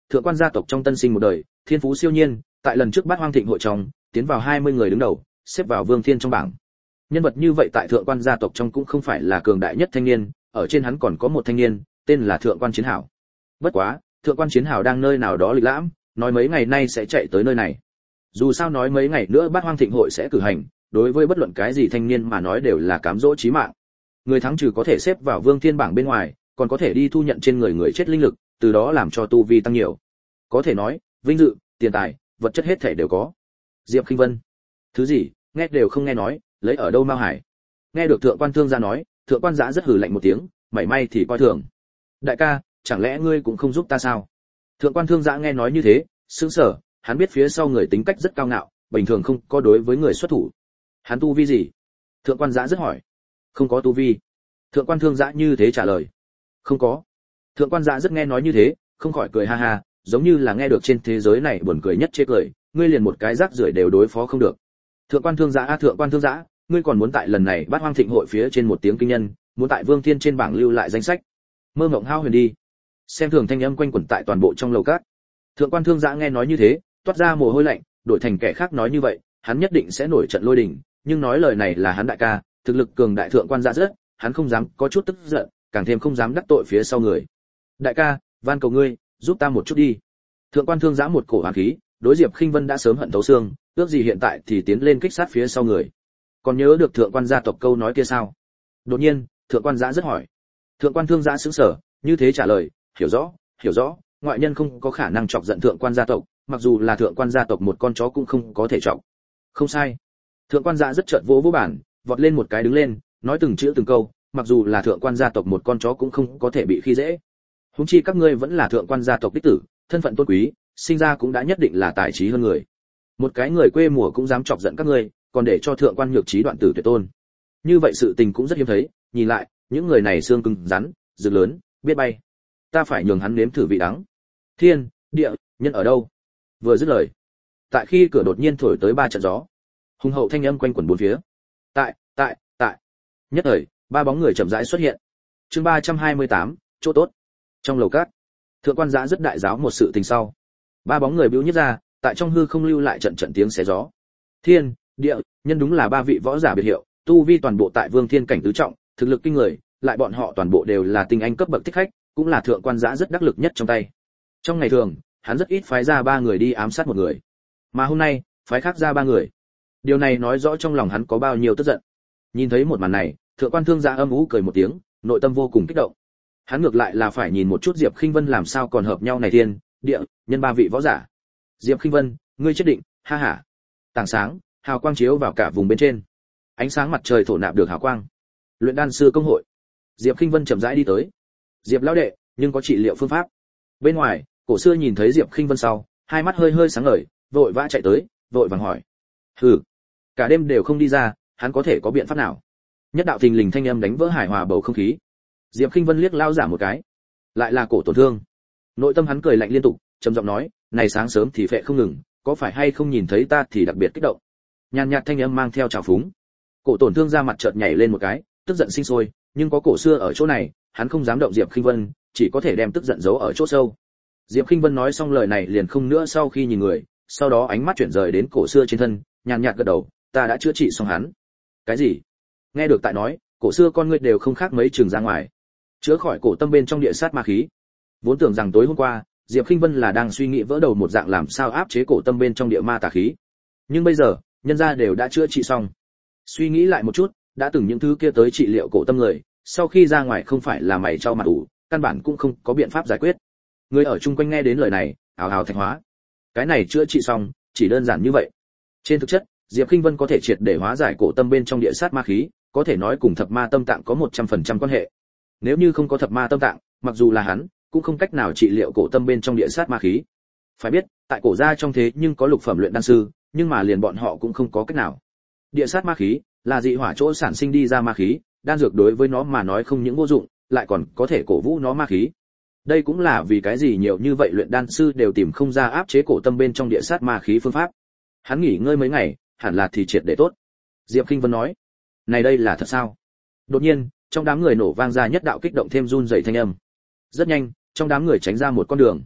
thượng quan gia tộc trong tân sinh một đời, thiên phú siêu nhiên, tại lần trước Bát Hoang Thịnh hội trong, tiến vào hai mươi người đứng đầu, xếp vào Vương Thiên trong bảng. Nhân vật như vậy tại thượng quan gia tộc trong cũng không phải là cường đại nhất thanh niên, ở trên hắn còn có một thanh niên, tên là Thượng quan Chiến Hảo. Bất quá, Thượng quan Chiến Hảo đang nơi nào đó lịch lãm, nói mấy ngày nay sẽ chạy tới nơi này. Dù sao nói mấy ngày nữa Bát Hoang Thịnh hội sẽ cử hành, đối với bất luận cái gì thanh niên mà nói đều là cám dỗ chí mạng. Người thắng trừ có thể xếp vào Vương Thiên bảng bên ngoài, còn có thể đi thu nhận trên người người chết linh lực, từ đó làm cho tu vi tăng nhiều. Có thể nói, vinh dự, tiền tài, vật chất hết thể đều có. Diệp Khinh Vân, thứ gì, nghe đều không nghe nói, lấy ở đâu Mao Hải. Nghe được thượng quan thương gia nói, thượng quan Giã rất hừ lạnh một tiếng, mảy may thì coi thường. Đại ca, chẳng lẽ ngươi cũng không giúp ta sao? Thượng quan thương Giã nghe nói như thế, sững sờ, hắn biết phía sau người tính cách rất cao ngạo, bình thường không có đối với người xuất thủ. Hắn tu vi gì? Thượng quan Giã rất hỏi. Không có tu vi. Thượng quan thương Giã như thế trả lời. Không có. Thượng quan Giã rất nghe nói như thế, không khỏi cười ha ha, giống như là nghe được trên thế giới này buồn cười nhất chê cười, ngươi liền một cái rác rưởi đều đối phó không được. Thượng quan thương Giã, a thượng quan thương Giã, ngươi còn muốn tại lần này Bát Hoang Thịnh hội phía trên một tiếng kinh nhân, muốn tại Vương Thiên trên bảng lưu lại danh sách. Mơ mộng hao huyền đi. Xem thường thanh âm quanh quẩn tại toàn bộ trong lầu cát. Thượng quan thương Giã nghe nói như thế, toát ra mồ hôi lạnh, đổi thành kẻ khác nói như vậy, hắn nhất định sẽ nổi trận lôi đình, nhưng nói lời này là hắn đại ca, thực lực cường đại thượng quan Giã rất, hắn không dám có chút tức giận, càng thêm không dám đắc tội phía sau người. Đại ca, van cầu ngươi, giúp ta một chút đi. Thượng quan thương Giã một cổ hàn khí, đối Diệp Khinh Vân đã sớm hận thấu xương, ước gì hiện tại thì tiến lên kích sát phía sau người. Còn nhớ được thượng quan gia tộc câu nói kia sao? Đột nhiên, thượng quan Giã rất hỏi. Thượng quan thương Giã sững sờ, như thế trả lời, hiểu rõ, hiểu rõ, ngoại nhân không có khả năng chọc giận thượng quan gia tộc, mặc dù là thượng quan gia tộc một con chó cũng không có thể chọc. Không sai. Thượng quan Giã rất chợt vỗ vỗ bản, vọt lên một cái đứng lên, nói từng chữ từng câu, mặc dù là thượng quan gia tộc một con chó cũng không có thể bị khi dễ. Huống chi các ngươi vẫn là thượng quan gia tộc đích tử, thân phận tôn quý, sinh ra cũng đã nhất định là tài trí hơn người. Một cái người quê mùa cũng dám chọc giận các ngươi, còn để cho thượng quan nhược trí đoạn tử tuyệt tôn. Như vậy sự tình cũng rất hiếm thấy, nhìn lại, những người này xương cứng rắn, rực lớn, biết bay. Ta phải nhường hắn nếm thử vị đắng. Thiên, địa, nhân ở đâu? Vừa dứt lời, tại khi cửa đột nhiên thổi tới ba trận gió, hùng hậu thanh âm quanh quẩn bốn phía. Tại, tại, tại. Nhất thời, ba bóng người chậm rãi xuất hiện. Chương ba trăm hai mươi tám, chỗ tốt. Trong lầu cát, thượng quan Giã rất đại giáo một sự tình sau. Ba bóng người bĩu nhất ra, tại trong hư không lưu lại trận trận tiếng xé gió. Thiên, địa, nhân đúng là ba vị võ giả biệt hiệu, tu vi toàn bộ tại Vương Thiên cảnh tứ trọng, thực lực kinh người, lại bọn họ toàn bộ đều là tinh anh cấp bậc thích khách, cũng là thượng quan Giã rất đắc lực nhất trong tay. Trong ngày thường, hắn rất ít phái ra ba người đi ám sát một người, mà hôm nay, phái khác ra ba người. Điều này nói rõ trong lòng hắn có bao nhiêu tức giận. Nhìn thấy một màn này, thượng quan thương Giã âm ú cười một tiếng, nội tâm vô cùng kích động. Hắn ngược lại là phải nhìn một chút Diệp Khinh Vân làm sao còn hợp nhau này thiên, địa, nhân ba vị võ giả. Diệp Khinh Vân, ngươi chết định, ha ha. Tảng sáng, hào quang chiếu vào cả vùng bên trên. Ánh sáng mặt trời thổ nạp được hào quang. Luyện đan sư công hội. Diệp Khinh Vân chậm rãi đi tới. Diệp lão đệ, nhưng có trị liệu phương pháp. Bên ngoài, Cổ Xưa nhìn thấy Diệp Khinh Vân sau, hai mắt hơi hơi sáng ngời, vội vã chạy tới, vội vàng hỏi. Hừ, cả đêm đều không đi ra, hắn có thể có biện pháp nào? Nhất đạo thình lình thanh âm đánh vỡ hài hòa bầu không khí. Diệp Khinh Vân liếc lao giả một cái, lại là Cổ tổn thương. Nội tâm hắn cười lạnh liên tục, trầm giọng nói, này sáng sớm thì phệ không ngừng, có phải hay không nhìn thấy ta thì đặc biệt kích động. Nhàn nhạt thanh âm mang theo trào phúng. Cổ tổn thương ra mặt chợt nhảy lên một cái, tức giận sinh sôi, nhưng có Cổ Xưa ở chỗ này, hắn không dám động Diệp Khinh Vân, chỉ có thể đem tức giận giấu ở chỗ sâu. Diệp Khinh Vân nói xong lời này liền không nữa sau khi nhìn người, sau đó ánh mắt chuyển rời đến Cổ Xưa trên thân, nhàn nhạt gật đầu, ta đã chữa trị xong hắn. Cái gì? Nghe được tại nói, Cổ Xưa con ngươi đều không khác mấy trường ra ngoài. Chữa khỏi cổ tâm bên trong địa sát ma khí. Vốn tưởng rằng tối hôm qua, Diệp Khinh Vân là đang suy nghĩ vỡ đầu một dạng làm sao áp chế cổ tâm bên trong địa ma tà khí. Nhưng bây giờ, nhân gia đều đã chữa trị xong. Suy nghĩ lại một chút, đã từng những thứ kia tới trị liệu cổ tâm người, sau khi ra ngoài không phải là mày cho mặt ủ, căn bản cũng không có biện pháp giải quyết. Người ở chung quanh nghe đến lời này, ào ào thạch hóa. Cái này chữa trị xong, chỉ đơn giản như vậy. Trên thực chất, Diệp Khinh Vân có thể triệt để hóa giải cổ tâm bên trong địa sát ma khí, có thể nói cùng thập ma tâm tạng có một trăm phần trăm quan hệ. Nếu như không có thập ma tâm tạng, mặc dù là hắn, cũng không cách nào trị liệu cổ tâm bên trong địa sát ma khí. Phải biết, tại cổ gia trong thế nhưng có lục phẩm luyện đan sư, nhưng mà liền bọn họ cũng không có cách nào. Địa sát ma khí là dị hỏa chỗ sản sinh đi ra ma khí, đan dược đối với nó mà nói không những vô dụng, lại còn có thể cổ vũ nó ma khí. Đây cũng là vì cái gì nhiều như vậy luyện đan sư đều tìm không ra áp chế cổ tâm bên trong địa sát ma khí phương pháp. Hắn nghỉ ngơi mấy ngày, hẳn là thì triệt để tốt. Diệp Khinh Vân nói, này đây là thật sao? Đột nhiên, trong đám người nổ vang ra nhất đạo kích động thêm run rẩy thanh âm. Rất nhanh, trong đám người tránh ra một con đường.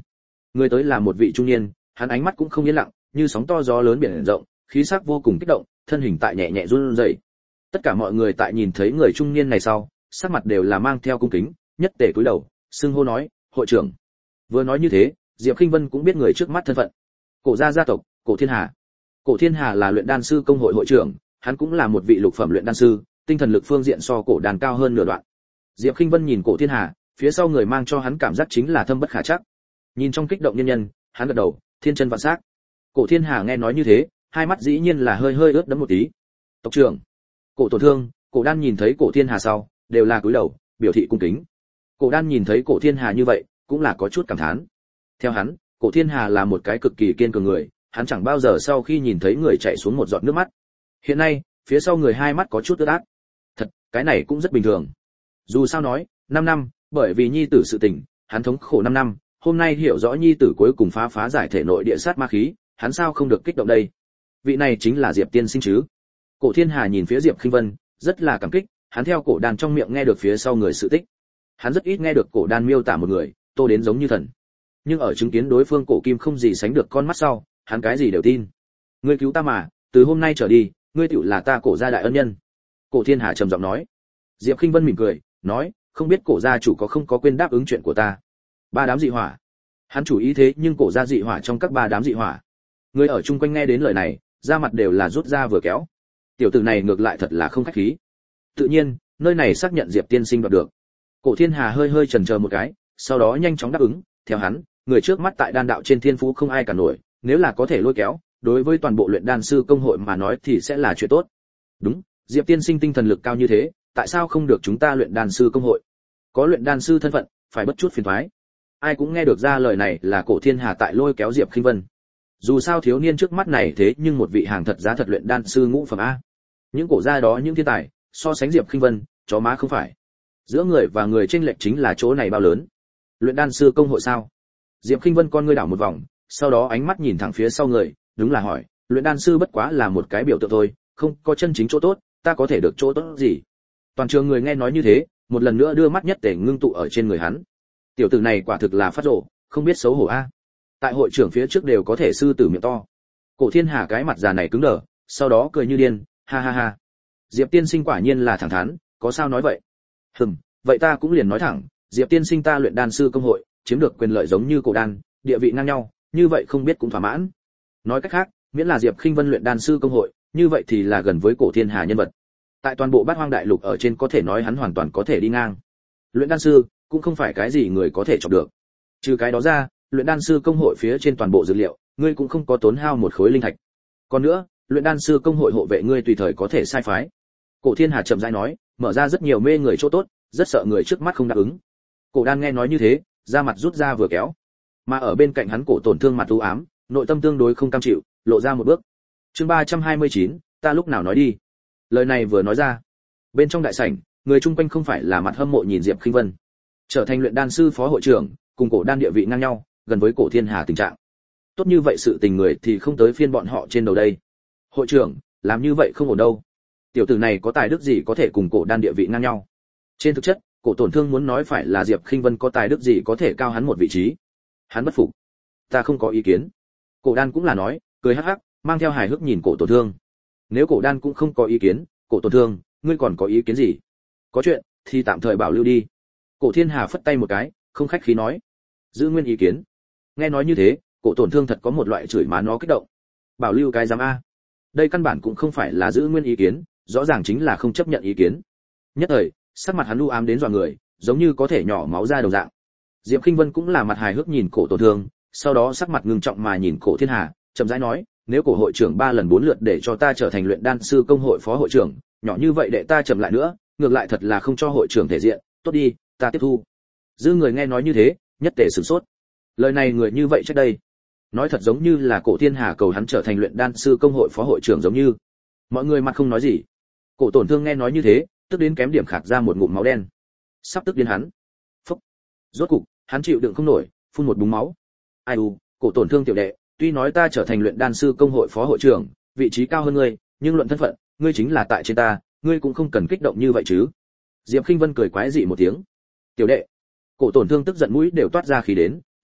Người tới là một vị trung niên, hắn ánh mắt cũng không yên lặng, như sóng to gió lớn biển rộng, khí sắc vô cùng kích động, thân hình tại nhẹ nhẹ run rẩy. Tất cả mọi người tại nhìn thấy người trung niên này sau, sắc mặt đều là mang theo cung kính, nhất tề cúi đầu, xưng hô nói, "Hội trưởng." Vừa nói như thế, Diệp Khinh Vân cũng biết người trước mắt thân phận. Cổ gia gia tộc, Cổ Thiên Hà. Cổ Thiên Hà là luyện đan sư công hội hội trưởng, hắn cũng là một vị lục phẩm luyện đan sư, tinh thần lực phương diện so Cổ Đan cao hơn nửa đoạn. Diệp Khinh Vân nhìn Cổ Thiên Hà, phía sau người mang cho hắn cảm giác chính là thâm bất khả trắc. Nhìn trong kích động nhân nhân, hắn gật đầu, thiên chân vạn sắc. Cổ Thiên Hà nghe nói như thế, hai mắt dĩ nhiên là hơi hơi ướt đẫm một tí. "Tộc trưởng." Cổ Tổn Thương, Cổ Đan nhìn thấy Cổ Thiên Hà sau, đều là cúi đầu, biểu thị cung kính. Cổ Đan nhìn thấy Cổ Thiên Hà như vậy, cũng là có chút cảm thán. Theo hắn, Cổ Thiên Hà là một cái cực kỳ kiên cường người, hắn chẳng bao giờ sau khi nhìn thấy người chạy xuống một giọt nước mắt. Hiện nay, phía sau người hai mắt có chút ướt át. Thật, cái này cũng rất bình thường. Dù sao nói, năm năm, bởi vì nhi tử sự tình, hắn thống khổ năm năm, hôm nay hiểu rõ nhi tử cuối cùng phá phá giải thể nội địa sát ma khí, hắn sao không được kích động đây? Vị này chính là Diệp tiên sinh chứ? Cổ Thiên Hà nhìn phía Diệp Khinh Vân, rất là cảm kích, hắn theo Cổ Đan trong miệng nghe được phía sau người sự tích. Hắn rất ít nghe được Cổ Đan miêu tả một người, tô đến giống như thần. Nhưng ở chứng kiến đối phương Cổ Kim không gì sánh được con mắt sau, hắn cái gì đều tin. Ngươi cứu ta mà, từ hôm nay trở đi, ngươi tựu là ta Cổ gia đại ân nhân. Cổ Thiên Hà trầm giọng nói. Diệp Khinh Vân mỉm cười, nói, không biết Cổ gia chủ có không có quên đáp ứng chuyện của ta. Ba đám dị hỏa. Hắn chủ ý thế nhưng Cổ gia dị hỏa trong các ba đám dị hỏa. Người ở chung quanh nghe đến lời này, da mặt đều là rút ra vừa kéo. Tiểu tử này ngược lại thật là không khách khí. Tự nhiên, nơi này xác nhận Diệp tiên sinh đoạt được. Cổ Thiên Hà hơi hơi chần chờ một cái, sau đó nhanh chóng đáp ứng, theo hắn, người trước mắt tại đan đạo trên thiên phú không ai cả nổi, nếu là có thể lôi kéo, đối với toàn bộ luyện đan sư công hội mà nói thì sẽ là chuyện tốt. Đúng, Diệp tiên sinh tinh thần lực cao như thế, tại sao không được chúng ta luyện đan sư công hội? Có luyện đan sư thân phận, phải bất chút phiền toái. Ai cũng nghe được ra lời này là Cổ Thiên Hà tại lôi kéo Diệp Khinh Vân. Dù sao thiếu niên trước mắt này thế nhưng một vị hàng thật giá thật luyện đan sư ngũ phẩm a. Những cổ gia đó những thiên tài, so sánh Diệp Khinh Vân, chó má không phải. Giữa người và người chênh lệch chính là chỗ này bao lớn. Luyện đan sư công hội sao? Diệp Khinh Vân con ngươi đảo một vòng, sau đó ánh mắt nhìn thẳng phía sau người, đúng là hỏi, luyện đan sư bất quá là một cái biểu tượng thôi, không có chân chính chỗ tốt, ta có thể được chỗ tốt gì? Toàn trường người nghe nói như thế, một lần nữa đưa mắt nhất tề ngưng tụ ở trên người hắn. Tiểu tử này quả thực là phát rồ, không biết xấu hổ a. Tại hội trưởng phía trước đều có thể sư tử miệng to. Cổ Thiên Hà cái mặt già này cứng đờ, sau đó cười như điên, ha ha ha. Diệp tiên sinh quả nhiên là thẳng thắn, có sao nói vậy? Hừm, vậy ta cũng liền nói thẳng, Diệp tiên sinh ta luyện đan sư công hội, chiếm được quyền lợi giống như Cổ Đan, địa vị ngang nhau, như vậy không biết cũng thỏa mãn. Nói cách khác, miễn là Diệp Khinh Vân luyện đan sư công hội, như vậy thì là gần với Cổ Thiên Hà nhân vật. Tại toàn bộ Bát Hoang đại lục ở trên có thể nói hắn hoàn toàn có thể đi ngang. Luyện đan sư cũng không phải cái gì người có thể chọc được. Trừ cái đó ra, luyện đan sư công hội phía trên toàn bộ dữ liệu, ngươi cũng không có tốn hao một khối linh thạch. Còn nữa, luyện đan sư công hội hộ vệ ngươi tùy thời có thể sai phái. Cổ Thiên Hà chậm rãi nói, mở ra rất nhiều mê người chỗ tốt, rất sợ người trước mắt không đáp ứng. Cổ Đan nghe nói như thế, da mặt rút ra vừa kéo. Mà ở bên cạnh hắn Cổ Tổn Thương mặt u ám, nội tâm tương đối không cam chịu, lộ ra một bước. Chương ba trăm hai mươi chín, ta lúc nào nói đi. Lời này vừa nói ra, bên trong đại sảnh, người chung quanh không phải là mặt hâm mộ nhìn Diệp Khinh Vân, trở thành luyện đan sư phó hội trưởng, cùng Cổ Đan địa vị ngang nhau, gần với Cổ Thiên Hà tình trạng. Tốt như vậy sự tình người thì không tới phiên bọn họ trên đầu đây. Hội trưởng, làm như vậy không ổn đâu. Tiểu tử này có tài đức gì có thể cùng Cổ Đan địa vị ngang nhau? Trên thực chất, Cổ Tổn Thương muốn nói phải là Diệp Khinh Vân có tài đức gì có thể cao hắn một vị trí. Hắn bất phục. Ta không có ý kiến. Cổ Đan cũng là nói, cười hắc hắc, mang theo hài hước nhìn Cổ Tổn Thương. Nếu Cổ Đan cũng không có ý kiến, Cổ Tổn Thương, ngươi còn có ý kiến gì? Có chuyện thì tạm thời bảo lưu đi. Cổ Thiên Hà phất tay một cái, không khách khí nói, giữ nguyên ý kiến. Nghe nói như thế, Cổ Tổn Thương thật có một loại chửi má nó kích động. Bảo lưu cái giám a? Đây căn bản cũng không phải là giữ nguyên ý kiến, rõ ràng chính là không chấp nhận ý kiến. Nhất thời, sắc mặt hắn u ám đến dọa người, giống như có thể nhỏ máu ra đồng dạng. Diệp Khinh Vân cũng là mặt hài hước nhìn Cổ Tổn Thương, sau đó sắc mặt ngưng trọng mà nhìn Cổ Thiên Hà, chậm rãi nói, nếu Cổ hội trưởng ba lần bốn lượt để cho ta trở thành luyện đan sư công hội phó hội trưởng, nhỏ như vậy để ta chậm lại nữa, ngược lại thật là không cho hội trưởng thể diện, tốt đi, ta tiếp thu. Dư người nghe nói như thế, nhất tề sửng sốt. Lời này người như vậy trước đây, nói thật giống như là Cổ Thiên Hà cầu hắn trở thành luyện đan sư công hội phó hội trưởng giống như. Mọi người mặt không nói gì. Cổ Tổn Thương nghe nói như thế, tức đến kém điểm khạc ra một ngụm máu đen. Sắp tức đến hắn. Phốc. Rốt cục, hắn chịu đựng không nổi, phun một búng máu. Ai u, Cổ Tổn Thương tiểu đệ, tuy nói ta trở thành luyện đan sư công hội phó hội trưởng, vị trí cao hơn ngươi, nhưng luận thân phận, ngươi chính là tại trên ta, ngươi cũng không cần kích động như vậy chứ. Diệp Khinh Vân cười quái dị một tiếng. Tiểu đệ. Cổ Tổn Thương tức giận mũi đều toát ra khí đến,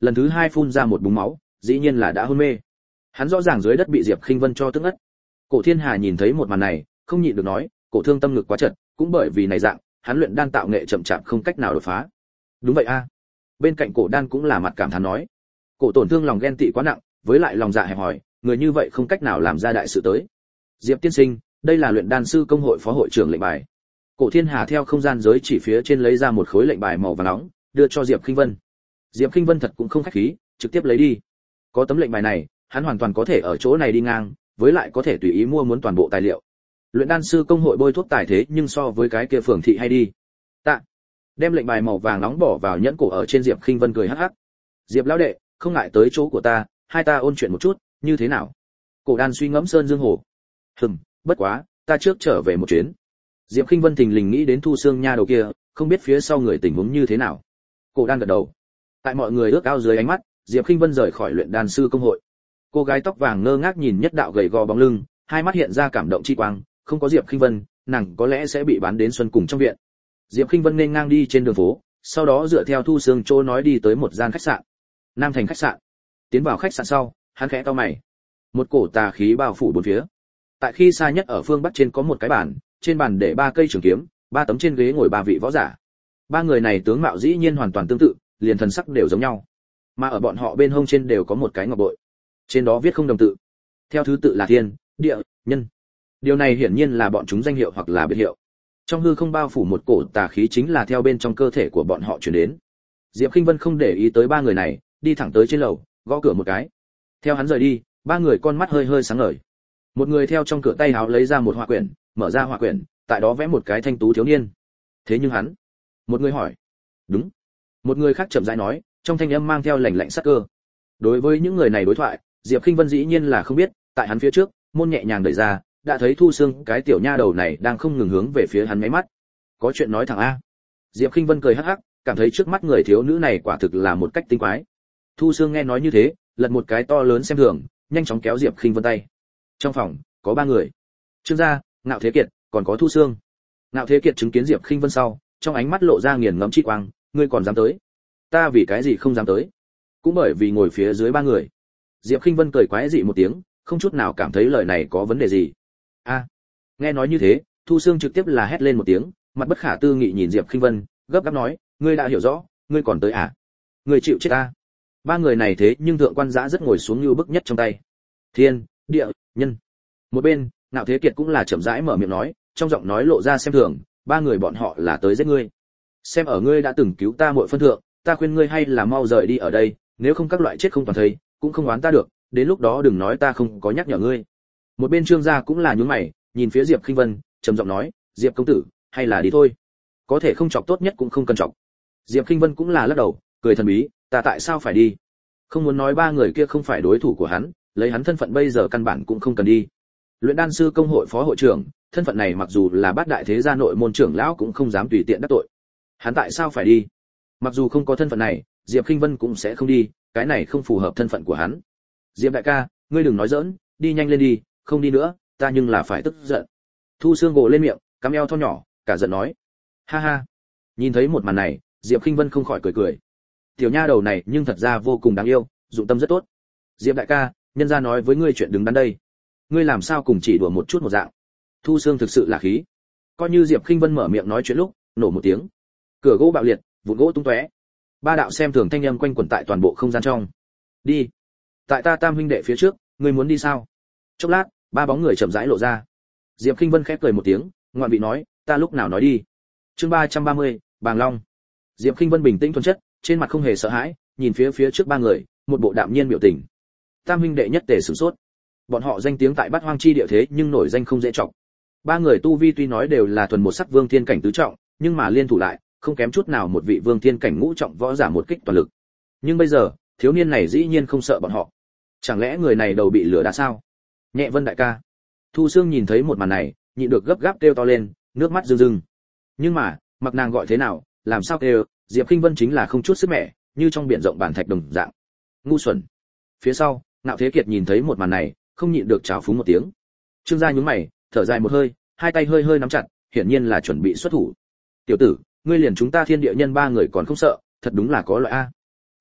lần thứ hai phun ra một búng máu, dĩ nhiên là đã hôn mê. Hắn rõ ràng dưới đất bị Diệp Khinh Vân cho tức ngất. Cổ Thiên Hà nhìn thấy một màn này, không nhịn được nói, cổ thương tâm ngực quá chật, cũng bởi vì này dạng, hắn luyện đan tạo nghệ chậm chạp không cách nào đột phá. Đúng vậy a. Bên cạnh cổ đan cũng là mặt cảm thán nói, cổ tổn thương lòng ghen tị quá nặng, với lại lòng dạ hẹp hòi, người như vậy không cách nào làm ra đại sự tới. Diệp tiên sinh, đây là luyện đan sư công hội phó hội trưởng lệnh bài. Cổ Thiên Hà theo không gian giới chỉ phía trên lấy ra một khối lệnh bài màu vàng nóng, đưa cho Diệp Khinh Vân. Diệp Khinh Vân thật cũng không khách khí, trực tiếp lấy đi. Có tấm lệnh bài này, hắn hoàn toàn có thể ở chỗ này đi ngang, với lại có thể tùy ý mua muốn toàn bộ tài liệu. Luyện đan sư công hội bôi thuốc tài thế nhưng so với cái kia phường thị hay đi. Tạ. Đem lệnh bài màu vàng nóng bỏ vào nhẫn cổ ở trên Diệp Khinh Vân cười hắc hắc. Diệp lão đệ, không ngại tới chỗ của ta, hai ta ôn chuyện một chút, như thế nào? Cổ đan suy ngẫm sơn dương hồ. Hừm, bất quá, ta trước trở về một chuyến. Diệp Khinh Vân thình lình nghĩ đến Thu Xương nha đầu kia, không biết phía sau người tình huống như thế nào. Cổ đan gật đầu. Tại mọi người ước ao dưới ánh mắt, Diệp Khinh Vân rời khỏi luyện đan sư công hội. Cô gái tóc vàng ngơ ngác nhìn nhất đạo gầy gò bóng lưng, hai mắt hiện ra cảm động chi quang, không có Diệp Khinh Vân, nàng có lẽ sẽ bị bán đến xuân cùng trong viện. Diệp Khinh Vân nên ngang đi trên đường phố, sau đó dựa theo Thu Xương chỗ nói đi tới một gian khách sạn. Nam Thành khách sạn. Tiến vào khách sạn sau, hắn khẽ cau mày. Một cổ tà khí bao phủ bốn phía. Tại khi xa nhất ở phương bắc trên có một cái bàn, trên bàn để ba cây trường kiếm, ba tấm trên ghế ngồi ba vị võ giả. Ba người này tướng mạo dĩ nhiên hoàn toàn tương tự, liền thần sắc đều giống nhau. Mà ở bọn họ bên hông trên đều có một cái ngọc bội. Trên đó viết không đồng tự. Theo thứ tự là thiên, địa, nhân. Điều này hiển nhiên là bọn chúng danh hiệu hoặc là biệt hiệu. Trong hư không bao phủ một cổ tà khí chính là theo bên trong cơ thể của bọn họ truyền đến. Diệp Khinh Vân không để ý tới ba người này, đi thẳng tới trên lầu, gõ cửa một cái. Theo hắn rời đi, ba người con mắt hơi hơi sáng ngời. Một người theo trong cửa tay áo lấy ra một họa quyển, mở ra họa quyển, tại đó vẽ một cái thanh tú thiếu niên. Thế nhưng hắn, một người hỏi. Đúng. Một người khác chậm rãi nói, trong thanh âm mang theo lạnh lạnh sắc cơ. Đối với những người này đối thoại, Diệp Khinh Vân dĩ nhiên là không biết, tại hắn phía trước, môn nhẹ nhàng đẩy ra, đã thấy Thu Xương cái tiểu nha đầu này đang không ngừng hướng về phía hắn nháy mắt. Có chuyện nói thẳng a. Diệp Khinh Vân cười hắc hắc, cảm thấy trước mắt người thiếu nữ này quả thực là một cách tinh quái. Thu Xương nghe nói như thế, lật một cái to lớn xem thường, nhanh chóng kéo Diệp Khinh Vân tay. Trong phòng có ba người, Trương gia, Ngạo Thế Kiệt, còn có Thu Xương. Ngạo Thế Kiệt chứng kiến Diệp Khinh Vân sau, trong ánh mắt lộ ra nghiền ngẫm chi quang, ngươi còn dám tới? Ta vì cái gì không dám tới? Cũng bởi vì ngồi phía dưới ba người. Diệp Khinh Vân cười quái dị một tiếng, không chút nào cảm thấy lời này có vấn đề gì. A. À, nghe nói như thế, Thu Xương trực tiếp là hét lên một tiếng, mặt bất khả tư nghị nhìn Diệp Khinh Vân, gấp gáp nói, ngươi đã hiểu rõ, ngươi còn tới à? Ngươi chịu chết ta. Ba người này thế nhưng thượng quan giã rất ngồi xuống như bức nhất trong tay. Thiên, địa, nhân. Một bên, Ngạo Thế Kiệt cũng là chậm rãi mở miệng nói, trong giọng nói lộ ra xem thường, ba người bọn họ là tới giết ngươi. Xem ở ngươi đã từng cứu ta muội phân thượng, ta khuyên ngươi hay là mau rời đi ở đây, nếu không các loại chết không toàn thây, cũng không oán ta được, đến lúc đó đừng nói ta không có nhắc nhở ngươi. Một bên Trương gia cũng là nhướng mày, nhìn phía Diệp Khinh Vân, trầm giọng nói, Diệp công tử, hay là đi thôi. Có thể không chọc tốt nhất cũng không cần chọc. Diệp Khinh Vân cũng là lắc đầu, cười thần bí, ta tại sao phải đi? Không muốn nói ba người kia không phải đối thủ của hắn, lấy hắn thân phận bây giờ căn bản cũng không cần đi. Luyện đan sư công hội phó hội trưởng, thân phận này mặc dù là bát đại thế gia nội môn trưởng lão cũng không dám tùy tiện đắc tội. Hắn tại sao phải đi? Mặc dù không có thân phận này, Diệp Khinh Vân cũng sẽ không đi, cái này không phù hợp thân phận của hắn. Diệp đại ca, ngươi đừng nói giỡn, đi nhanh lên đi, không đi nữa, ta nhưng là phải tức giận. Thu Xương gồ lên miệng, cắm eo thon nhỏ, cả giận nói. Ha ha. Nhìn thấy một màn này, Diệp Khinh Vân không khỏi cười cười. Tiểu nha đầu này nhưng thật ra vô cùng đáng yêu, dụng tâm rất tốt. Diệp đại ca, nhân gia nói với ngươi chuyện đứng đắn đây. Ngươi làm sao cùng chỉ đùa một chút một dạng. Thu Xương thực sự là khí. Coi như Diệp Khinh Vân mở miệng nói chuyện lúc, nổ một tiếng. Cửa gỗ bạo liệt, vụn gỗ tung tóe. Ba đạo xem thường thanh âm quanh quẩn tại toàn bộ không gian trong. Đi. Tại ta Tam huynh đệ phía trước, ngươi muốn đi sao? Chốc lát, ba bóng người chậm rãi lộ ra. Diệp Khinh Vân khẽ cười một tiếng, ngoạn vị nói, ta lúc nào nói đi. Chương ba trăm ba mươi, Bàng Long. Diệp Khinh Vân bình tĩnh thuần chất, trên mặt không hề sợ hãi, nhìn phía phía trước ba người, một bộ đạm nhiên biểu tình. Tam huynh đệ nhất tề sửng sốt. Bọn họ danh tiếng tại Bát Hoang chi địa thế nhưng nổi danh không dễ trọng. Ba người tu vi tuy nói đều là thuần một sắc vương thiên cảnh tứ trọng, nhưng mà liên thủ lại, không kém chút nào một vị vương thiên cảnh ngũ trọng võ giả một kích toàn lực. Nhưng bây giờ, thiếu niên này dĩ nhiên không sợ bọn họ. Chẳng lẽ người này đầu bị lửa đá sao? Nhẹ Vân đại ca. Thu Xương nhìn thấy một màn này, nhịn được gấp gáp kêu to lên, nước mắt rưng rưng. Nhưng mà, mặc nàng gọi thế nào, làm sao kêu, Diệp Khinh Vân chính là không chút sức mẻ, như trong biển rộng bản thạch đồng dạng. Ngu xuẩn. Phía sau, Ngạo Thế Kiệt nhìn thấy một màn này, không nhịn được trào phúng một tiếng. Trương gia nhướng mày, thở dài một hơi, hai tay hơi hơi nắm chặt, hiển nhiên là chuẩn bị xuất thủ. Tiểu tử, ngươi liền chúng ta thiên địa nhân ba người còn không sợ, thật đúng là có loại a.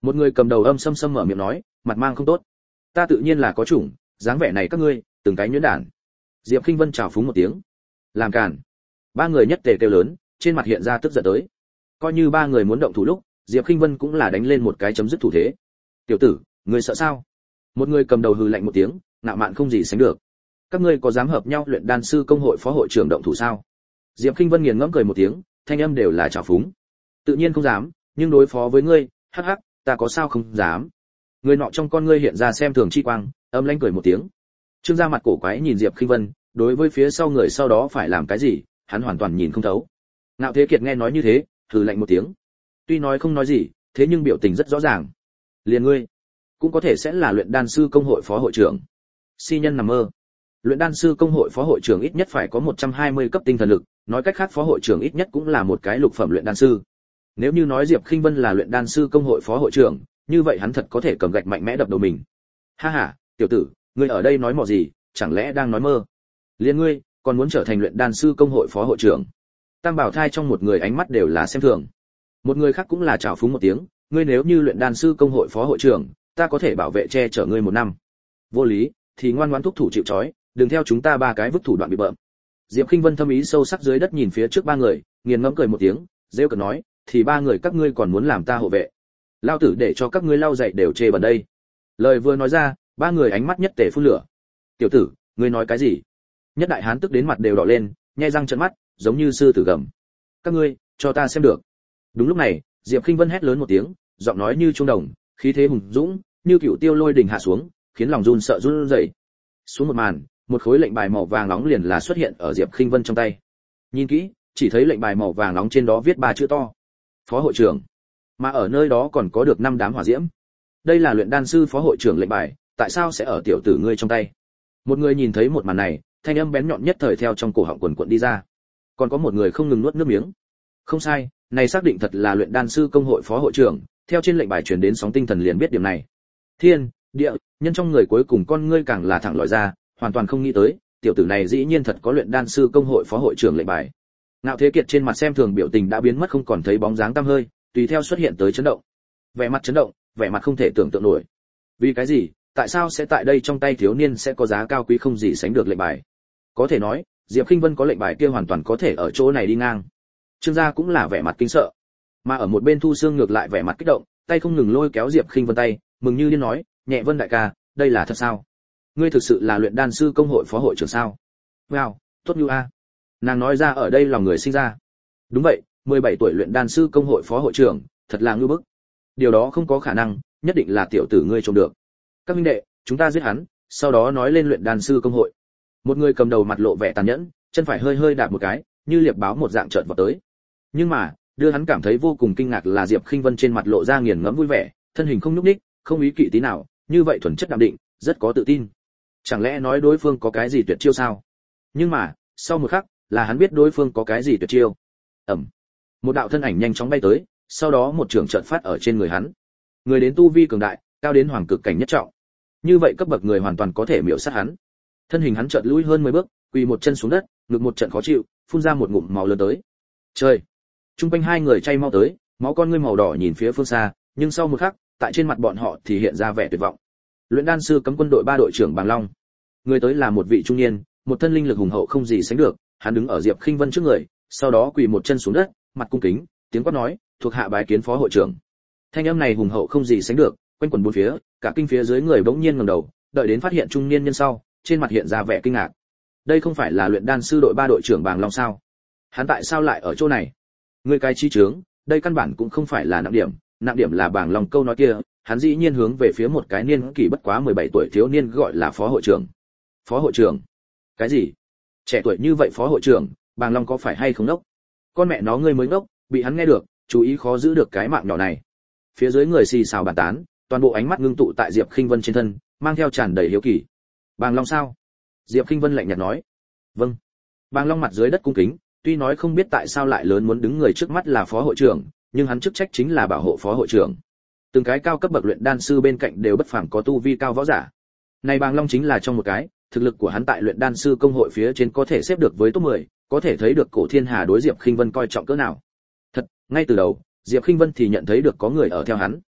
Một người cầm đầu âm sâm sâm mở miệng nói, mặt mang không tốt. Ta tự nhiên là có chủng, dáng vẻ này các ngươi, từng cái nhuyễn đản. Diệp Khinh Vân chào phúng một tiếng. Làm cản. Ba người nhất tề kêu lớn, trên mặt hiện ra tức giận tới. Coi như ba người muốn động thủ lúc, Diệp Khinh Vân cũng là đánh lên một cái chấm dứt thủ thế. Tiểu tử, ngươi sợ sao? Một người cầm đầu hừ lạnh một tiếng, ngạo mạn không gì sánh được. Các ngươi có dám hợp nhau luyện đan sư công hội phó hội trưởng động thủ sao? Diệp Khinh Vân nghiền ngẫm cười một tiếng, thanh âm đều là trào phúng. Tự nhiên không dám, nhưng đối phó với ngươi, hắc hắc, ta có sao không dám. Người nọ trong con ngươi hiện ra xem thường chi quang, âm lãnh cười một tiếng. Trương gia mặt cổ quái nhìn Diệp Khinh Vân, đối với phía sau người sau đó phải làm cái gì, hắn hoàn toàn nhìn không thấu. Ngạo Thế Kiệt nghe nói như thế, hừ lạnh một tiếng. Tuy nói không nói gì, thế nhưng biểu tình rất rõ ràng. Liền ngươi, cũng có thể sẽ là luyện đan sư công hội phó hội trưởng. Si nhân nằm mơ. Luyện đan sư công hội phó hội trưởng ít nhất phải có một trăm hai mươi cấp tinh thần lực, nói cách khác phó hội trưởng ít nhất cũng là một cái lục phẩm luyện đan sư. Nếu như nói Diệp Khinh Vân là luyện đan sư công hội phó hội trưởng, như vậy hắn thật có thể cầm gạch mạnh mẽ đập đầu mình. Ha ha, tiểu tử, ngươi ở đây nói mò gì, chẳng lẽ đang nói mơ? Liên ngươi, còn muốn trở thành luyện đan sư công hội phó hội trưởng? Tam Bảo Thai trong một người ánh mắt đều là xem thường. Một người khác cũng là chào phúng một tiếng, ngươi nếu như luyện đan sư công hội phó hội trưởng, ta có thể bảo vệ che chở ngươi một năm. Vô lý, thì ngoan ngoãn thúc thủ chịu trói, đừng theo chúng ta ba cái vứt thủ đoạn bị bợm. Diệp Khinh Vân thâm ý sâu sắc dưới đất nhìn phía trước ba người, nghiền ngẫm cười một tiếng, rêu cợt nói, thì ba người các ngươi còn muốn làm ta hộ vệ? Lao tử để cho các ngươi lau dậy đều chê bẩn đây. Lời vừa nói ra, ba người ánh mắt nhất tề phun lửa. Tiểu tử, ngươi nói cái gì? Nhất đại hán tức đến mặt đều đỏ lên, nhe răng trợn mắt, giống như sư tử gầm. Các ngươi, cho ta xem được. Đúng lúc này, Diệp Khinh Vân hét lớn một tiếng, giọng nói như trung đồng, khí thế hùng dũng, như cựu tiêu lôi đỉnh hạ xuống, khiến lòng run sợ run rẩy. Xuống một màn, một khối lệnh bài màu vàng nóng liền là xuất hiện ở Diệp Khinh Vân trong tay. Nhìn kỹ, chỉ thấy lệnh bài màu vàng nóng trên đó viết ba chữ to: Phó hội trưởng. Mà ở nơi đó còn có được năm đám hỏa diễm. Đây là luyện đan sư phó hội trưởng lệnh bài, tại sao sẽ ở tiểu tử ngươi trong tay? Một người nhìn thấy một màn này, thanh âm bén nhọn nhất thời theo trong cổ họng quần quật đi ra. Còn có một người không ngừng nuốt nước miếng. Không sai, này xác định thật là luyện đan sư công hội phó hội trưởng, theo trên lệnh bài truyền đến sóng tinh thần liền biết điểm này. Thiên, địa, nhân trong người cuối cùng con ngươi càng là thẳng lòi ra, hoàn toàn không nghĩ tới, tiểu tử này dĩ nhiên thật có luyện đan sư công hội phó hội trưởng lệnh bài. Ngạo Thế Kiệt trên mặt xem thường biểu tình đã biến mất không còn thấy bóng dáng tăm hơi, tùy theo xuất hiện tới chấn động. Vẻ mặt chấn động, vẻ mặt không thể tưởng tượng nổi. Vì cái gì? Tại sao sẽ tại đây trong tay thiếu niên sẽ có giá cao quý không gì sánh được lệnh bài? Có thể nói, Diệp Khinh Vân có lệnh bài kia hoàn toàn có thể ở chỗ này đi ngang. Trương gia cũng là vẻ mặt kinh sợ, mà ở một bên Thu Xương ngược lại vẻ mặt kích động, tay không ngừng lôi kéo Diệp Khinh Vân tay, mừng như điên nói, "Nhẹ Vân đại ca, đây là thật sao? Ngươi thực sự là luyện đan sư công hội phó hội trưởng sao?" Wow, tốt như a. Nàng nói ra ở đây lòng người sinh ra. Đúng vậy, mười bảy tuổi luyện đan sư công hội phó hội trưởng, thật là ngưu bức. Điều đó không có khả năng, nhất định là tiểu tử ngươi trộm được. Các huynh đệ, chúng ta giết hắn, sau đó nói lên luyện đan sư công hội. Một người cầm đầu mặt lộ vẻ tàn nhẫn, chân phải hơi hơi đạp một cái, như liệp báo một dạng chợt vọt tới. Nhưng mà, đưa hắn cảm thấy vô cùng kinh ngạc là Diệp Khinh Vân trên mặt lộ ra nghiền ngẫm vui vẻ, thân hình không nhúc nhích, không ý kỵ tí nào, như vậy thuần chất đạm định, rất có tự tin. Chẳng lẽ nói đối phương có cái gì tuyệt chiêu sao? Nhưng mà, sau một khắc, là hắn biết đối phương có cái gì tuyệt chiêu. Ầm. Một đạo thân ảnh nhanh chóng bay tới, sau đó một trường chợt phát ở trên người hắn. Người đến tu vi cường đại, cao đến hoàng cực cảnh nhất trọng. Như vậy cấp bậc người hoàn toàn có thể miểu sát hắn. Thân hình hắn chợt lùi hơn mười bước, quỳ một chân xuống đất, ngực một trận khó chịu, phun ra một ngụm máu lớn tới. Trời. Trung quanh hai người chay mau tới, máu con ngươi màu đỏ nhìn phía phương xa, nhưng sau một khắc, tại trên mặt bọn họ thì hiện ra vẻ tuyệt vọng. Luyện đan sư cấm quân đội ba đội trưởng Bàng Long. Người tới là một vị trung niên, một thân linh lực hùng hậu không gì sánh được, hắn đứng ở Diệp Khinh Vân trước người, sau đó quỳ một chân xuống đất, mặt cung kính, tiếng quát nói, thuộc hạ bái kiến phó hội trưởng. Thanh âm này hùng hậu không gì sánh được, quanh quẩn bốn phía, cả kinh phía dưới người bỗng nhiên ngẩng đầu, đợi đến phát hiện trung niên nhân sau, trên mặt hiện ra vẻ kinh ngạc. Đây không phải là luyện đan sư đội ba đội trưởng Bàng Long sao? Hắn tại sao lại ở chỗ này? Người cái chi trướng, đây căn bản cũng không phải là nặng điểm, nặng điểm là Bàng Long câu nói kia, hắn dĩ nhiên hướng về phía một cái niên kỷ bất quá mười bảy tuổi thiếu niên gọi là phó hội trưởng. Phó hội trưởng? Cái gì? Trẻ tuổi như vậy phó hội trưởng, Bàng Long có phải hay không ngốc? Con mẹ nó ngươi mới ngốc, bị hắn nghe được, chú ý khó giữ được cái mạng nhỏ này. Phía dưới người xì xào bàn tán, toàn bộ ánh mắt ngưng tụ tại Diệp Khinh Vân trên thân, mang theo tràn đầy hiếu kỳ. Bàng Long sao? Diệp Khinh Vân lạnh nhạt nói. Vâng. Bàng Long mặt dưới đất cung kính, tuy nói không biết tại sao lại lớn muốn đứng người trước mắt là phó hội trưởng, nhưng hắn chức trách chính là bảo hộ phó hội trưởng. Từng cái cao cấp bậc luyện đan sư bên cạnh đều bất phàm có tu vi cao võ giả. Này Bàng Long chính là trong một cái, thực lực của hắn tại luyện đan sư công hội phía trên có thể xếp được với top mười, có thể thấy được Cổ Thiên Hà đối Diệp Khinh Vân coi trọng cỡ nào. Thật, ngay từ đầu, Diệp Khinh Vân thì nhận thấy được có người ở theo hắn.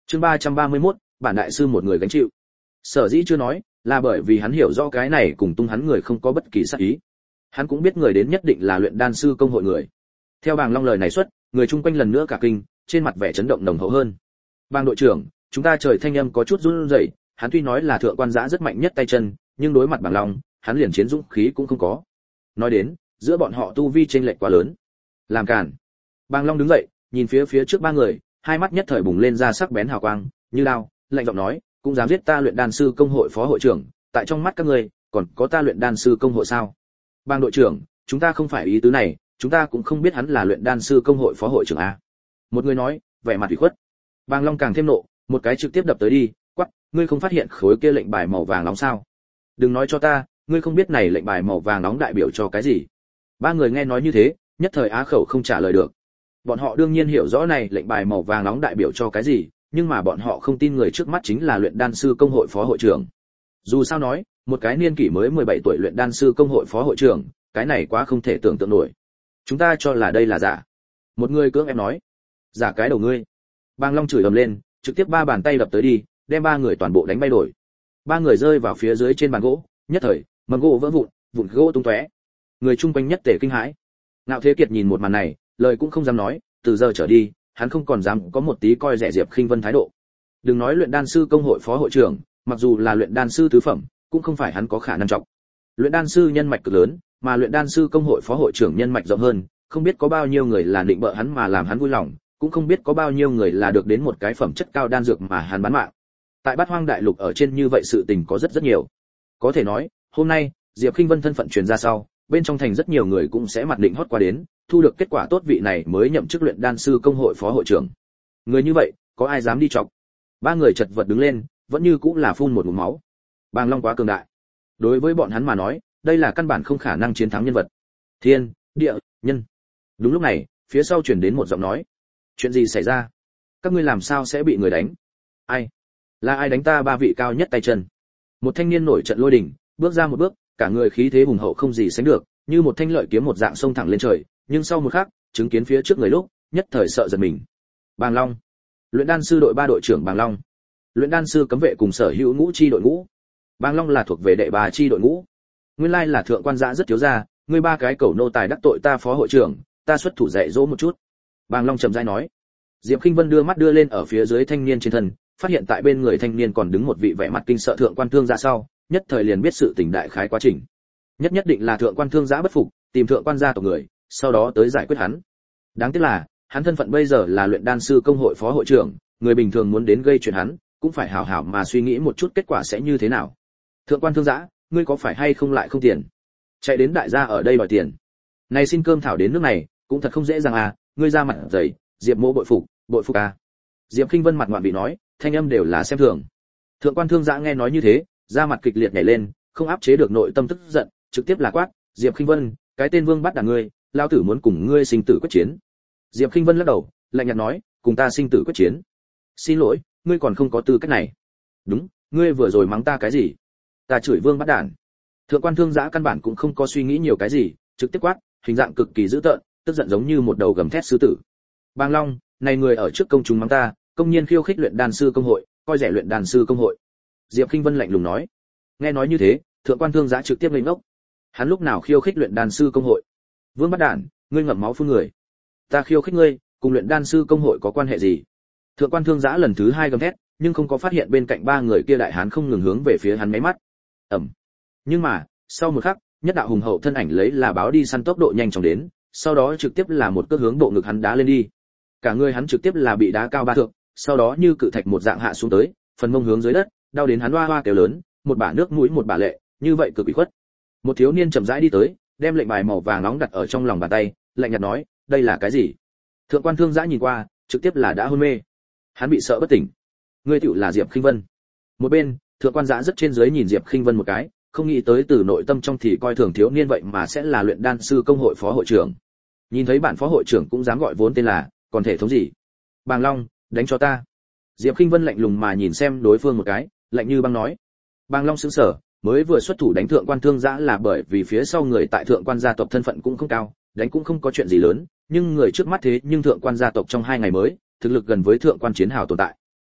Chương ba trăm ba mươi mốt, bản đại sư một người gánh chịu. Sở dĩ chưa nói, là bởi vì hắn hiểu rõ cái này cùng tung hắn người không có bất kỳ sát ý. Hắn cũng biết người đến nhất định là luyện đan sư công hội người. Theo Bàng Long lời này xuất, người chung quanh lần nữa cả kinh, trên mặt vẻ chấn động nồng hậu hơn. Bàng đội trưởng, chúng ta trời thanh âm có chút run rẩy, hắn tuy nói là thượng quan giã rất mạnh nhất tay chân, nhưng đối mặt Bàng Long, hắn liền chiến dũng khí cũng không có. Nói đến, giữa bọn họ tu vi chênh lệch quá lớn. Làm cản. Bàng Long đứng dậy, nhìn phía phía trước ba người, hai mắt nhất thời bùng lên ra sắc bén hào quang, như đao, lạnh giọng nói, cũng dám giết ta luyện đan sư công hội phó hội trưởng, tại trong mắt các ngươi, còn có ta luyện đan sư công hội sao? Bàng đội trưởng, chúng ta không phải ý tứ này, chúng ta cũng không biết hắn là luyện đan sư công hội phó hội trưởng a. Một người nói, vẻ mặt ủy khuất. Bàng Long càng thêm nộ, một cái trực tiếp đập tới đi, quắc, ngươi không phát hiện khối kia lệnh bài màu vàng nóng sao? Đừng nói cho ta, ngươi không biết này lệnh bài màu vàng nóng đại biểu cho cái gì? Ba người nghe nói như thế, nhất thời á khẩu không trả lời được. Bọn họ đương nhiên hiểu rõ này lệnh bài màu vàng nóng đại biểu cho cái gì, nhưng mà bọn họ không tin người trước mắt chính là luyện đan sư công hội phó hội trưởng. Dù sao nói, một cái niên kỷ mới mười bảy tuổi luyện đan sư công hội phó hội trưởng, cái này quá không thể tưởng tượng nổi. Chúng ta cho là đây là giả. Một người cưỡng ép nói. Giả cái đầu ngươi. Bàng Long chửi ầm lên, trực tiếp ba bàn tay đập tới đi, đem ba người toàn bộ đánh bay đổi. Ba người rơi vào phía dưới trên bàn gỗ, nhất thời, mầm gỗ vỡ vụn, vụn gỗ tung tóe. Người chung quanh nhất tề kinh hãi. Ngạo Thế Kiệt nhìn một màn này, lời cũng không dám nói, từ giờ trở đi, hắn không còn dám có một tí coi rẻ Diệp Khinh Vân thái độ. Đừng nói luyện đan sư công hội phó hội trưởng, mặc dù là luyện đan sư tứ phẩm, cũng không phải hắn có khả năng trọng. Luyện đan sư nhân mạch cực lớn, mà luyện đan sư công hội phó hội trưởng nhân mạch rộng hơn, không biết có bao nhiêu người là định bợ hắn mà làm hắn vui lòng, cũng không biết có bao nhiêu người là được đến một cái phẩm chất cao đan dược mà hắn bán mạng. Tại Bát Hoang đại lục ở trên như vậy sự tình có rất rất nhiều. Có thể nói, hôm nay, Diệp Khinh Vân thân phận truyền ra sau, bên trong thành rất nhiều người cũng sẽ mặt định hót qua đến, thu được kết quả tốt vị này mới nhậm chức luyện đan sư công hội phó hội trưởng. Người như vậy, có ai dám đi chọc? Ba người chật vật đứng lên, vẫn như cũng là phun một ngụm máu. Bàng Long quá cường đại. Đối với bọn hắn mà nói, đây là căn bản không khả năng chiến thắng nhân vật. Thiên, địa, nhân. Đúng lúc này, phía sau truyền đến một giọng nói. Chuyện gì xảy ra? Các ngươi làm sao sẽ bị người đánh? Ai? Là ai đánh ta ba vị cao nhất tay chân? Một thanh niên nổi trận lôi đình, bước ra một bước, cả người khí thế hùng hậu không gì sánh được, như một thanh lợi kiếm một dạng xông thẳng lên trời, nhưng sau một khắc, chứng kiến phía trước người lúc, nhất thời sợ giật mình. Bàng Long, luyện đan sư đội ba đội trưởng Bàng Long, luyện đan sư cấm vệ cùng sở hữu ngũ chi đội ngũ. Bàng Long là thuộc về đệ ba chi đội ngũ. Nguyên lai là thượng quan giã rất thiếu gia, ngươi ba cái cẩu nô tài đắc tội ta phó hội trưởng, ta xuất thủ dạy dỗ một chút. Bàng Long trầm rãi nói. Diệp Khinh Vân đưa mắt đưa lên ở phía dưới thanh niên trên thân, phát hiện tại bên người thanh niên còn đứng một vị vẻ mặt kinh sợ thượng quan thương gia sau, nhất thời liền biết sự tình đại khái quá trình. Nhất nhất định là thượng quan thương giã bất phục, tìm thượng quan gia tộc người, sau đó tới giải quyết hắn. Đáng tiếc là, hắn thân phận bây giờ là luyện đan sư công hội phó hội trưởng, người bình thường muốn đến gây chuyện hắn, cũng phải hảo hảo mà suy nghĩ một chút kết quả sẽ như thế nào. Thượng quan thương giã, ngươi có phải hay không lại không tiền? Chạy đến đại gia ở đây đòi tiền. Này xin cơm thảo đến nước này, cũng thật không dễ dàng à, ngươi ra mặt dày, Diệp Mỗ bội phục, bội phục à. Diệp Khinh Vân mặt ngoạn bị nói, thanh âm đều là xem thường. Thượng quan thương giã nghe nói như thế, da mặt kịch liệt nhảy lên, không áp chế được nội tâm tức giận, trực tiếp là quát, Diệp Khinh Vân, cái tên Vương bắt đả ngươi, lão tử muốn cùng ngươi sinh tử quyết chiến. Diệp Khinh Vân lắc đầu, lạnh nhạt nói, cùng ta sinh tử quyết chiến. Xin lỗi, ngươi còn không có tư cách này. Đúng, ngươi vừa rồi mắng ta cái gì? Ta chửi Vương bắt đản. Thượng quan thương giã căn bản cũng không có suy nghĩ nhiều cái gì, trực tiếp quát, hình dạng cực kỳ dữ tợn, tức giận giống như một đầu gầm thét sư tử. Bàng Long, này người ở trước công chúng mắng ta, công nhiên khiêu khích luyện đan sư công hội, coi rẻ luyện đan sư công hội. Diệp Khinh Vân lạnh lùng nói. Nghe nói như thế, thượng quan thương giã trực tiếp lên ngốc. Hắn lúc nào khiêu khích luyện đan sư công hội? Vương bắt đản, ngươi ngậm máu phun người. Ta khiêu khích ngươi, cùng luyện đan sư công hội có quan hệ gì? Thượng quan thương giã lần thứ hai gầm thét, nhưng không có phát hiện bên cạnh ba người kia đại hán không ngừng hướng về phía hắn máy mắt. Ẩm. Nhưng mà, sau một khắc, nhất đạo hùng hậu thân ảnh lấy là báo đi săn tốc độ nhanh chóng đến, sau đó trực tiếp là một cước hướng bộ ngực hắn đá lên đi. Cả người hắn trực tiếp là bị đá cao ba thước, sau đó như cự thạch một dạng hạ xuống tới, phần mông hướng dưới đất, đau đến hắn hoa hoa kêu lớn, một bả nước mũi một bả lệ, như vậy cực bị khuất. Một thiếu niên chậm rãi đi tới, đem lệnh bài màu vàng nóng đặt ở trong lòng bàn tay, lạnh nhạt nói, đây là cái gì? Thượng quan thương giã nhìn qua, trực tiếp là đã hôn mê. Hắn bị sợ bất tỉnh. Ngươi tựu là Diệp Khinh Vân. Một bên, thượng quan giã rất trên dưới nhìn Diệp Khinh Vân một cái, không nghĩ tới từ nội tâm trong thì coi thường thiếu niên vậy mà sẽ là luyện đan sư công hội phó hội trưởng. Nhìn thấy bản phó hội trưởng cũng dám gọi vốn tên là, còn thể thống gì? Bàng Long, đánh cho ta. Diệp Khinh Vân lạnh lùng mà nhìn xem đối phương một cái, lạnh như băng nói. Bàng Long sững sờ, mới vừa xuất thủ đánh thượng quan thương giã là bởi vì phía sau người tại thượng quan gia tộc thân phận cũng không cao, đánh cũng không có chuyện gì lớn, nhưng người trước mắt thế nhưng thượng quan gia tộc trong hai ngày mới, thực lực gần với thượng quan chiến hào tồn tại.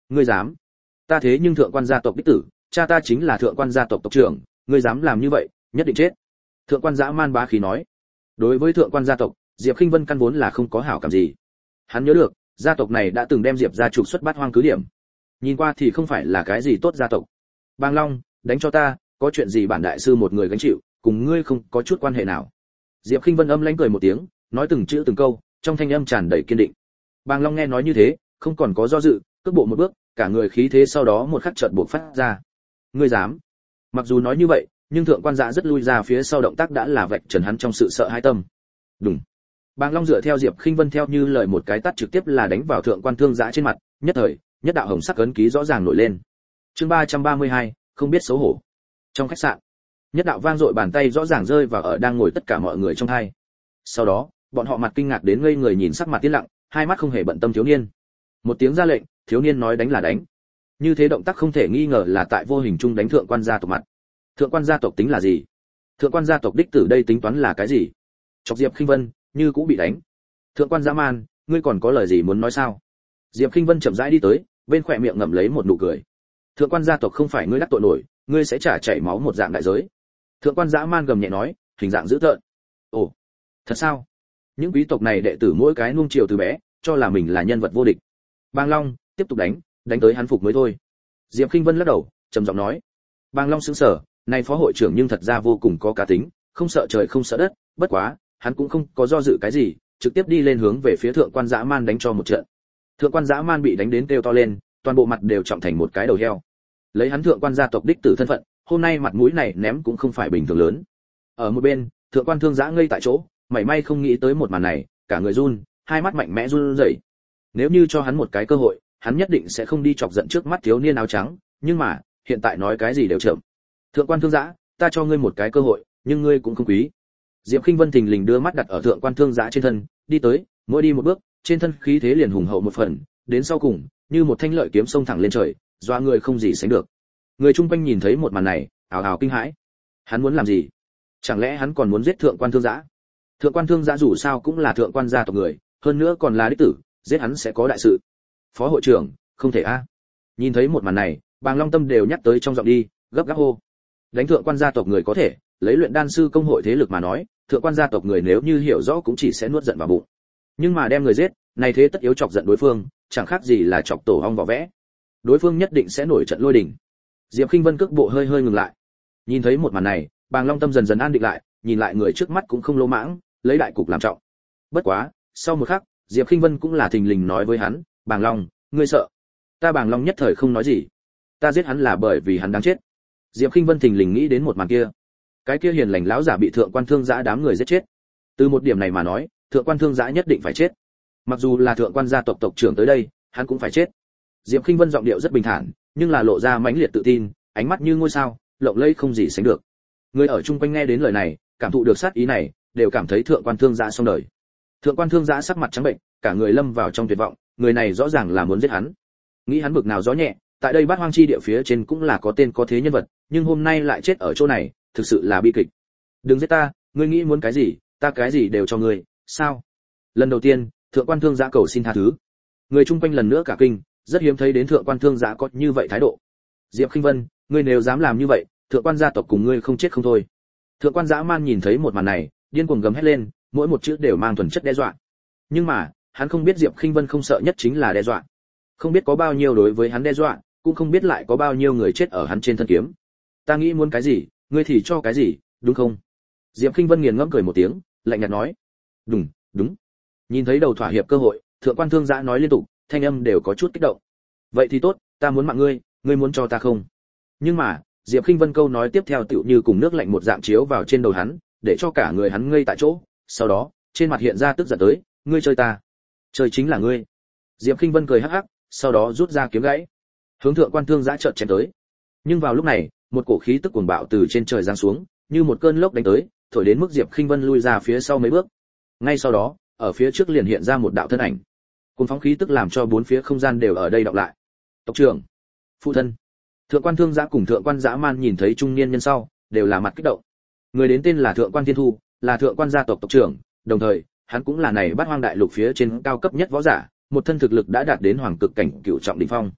Ngươi dám? Ta thế nhưng thượng quan gia tộc đích tử, cha ta chính là thượng quan gia tộc tộc trưởng, ngươi dám làm như vậy, nhất định chết. Thượng quan dã man bá khí nói. Đối với thượng quan gia tộc, Diệp Khinh Vân căn vốn là không có hảo cảm gì. Hắn nhớ được, gia tộc này đã từng đem Diệp gia trục xuất Bát Hoang cứ điểm. Nhìn qua thì không phải là cái gì tốt gia tộc. Bàng Long, đánh cho ta, có chuyện gì bản đại sư một người gánh chịu, cùng ngươi không có chút quan hệ nào. Diệp Khinh Vân âm lãnh cười một tiếng, nói từng chữ từng câu, trong thanh âm tràn đầy kiên định. Bàng Long nghe nói như thế, không còn có do dự, cước bộ một bước, cả người khí thế sau đó một khắc chợt bộc phát ra. Ngươi dám? Mặc dù nói như vậy, nhưng thượng quan dạ rất lui ra phía sau, động tác đã là vạch trần hắn trong sự sợ hãi tâm. Đúng. Bàng Long dựa theo Diệp Khinh Vân theo như lời một cái tát trực tiếp là đánh vào thượng quan thương dã trên mặt, nhất thời, nhất đạo hồng sắc ấn ký rõ ràng nổi lên. Chương ba trăm ba mươi hai, không biết xấu hổ. Trong khách sạn, nhất đạo vang dội bàn tay rõ ràng rơi vào ở đang ngồi tất cả mọi người trong hai. Sau đó, bọn họ mặt kinh ngạc đến ngây người nhìn sắc mặt tiến lặng, hai mắt không hề bận tâm thiếu niên. Một tiếng ra lệnh, thiếu niên nói đánh là đánh. Như thế động tác không thể nghi ngờ là tại vô hình chung đánh thượng quan gia tộc mặt. Thượng quan gia tộc tính là gì? Thượng quan gia tộc đích tử đây tính toán là cái gì? Chọc Diệp Khinh Vân, như cũng bị đánh. Thượng quan dã man, ngươi còn có lời gì muốn nói sao? Diệp Khinh Vân chậm rãi đi tới, bên khỏe miệng ngậm lấy một nụ cười. Thượng quan gia tộc không phải ngươi đắc tội nổi, ngươi sẽ trả chảy máu một dạng đại giới. Thượng quan dã man gầm nhẹ nói, hình dạng dữ tợn. Ồ, thật sao? Những quý tộc này đệ tử mỗi cái nuông chiều từ bé, cho là mình là nhân vật vô địch. Bàng Long, tiếp tục đánh, đánh tới hắn phục mới thôi. Diệp Khinh Vân lắc đầu, trầm giọng nói. Bàng Long sững sờ, này phó hội trưởng nhưng thật ra vô cùng có cá tính, không sợ trời không sợ đất, bất quá, hắn cũng không có do dự cái gì, trực tiếp đi lên hướng về phía thượng quan dã man đánh cho một trận. Thượng quan dã man bị đánh đến kêu to lên, toàn bộ mặt đều trọng thành một cái đầu heo. Lấy hắn thượng quan gia tộc đích tử thân phận, hôm nay mặt mũi này ném cũng không phải bình thường lớn. Ở một bên, thượng quan thương dã ngây tại chỗ, mảy may không nghĩ tới một màn này, cả người run, hai mắt mạnh mẽ run rẩy. Nếu như cho hắn một cái cơ hội, hắn nhất định sẽ không đi chọc giận trước mắt thiếu niên áo trắng, nhưng mà, hiện tại nói cái gì đều chậm. Thượng quan thương dã, ta cho ngươi một cái cơ hội, nhưng ngươi cũng không quý. Diệp Khinh Vân thình lình đưa mắt đặt ở thượng quan thương dã trên thân, đi tới, mỗi đi một bước, trên thân khí thế liền hùng hậu một phần, đến sau cùng, như một thanh lợi kiếm xông thẳng lên trời, doa người không gì sánh được. Người chung quanh nhìn thấy một màn này, ào ào kinh hãi. Hắn muốn làm gì? Chẳng lẽ hắn còn muốn giết thượng quan thương dã? Thượng quan thương dã dù sao cũng là thượng quan gia tộc người, hơn nữa còn là đích tử, giết hắn sẽ có đại sự. Phó hội trưởng, không thể a. Nhìn thấy một màn này, Bàng Long tâm đều nhắc tới trong giọng đi, gấp gáp hô. Đánh thượng quan gia tộc người có thể, lấy luyện đan sư công hội thế lực mà nói, thượng quan gia tộc người nếu như hiểu rõ cũng chỉ sẽ nuốt giận vào bụng. Nhưng mà đem người giết, này thế tất yếu chọc giận đối phương, chẳng khác gì là chọc tổ ong vỏ vẽ. Đối phương nhất định sẽ nổi trận lôi đình. Diệp Khinh Vân cước bộ hơi hơi ngừng lại. Nhìn thấy một màn này, Bàng Long tâm dần dần an định lại, nhìn lại người trước mắt cũng không lỗ mãng, lấy đại cục làm trọng. Bất quá, sau một khắc, Diệp Khinh Vân cũng là thình lình nói với hắn, "Bàng Long, ngươi sợ?" Ta Bàng Long nhất thời không nói gì. Ta giết hắn là bởi vì hắn đáng chết. Diệp Khinh Vân thình lình nghĩ đến một màn kia. Cái kia hiền lành lão giả bị thượng quan thương dã đám người giết chết. Từ một điểm này mà nói, thượng quan thương dã nhất định phải chết. Mặc dù là thượng quan gia tộc tộc trưởng tới đây, hắn cũng phải chết. Diệp Khinh Vân giọng điệu rất bình thản, nhưng là lộ ra mãnh liệt tự tin, ánh mắt như ngôi sao, lộng lẫy không gì sánh được. Người ở chung quanh nghe đến lời này, cảm thụ được sát ý này, đều cảm thấy thượng quan thương dã xong đời. Thượng quan thương dã sắc mặt trắng bệnh, cả người lâm vào trong tuyệt vọng, người này rõ ràng là muốn giết hắn. Nghĩ hắn bực nào gió nhẹ, tại đây Bát Hoang chi địa phía trên cũng là có tên có thế nhân vật, nhưng hôm nay lại chết ở chỗ này, thực sự là bi kịch. Đừng giết ta, ngươi nghĩ muốn cái gì, ta cái gì đều cho ngươi, sao? Lần đầu tiên, thượng quan thương dã cầu xin tha thứ. Người chung quanh lần nữa cả kinh, rất hiếm thấy đến thượng quan thương dã có như vậy thái độ. Diệp Khinh Vân, ngươi nếu dám làm như vậy, thượng quan gia tộc cùng ngươi không chết không thôi. Thượng quan dã man nhìn thấy một màn này, điên cuồng gầm hét lên, mỗi một chữ đều mang thuần chất đe dọa. Nhưng mà, hắn không biết Diệp Khinh Vân không sợ nhất chính là đe dọa. Không biết có bao nhiêu đối với hắn đe dọa, cũng không biết lại có bao nhiêu người chết ở hắn trên thân kiếm. Ta nghĩ muốn cái gì, ngươi thì cho cái gì, đúng không? Diệp Khinh Vân nghiền ngẫm cười một tiếng, lạnh nhạt nói, đúng, đúng. Nhìn thấy đầu thỏa hiệp cơ hội, thượng quan thương dã nói liên tục, thanh âm đều có chút kích động. Vậy thì tốt, ta muốn mạng ngươi, ngươi muốn cho ta không? Nhưng mà, Diệp Khinh Vân câu nói tiếp theo tựu như cùng nước lạnh một dạng chiếu vào trên đầu hắn, để cho cả người hắn ngây tại chỗ. Sau đó, trên mặt hiện ra tức giận tới, ngươi chơi ta, chơi chính là ngươi. Diệp Khinh Vân cười hắc hắc, sau đó rút ra kiếm gãy, hướng thượng quan thương dã chợt chém tới. Nhưng vào lúc này, một cổ khí tức cuồng bạo từ trên trời giáng xuống, như một cơn lốc đánh tới, thổi đến mức Diệp Khinh Vân lui ra phía sau mấy bước. Ngay sau đó, ở phía trước liền hiện ra một đạo thân ảnh. Cuồng phóng khí tức làm cho bốn phía không gian đều ở đây đọc lại. Tộc trưởng, phụ thân. Thượng quan thương dã cùng thượng quan dã man nhìn thấy trung niên nhân sau, đều là mặt kích động. Người đến tên là thượng quan thiên thu, là thượng quan gia tộc tộc trưởng, đồng thời, hắn cũng là này Bát Hoang đại lục phía trên cao cấp nhất võ giả, một thân thực lực đã đạt đến hoàng cực cảnh cửu trọng đỉnh phong.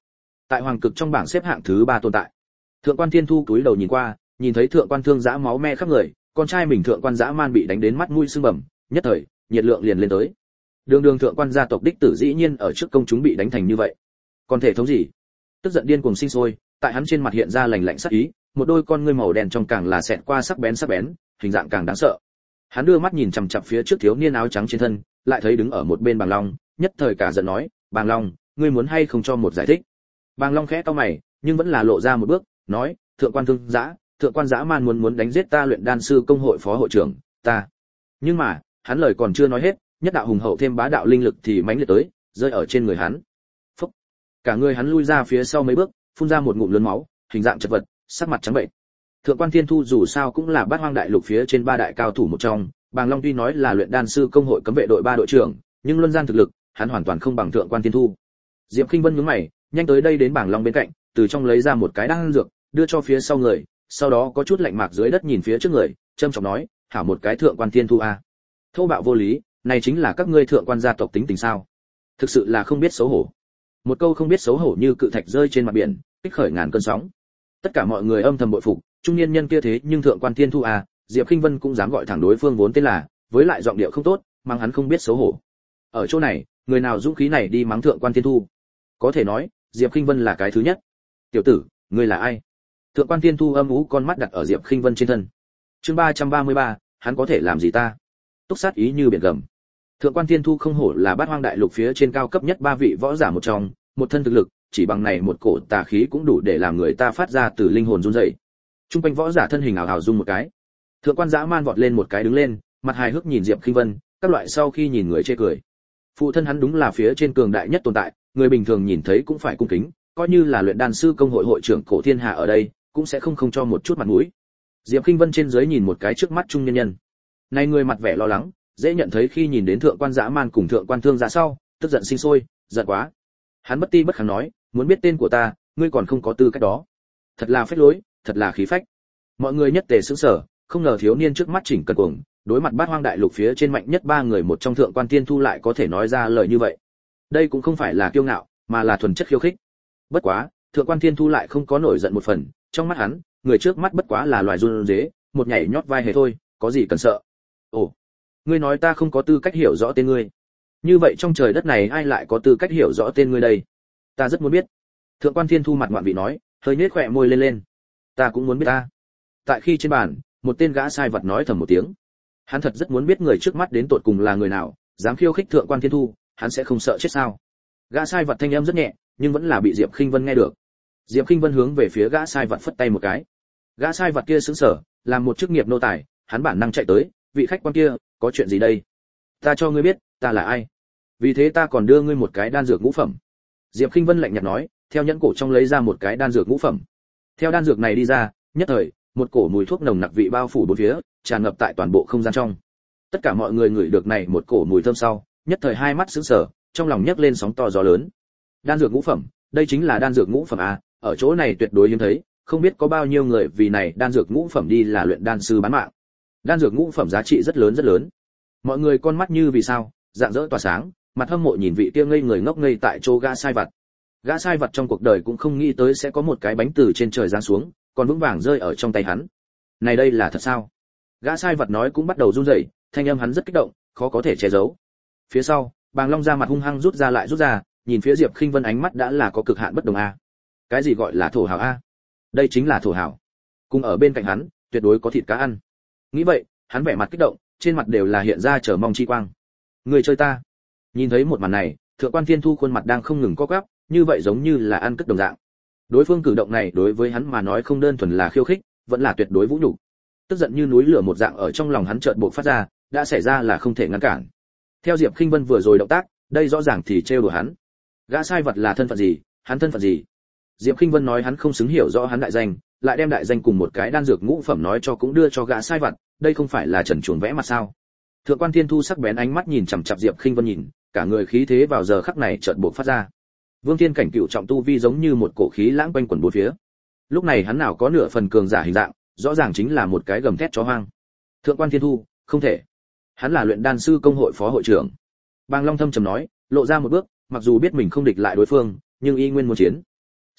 tại hoàng cực trong bảng xếp hạng thứ ba tồn tại. Thượng quan Thiên Thu cúi đầu nhìn qua, nhìn thấy thượng quan Thương Dã máu me khắp người, con trai mình thượng quan Dã Man bị đánh đến mắt mũi sưng bầm, nhất thời nhiệt lượng liền lên tới. Đường đường thượng quan gia tộc đích tử dĩ nhiên ở trước công chúng bị đánh thành như vậy, còn thể thống gì? Tức giận điên cuồng sinh sôi, tại hắn trên mặt hiện ra lạnh lạnh sắc ý, một đôi con ngươi màu đen trong càng là xẹt qua sắc bén sắc bén, hình dạng càng đáng sợ. Hắn đưa mắt nhìn chằm chằm phía trước thiếu niên áo trắng trên thân, lại thấy đứng ở một bên Bàng Long, nhất thời cả giận nói, "Bàng Long, ngươi muốn hay không cho một giải thích?" Bàng Long khẽ cau mày, nhưng vẫn là lộ ra một bước, nói, "Thượng quan Thương Dã, thượng quan Dã Man muốn muốn đánh giết ta luyện đan sư công hội phó hội trưởng, ta." Nhưng mà, hắn lời còn chưa nói hết, nhất đạo hùng hậu thêm bá đạo linh lực thì mãnh liệt tới, rơi ở trên người hắn. Phốc. Cả người hắn lui ra phía sau mấy bước, phun ra một ngụm lớn máu, hình dạng chật vật, sắc mặt trắng bệnh. Thượng quan Thiên Thu dù sao cũng là Bát Hoang đại lục phía trên ba đại cao thủ một trong, Bàng Long tuy nói là luyện đan sư công hội cấm vệ đội ba đội trưởng, nhưng luân gian thực lực, hắn hoàn toàn không bằng thượng quan Thiên Thu. Diệp Khinh Vân nhướng mày, nhanh tới đây đến Bàng Long bên cạnh, từ trong lấy ra một cái đan dược, đưa cho phía sau người, sau đó có chút lạnh mạc dưới đất nhìn phía trước người, trầm trọng nói, "Hảo một cái thượng quan Thiên Thu a, thô bạo vô lý, này chính là các ngươi thượng quan gia tộc tính tình sao? Thực sự là không biết xấu hổ." Một câu không biết xấu hổ như cự thạch rơi trên mặt biển, kích khởi ngàn cơn sóng. Tất cả mọi người âm thầm bội phục, trung niên nhân kia thế nhưng thượng quan Thiên Thu à, Diệp Khinh Vân cũng dám gọi thẳng đối phương vốn tên là, với lại giọng điệu không tốt, mang hắn không biết xấu hổ. Ở chỗ này, người nào dũng khí này đi mắng thượng quan Thiên Thu? Có thể nói, Diệp Khinh Vân là cái thứ nhất. "Tiểu tử, ngươi là ai?" Thượng quan Thiên Thu âm ú con mắt đặt ở Diệp Khinh Vân trên thân. Chương ba trăm ba mươi ba, hắn có thể làm gì ta? Túc sát ý như biển gầm. Thượng quan Thiên Thu không hổ là Bát Hoang đại lục phía trên cao cấp nhất ba vị võ giả một trong, một thân thực lực, chỉ bằng này một cổ tà khí cũng đủ để làm người ta phát ra từ linh hồn run rẩy. Trung quanh võ giả thân hình ảo ảo rung một cái. Thượng quan Dã Man vọt lên một cái đứng lên, mặt hài hước nhìn Diệp Khinh Vân, các loại sau khi nhìn người chê cười. Phụ thân hắn đúng là phía trên cường đại nhất tồn tại, người bình thường nhìn thấy cũng phải cung kính, coi như là luyện đan sư công hội hội trưởng Cổ Thiên Hà ở đây, cũng sẽ không không cho một chút mặt mũi. Diệp Khinh Vân trên dưới nhìn một cái trước mắt trung nhân nhân. Này người mặt vẻ lo lắng, dễ nhận thấy khi nhìn đến thượng quan Dã Man cùng thượng quan Thương Dã sau, tức giận sinh sôi, giận quá. Hắn bất ti bất kháng nói, "Muốn biết tên của ta, ngươi còn không có tư cách đó." Thật là phách lối, thật là khí phách. Mọi người nhất tề sững sờ, không ngờ thiếu niên trước mắt chỉnh cần cuồng, đối mặt Bát Hoang đại lục phía trên mạnh nhất ba người một trong thượng quan Thiên Thu lại có thể nói ra lời như vậy. Đây cũng không phải là kiêu ngạo, mà là thuần chất khiêu khích. Bất quá, thượng quan Thiên Thu lại không có nổi giận một phần, trong mắt hắn, người trước mắt bất quá là loài run rế, một nhảy nhót vai hề thôi, có gì cần sợ. Ồ, ngươi nói ta không có tư cách hiểu rõ tên ngươi. Như vậy trong trời đất này ai lại có tư cách hiểu rõ tên ngươi đây? Ta rất muốn biết. Thượng quan Thiên Thu mặt ngoạn vị nói, hơi nhếch khóe môi lên lên. Ta cũng muốn biết ta. Tại khi trên bàn, một tên gã sai vật nói thầm một tiếng. Hắn thật rất muốn biết người trước mắt đến tột cùng là người nào, dám khiêu khích thượng quan Thiên Thu, hắn sẽ không sợ chết sao? Gã sai vật thanh âm rất nhẹ, nhưng vẫn là bị Diệp Khinh Vân nghe được. Diệp Khinh Vân hướng về phía gã sai vật phất tay một cái. Gã sai vật kia sững sờ, làm một chức nghiệp nô tài, hắn bản năng chạy tới, "Vị khách quan kia, có chuyện gì đây? Ta cho ngươi biết, ta là ai. Vì thế ta còn đưa ngươi một cái đan dược ngũ phẩm." Diệp Khinh Vân lạnh nhạt nói, theo nhẫn cổ trong lấy ra một cái đan dược ngũ phẩm. Theo đan dược này đi ra, nhất thời, một cổ mùi thuốc nồng nặc vị bao phủ bốn phía, tràn ngập tại toàn bộ không gian trong. Tất cả mọi người ngửi được này một cổ mùi thơm sau, nhất thời hai mắt sững sờ, trong lòng nhấc lên sóng to gió lớn. Đan dược ngũ phẩm, đây chính là đan dược ngũ phẩm a, ở chỗ này tuyệt đối hiếm thấy, không biết có bao nhiêu người vì này đan dược ngũ phẩm đi là luyện đan sư bán mạng. Đan dược ngũ phẩm giá trị rất lớn rất lớn. Mọi người con mắt như vì sao, rạng rỡ tỏa sáng, mặt hâm mộ nhìn vị kia ngây người ngốc ngây tại chỗ gã sai vặt. Gã sai vặt trong cuộc đời cũng không nghĩ tới sẽ có một cái bánh từ trên trời giáng xuống, còn vững vàng rơi ở trong tay hắn. Này đây là thật sao? Gã sai vặt nói cũng bắt đầu run rẩy, thanh âm hắn rất kích động, khó có thể che giấu. Phía sau, Bàng Long ra mặt hung hăng rút ra lại rút ra, nhìn phía Diệp Khinh Vân ánh mắt đã là có cực hạn bất đồng a. Cái gì gọi là thổ hào a? Đây chính là thổ hào. Cùng ở bên cạnh hắn, tuyệt đối có thịt cá ăn. Nghĩ vậy, hắn vẻ mặt kích động, trên mặt đều là hiện ra chờ mong chi quang. Người chơi ta. Nhìn thấy một màn này, thượng quan Thiên Thu khuôn mặt đang không ngừng co quắp, như vậy giống như là ăn cất đồng dạng. Đối phương cử động này đối với hắn mà nói không đơn thuần là khiêu khích, vẫn là tuyệt đối vũ nhục. Tức giận như núi lửa một dạng ở trong lòng hắn chợt bộc phát ra, đã xảy ra là không thể ngăn cản. Theo Diệp Khinh Vân vừa rồi động tác, đây rõ ràng thì trêu đùa hắn. Gã sai vật là thân phận gì, hắn thân phận gì? Diệp Khinh Vân nói hắn không xứng hiểu rõ hắn đại danh, lại đem đại danh cùng một cái đan dược ngũ phẩm nói cho cũng đưa cho gã sai vật, đây không phải là trần chuồn vẽ mặt sao? Thượng quan Thiên Thu sắc bén ánh mắt nhìn chằm chằm Diệp Khinh Vân nhìn, cả người khí thế vào giờ khắc này chợt bộc phát ra. Vương Thiên cảnh cựu trọng tu vi giống như một cổ khí lãng quanh quẩn bốn phía. Lúc này hắn nào có nửa phần cường giả hình dạng, rõ ràng chính là một cái gầm thét chó hoang. Thượng quan Thiên Thu, không thể. Hắn là luyện đan sư công hội phó hội trưởng. Bàng Long thâm trầm nói, lộ ra một bước, mặc dù biết mình không địch lại đối phương, nhưng y nguyên muốn chiến.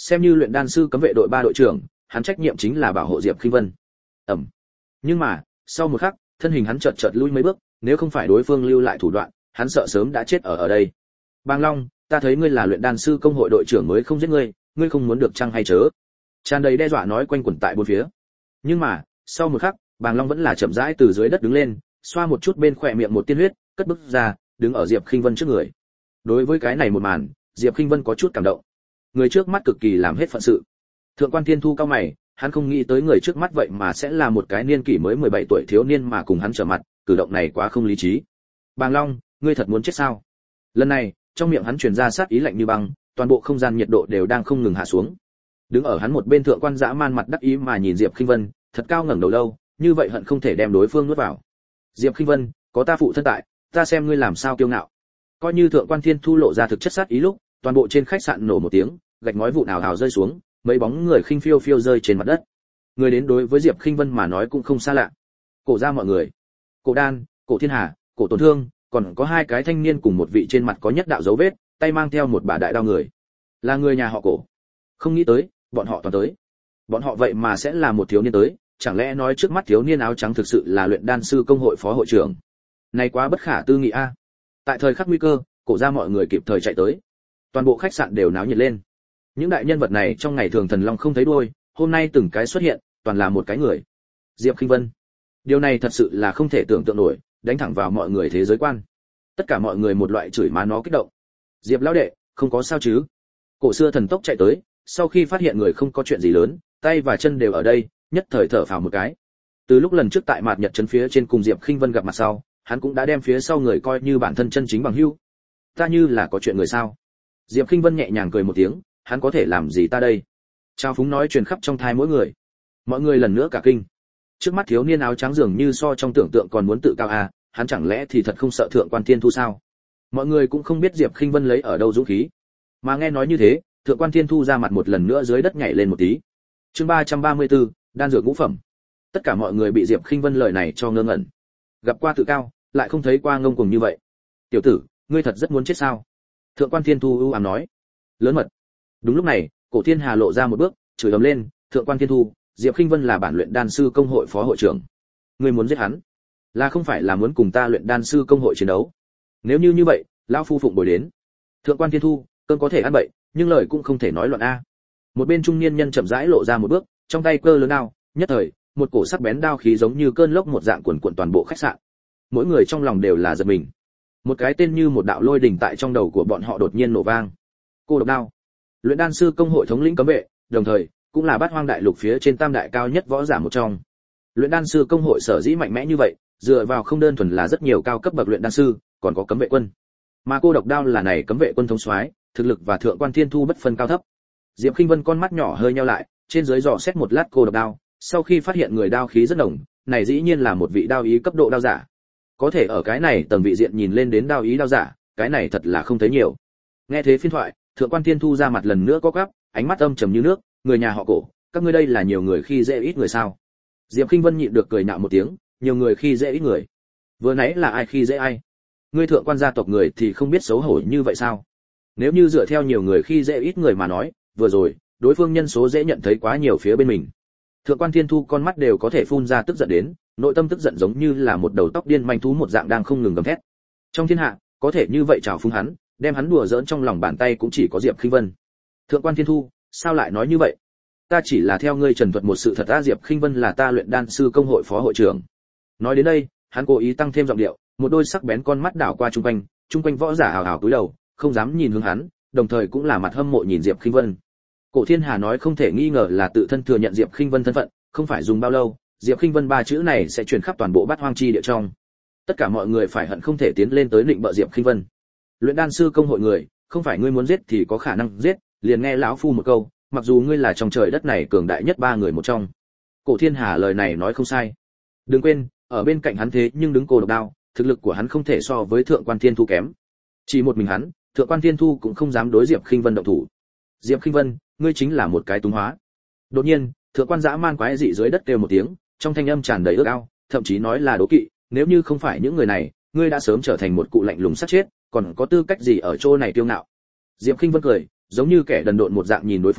xem như luyện đan sư cấm vệ đội ba đội trưởng, hắn trách nhiệm chính là bảo hộ Diệp Khinh Vân. Ẩm. Nhưng mà, sau một khắc, thân hình hắn chợt chợt lui mấy bước, nếu không phải đối phương lưu lại thủ đoạn, hắn sợ sớm đã chết ở ở đây. Bàng Long, ta thấy ngươi là luyện đan sư công hội đội trưởng mới không giết ngươi, ngươi không muốn được chăng hay chớ? Tràn đầy đe dọa nói quanh quẩn tại bốn phía. Nhưng mà, sau một khắc, Bàng Long vẫn là chậm rãi từ dưới đất đứng lên, xoa một chút bên khỏe miệng một tiên huyết, cất bước ra, đứng ở Diệp Khinh Vân trước người. Đối với cái này một màn, Diệp Khinh Vân có chút cảm động. Người trước mắt cực kỳ làm hết phận sự. Thượng quan Thiên Thu cao mày, hắn không nghĩ tới người trước mắt vậy mà sẽ là một cái niên kỷ mới mười bảy tuổi thiếu niên mà cùng hắn trở mặt, cử động này quá không lý trí. Bàng Long, ngươi thật muốn chết sao? Lần này, trong miệng hắn truyền ra sát ý lạnh như băng, toàn bộ không gian nhiệt độ đều đang không ngừng hạ xuống. Đứng ở hắn một bên thượng quan dã man mặt đắc ý mà nhìn Diệp Khinh Vân, thật cao ngẩng đầu lâu, như vậy hận không thể đem đối phương nuốt vào. Diệp Khinh Vân, có ta phụ thân tại, ta xem ngươi làm sao kiêu ngạo. Coi như thượng quan Thiên Thu lộ ra thực chất sát ý lúc, toàn bộ trên khách sạn nổ một tiếng, gạch ngói vụn ào ào rơi xuống, mấy bóng người khinh phiêu phiêu rơi trên mặt đất. Người đến đối với Diệp Khinh Vân mà nói cũng không xa lạ. Cổ gia mọi người, Cổ Đan, Cổ Thiên Hà, Cổ Tổn Thương, còn có hai cái thanh niên cùng một vị trên mặt có nhất đạo dấu vết, tay mang theo một bả đại đao người, là người nhà họ Cổ. Không nghĩ tới, bọn họ toàn tới. Bọn họ vậy mà sẽ là một thiếu niên tới, chẳng lẽ nói trước mắt thiếu niên áo trắng thực sự là luyện đan sư công hội phó hội trưởng? Này quá bất khả tư nghị a. Tại thời khắc nguy cơ, Cổ gia mọi người kịp thời chạy tới. Toàn bộ khách sạn đều náo nhiệt lên. Những đại nhân vật này trong ngày thường thần long không thấy đuôi, hôm nay từng cái xuất hiện, toàn là một cái người. Diệp Khinh Vân. Điều này thật sự là không thể tưởng tượng nổi, đánh thẳng vào mọi người thế giới quan. Tất cả mọi người một loại chửi má nó kích động. Diệp lão đệ, không có sao chứ? Cổ xưa thần tốc chạy tới, sau khi phát hiện người không có chuyện gì lớn, tay và chân đều ở đây, nhất thời thở phào một cái. Từ lúc lần trước tại Mạt Nhật trấn phía trên cùng Diệp Khinh Vân gặp mặt sau, hắn cũng đã đem phía sau người coi như bản thân chân chính bằng hữu. Ta như là có chuyện người sao? Diệp Khinh Vân nhẹ nhàng cười một tiếng, hắn có thể làm gì ta đây? Trao phúng nói truyền khắp trong thai mỗi người. Mọi người lần nữa cả kinh. Trước mắt thiếu niên áo trắng dường như so trong tưởng tượng còn muốn tự cao à, hắn chẳng lẽ thì thật không sợ thượng quan Thiên Thu sao? Mọi người cũng không biết Diệp Khinh Vân lấy ở đâu dũng khí, mà nghe nói như thế, thượng quan Thiên Thu ra mặt một lần nữa dưới đất nhảy lên một tí. Chương ba trăm ba mươi tư, đan dược ngũ phẩm. Tất cả mọi người bị Diệp Khinh Vân lời này cho ngơ ngẩn. Gặp qua tự cao, lại không thấy qua ngông cuồng như vậy. Tiểu tử, ngươi thật rất muốn chết sao? Thượng quan Thiên Thu u ám nói. Lớn mật. Đúng lúc này, Cổ Thiên Hà lộ ra một bước, chửi ầm lên, thượng quan Thiên Thu, Diệp Khinh Vân là bản luyện đan sư công hội phó hội trưởng. Ngươi muốn giết hắn, là không phải là muốn cùng ta luyện đan sư công hội chiến đấu? Nếu như như vậy, lão phu phụng bồi đến. Thượng quan Thiên Thu, cơn có thể ăn bậy, nhưng lời cũng không thể nói loạn a. Một bên trung niên nhân chậm rãi lộ ra một bước, trong tay cơ lớn đao, nhất thời, một cổ sắc bén đao khí giống như cơn lốc một dạng cuồn cuộn toàn bộ khách sạn. Mỗi người trong lòng đều là giật mình. Một cái tên như một đạo lôi đình tại trong đầu của bọn họ đột nhiên nổ vang. Cô độc đao, luyện đan sư công hội thống lĩnh cấm vệ, đồng thời cũng là bát hoang đại lục phía trên tam đại cao nhất võ giả một trong. Luyện đan sư công hội sở dĩ mạnh mẽ như vậy, dựa vào không đơn thuần là rất nhiều cao cấp bậc luyện đan sư, còn có cấm vệ quân. Mà cô độc đao là này cấm vệ quân thống soái, thực lực và thượng quan Thiên Thu bất phân cao thấp. Diệp Khinh Vân con mắt nhỏ hơi nheo lại, trên dưới dò xét một lát cô độc đao, sau khi phát hiện người đao khí rất nồng, này dĩ nhiên là một vị đao ý cấp độ đao giả. Có thể ở cái này tầng vị diện nhìn lên đến đao ý đao giả, cái này thật là không thấy nhiều. Nghe thế phiên thoại, thượng quan Thiên Thu ra mặt lần nữa có quắp, ánh mắt âm trầm như nước, người nhà họ Cổ, các ngươi đây là nhiều người khi dễ ít người sao? Diệp Khinh Vân nhịn được cười nhạo một tiếng, nhiều người khi dễ ít người. Vừa nãy là ai khi dễ ai? Ngươi thượng quan gia tộc người thì không biết xấu hổ như vậy sao? Nếu như dựa theo nhiều người khi dễ ít người mà nói, vừa rồi, đối phương nhân số dễ nhận thấy quá nhiều phía bên mình. Thượng quan Thiên Thu con mắt đều có thể phun ra tức giận đến, nội tâm tức giận giống như là một đầu tóc điên manh thú một dạng đang không ngừng gầm thét. Trong thiên hạ, có thể như vậy trào phúng hắn, đem hắn đùa giỡn trong lòng bàn tay cũng chỉ có Diệp Khinh Vân. Thượng quan Thiên Thu, sao lại nói như vậy? Ta chỉ là theo ngươi trần thuật một sự thật, ta Diệp Khinh Vân là ta luyện đan sư công hội phó hội trưởng. Nói đến đây, hắn cố ý tăng thêm giọng điệu, một đôi sắc bén con mắt đảo qua trung quanh, trung quanh võ giả hào hào cúi đầu, không dám nhìn hướng hắn, đồng thời cũng là mặt hâm mộ nhìn Diệp Khinh Vân. Cổ Thiên Hà nói không thể nghi ngờ là tự thân thừa nhận Diệp Khinh Vân thân phận, không phải dùng bao lâu, Diệp Khinh Vân ba chữ này sẽ truyền khắp toàn bộ Bát Hoang chi địa trong. Tất cả mọi người phải hận không thể tiến lên tới định bợ Diệp Khinh Vân. Luyện đan sư công hội người, không phải ngươi muốn giết thì có khả năng giết, liền nghe lão phu một câu, mặc dù ngươi là trong trời đất này cường đại nhất ba người một trong. Cổ Thiên Hà lời này nói không sai. Đừng quên, ở bên cạnh hắn thế nhưng đứng cô độc đao, thực lực của hắn không thể so với thượng quan Thiên Thu kém. Chỉ một mình hắn, thượng quan Thiên Thu cũng không dám đối Diệp Khinh Vân động thủ. Diệp Khinh Vân, ngươi chính là một cái túng hóa. Đột nhiên, thượng quan dã man quái dị dưới đất kêu một tiếng, trong thanh âm tràn đầy ước ao, thậm chí nói là đố kỵ, nếu như không phải những người này, ngươi đã sớm trở thành một cụ lạnh lùng sát chết, còn có tư cách gì ở chỗ này kiêu ngạo? Diệp Khinh Vân cười, giống như kẻ đần độn một dạng nhìn đối phương,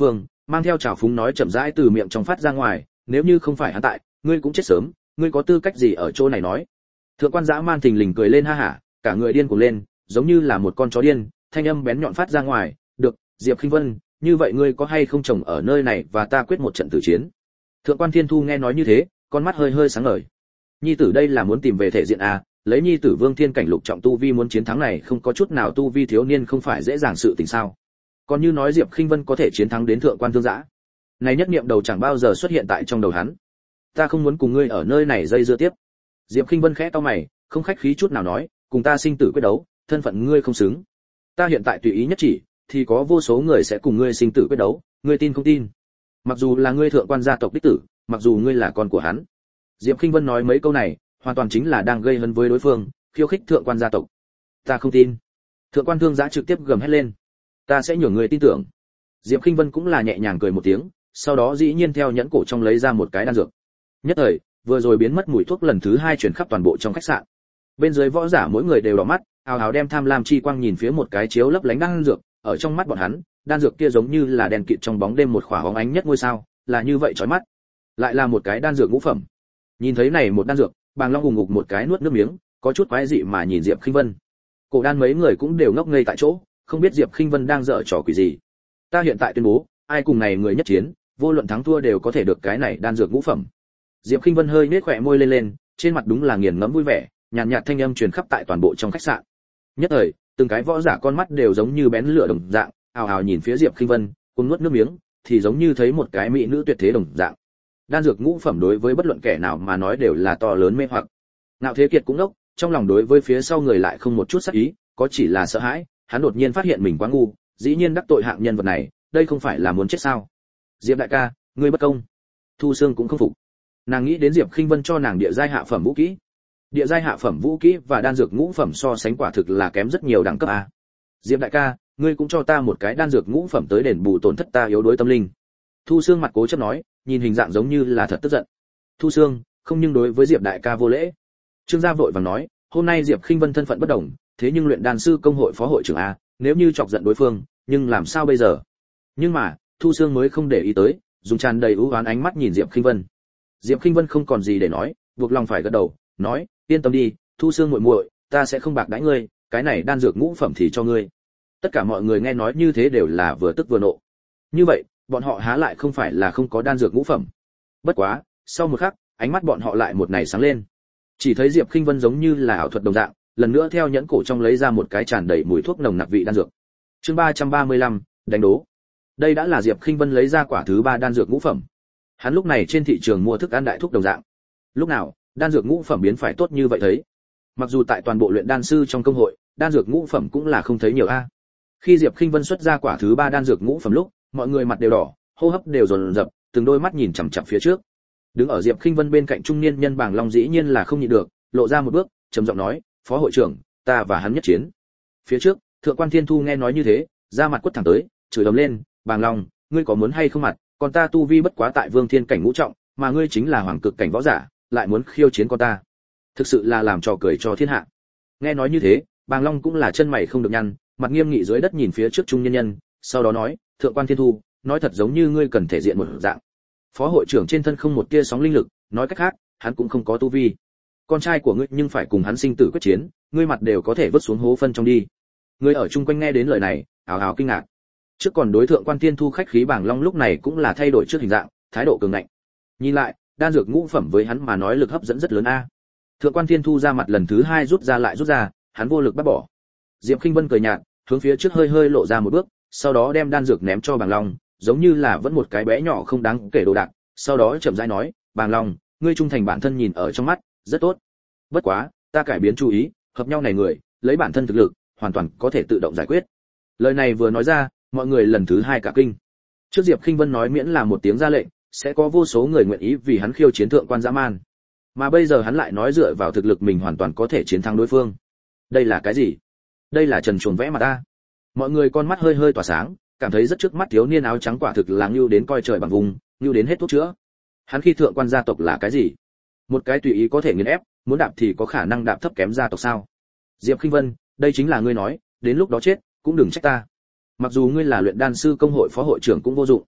mang theo trào phúng nói chậm rãi từ miệng trong phát ra ngoài, nếu như không phải hắn tại, ngươi cũng chết sớm, ngươi có tư cách gì ở chỗ này nói. Thượng quan dã man thình lình cười lên ha hả, cả người điên cuồng lên, giống như là một con chó điên, thanh âm bén nhọn phát ra ngoài, được, Diệp Khinh Vân, như vậy ngươi có hay không chồng ở nơi này và ta quyết một trận tử chiến. Thượng quan Thiên Thu nghe nói như thế, con mắt hơi hơi sáng ngời. Nhi tử đây là muốn tìm về thể diện à, lấy nhi tử Vương Thiên cảnh lục trọng tu vi muốn chiến thắng này không có chút nào tu vi thiếu niên không phải dễ dàng sự tình sao? Còn như nói Diệp Khinh Vân có thể chiến thắng đến thượng quan thương dã, này nhất niệm đầu chẳng bao giờ xuất hiện tại trong đầu hắn. Ta không muốn cùng ngươi ở nơi này dây dưa tiếp. Diệp Khinh Vân khẽ cau mày, không khách khí chút nào nói, cùng ta sinh tử quyết đấu, thân phận ngươi không xứng. Ta hiện tại tùy ý nhất chỉ, thì có vô số người sẽ cùng ngươi sinh tử quyết đấu, ngươi tin không tin? Mặc dù là ngươi thượng quan gia tộc đích tử, mặc dù ngươi là con của hắn. Diệp Khinh Vân nói mấy câu này, hoàn toàn chính là đang gây hấn với đối phương, khiêu khích thượng quan gia tộc. Ta không tin. Thượng quan thương dã trực tiếp gầm hét lên. Ta sẽ nhường người tin tưởng. Diệp Khinh Vân cũng là nhẹ nhàng cười một tiếng, sau đó dĩ nhiên theo nhẫn cổ trong lấy ra một cái đan dược. Nhất thời, vừa rồi biến mất mùi thuốc lần thứ hai truyền khắp toàn bộ trong khách sạn. Bên dưới võ giả mỗi người đều đỏ mắt, ào ào đem tham lam chi quang nhìn phía một cái chiếu lấp lánh đan dược, ở trong mắt bọn hắn, đan dược kia giống như là đèn kịt trong bóng đêm một khỏa hóng ánh nhất ngôi sao, là như vậy chói mắt. Lại là một cái đan dược ngũ phẩm. Nhìn thấy này một đan dược, Bàng Long ùng ục một cái nuốt nước miếng, có chút quái dị mà nhìn Diệp Khinh Vân. Cổ đan mấy người cũng đều ngốc ngây tại chỗ, không biết Diệp Khinh Vân đang dở trò quỷ gì. Ta hiện tại tuyên bố, ai cùng này người nhất chiến, vô luận thắng thua đều có thể được cái này đan dược ngũ phẩm. Diệp Khinh Vân hơi nhếch khóe môi lên lên, trên mặt đúng là nghiền ngẫm vui vẻ, nhàn nhạt, nhạt thanh âm truyền khắp tại toàn bộ trong khách sạn. Nhất thời, từng cái võ giả con mắt đều giống như bén lửa đồng dạng, ào ào nhìn phía Diệp Khinh Vân, cùng nuốt nước miếng, thì giống như thấy một cái mỹ nữ tuyệt thế đồng dạng. Đan dược ngũ phẩm đối với bất luận kẻ nào mà nói đều là to lớn mê hoặc. Ngạo Thế Kiệt cũng ngốc, trong lòng đối với phía sau người lại không một chút sắc ý, có chỉ là sợ hãi, hắn đột nhiên phát hiện mình quá ngu, dĩ nhiên đắc tội hạng nhân vật này, đây không phải là muốn chết sao? Diệp đại ca, ngươi bất công. Thu Sương cũng không phục. Nàng nghĩ đến Diệp Khinh Vân cho nàng địa giai hạ phẩm vũ kỹ. Địa giai hạ phẩm vũ kỹ và đan dược ngũ phẩm so sánh quả thực là kém rất nhiều đẳng cấp a. Diệp đại ca, ngươi cũng cho ta một cái đan dược ngũ phẩm tới đền bù tổn thất ta yếu đuối tâm linh. Thu Sương mặt cố chấp nói, nhìn hình dạng giống như là thật tức giận. Thu Sương, không nhưng đối với Diệp đại ca vô lễ. Trương gia vội vàng nói, hôm nay Diệp Khinh Vân thân phận bất đồng, thế nhưng luyện đan sư công hội phó hội trưởng a, nếu như chọc giận đối phương, nhưng làm sao bây giờ? Nhưng mà, Thu Sương mới không để ý tới, dùng tràn đầy ưu oán ánh mắt nhìn Diệp Khinh Vân. Diệp Khinh Vân không còn gì để nói, buộc lòng phải gật đầu, nói, yên tâm đi, Thu Sương muội muội, ta sẽ không bạc đãi ngươi, cái này đan dược ngũ phẩm thì cho ngươi. Tất cả mọi người nghe nói như thế đều là vừa tức vừa nộ. Như vậy, bọn họ há lại không phải là không có đan dược ngũ phẩm. Bất quá, sau một khắc, ánh mắt bọn họ lại một này sáng lên. Chỉ thấy Diệp Khinh Vân giống như là ảo thuật đồng dạng, lần nữa theo nhẫn cổ trong lấy ra một cái tràn đầy mùi thuốc nồng nặc vị đan dược. Chương ba trăm ba mươi lăm, đánh đố. Đây đã là Diệp Khinh Vân lấy ra quả thứ ba đan dược ngũ phẩm. Hắn lúc này trên thị trường mua thức ăn đại thuốc đồng dạng. Lúc nào, đan dược ngũ phẩm biến phải tốt như vậy thấy. Mặc dù tại toàn bộ luyện đan sư trong công hội, đan dược ngũ phẩm cũng là không thấy nhiều a. Khi Diệp Khinh Vân xuất ra quả thứ ba đan dược ngũ phẩm lúc, mọi người mặt đều đỏ, hô hấp đều dồn dập, từng đôi mắt nhìn chằm chằm phía trước. Đứng ở Diệp Khinh Vân bên cạnh trung niên nhân Bàng Long dĩ nhiên là không nhịn được, lộ ra một bước, trầm giọng nói, "Phó hội trưởng, ta và hắn nhất chiến." Phía trước, Thượng quan Thiên Thu nghe nói như thế, ra mặt quất thẳng tới, chửi ầm lên, "Bàng Long, ngươi có muốn hay không mặt, còn ta tu vi bất quá tại Vương Thiên cảnh ngũ trọng, mà ngươi chính là hoàng cực cảnh võ giả, lại muốn khiêu chiến con ta. Thực sự là làm trò cười cho thiên hạ." Nghe nói như thế, Bàng Long cũng là chân mày không được nhăn, mặt nghiêm nghị dưới đất nhìn phía trước trung nhân nhân, sau đó nói, "Thượng quan Thiên Thu, nói thật giống như ngươi cần thể diện một dạng. Phó hội trưởng trên thân không một tia sóng linh lực, nói cách khác, hắn cũng không có tu vi. Con trai của ngươi nhưng phải cùng hắn sinh tử quyết chiến, ngươi mặt đều có thể vứt xuống hố phân trong đi." Người ở chung quanh nghe đến lời này, ào ào kinh ngạc. Trước còn đối Thượng quan Thiên Thu khách khí Bàng Long lúc này cũng là thay đổi trước hình dạng, thái độ cường ngạnh. Nhìn lại, đan dược ngũ phẩm với hắn mà nói lực hấp dẫn rất lớn a. Thượng quan Thiên Thu ra mặt lần thứ hai rút ra lại rút ra, hắn vô lực bắt bỏ. Diệp Khinh Vân cười nhạt, hướng phía trước hơi hơi lộ ra một bước, sau đó đem đan dược ném cho Bàng Long, giống như là vẫn một cái bé nhỏ không đáng kể đồ đạc, sau đó chậm rãi nói, "Bàng Long, ngươi trung thành bản thân nhìn ở trong mắt, rất tốt. Bất quá, ta cải biến chú ý, hợp nhau này người, lấy bản thân thực lực, hoàn toàn có thể tự động giải quyết." Lời này vừa nói ra, mọi người lần thứ hai cả kinh. Trước Diệp Khinh Vân nói miễn là một tiếng ra lệnh, sẽ có vô số người nguyện ý vì hắn khiêu chiến thượng quan dã man. Mà bây giờ hắn lại nói dựa vào thực lực mình hoàn toàn có thể chiến thắng đối phương. Đây là cái gì? Đây là trần truồng vẽ mà ta. Mọi người con mắt hơi hơi tỏa sáng, cảm thấy rất trước mắt thiếu niên áo trắng quả thực là ngưu đến coi trời bằng vùng, ngưu đến hết thuốc chữa. Hắn khi thượng quan gia tộc là cái gì? Một cái tùy ý có thể nghiền ép, muốn đạp thì có khả năng đạp thấp kém gia tộc sao? Diệp Khinh Vân, đây chính là ngươi nói, đến lúc đó chết, cũng đừng trách ta. Mặc dù ngươi là luyện đan sư công hội phó hội trưởng cũng vô dụng.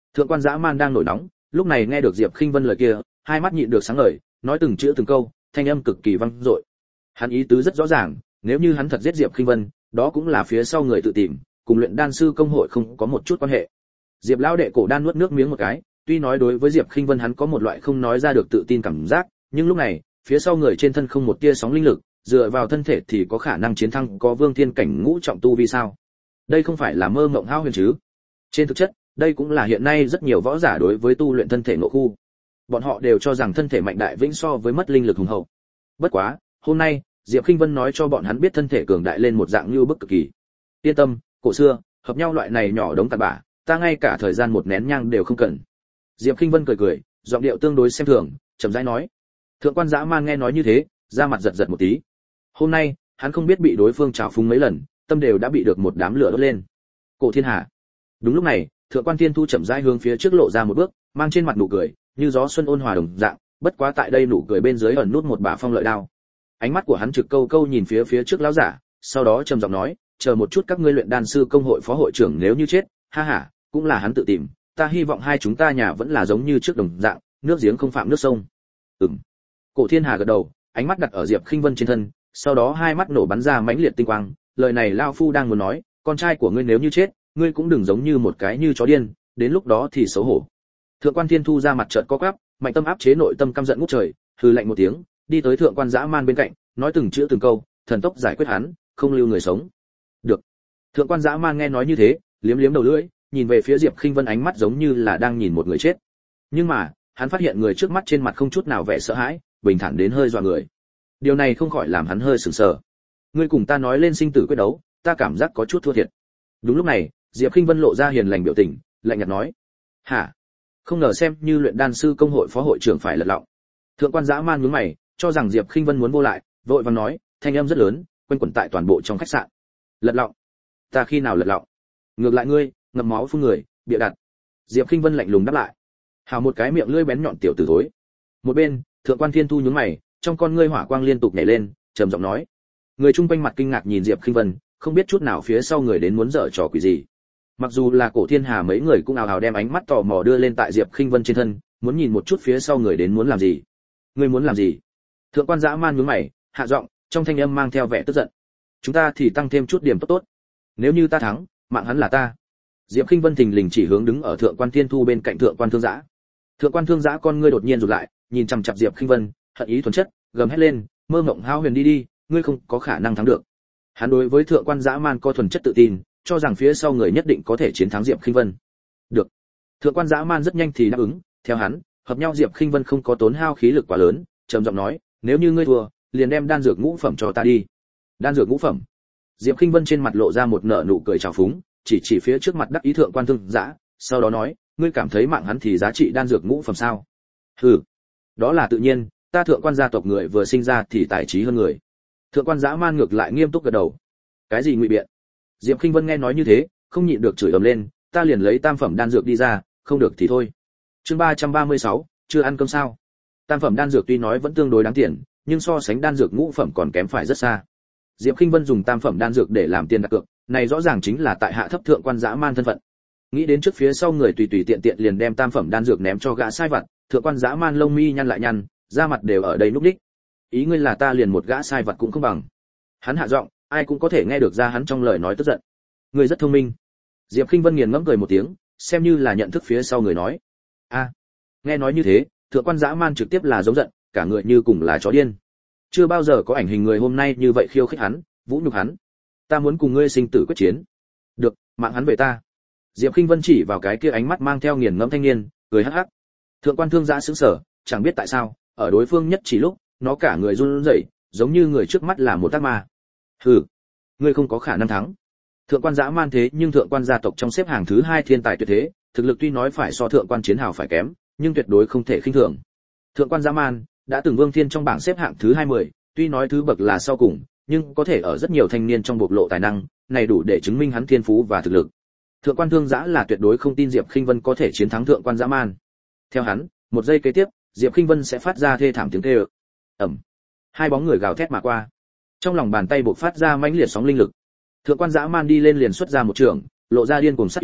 Thượng quan Dã Man đang nổi nóng, lúc này nghe được Diệp Khinh Vân lời kia, hai mắt nhịn được sáng ngời, nói từng chữ từng câu, thanh âm cực kỳ vang dội. Hắn ý tứ rất rõ ràng, nếu như hắn thật giết Diệp Khinh Vân, đó cũng là phía sau người tự tìm, cùng luyện đan sư công hội không có một chút quan hệ. Diệp lão đệ cổ đan nuốt nước miếng một cái, tuy nói đối với Diệp Khinh Vân hắn có một loại không nói ra được tự tin cảm giác, nhưng lúc này, phía sau người trên thân không một tia sóng linh lực, dựa vào thân thể thì có khả năng chiến thắng có vương thiên cảnh ngũ trọng tu vi sao? Đây không phải là mơ mộng hao huyền chứ? Trên thực chất, đây cũng là hiện nay rất nhiều võ giả đối với tu luyện thân thể ngộ khu. Bọn họ đều cho rằng thân thể mạnh đại vĩnh so với mất linh lực hùng hậu. Bất quá, hôm nay, Diệp Khinh Vân nói cho bọn hắn biết thân thể cường đại lên một dạng như bức cực kỳ. Yên tâm, cổ xưa, hợp nhau loại này nhỏ đống tàn bã, ta ngay cả thời gian một nén nhang đều không cần. Diệp Khinh Vân cười cười, giọng điệu tương đối xem thường, chậm rãi nói. Thượng quan Dã Man nghe nói như thế, da mặt giật giật một tí. Hôm nay, hắn không biết bị đối phương trào phúng mấy lần, tâm đều đã bị được một đám lửa đốt lên. Cổ Thiên Hà. Đúng lúc này, Thượng quan Thiên Thu chậm rãi hướng phía trước lộ ra một bước, mang trên mặt nụ cười, như gió xuân ôn hòa đồng dạng, bất quá tại đây nụ cười bên dưới ẩn nút một bả phong lợi đao. Ánh mắt của hắn trực câu câu nhìn phía phía trước lão giả, sau đó trầm giọng nói, chờ một chút các ngươi luyện đan sư công hội phó hội trưởng nếu như chết, ha ha, cũng là hắn tự tìm, ta hy vọng hai chúng ta nhà vẫn là giống như trước đồng dạng, nước giếng không phạm nước sông. Ừm. Cổ Thiên Hà gật đầu, ánh mắt đặt ở Diệp Khinh Vân trên thân, sau đó hai mắt nổ bắn ra mãnh liệt tinh quang, lời này lão phu đang muốn nói, con trai của ngươi nếu như chết, ngươi cũng đừng giống như một cái như chó điên, đến lúc đó thì xấu hổ. Thượng quan Thiên Thu ra mặt chợt co quắp, mạnh tâm áp chế nội tâm căm giận ngút trời, hừ lạnh một tiếng, đi tới Thượng quan Dã Man bên cạnh, nói từng chữ từng câu, thần tốc giải quyết hắn, không lưu người sống. Được. Thượng quan Dã Man nghe nói như thế, liếm liếm đầu lưỡi, nhìn về phía Diệp Khinh Vân ánh mắt giống như là đang nhìn một người chết. Nhưng mà, hắn phát hiện người trước mắt trên mặt không chút nào vẻ sợ hãi, bình thản đến hơi dọa người. Điều này không khỏi làm hắn hơi sửng sờ. Ngươi cùng ta nói lên sinh tử quyết đấu, ta cảm giác có chút thua thiệt. Đúng lúc này, Diệp Khinh Vân lộ ra hiền lành biểu tình, lạnh nhạt nói: "Hả? Không ngờ xem như luyện đan sư công hội phó hội trưởng phải lật lọng." Thượng quan Dã Man nhướng mày, cho rằng Diệp Khinh Vân muốn vô lại, vội vàng nói, thanh âm rất lớn, quanh quẩn tại toàn bộ trong khách sạn. "Lật lọng? Ta khi nào lật lọng? Ngược lại ngươi, ngậm máu phun người, bịa đặt." Diệp Khinh Vân lạnh lùng đáp lại. Hào một cái miệng lưỡi bén nhọn tiểu tử thối. Một bên, Thượng quan Thiên Thu nhướng mày, trong con ngươi hỏa quang liên tục nhảy lên, trầm giọng nói. Người chung quanh mặt kinh ngạc nhìn Diệp Khinh Vân, không biết chút nào phía sau người đến muốn dở trò quỷ gì. Mặc dù là Cổ Thiên Hà mấy người cũng ào ào đem ánh mắt tò mò đưa lên tại Diệp Khinh Vân trên thân, muốn nhìn một chút phía sau người đến muốn làm gì. Ngươi muốn làm gì? Thượng quan Dã Man nhướng mày, hạ giọng, trong thanh âm mang theo vẻ tức giận. Chúng ta thì tăng thêm chút điểm tốt tốt. Nếu như ta thắng, mạng hắn là ta. Diệp Khinh Vân thình lình chỉ hướng đứng ở Thượng quan Thiên Thu bên cạnh Thượng quan Thương Dã. Thượng quan Thương Dã con ngươi đột nhiên rụt lại, nhìn chằm chằm Diệp Khinh Vân, hận ý thuần chất, gầm hét lên, mơ mộng hao huyền đi đi, ngươi không có khả năng thắng được. Hắn đối với Thượng quan Dã Man có thuần chất tự tin, cho rằng phía sau người nhất định có thể chiến thắng Diệp Khinh Vân. Được. Thượng quan Dã Man rất nhanh thì đáp ứng, theo hắn, hợp nhau Diệp Khinh Vân không có tốn hao khí lực quá lớn, trầm giọng nói, nếu như ngươi thua, liền đem đan dược ngũ phẩm cho ta đi. Đan dược ngũ phẩm? Diệp Khinh Vân trên mặt lộ ra một nở nụ cười trào phúng, chỉ chỉ phía trước mặt đắc ý Thượng quan Thương Dã, sau đó nói, ngươi cảm thấy mạng hắn thì giá trị đan dược ngũ phẩm sao? Hừ, đó là tự nhiên, ta Thượng quan gia tộc người vừa sinh ra thì tài trí hơn người. Thượng quan Dã Man ngược lại nghiêm túc gật đầu. Cái gì ngụy biện? Diệp Khinh Vân nghe nói như thế, không nhịn được chửi ầm lên, ta liền lấy tam phẩm đan dược đi ra, không được thì thôi. Chương ba trăm ba mươi sáu, chưa ăn cơm sao? Tam phẩm đan dược tuy nói vẫn tương đối đáng tiền, nhưng so sánh đan dược ngũ phẩm còn kém phải rất xa. Diệp Khinh Vân dùng tam phẩm đan dược để làm tiền đặt cược, này rõ ràng chính là tại hạ thấp Thượng quan Dã Man thân phận. Nghĩ đến trước phía sau người tùy tùy tiện tiện liền đem tam phẩm đan dược ném cho gã sai vặt, Thượng quan Dã Man lông mi nhăn lại nhăn, da mặt đều ở đây núc đích. Ý ngươi là ta liền một gã sai vặt cũng không bằng? Hắn hạ giọng, ai cũng có thể nghe được ra hắn trong lời nói tức giận. Ngươi rất thông minh. Diệp Khinh Vân nghiền ngẫm cười một tiếng, xem như là nhận thức phía sau người nói. A. À, nghe nói như thế, Thượng quan Dã Man trực tiếp là giống giận, cả người như cùng là chó điên. Chưa bao giờ có ảnh hình người hôm nay như vậy khiêu khích hắn, vũ nhục hắn. Ta muốn cùng ngươi sinh tử quyết chiến. Được, mạng hắn về ta. Diệp Khinh Vân chỉ vào cái kia ánh mắt mang theo nghiền ngẫm thanh niên, cười hắc hắc. Thượng quan Thương Dã sững sờ, chẳng biết tại sao, ở đối phương nhất chỉ lúc, nó cả người run rẩy, giống như người trước mắt là một ác ma. Hừ, ngươi không có khả năng thắng. Thượng quan Dã Man thế nhưng thượng quan gia tộc trong xếp hàng thứ hai thiên tài tuyệt thế, thực lực tuy nói phải so thượng quan Chiến Hào phải kém, nhưng tuyệt đối không thể khinh thường. Thượng quan Dã Man đã từng vương thiên trong bảng xếp hạng thứ hai mươi, tuy nói thứ bậc là sau cùng, nhưng có thể ở rất nhiều thanh niên trong bộc lộ tài năng, này đủ để chứng minh hắn thiên phú và thực lực. Thượng quan Thương Dã là tuyệt đối không tin Diệp Khinh Vân có thể chiến thắng thượng quan Dã Man. Theo hắn, một giây kế tiếp, Diệp Khinh Vân sẽ phát ra thê thảm tiếng kêu. Ầm. Hai bóng người gào thét mà qua. Trong lòng bàn tay bộc phát ra mãnh liệt sóng linh lực. Thượng quan Dã Man đi lên liền xuất ra một trường, lộ ra điên cuồng sát ý,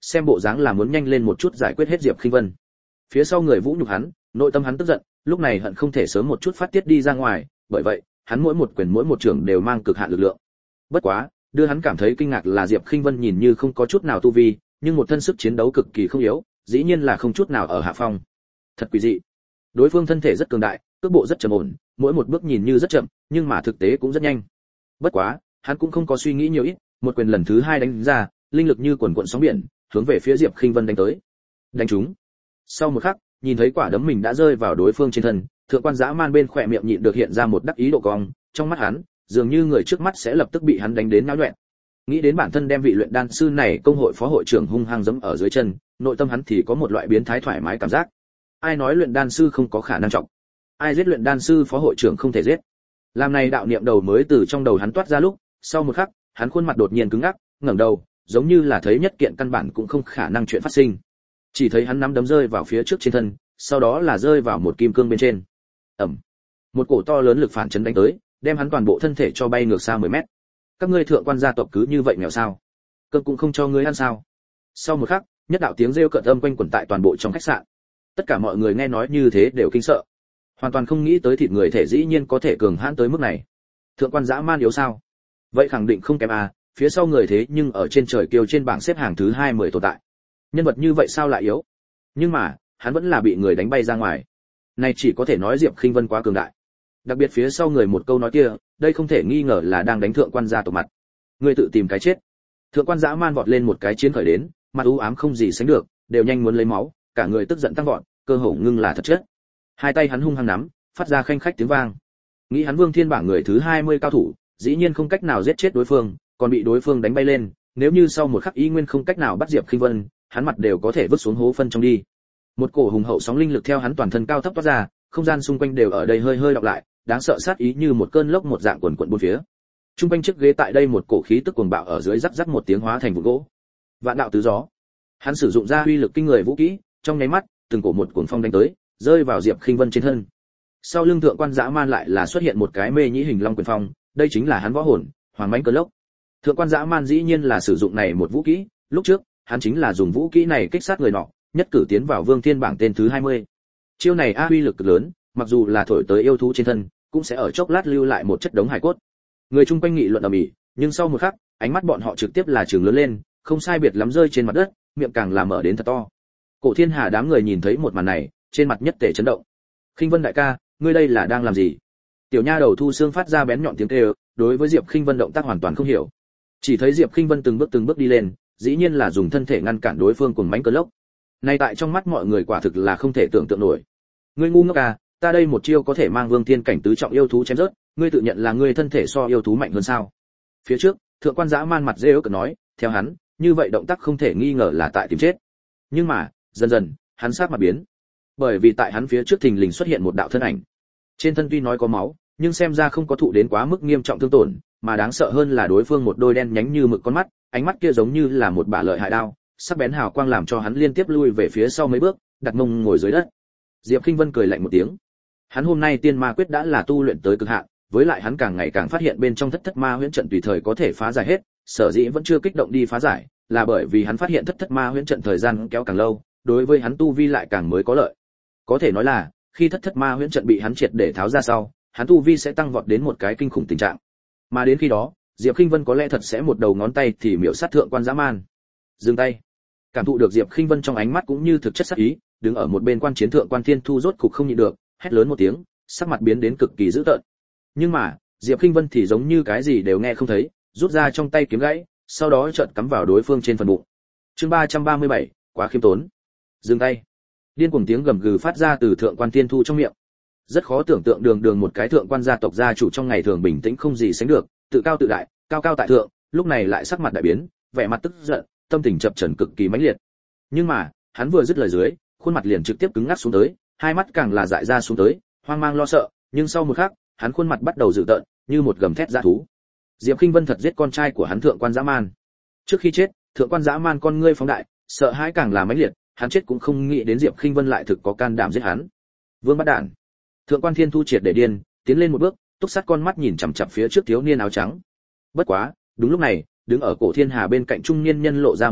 xem bộ dáng là muốn nhanh lên một chút giải quyết hết Diệp Khinh Vân. Phía sau người vũ nhục hắn, nội tâm hắn tức giận, lúc này hận không thể sớm một chút phát tiết đi ra ngoài, bởi vậy, hắn mỗi một quyền mỗi một trường đều mang cực hạn lực lượng. Bất quá, đưa hắn cảm thấy kinh ngạc là Diệp Khinh Vân nhìn như không có chút nào tu vi, nhưng một thân sức chiến đấu cực kỳ không yếu, dĩ nhiên là không chút nào ở hạ phong. Thật quỷ dị. Đối phương thân thể rất cường đại, cước bộ rất trầm ổn, mỗi một bước nhìn như rất chậm, nhưng mà thực tế cũng rất nhanh. Bất quá, hắn cũng không có suy nghĩ nhiều ít, một quyền lần thứ hai đánh ra, linh lực như quần quần sóng biển, hướng về phía Diệp Khinh Vân đánh tới. Đánh trúng. Sau một khắc, nhìn thấy quả đấm mình đã rơi vào đối phương trên thân, thượng quan dã man bên khỏe miệng nhịn được hiện ra một đắc ý độ cong, trong mắt hắn, dường như người trước mắt sẽ lập tức bị hắn đánh đến náo loạn. Nghĩ đến bản thân đem vị luyện đan sư này công hội phó hội trưởng hung hăng giẫm ở dưới chân, nội tâm hắn thì có một loại biến thái thoải mái cảm giác. Ai nói luyện đan sư không có khả năng trọng? Ai giết luyện đan sư phó hội trưởng không thể giết? Làm này đạo niệm đầu mới từ trong đầu hắn toát ra lúc, sau một khắc, hắn khuôn mặt đột nhiên cứng ngắc, ngẩng đầu, giống như là thấy nhất kiện căn bản cũng không khả năng chuyện phát sinh. Chỉ thấy hắn nắm đấm rơi vào phía trước trên thân, sau đó là rơi vào một kim cương bên trên. Ầm. Một cổ to lớn lực phản chấn đánh tới, đem hắn toàn bộ thân thể cho bay ngược xa mười mét. Các ngươi thượng quan gia tộc cứ như vậy nghèo sao? Cơm cũng không cho ngươi ăn sao? Sau một khắc, nhất đạo tiếng rêu cợt âm quanh quẩn tại toàn bộ trong khách sạn. Tất cả mọi người nghe nói như thế đều kinh sợ, hoàn toàn không nghĩ tới thịt người thể dĩ nhiên có thể cường hãn tới mức này. Thượng quan dã man yếu sao? Vậy khẳng định không kém à, phía sau người thế nhưng ở trên trời kiêu trên bảng xếp hàng thứ hai mươi tồn tại. Nhân vật như vậy sao lại yếu? Nhưng mà, hắn vẫn là bị người đánh bay ra ngoài. Này chỉ có thể nói Diệp Khinh Vân quá cường đại. Đặc biệt phía sau người một câu nói kia, đây không thể nghi ngờ là đang đánh thượng quan gia tộc mặt. Ngươi tự tìm cái chết. Thượng quan dã man vọt lên một cái chiến khởi đến, mặt u ám không gì sánh được, đều nhanh muốn lấy máu, cả người tức giận tăng vọt, cơ hồ ngưng là thật chất. Hai tay hắn hung hăng nắm, phát ra khanh khách tiếng vang. Nghĩ hắn Vương Thiên bảng người thứ hai mươi cao thủ, dĩ nhiên không cách nào giết chết đối phương, còn bị đối phương đánh bay lên, nếu như sau một khắc ý nguyên không cách nào bắt Diệp Khinh Vân, hắn mặt đều có thể vứt xuống hố phân trong đi. Một cổ hùng hậu sóng linh lực theo hắn toàn thân cao thấp toát ra, không gian xung quanh đều ở đây hơi hơi đọc lại, đáng sợ sát ý như một cơn lốc một dạng quần quần bốn phía. Trung quanh chiếc ghế tại đây một cổ khí tức cuồng bạo ở dưới rắc rắc một tiếng hóa thành vụn gỗ. Vạn đạo tứ gió. Hắn sử dụng ra uy lực kinh người vũ kỹ, trong nháy mắt, từng cổ một cuồng phong đánh tới, rơi vào Diệp Khinh Vân trên thân. Sau lưng thượng quan dã man lại là xuất hiện một cái mê nhĩ hình long quyền phong, đây chính là hắn võ hồn, hoàng mãnh cơn lốc. Thượng quan dã man dĩ nhiên là sử dụng này một vũ kỹ, lúc trước, hắn chính là dùng vũ kỹ này kích sát người nọ, nhất cử tiến vào Vương Thiên bảng tên thứ hai mươi. Chiêu này a uy lực cực lớn, mặc dù là thổi tới yêu thú trên thân, cũng sẽ ở chốc lát lưu lại một chất đống hài cốt. Người chung quanh nghị luận ầm ĩ, nhưng sau một khắc, ánh mắt bọn họ trực tiếp là trừng lớn lên, không sai biệt lắm rơi trên mặt đất, miệng càng là mở đến thật to. Cổ Thiên Hà đám người nhìn thấy một màn này, trên mặt nhất tề chấn động. Khinh Vân đại ca, ngươi đây là đang làm gì? Tiểu nha đầu Thu Xương phát ra bén nhọn tiếng kêu, đối với Diệp Khinh Vân động tác hoàn toàn không hiểu. Chỉ thấy Diệp Khinh Vân từng bước từng bước đi lên, dĩ nhiên là dùng thân thể ngăn cản đối phương cùng mãnh cơn lốc. Nay tại trong mắt mọi người quả thực là không thể tưởng tượng nổi. Ngươi ngu ngốc à, ta đây một chiêu có thể mang Vương Thiên cảnh tứ trọng yêu thú chém rớt, ngươi tự nhận là ngươi thân thể so yêu thú mạnh hơn sao? Phía trước, thượng quan dã man mặt rêu cợt nói, theo hắn, như vậy động tác không thể nghi ngờ là tại tìm chết. Nhưng mà, dần dần, hắn sắc mặt biến. Bởi vì tại hắn phía trước thình lình xuất hiện một đạo thân ảnh. Trên thân tuy nói có máu, nhưng xem ra không có thụ đến quá mức nghiêm trọng thương tổn, mà đáng sợ hơn là đối phương một đôi đen nhánh như mực con mắt, ánh mắt kia giống như là một bả lợi hại đao, sắc bén hào quang làm cho hắn liên tiếp lui về phía sau mấy bước, đặt mông ngồi dưới đất. Diệp Khinh Vân cười lạnh một tiếng. Hắn hôm nay tiên ma quyết đã là tu luyện tới cực hạn, với lại hắn càng ngày càng phát hiện bên trong thất thất ma huyễn trận tùy thời có thể phá giải hết, sở dĩ vẫn chưa kích động đi phá giải, là bởi vì hắn phát hiện thất thất ma huyễn trận thời gian kéo càng lâu, đối với hắn tu vi lại càng mới có lợi. Có thể nói là, khi thất thất ma huyễn trận bị hắn triệt để tháo ra sau, hắn tu vi sẽ tăng vọt đến một cái kinh khủng tình trạng. Mà đến khi đó, Diệp Khinh Vân có lẽ thật sẽ một đầu ngón tay thì miểu sát thượng quan dã man. Dừng tay. Cảm thụ được Diệp Khinh Vân trong ánh mắt cũng như thực chất sát ý, đứng ở một bên quan chiến thượng quan Thiên Thu rốt cục không nhịn được, hét lớn một tiếng, sắc mặt biến đến cực kỳ dữ tợn. Nhưng mà, Diệp Khinh Vân thì giống như cái gì đều nghe không thấy, rút ra trong tay kiếm gãy, sau đó chợt cắm vào đối phương trên phần bụng. Chương ba trăm ba mươi bảy, quá khiêm tốn. Dừng tay. Điên cuồng tiếng gầm gừ phát ra từ thượng quan Thiên Thu trong miệng. Rất khó tưởng tượng đường đường một cái thượng quan gia tộc gia chủ trong ngày thường bình tĩnh không gì sánh được, tự cao tự đại, cao cao tại thượng, lúc này lại sắc mặt đại biến, vẻ mặt tức giận, tâm tình chập chờn cực kỳ mãnh liệt. Nhưng mà, hắn vừa dứt lời dưới, khuôn mặt liền trực tiếp cứng ngắc xuống tới, hai mắt càng là dại ra xuống tới, hoang mang lo sợ, nhưng sau một khắc, hắn khuôn mặt bắt đầu dữ tợn, như một gầm thét dã thú. Diệp Khinh Vân thật giết con trai của hắn thượng quan dã man. Trước khi chết, thượng quan dã man con ngươi phóng đại, sợ hãi càng là mãnh liệt, hắn chết cũng không nghĩ đến Diệp Khinh Vân lại thực có can đảm giết hắn. Vương bắt đạn. Thượng quan Thiên Thu triệt để điên, tiến lên một bước, túc sát con mắt nhìn chằm chằm phía trước thiếu niên áo trắng. Bất quá, đúng lúc này, đứng ở cổ Thiên Hà bên cạnh trung niên nhân lộ ra một bước,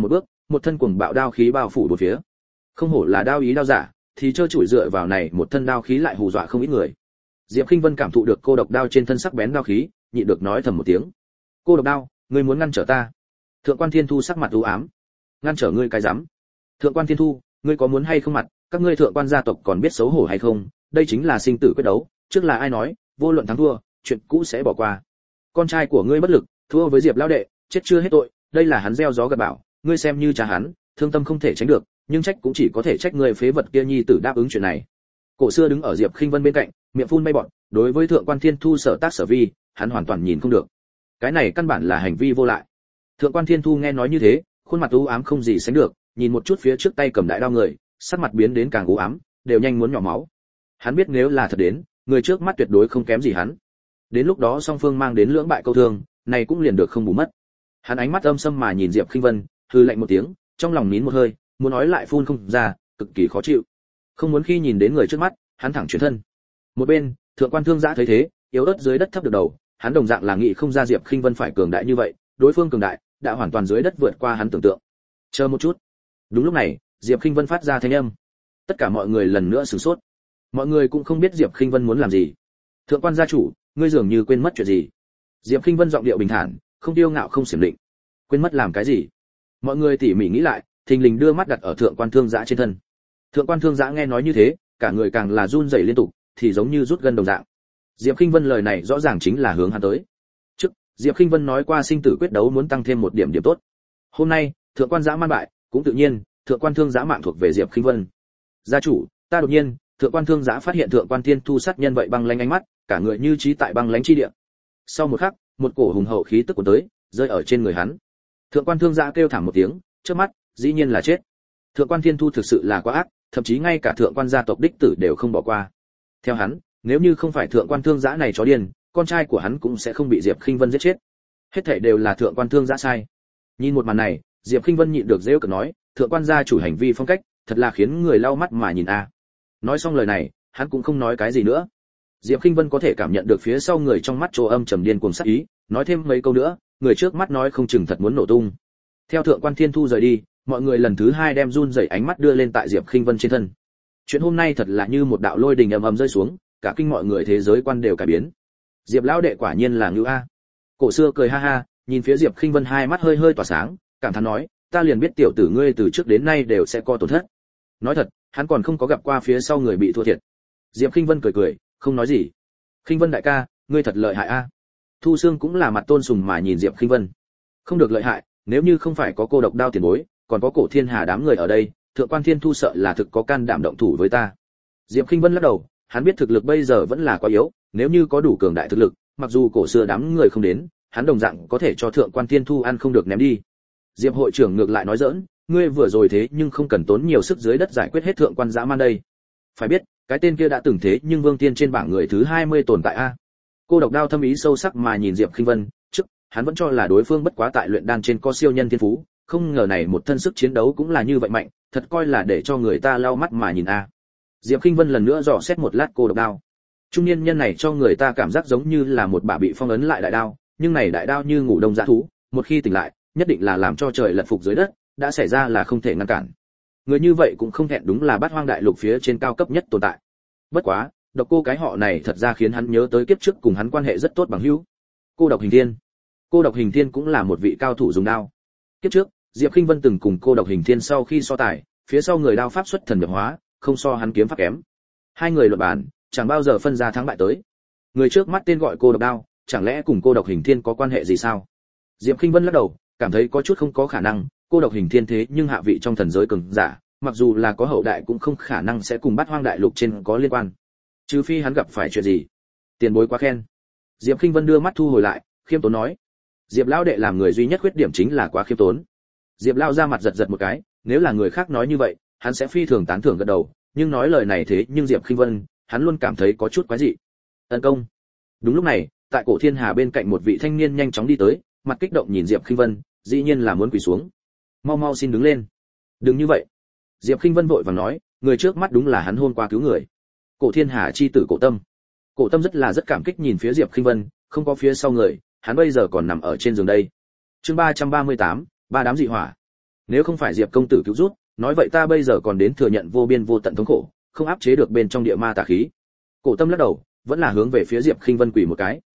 một thân cuồng bạo đao khí bao phủ bốn phía. Không hổ là đao ý đao giả, thì trơ trụi dựa vào này một thân đao khí lại hù dọa không ít người. Diệp Khinh Vân cảm thụ được cô độc đao trên thân sắc bén đao khí, nhịn được nói thầm một tiếng. Cô độc đao, ngươi muốn ngăn trở ta? Thượng quan Thiên Thu sắc mặt u ám. Ngăn trở ngươi cái rắm? Thượng quan Thiên Thu, ngươi có muốn hay không mặt, các ngươi thượng quan gia tộc còn biết xấu hổ hay không? Đây chính là sinh tử quyết đấu, trước là ai nói, vô luận thắng thua, chuyện cũ sẽ bỏ qua. Con trai của ngươi bất lực, thua với Diệp lão đệ, chết chưa hết tội, đây là hắn gieo gió gặt bão, ngươi xem như cha hắn, thương tâm không thể tránh được, nhưng trách cũng chỉ có thể trách người phế vật kia nhi tử đáp ứng chuyện này. Cổ Xưa đứng ở Diệp Khinh Vân bên cạnh, miệng phun bay bọt, đối với thượng quan Thiên Thu sở tác sở vi, hắn hoàn toàn nhìn không được. Cái này căn bản là hành vi vô lại. Thượng quan Thiên Thu nghe nói như thế, khuôn mặt u ám không gì sánh được, nhìn một chút phía trước tay cầm đại đao người, sắc mặt biến đến càng u ám, đều nhanh muốn nhỏ máu. Hắn biết nếu là thật đến, người trước mắt tuyệt đối không kém gì hắn. Đến lúc đó song phương mang đến lưỡng bại câu thương, này cũng liền được không bù mất. Hắn ánh mắt âm sâm mà nhìn Diệp Khinh Vân, hừ lạnh một tiếng, trong lòng nín một hơi, muốn nói lại phun không ra, cực kỳ khó chịu. Không muốn khi nhìn đến người trước mắt, hắn thẳng chuyển thân. Một bên, thượng quan Thương Giã thấy thế, yếu ớt dưới đất thấp được đầu, hắn đồng dạng là nghĩ không ra Diệp Khinh Vân phải cường đại như vậy, đối phương cường đại, đã hoàn toàn dưới đất vượt qua hắn tưởng tượng. Chờ một chút. Đúng lúc này, Diệp Khinh Vân phát ra thanh âm. Tất cả mọi người lần nữa sửng sốt. Mọi người cũng không biết Diệp Khinh Vân muốn làm gì. Thượng quan gia chủ, ngươi dường như quên mất chuyện gì. Diệp Khinh Vân giọng điệu bình thản, không tiêu ngạo không xiểm định. Quên mất làm cái gì? Mọi người tỉ mỉ nghĩ lại, thình lình đưa mắt đặt ở thượng quan Thương Giã trên thân. Thượng quan Thương Giã nghe nói như thế, cả người càng là run rẩy liên tục, thì giống như rút gân đồng dạng. Diệp Khinh Vân lời này rõ ràng chính là hướng hắn tới. Trước, Diệp Khinh Vân nói qua sinh tử quyết đấu muốn tăng thêm một điểm điểm tốt. Hôm nay, thượng quan Giã man bại, cũng tự nhiên, thượng quan Thương Giã mạng thuộc về Diệp Khinh Vân. Gia chủ, ta đột nhiên, thượng quan Thương Giã phát hiện thượng quan Thiên Thu sát nhân vậy băng lãnh ánh mắt, cả người như trí tại băng lãnh chi địa. Sau một khắc, một cổ hùng hậu khí tức cuốn tới, rơi ở trên người hắn. Thượng quan Thương Giã kêu thảm một tiếng, trước mắt, dĩ nhiên là chết. Thượng quan Thiên Thu thực sự là quá ác, thậm chí ngay cả thượng quan gia tộc đích tử đều không bỏ qua. Theo hắn, nếu như không phải thượng quan Thương Giã này chó điên, con trai của hắn cũng sẽ không bị Diệp Khinh Vân giết chết. Hết thảy đều là thượng quan Thương Giã sai. Nhìn một màn này, Diệp Khinh Vân nhịn được giễu cợt nói, thượng quan gia chủ hành vi phong cách, thật là khiến người lau mắt mà nhìn a. À. Nói xong lời này, hắn cũng không nói cái gì nữa. Diệp Khinh Vân có thể cảm nhận được phía sau người trong mắt trồ âm trầm điên cuồng sát ý, nói thêm mấy câu nữa, người trước mắt nói không chừng thật muốn nổ tung. Theo thượng quan Thiên Thu rời đi, mọi người lần thứ hai đem run rẩy ánh mắt đưa lên tại Diệp Khinh Vân trên thân. Chuyện hôm nay thật là như một đạo lôi đình ầm ầm rơi xuống, cả kinh mọi người thế giới quan đều cải biến. Diệp lão đệ quả nhiên là ngưu a. Cổ Xưa cười ha ha, nhìn phía Diệp Khinh Vân hai mắt hơi hơi tỏa sáng, cảm thán nói, ta liền biết tiểu tử ngươi từ trước đến nay đều sẽ có tổn thất. Nói thật, hắn còn không có gặp qua phía sau người bị thua thiệt. Diệp Khinh Vân cười cười, không nói gì. Khinh Vân đại ca, ngươi thật lợi hại a. Thu Xương cũng là mặt tôn sùng mà nhìn Diệp Khinh Vân. Không được lợi hại, nếu như không phải có cô độc đao tiền bối, còn có cổ thiên hà đám người ở đây, thượng quan Thiên Thu sợ là thực có can đảm động thủ với ta. Diệp Khinh Vân lắc đầu, hắn biết thực lực bây giờ vẫn là quá yếu, nếu như có đủ cường đại thực lực, mặc dù cổ xưa đám người không đến, hắn đồng dạng có thể cho thượng quan Thiên Thu ăn không được ném đi. Diệp hội trưởng ngược lại nói giỡn, ngươi vừa rồi thế nhưng không cần tốn nhiều sức dưới đất giải quyết hết thượng quan dã man đây. Phải biết, cái tên kia đã từng thế nhưng vương tiên trên bảng người thứ hai mươi tồn tại a. Cô độc đao thâm ý sâu sắc mà nhìn Diệp Khinh Vân, trước, hắn vẫn cho là đối phương bất quá tại luyện đan trên có siêu nhân thiên phú, không ngờ này một thân sức chiến đấu cũng là như vậy mạnh, thật coi là để cho người ta lau mắt mà nhìn a. Diệp Khinh Vân lần nữa dò xét một lát cô độc đao. Trung niên nhân này cho người ta cảm giác giống như là một bả bị phong ấn lại đại đao, nhưng này đại đao như ngủ đông dã thú, một khi tỉnh lại, nhất định là làm cho trời lật phục dưới đất, đã xảy ra là không thể ngăn cản. Người như vậy cũng không hẹn đúng là bát hoang đại lục phía trên cao cấp nhất tồn tại. Bất quá, độc cô cái họ này thật ra khiến hắn nhớ tới kiếp trước cùng hắn quan hệ rất tốt bằng hữu. Cô độc hình thiên. Cô độc hình thiên cũng là một vị cao thủ dùng đao. Kiếp trước, Diệp Khinh Vân từng cùng cô độc hình thiên sau khi so tài, phía sau người đao pháp xuất thần nhập hóa, không so hắn kiếm pháp kém. Hai người luận bàn, chẳng bao giờ phân ra thắng bại tới. Người trước mắt tên gọi cô độc đao, chẳng lẽ cùng cô độc hình thiên có quan hệ gì sao? Diệp Khinh Vân lắc đầu, cảm thấy có chút không có khả năng, cô độc hình thiên thế nhưng hạ vị trong thần giới cường giả, mặc dù là có hậu đại cũng không khả năng sẽ cùng bát hoang đại lục trên có liên quan. Trừ phi hắn gặp phải chuyện gì. Tiền bối quá khen. Diệp Khinh Vân đưa mắt thu hồi lại, khiêm tốn nói. Diệp lão đệ làm người duy nhất khuyết điểm chính là quá khiêm tốn. Diệp lão ra mặt giật giật một cái, nếu là người khác nói như vậy, hắn sẽ phi thường tán thưởng gật đầu, nhưng nói lời này thế nhưng Diệp Khinh Vân, hắn luôn cảm thấy có chút quái dị. Tấn công. Đúng lúc này, tại cổ thiên hà bên cạnh một vị thanh niên nhanh chóng đi tới, mặt kích động nhìn Diệp Khinh Vân, dĩ nhiên là muốn quỳ xuống. Mau mau xin đứng lên. Đừng như vậy. Diệp Khinh Vân vội vàng nói, người trước mắt đúng là hắn hôm qua cứu người. Cổ thiên hà chi tử Cổ Tâm. Cổ Tâm rất là rất cảm kích nhìn phía Diệp Khinh Vân, không có phía sau người, hắn bây giờ còn nằm ở trên giường đây. Chương ba trăm ba mươi tám, ba đám dị hỏa. nếu không phải Diệp công tử cứu giúp, nói vậy ta bây giờ còn đến thừa nhận vô biên vô tận thống khổ, không áp chế được bên trong địa ma tà khí. Cổ Tâm lắc đầu, vẫn là hướng về phía Diệp Khinh Vân quỳ một cái.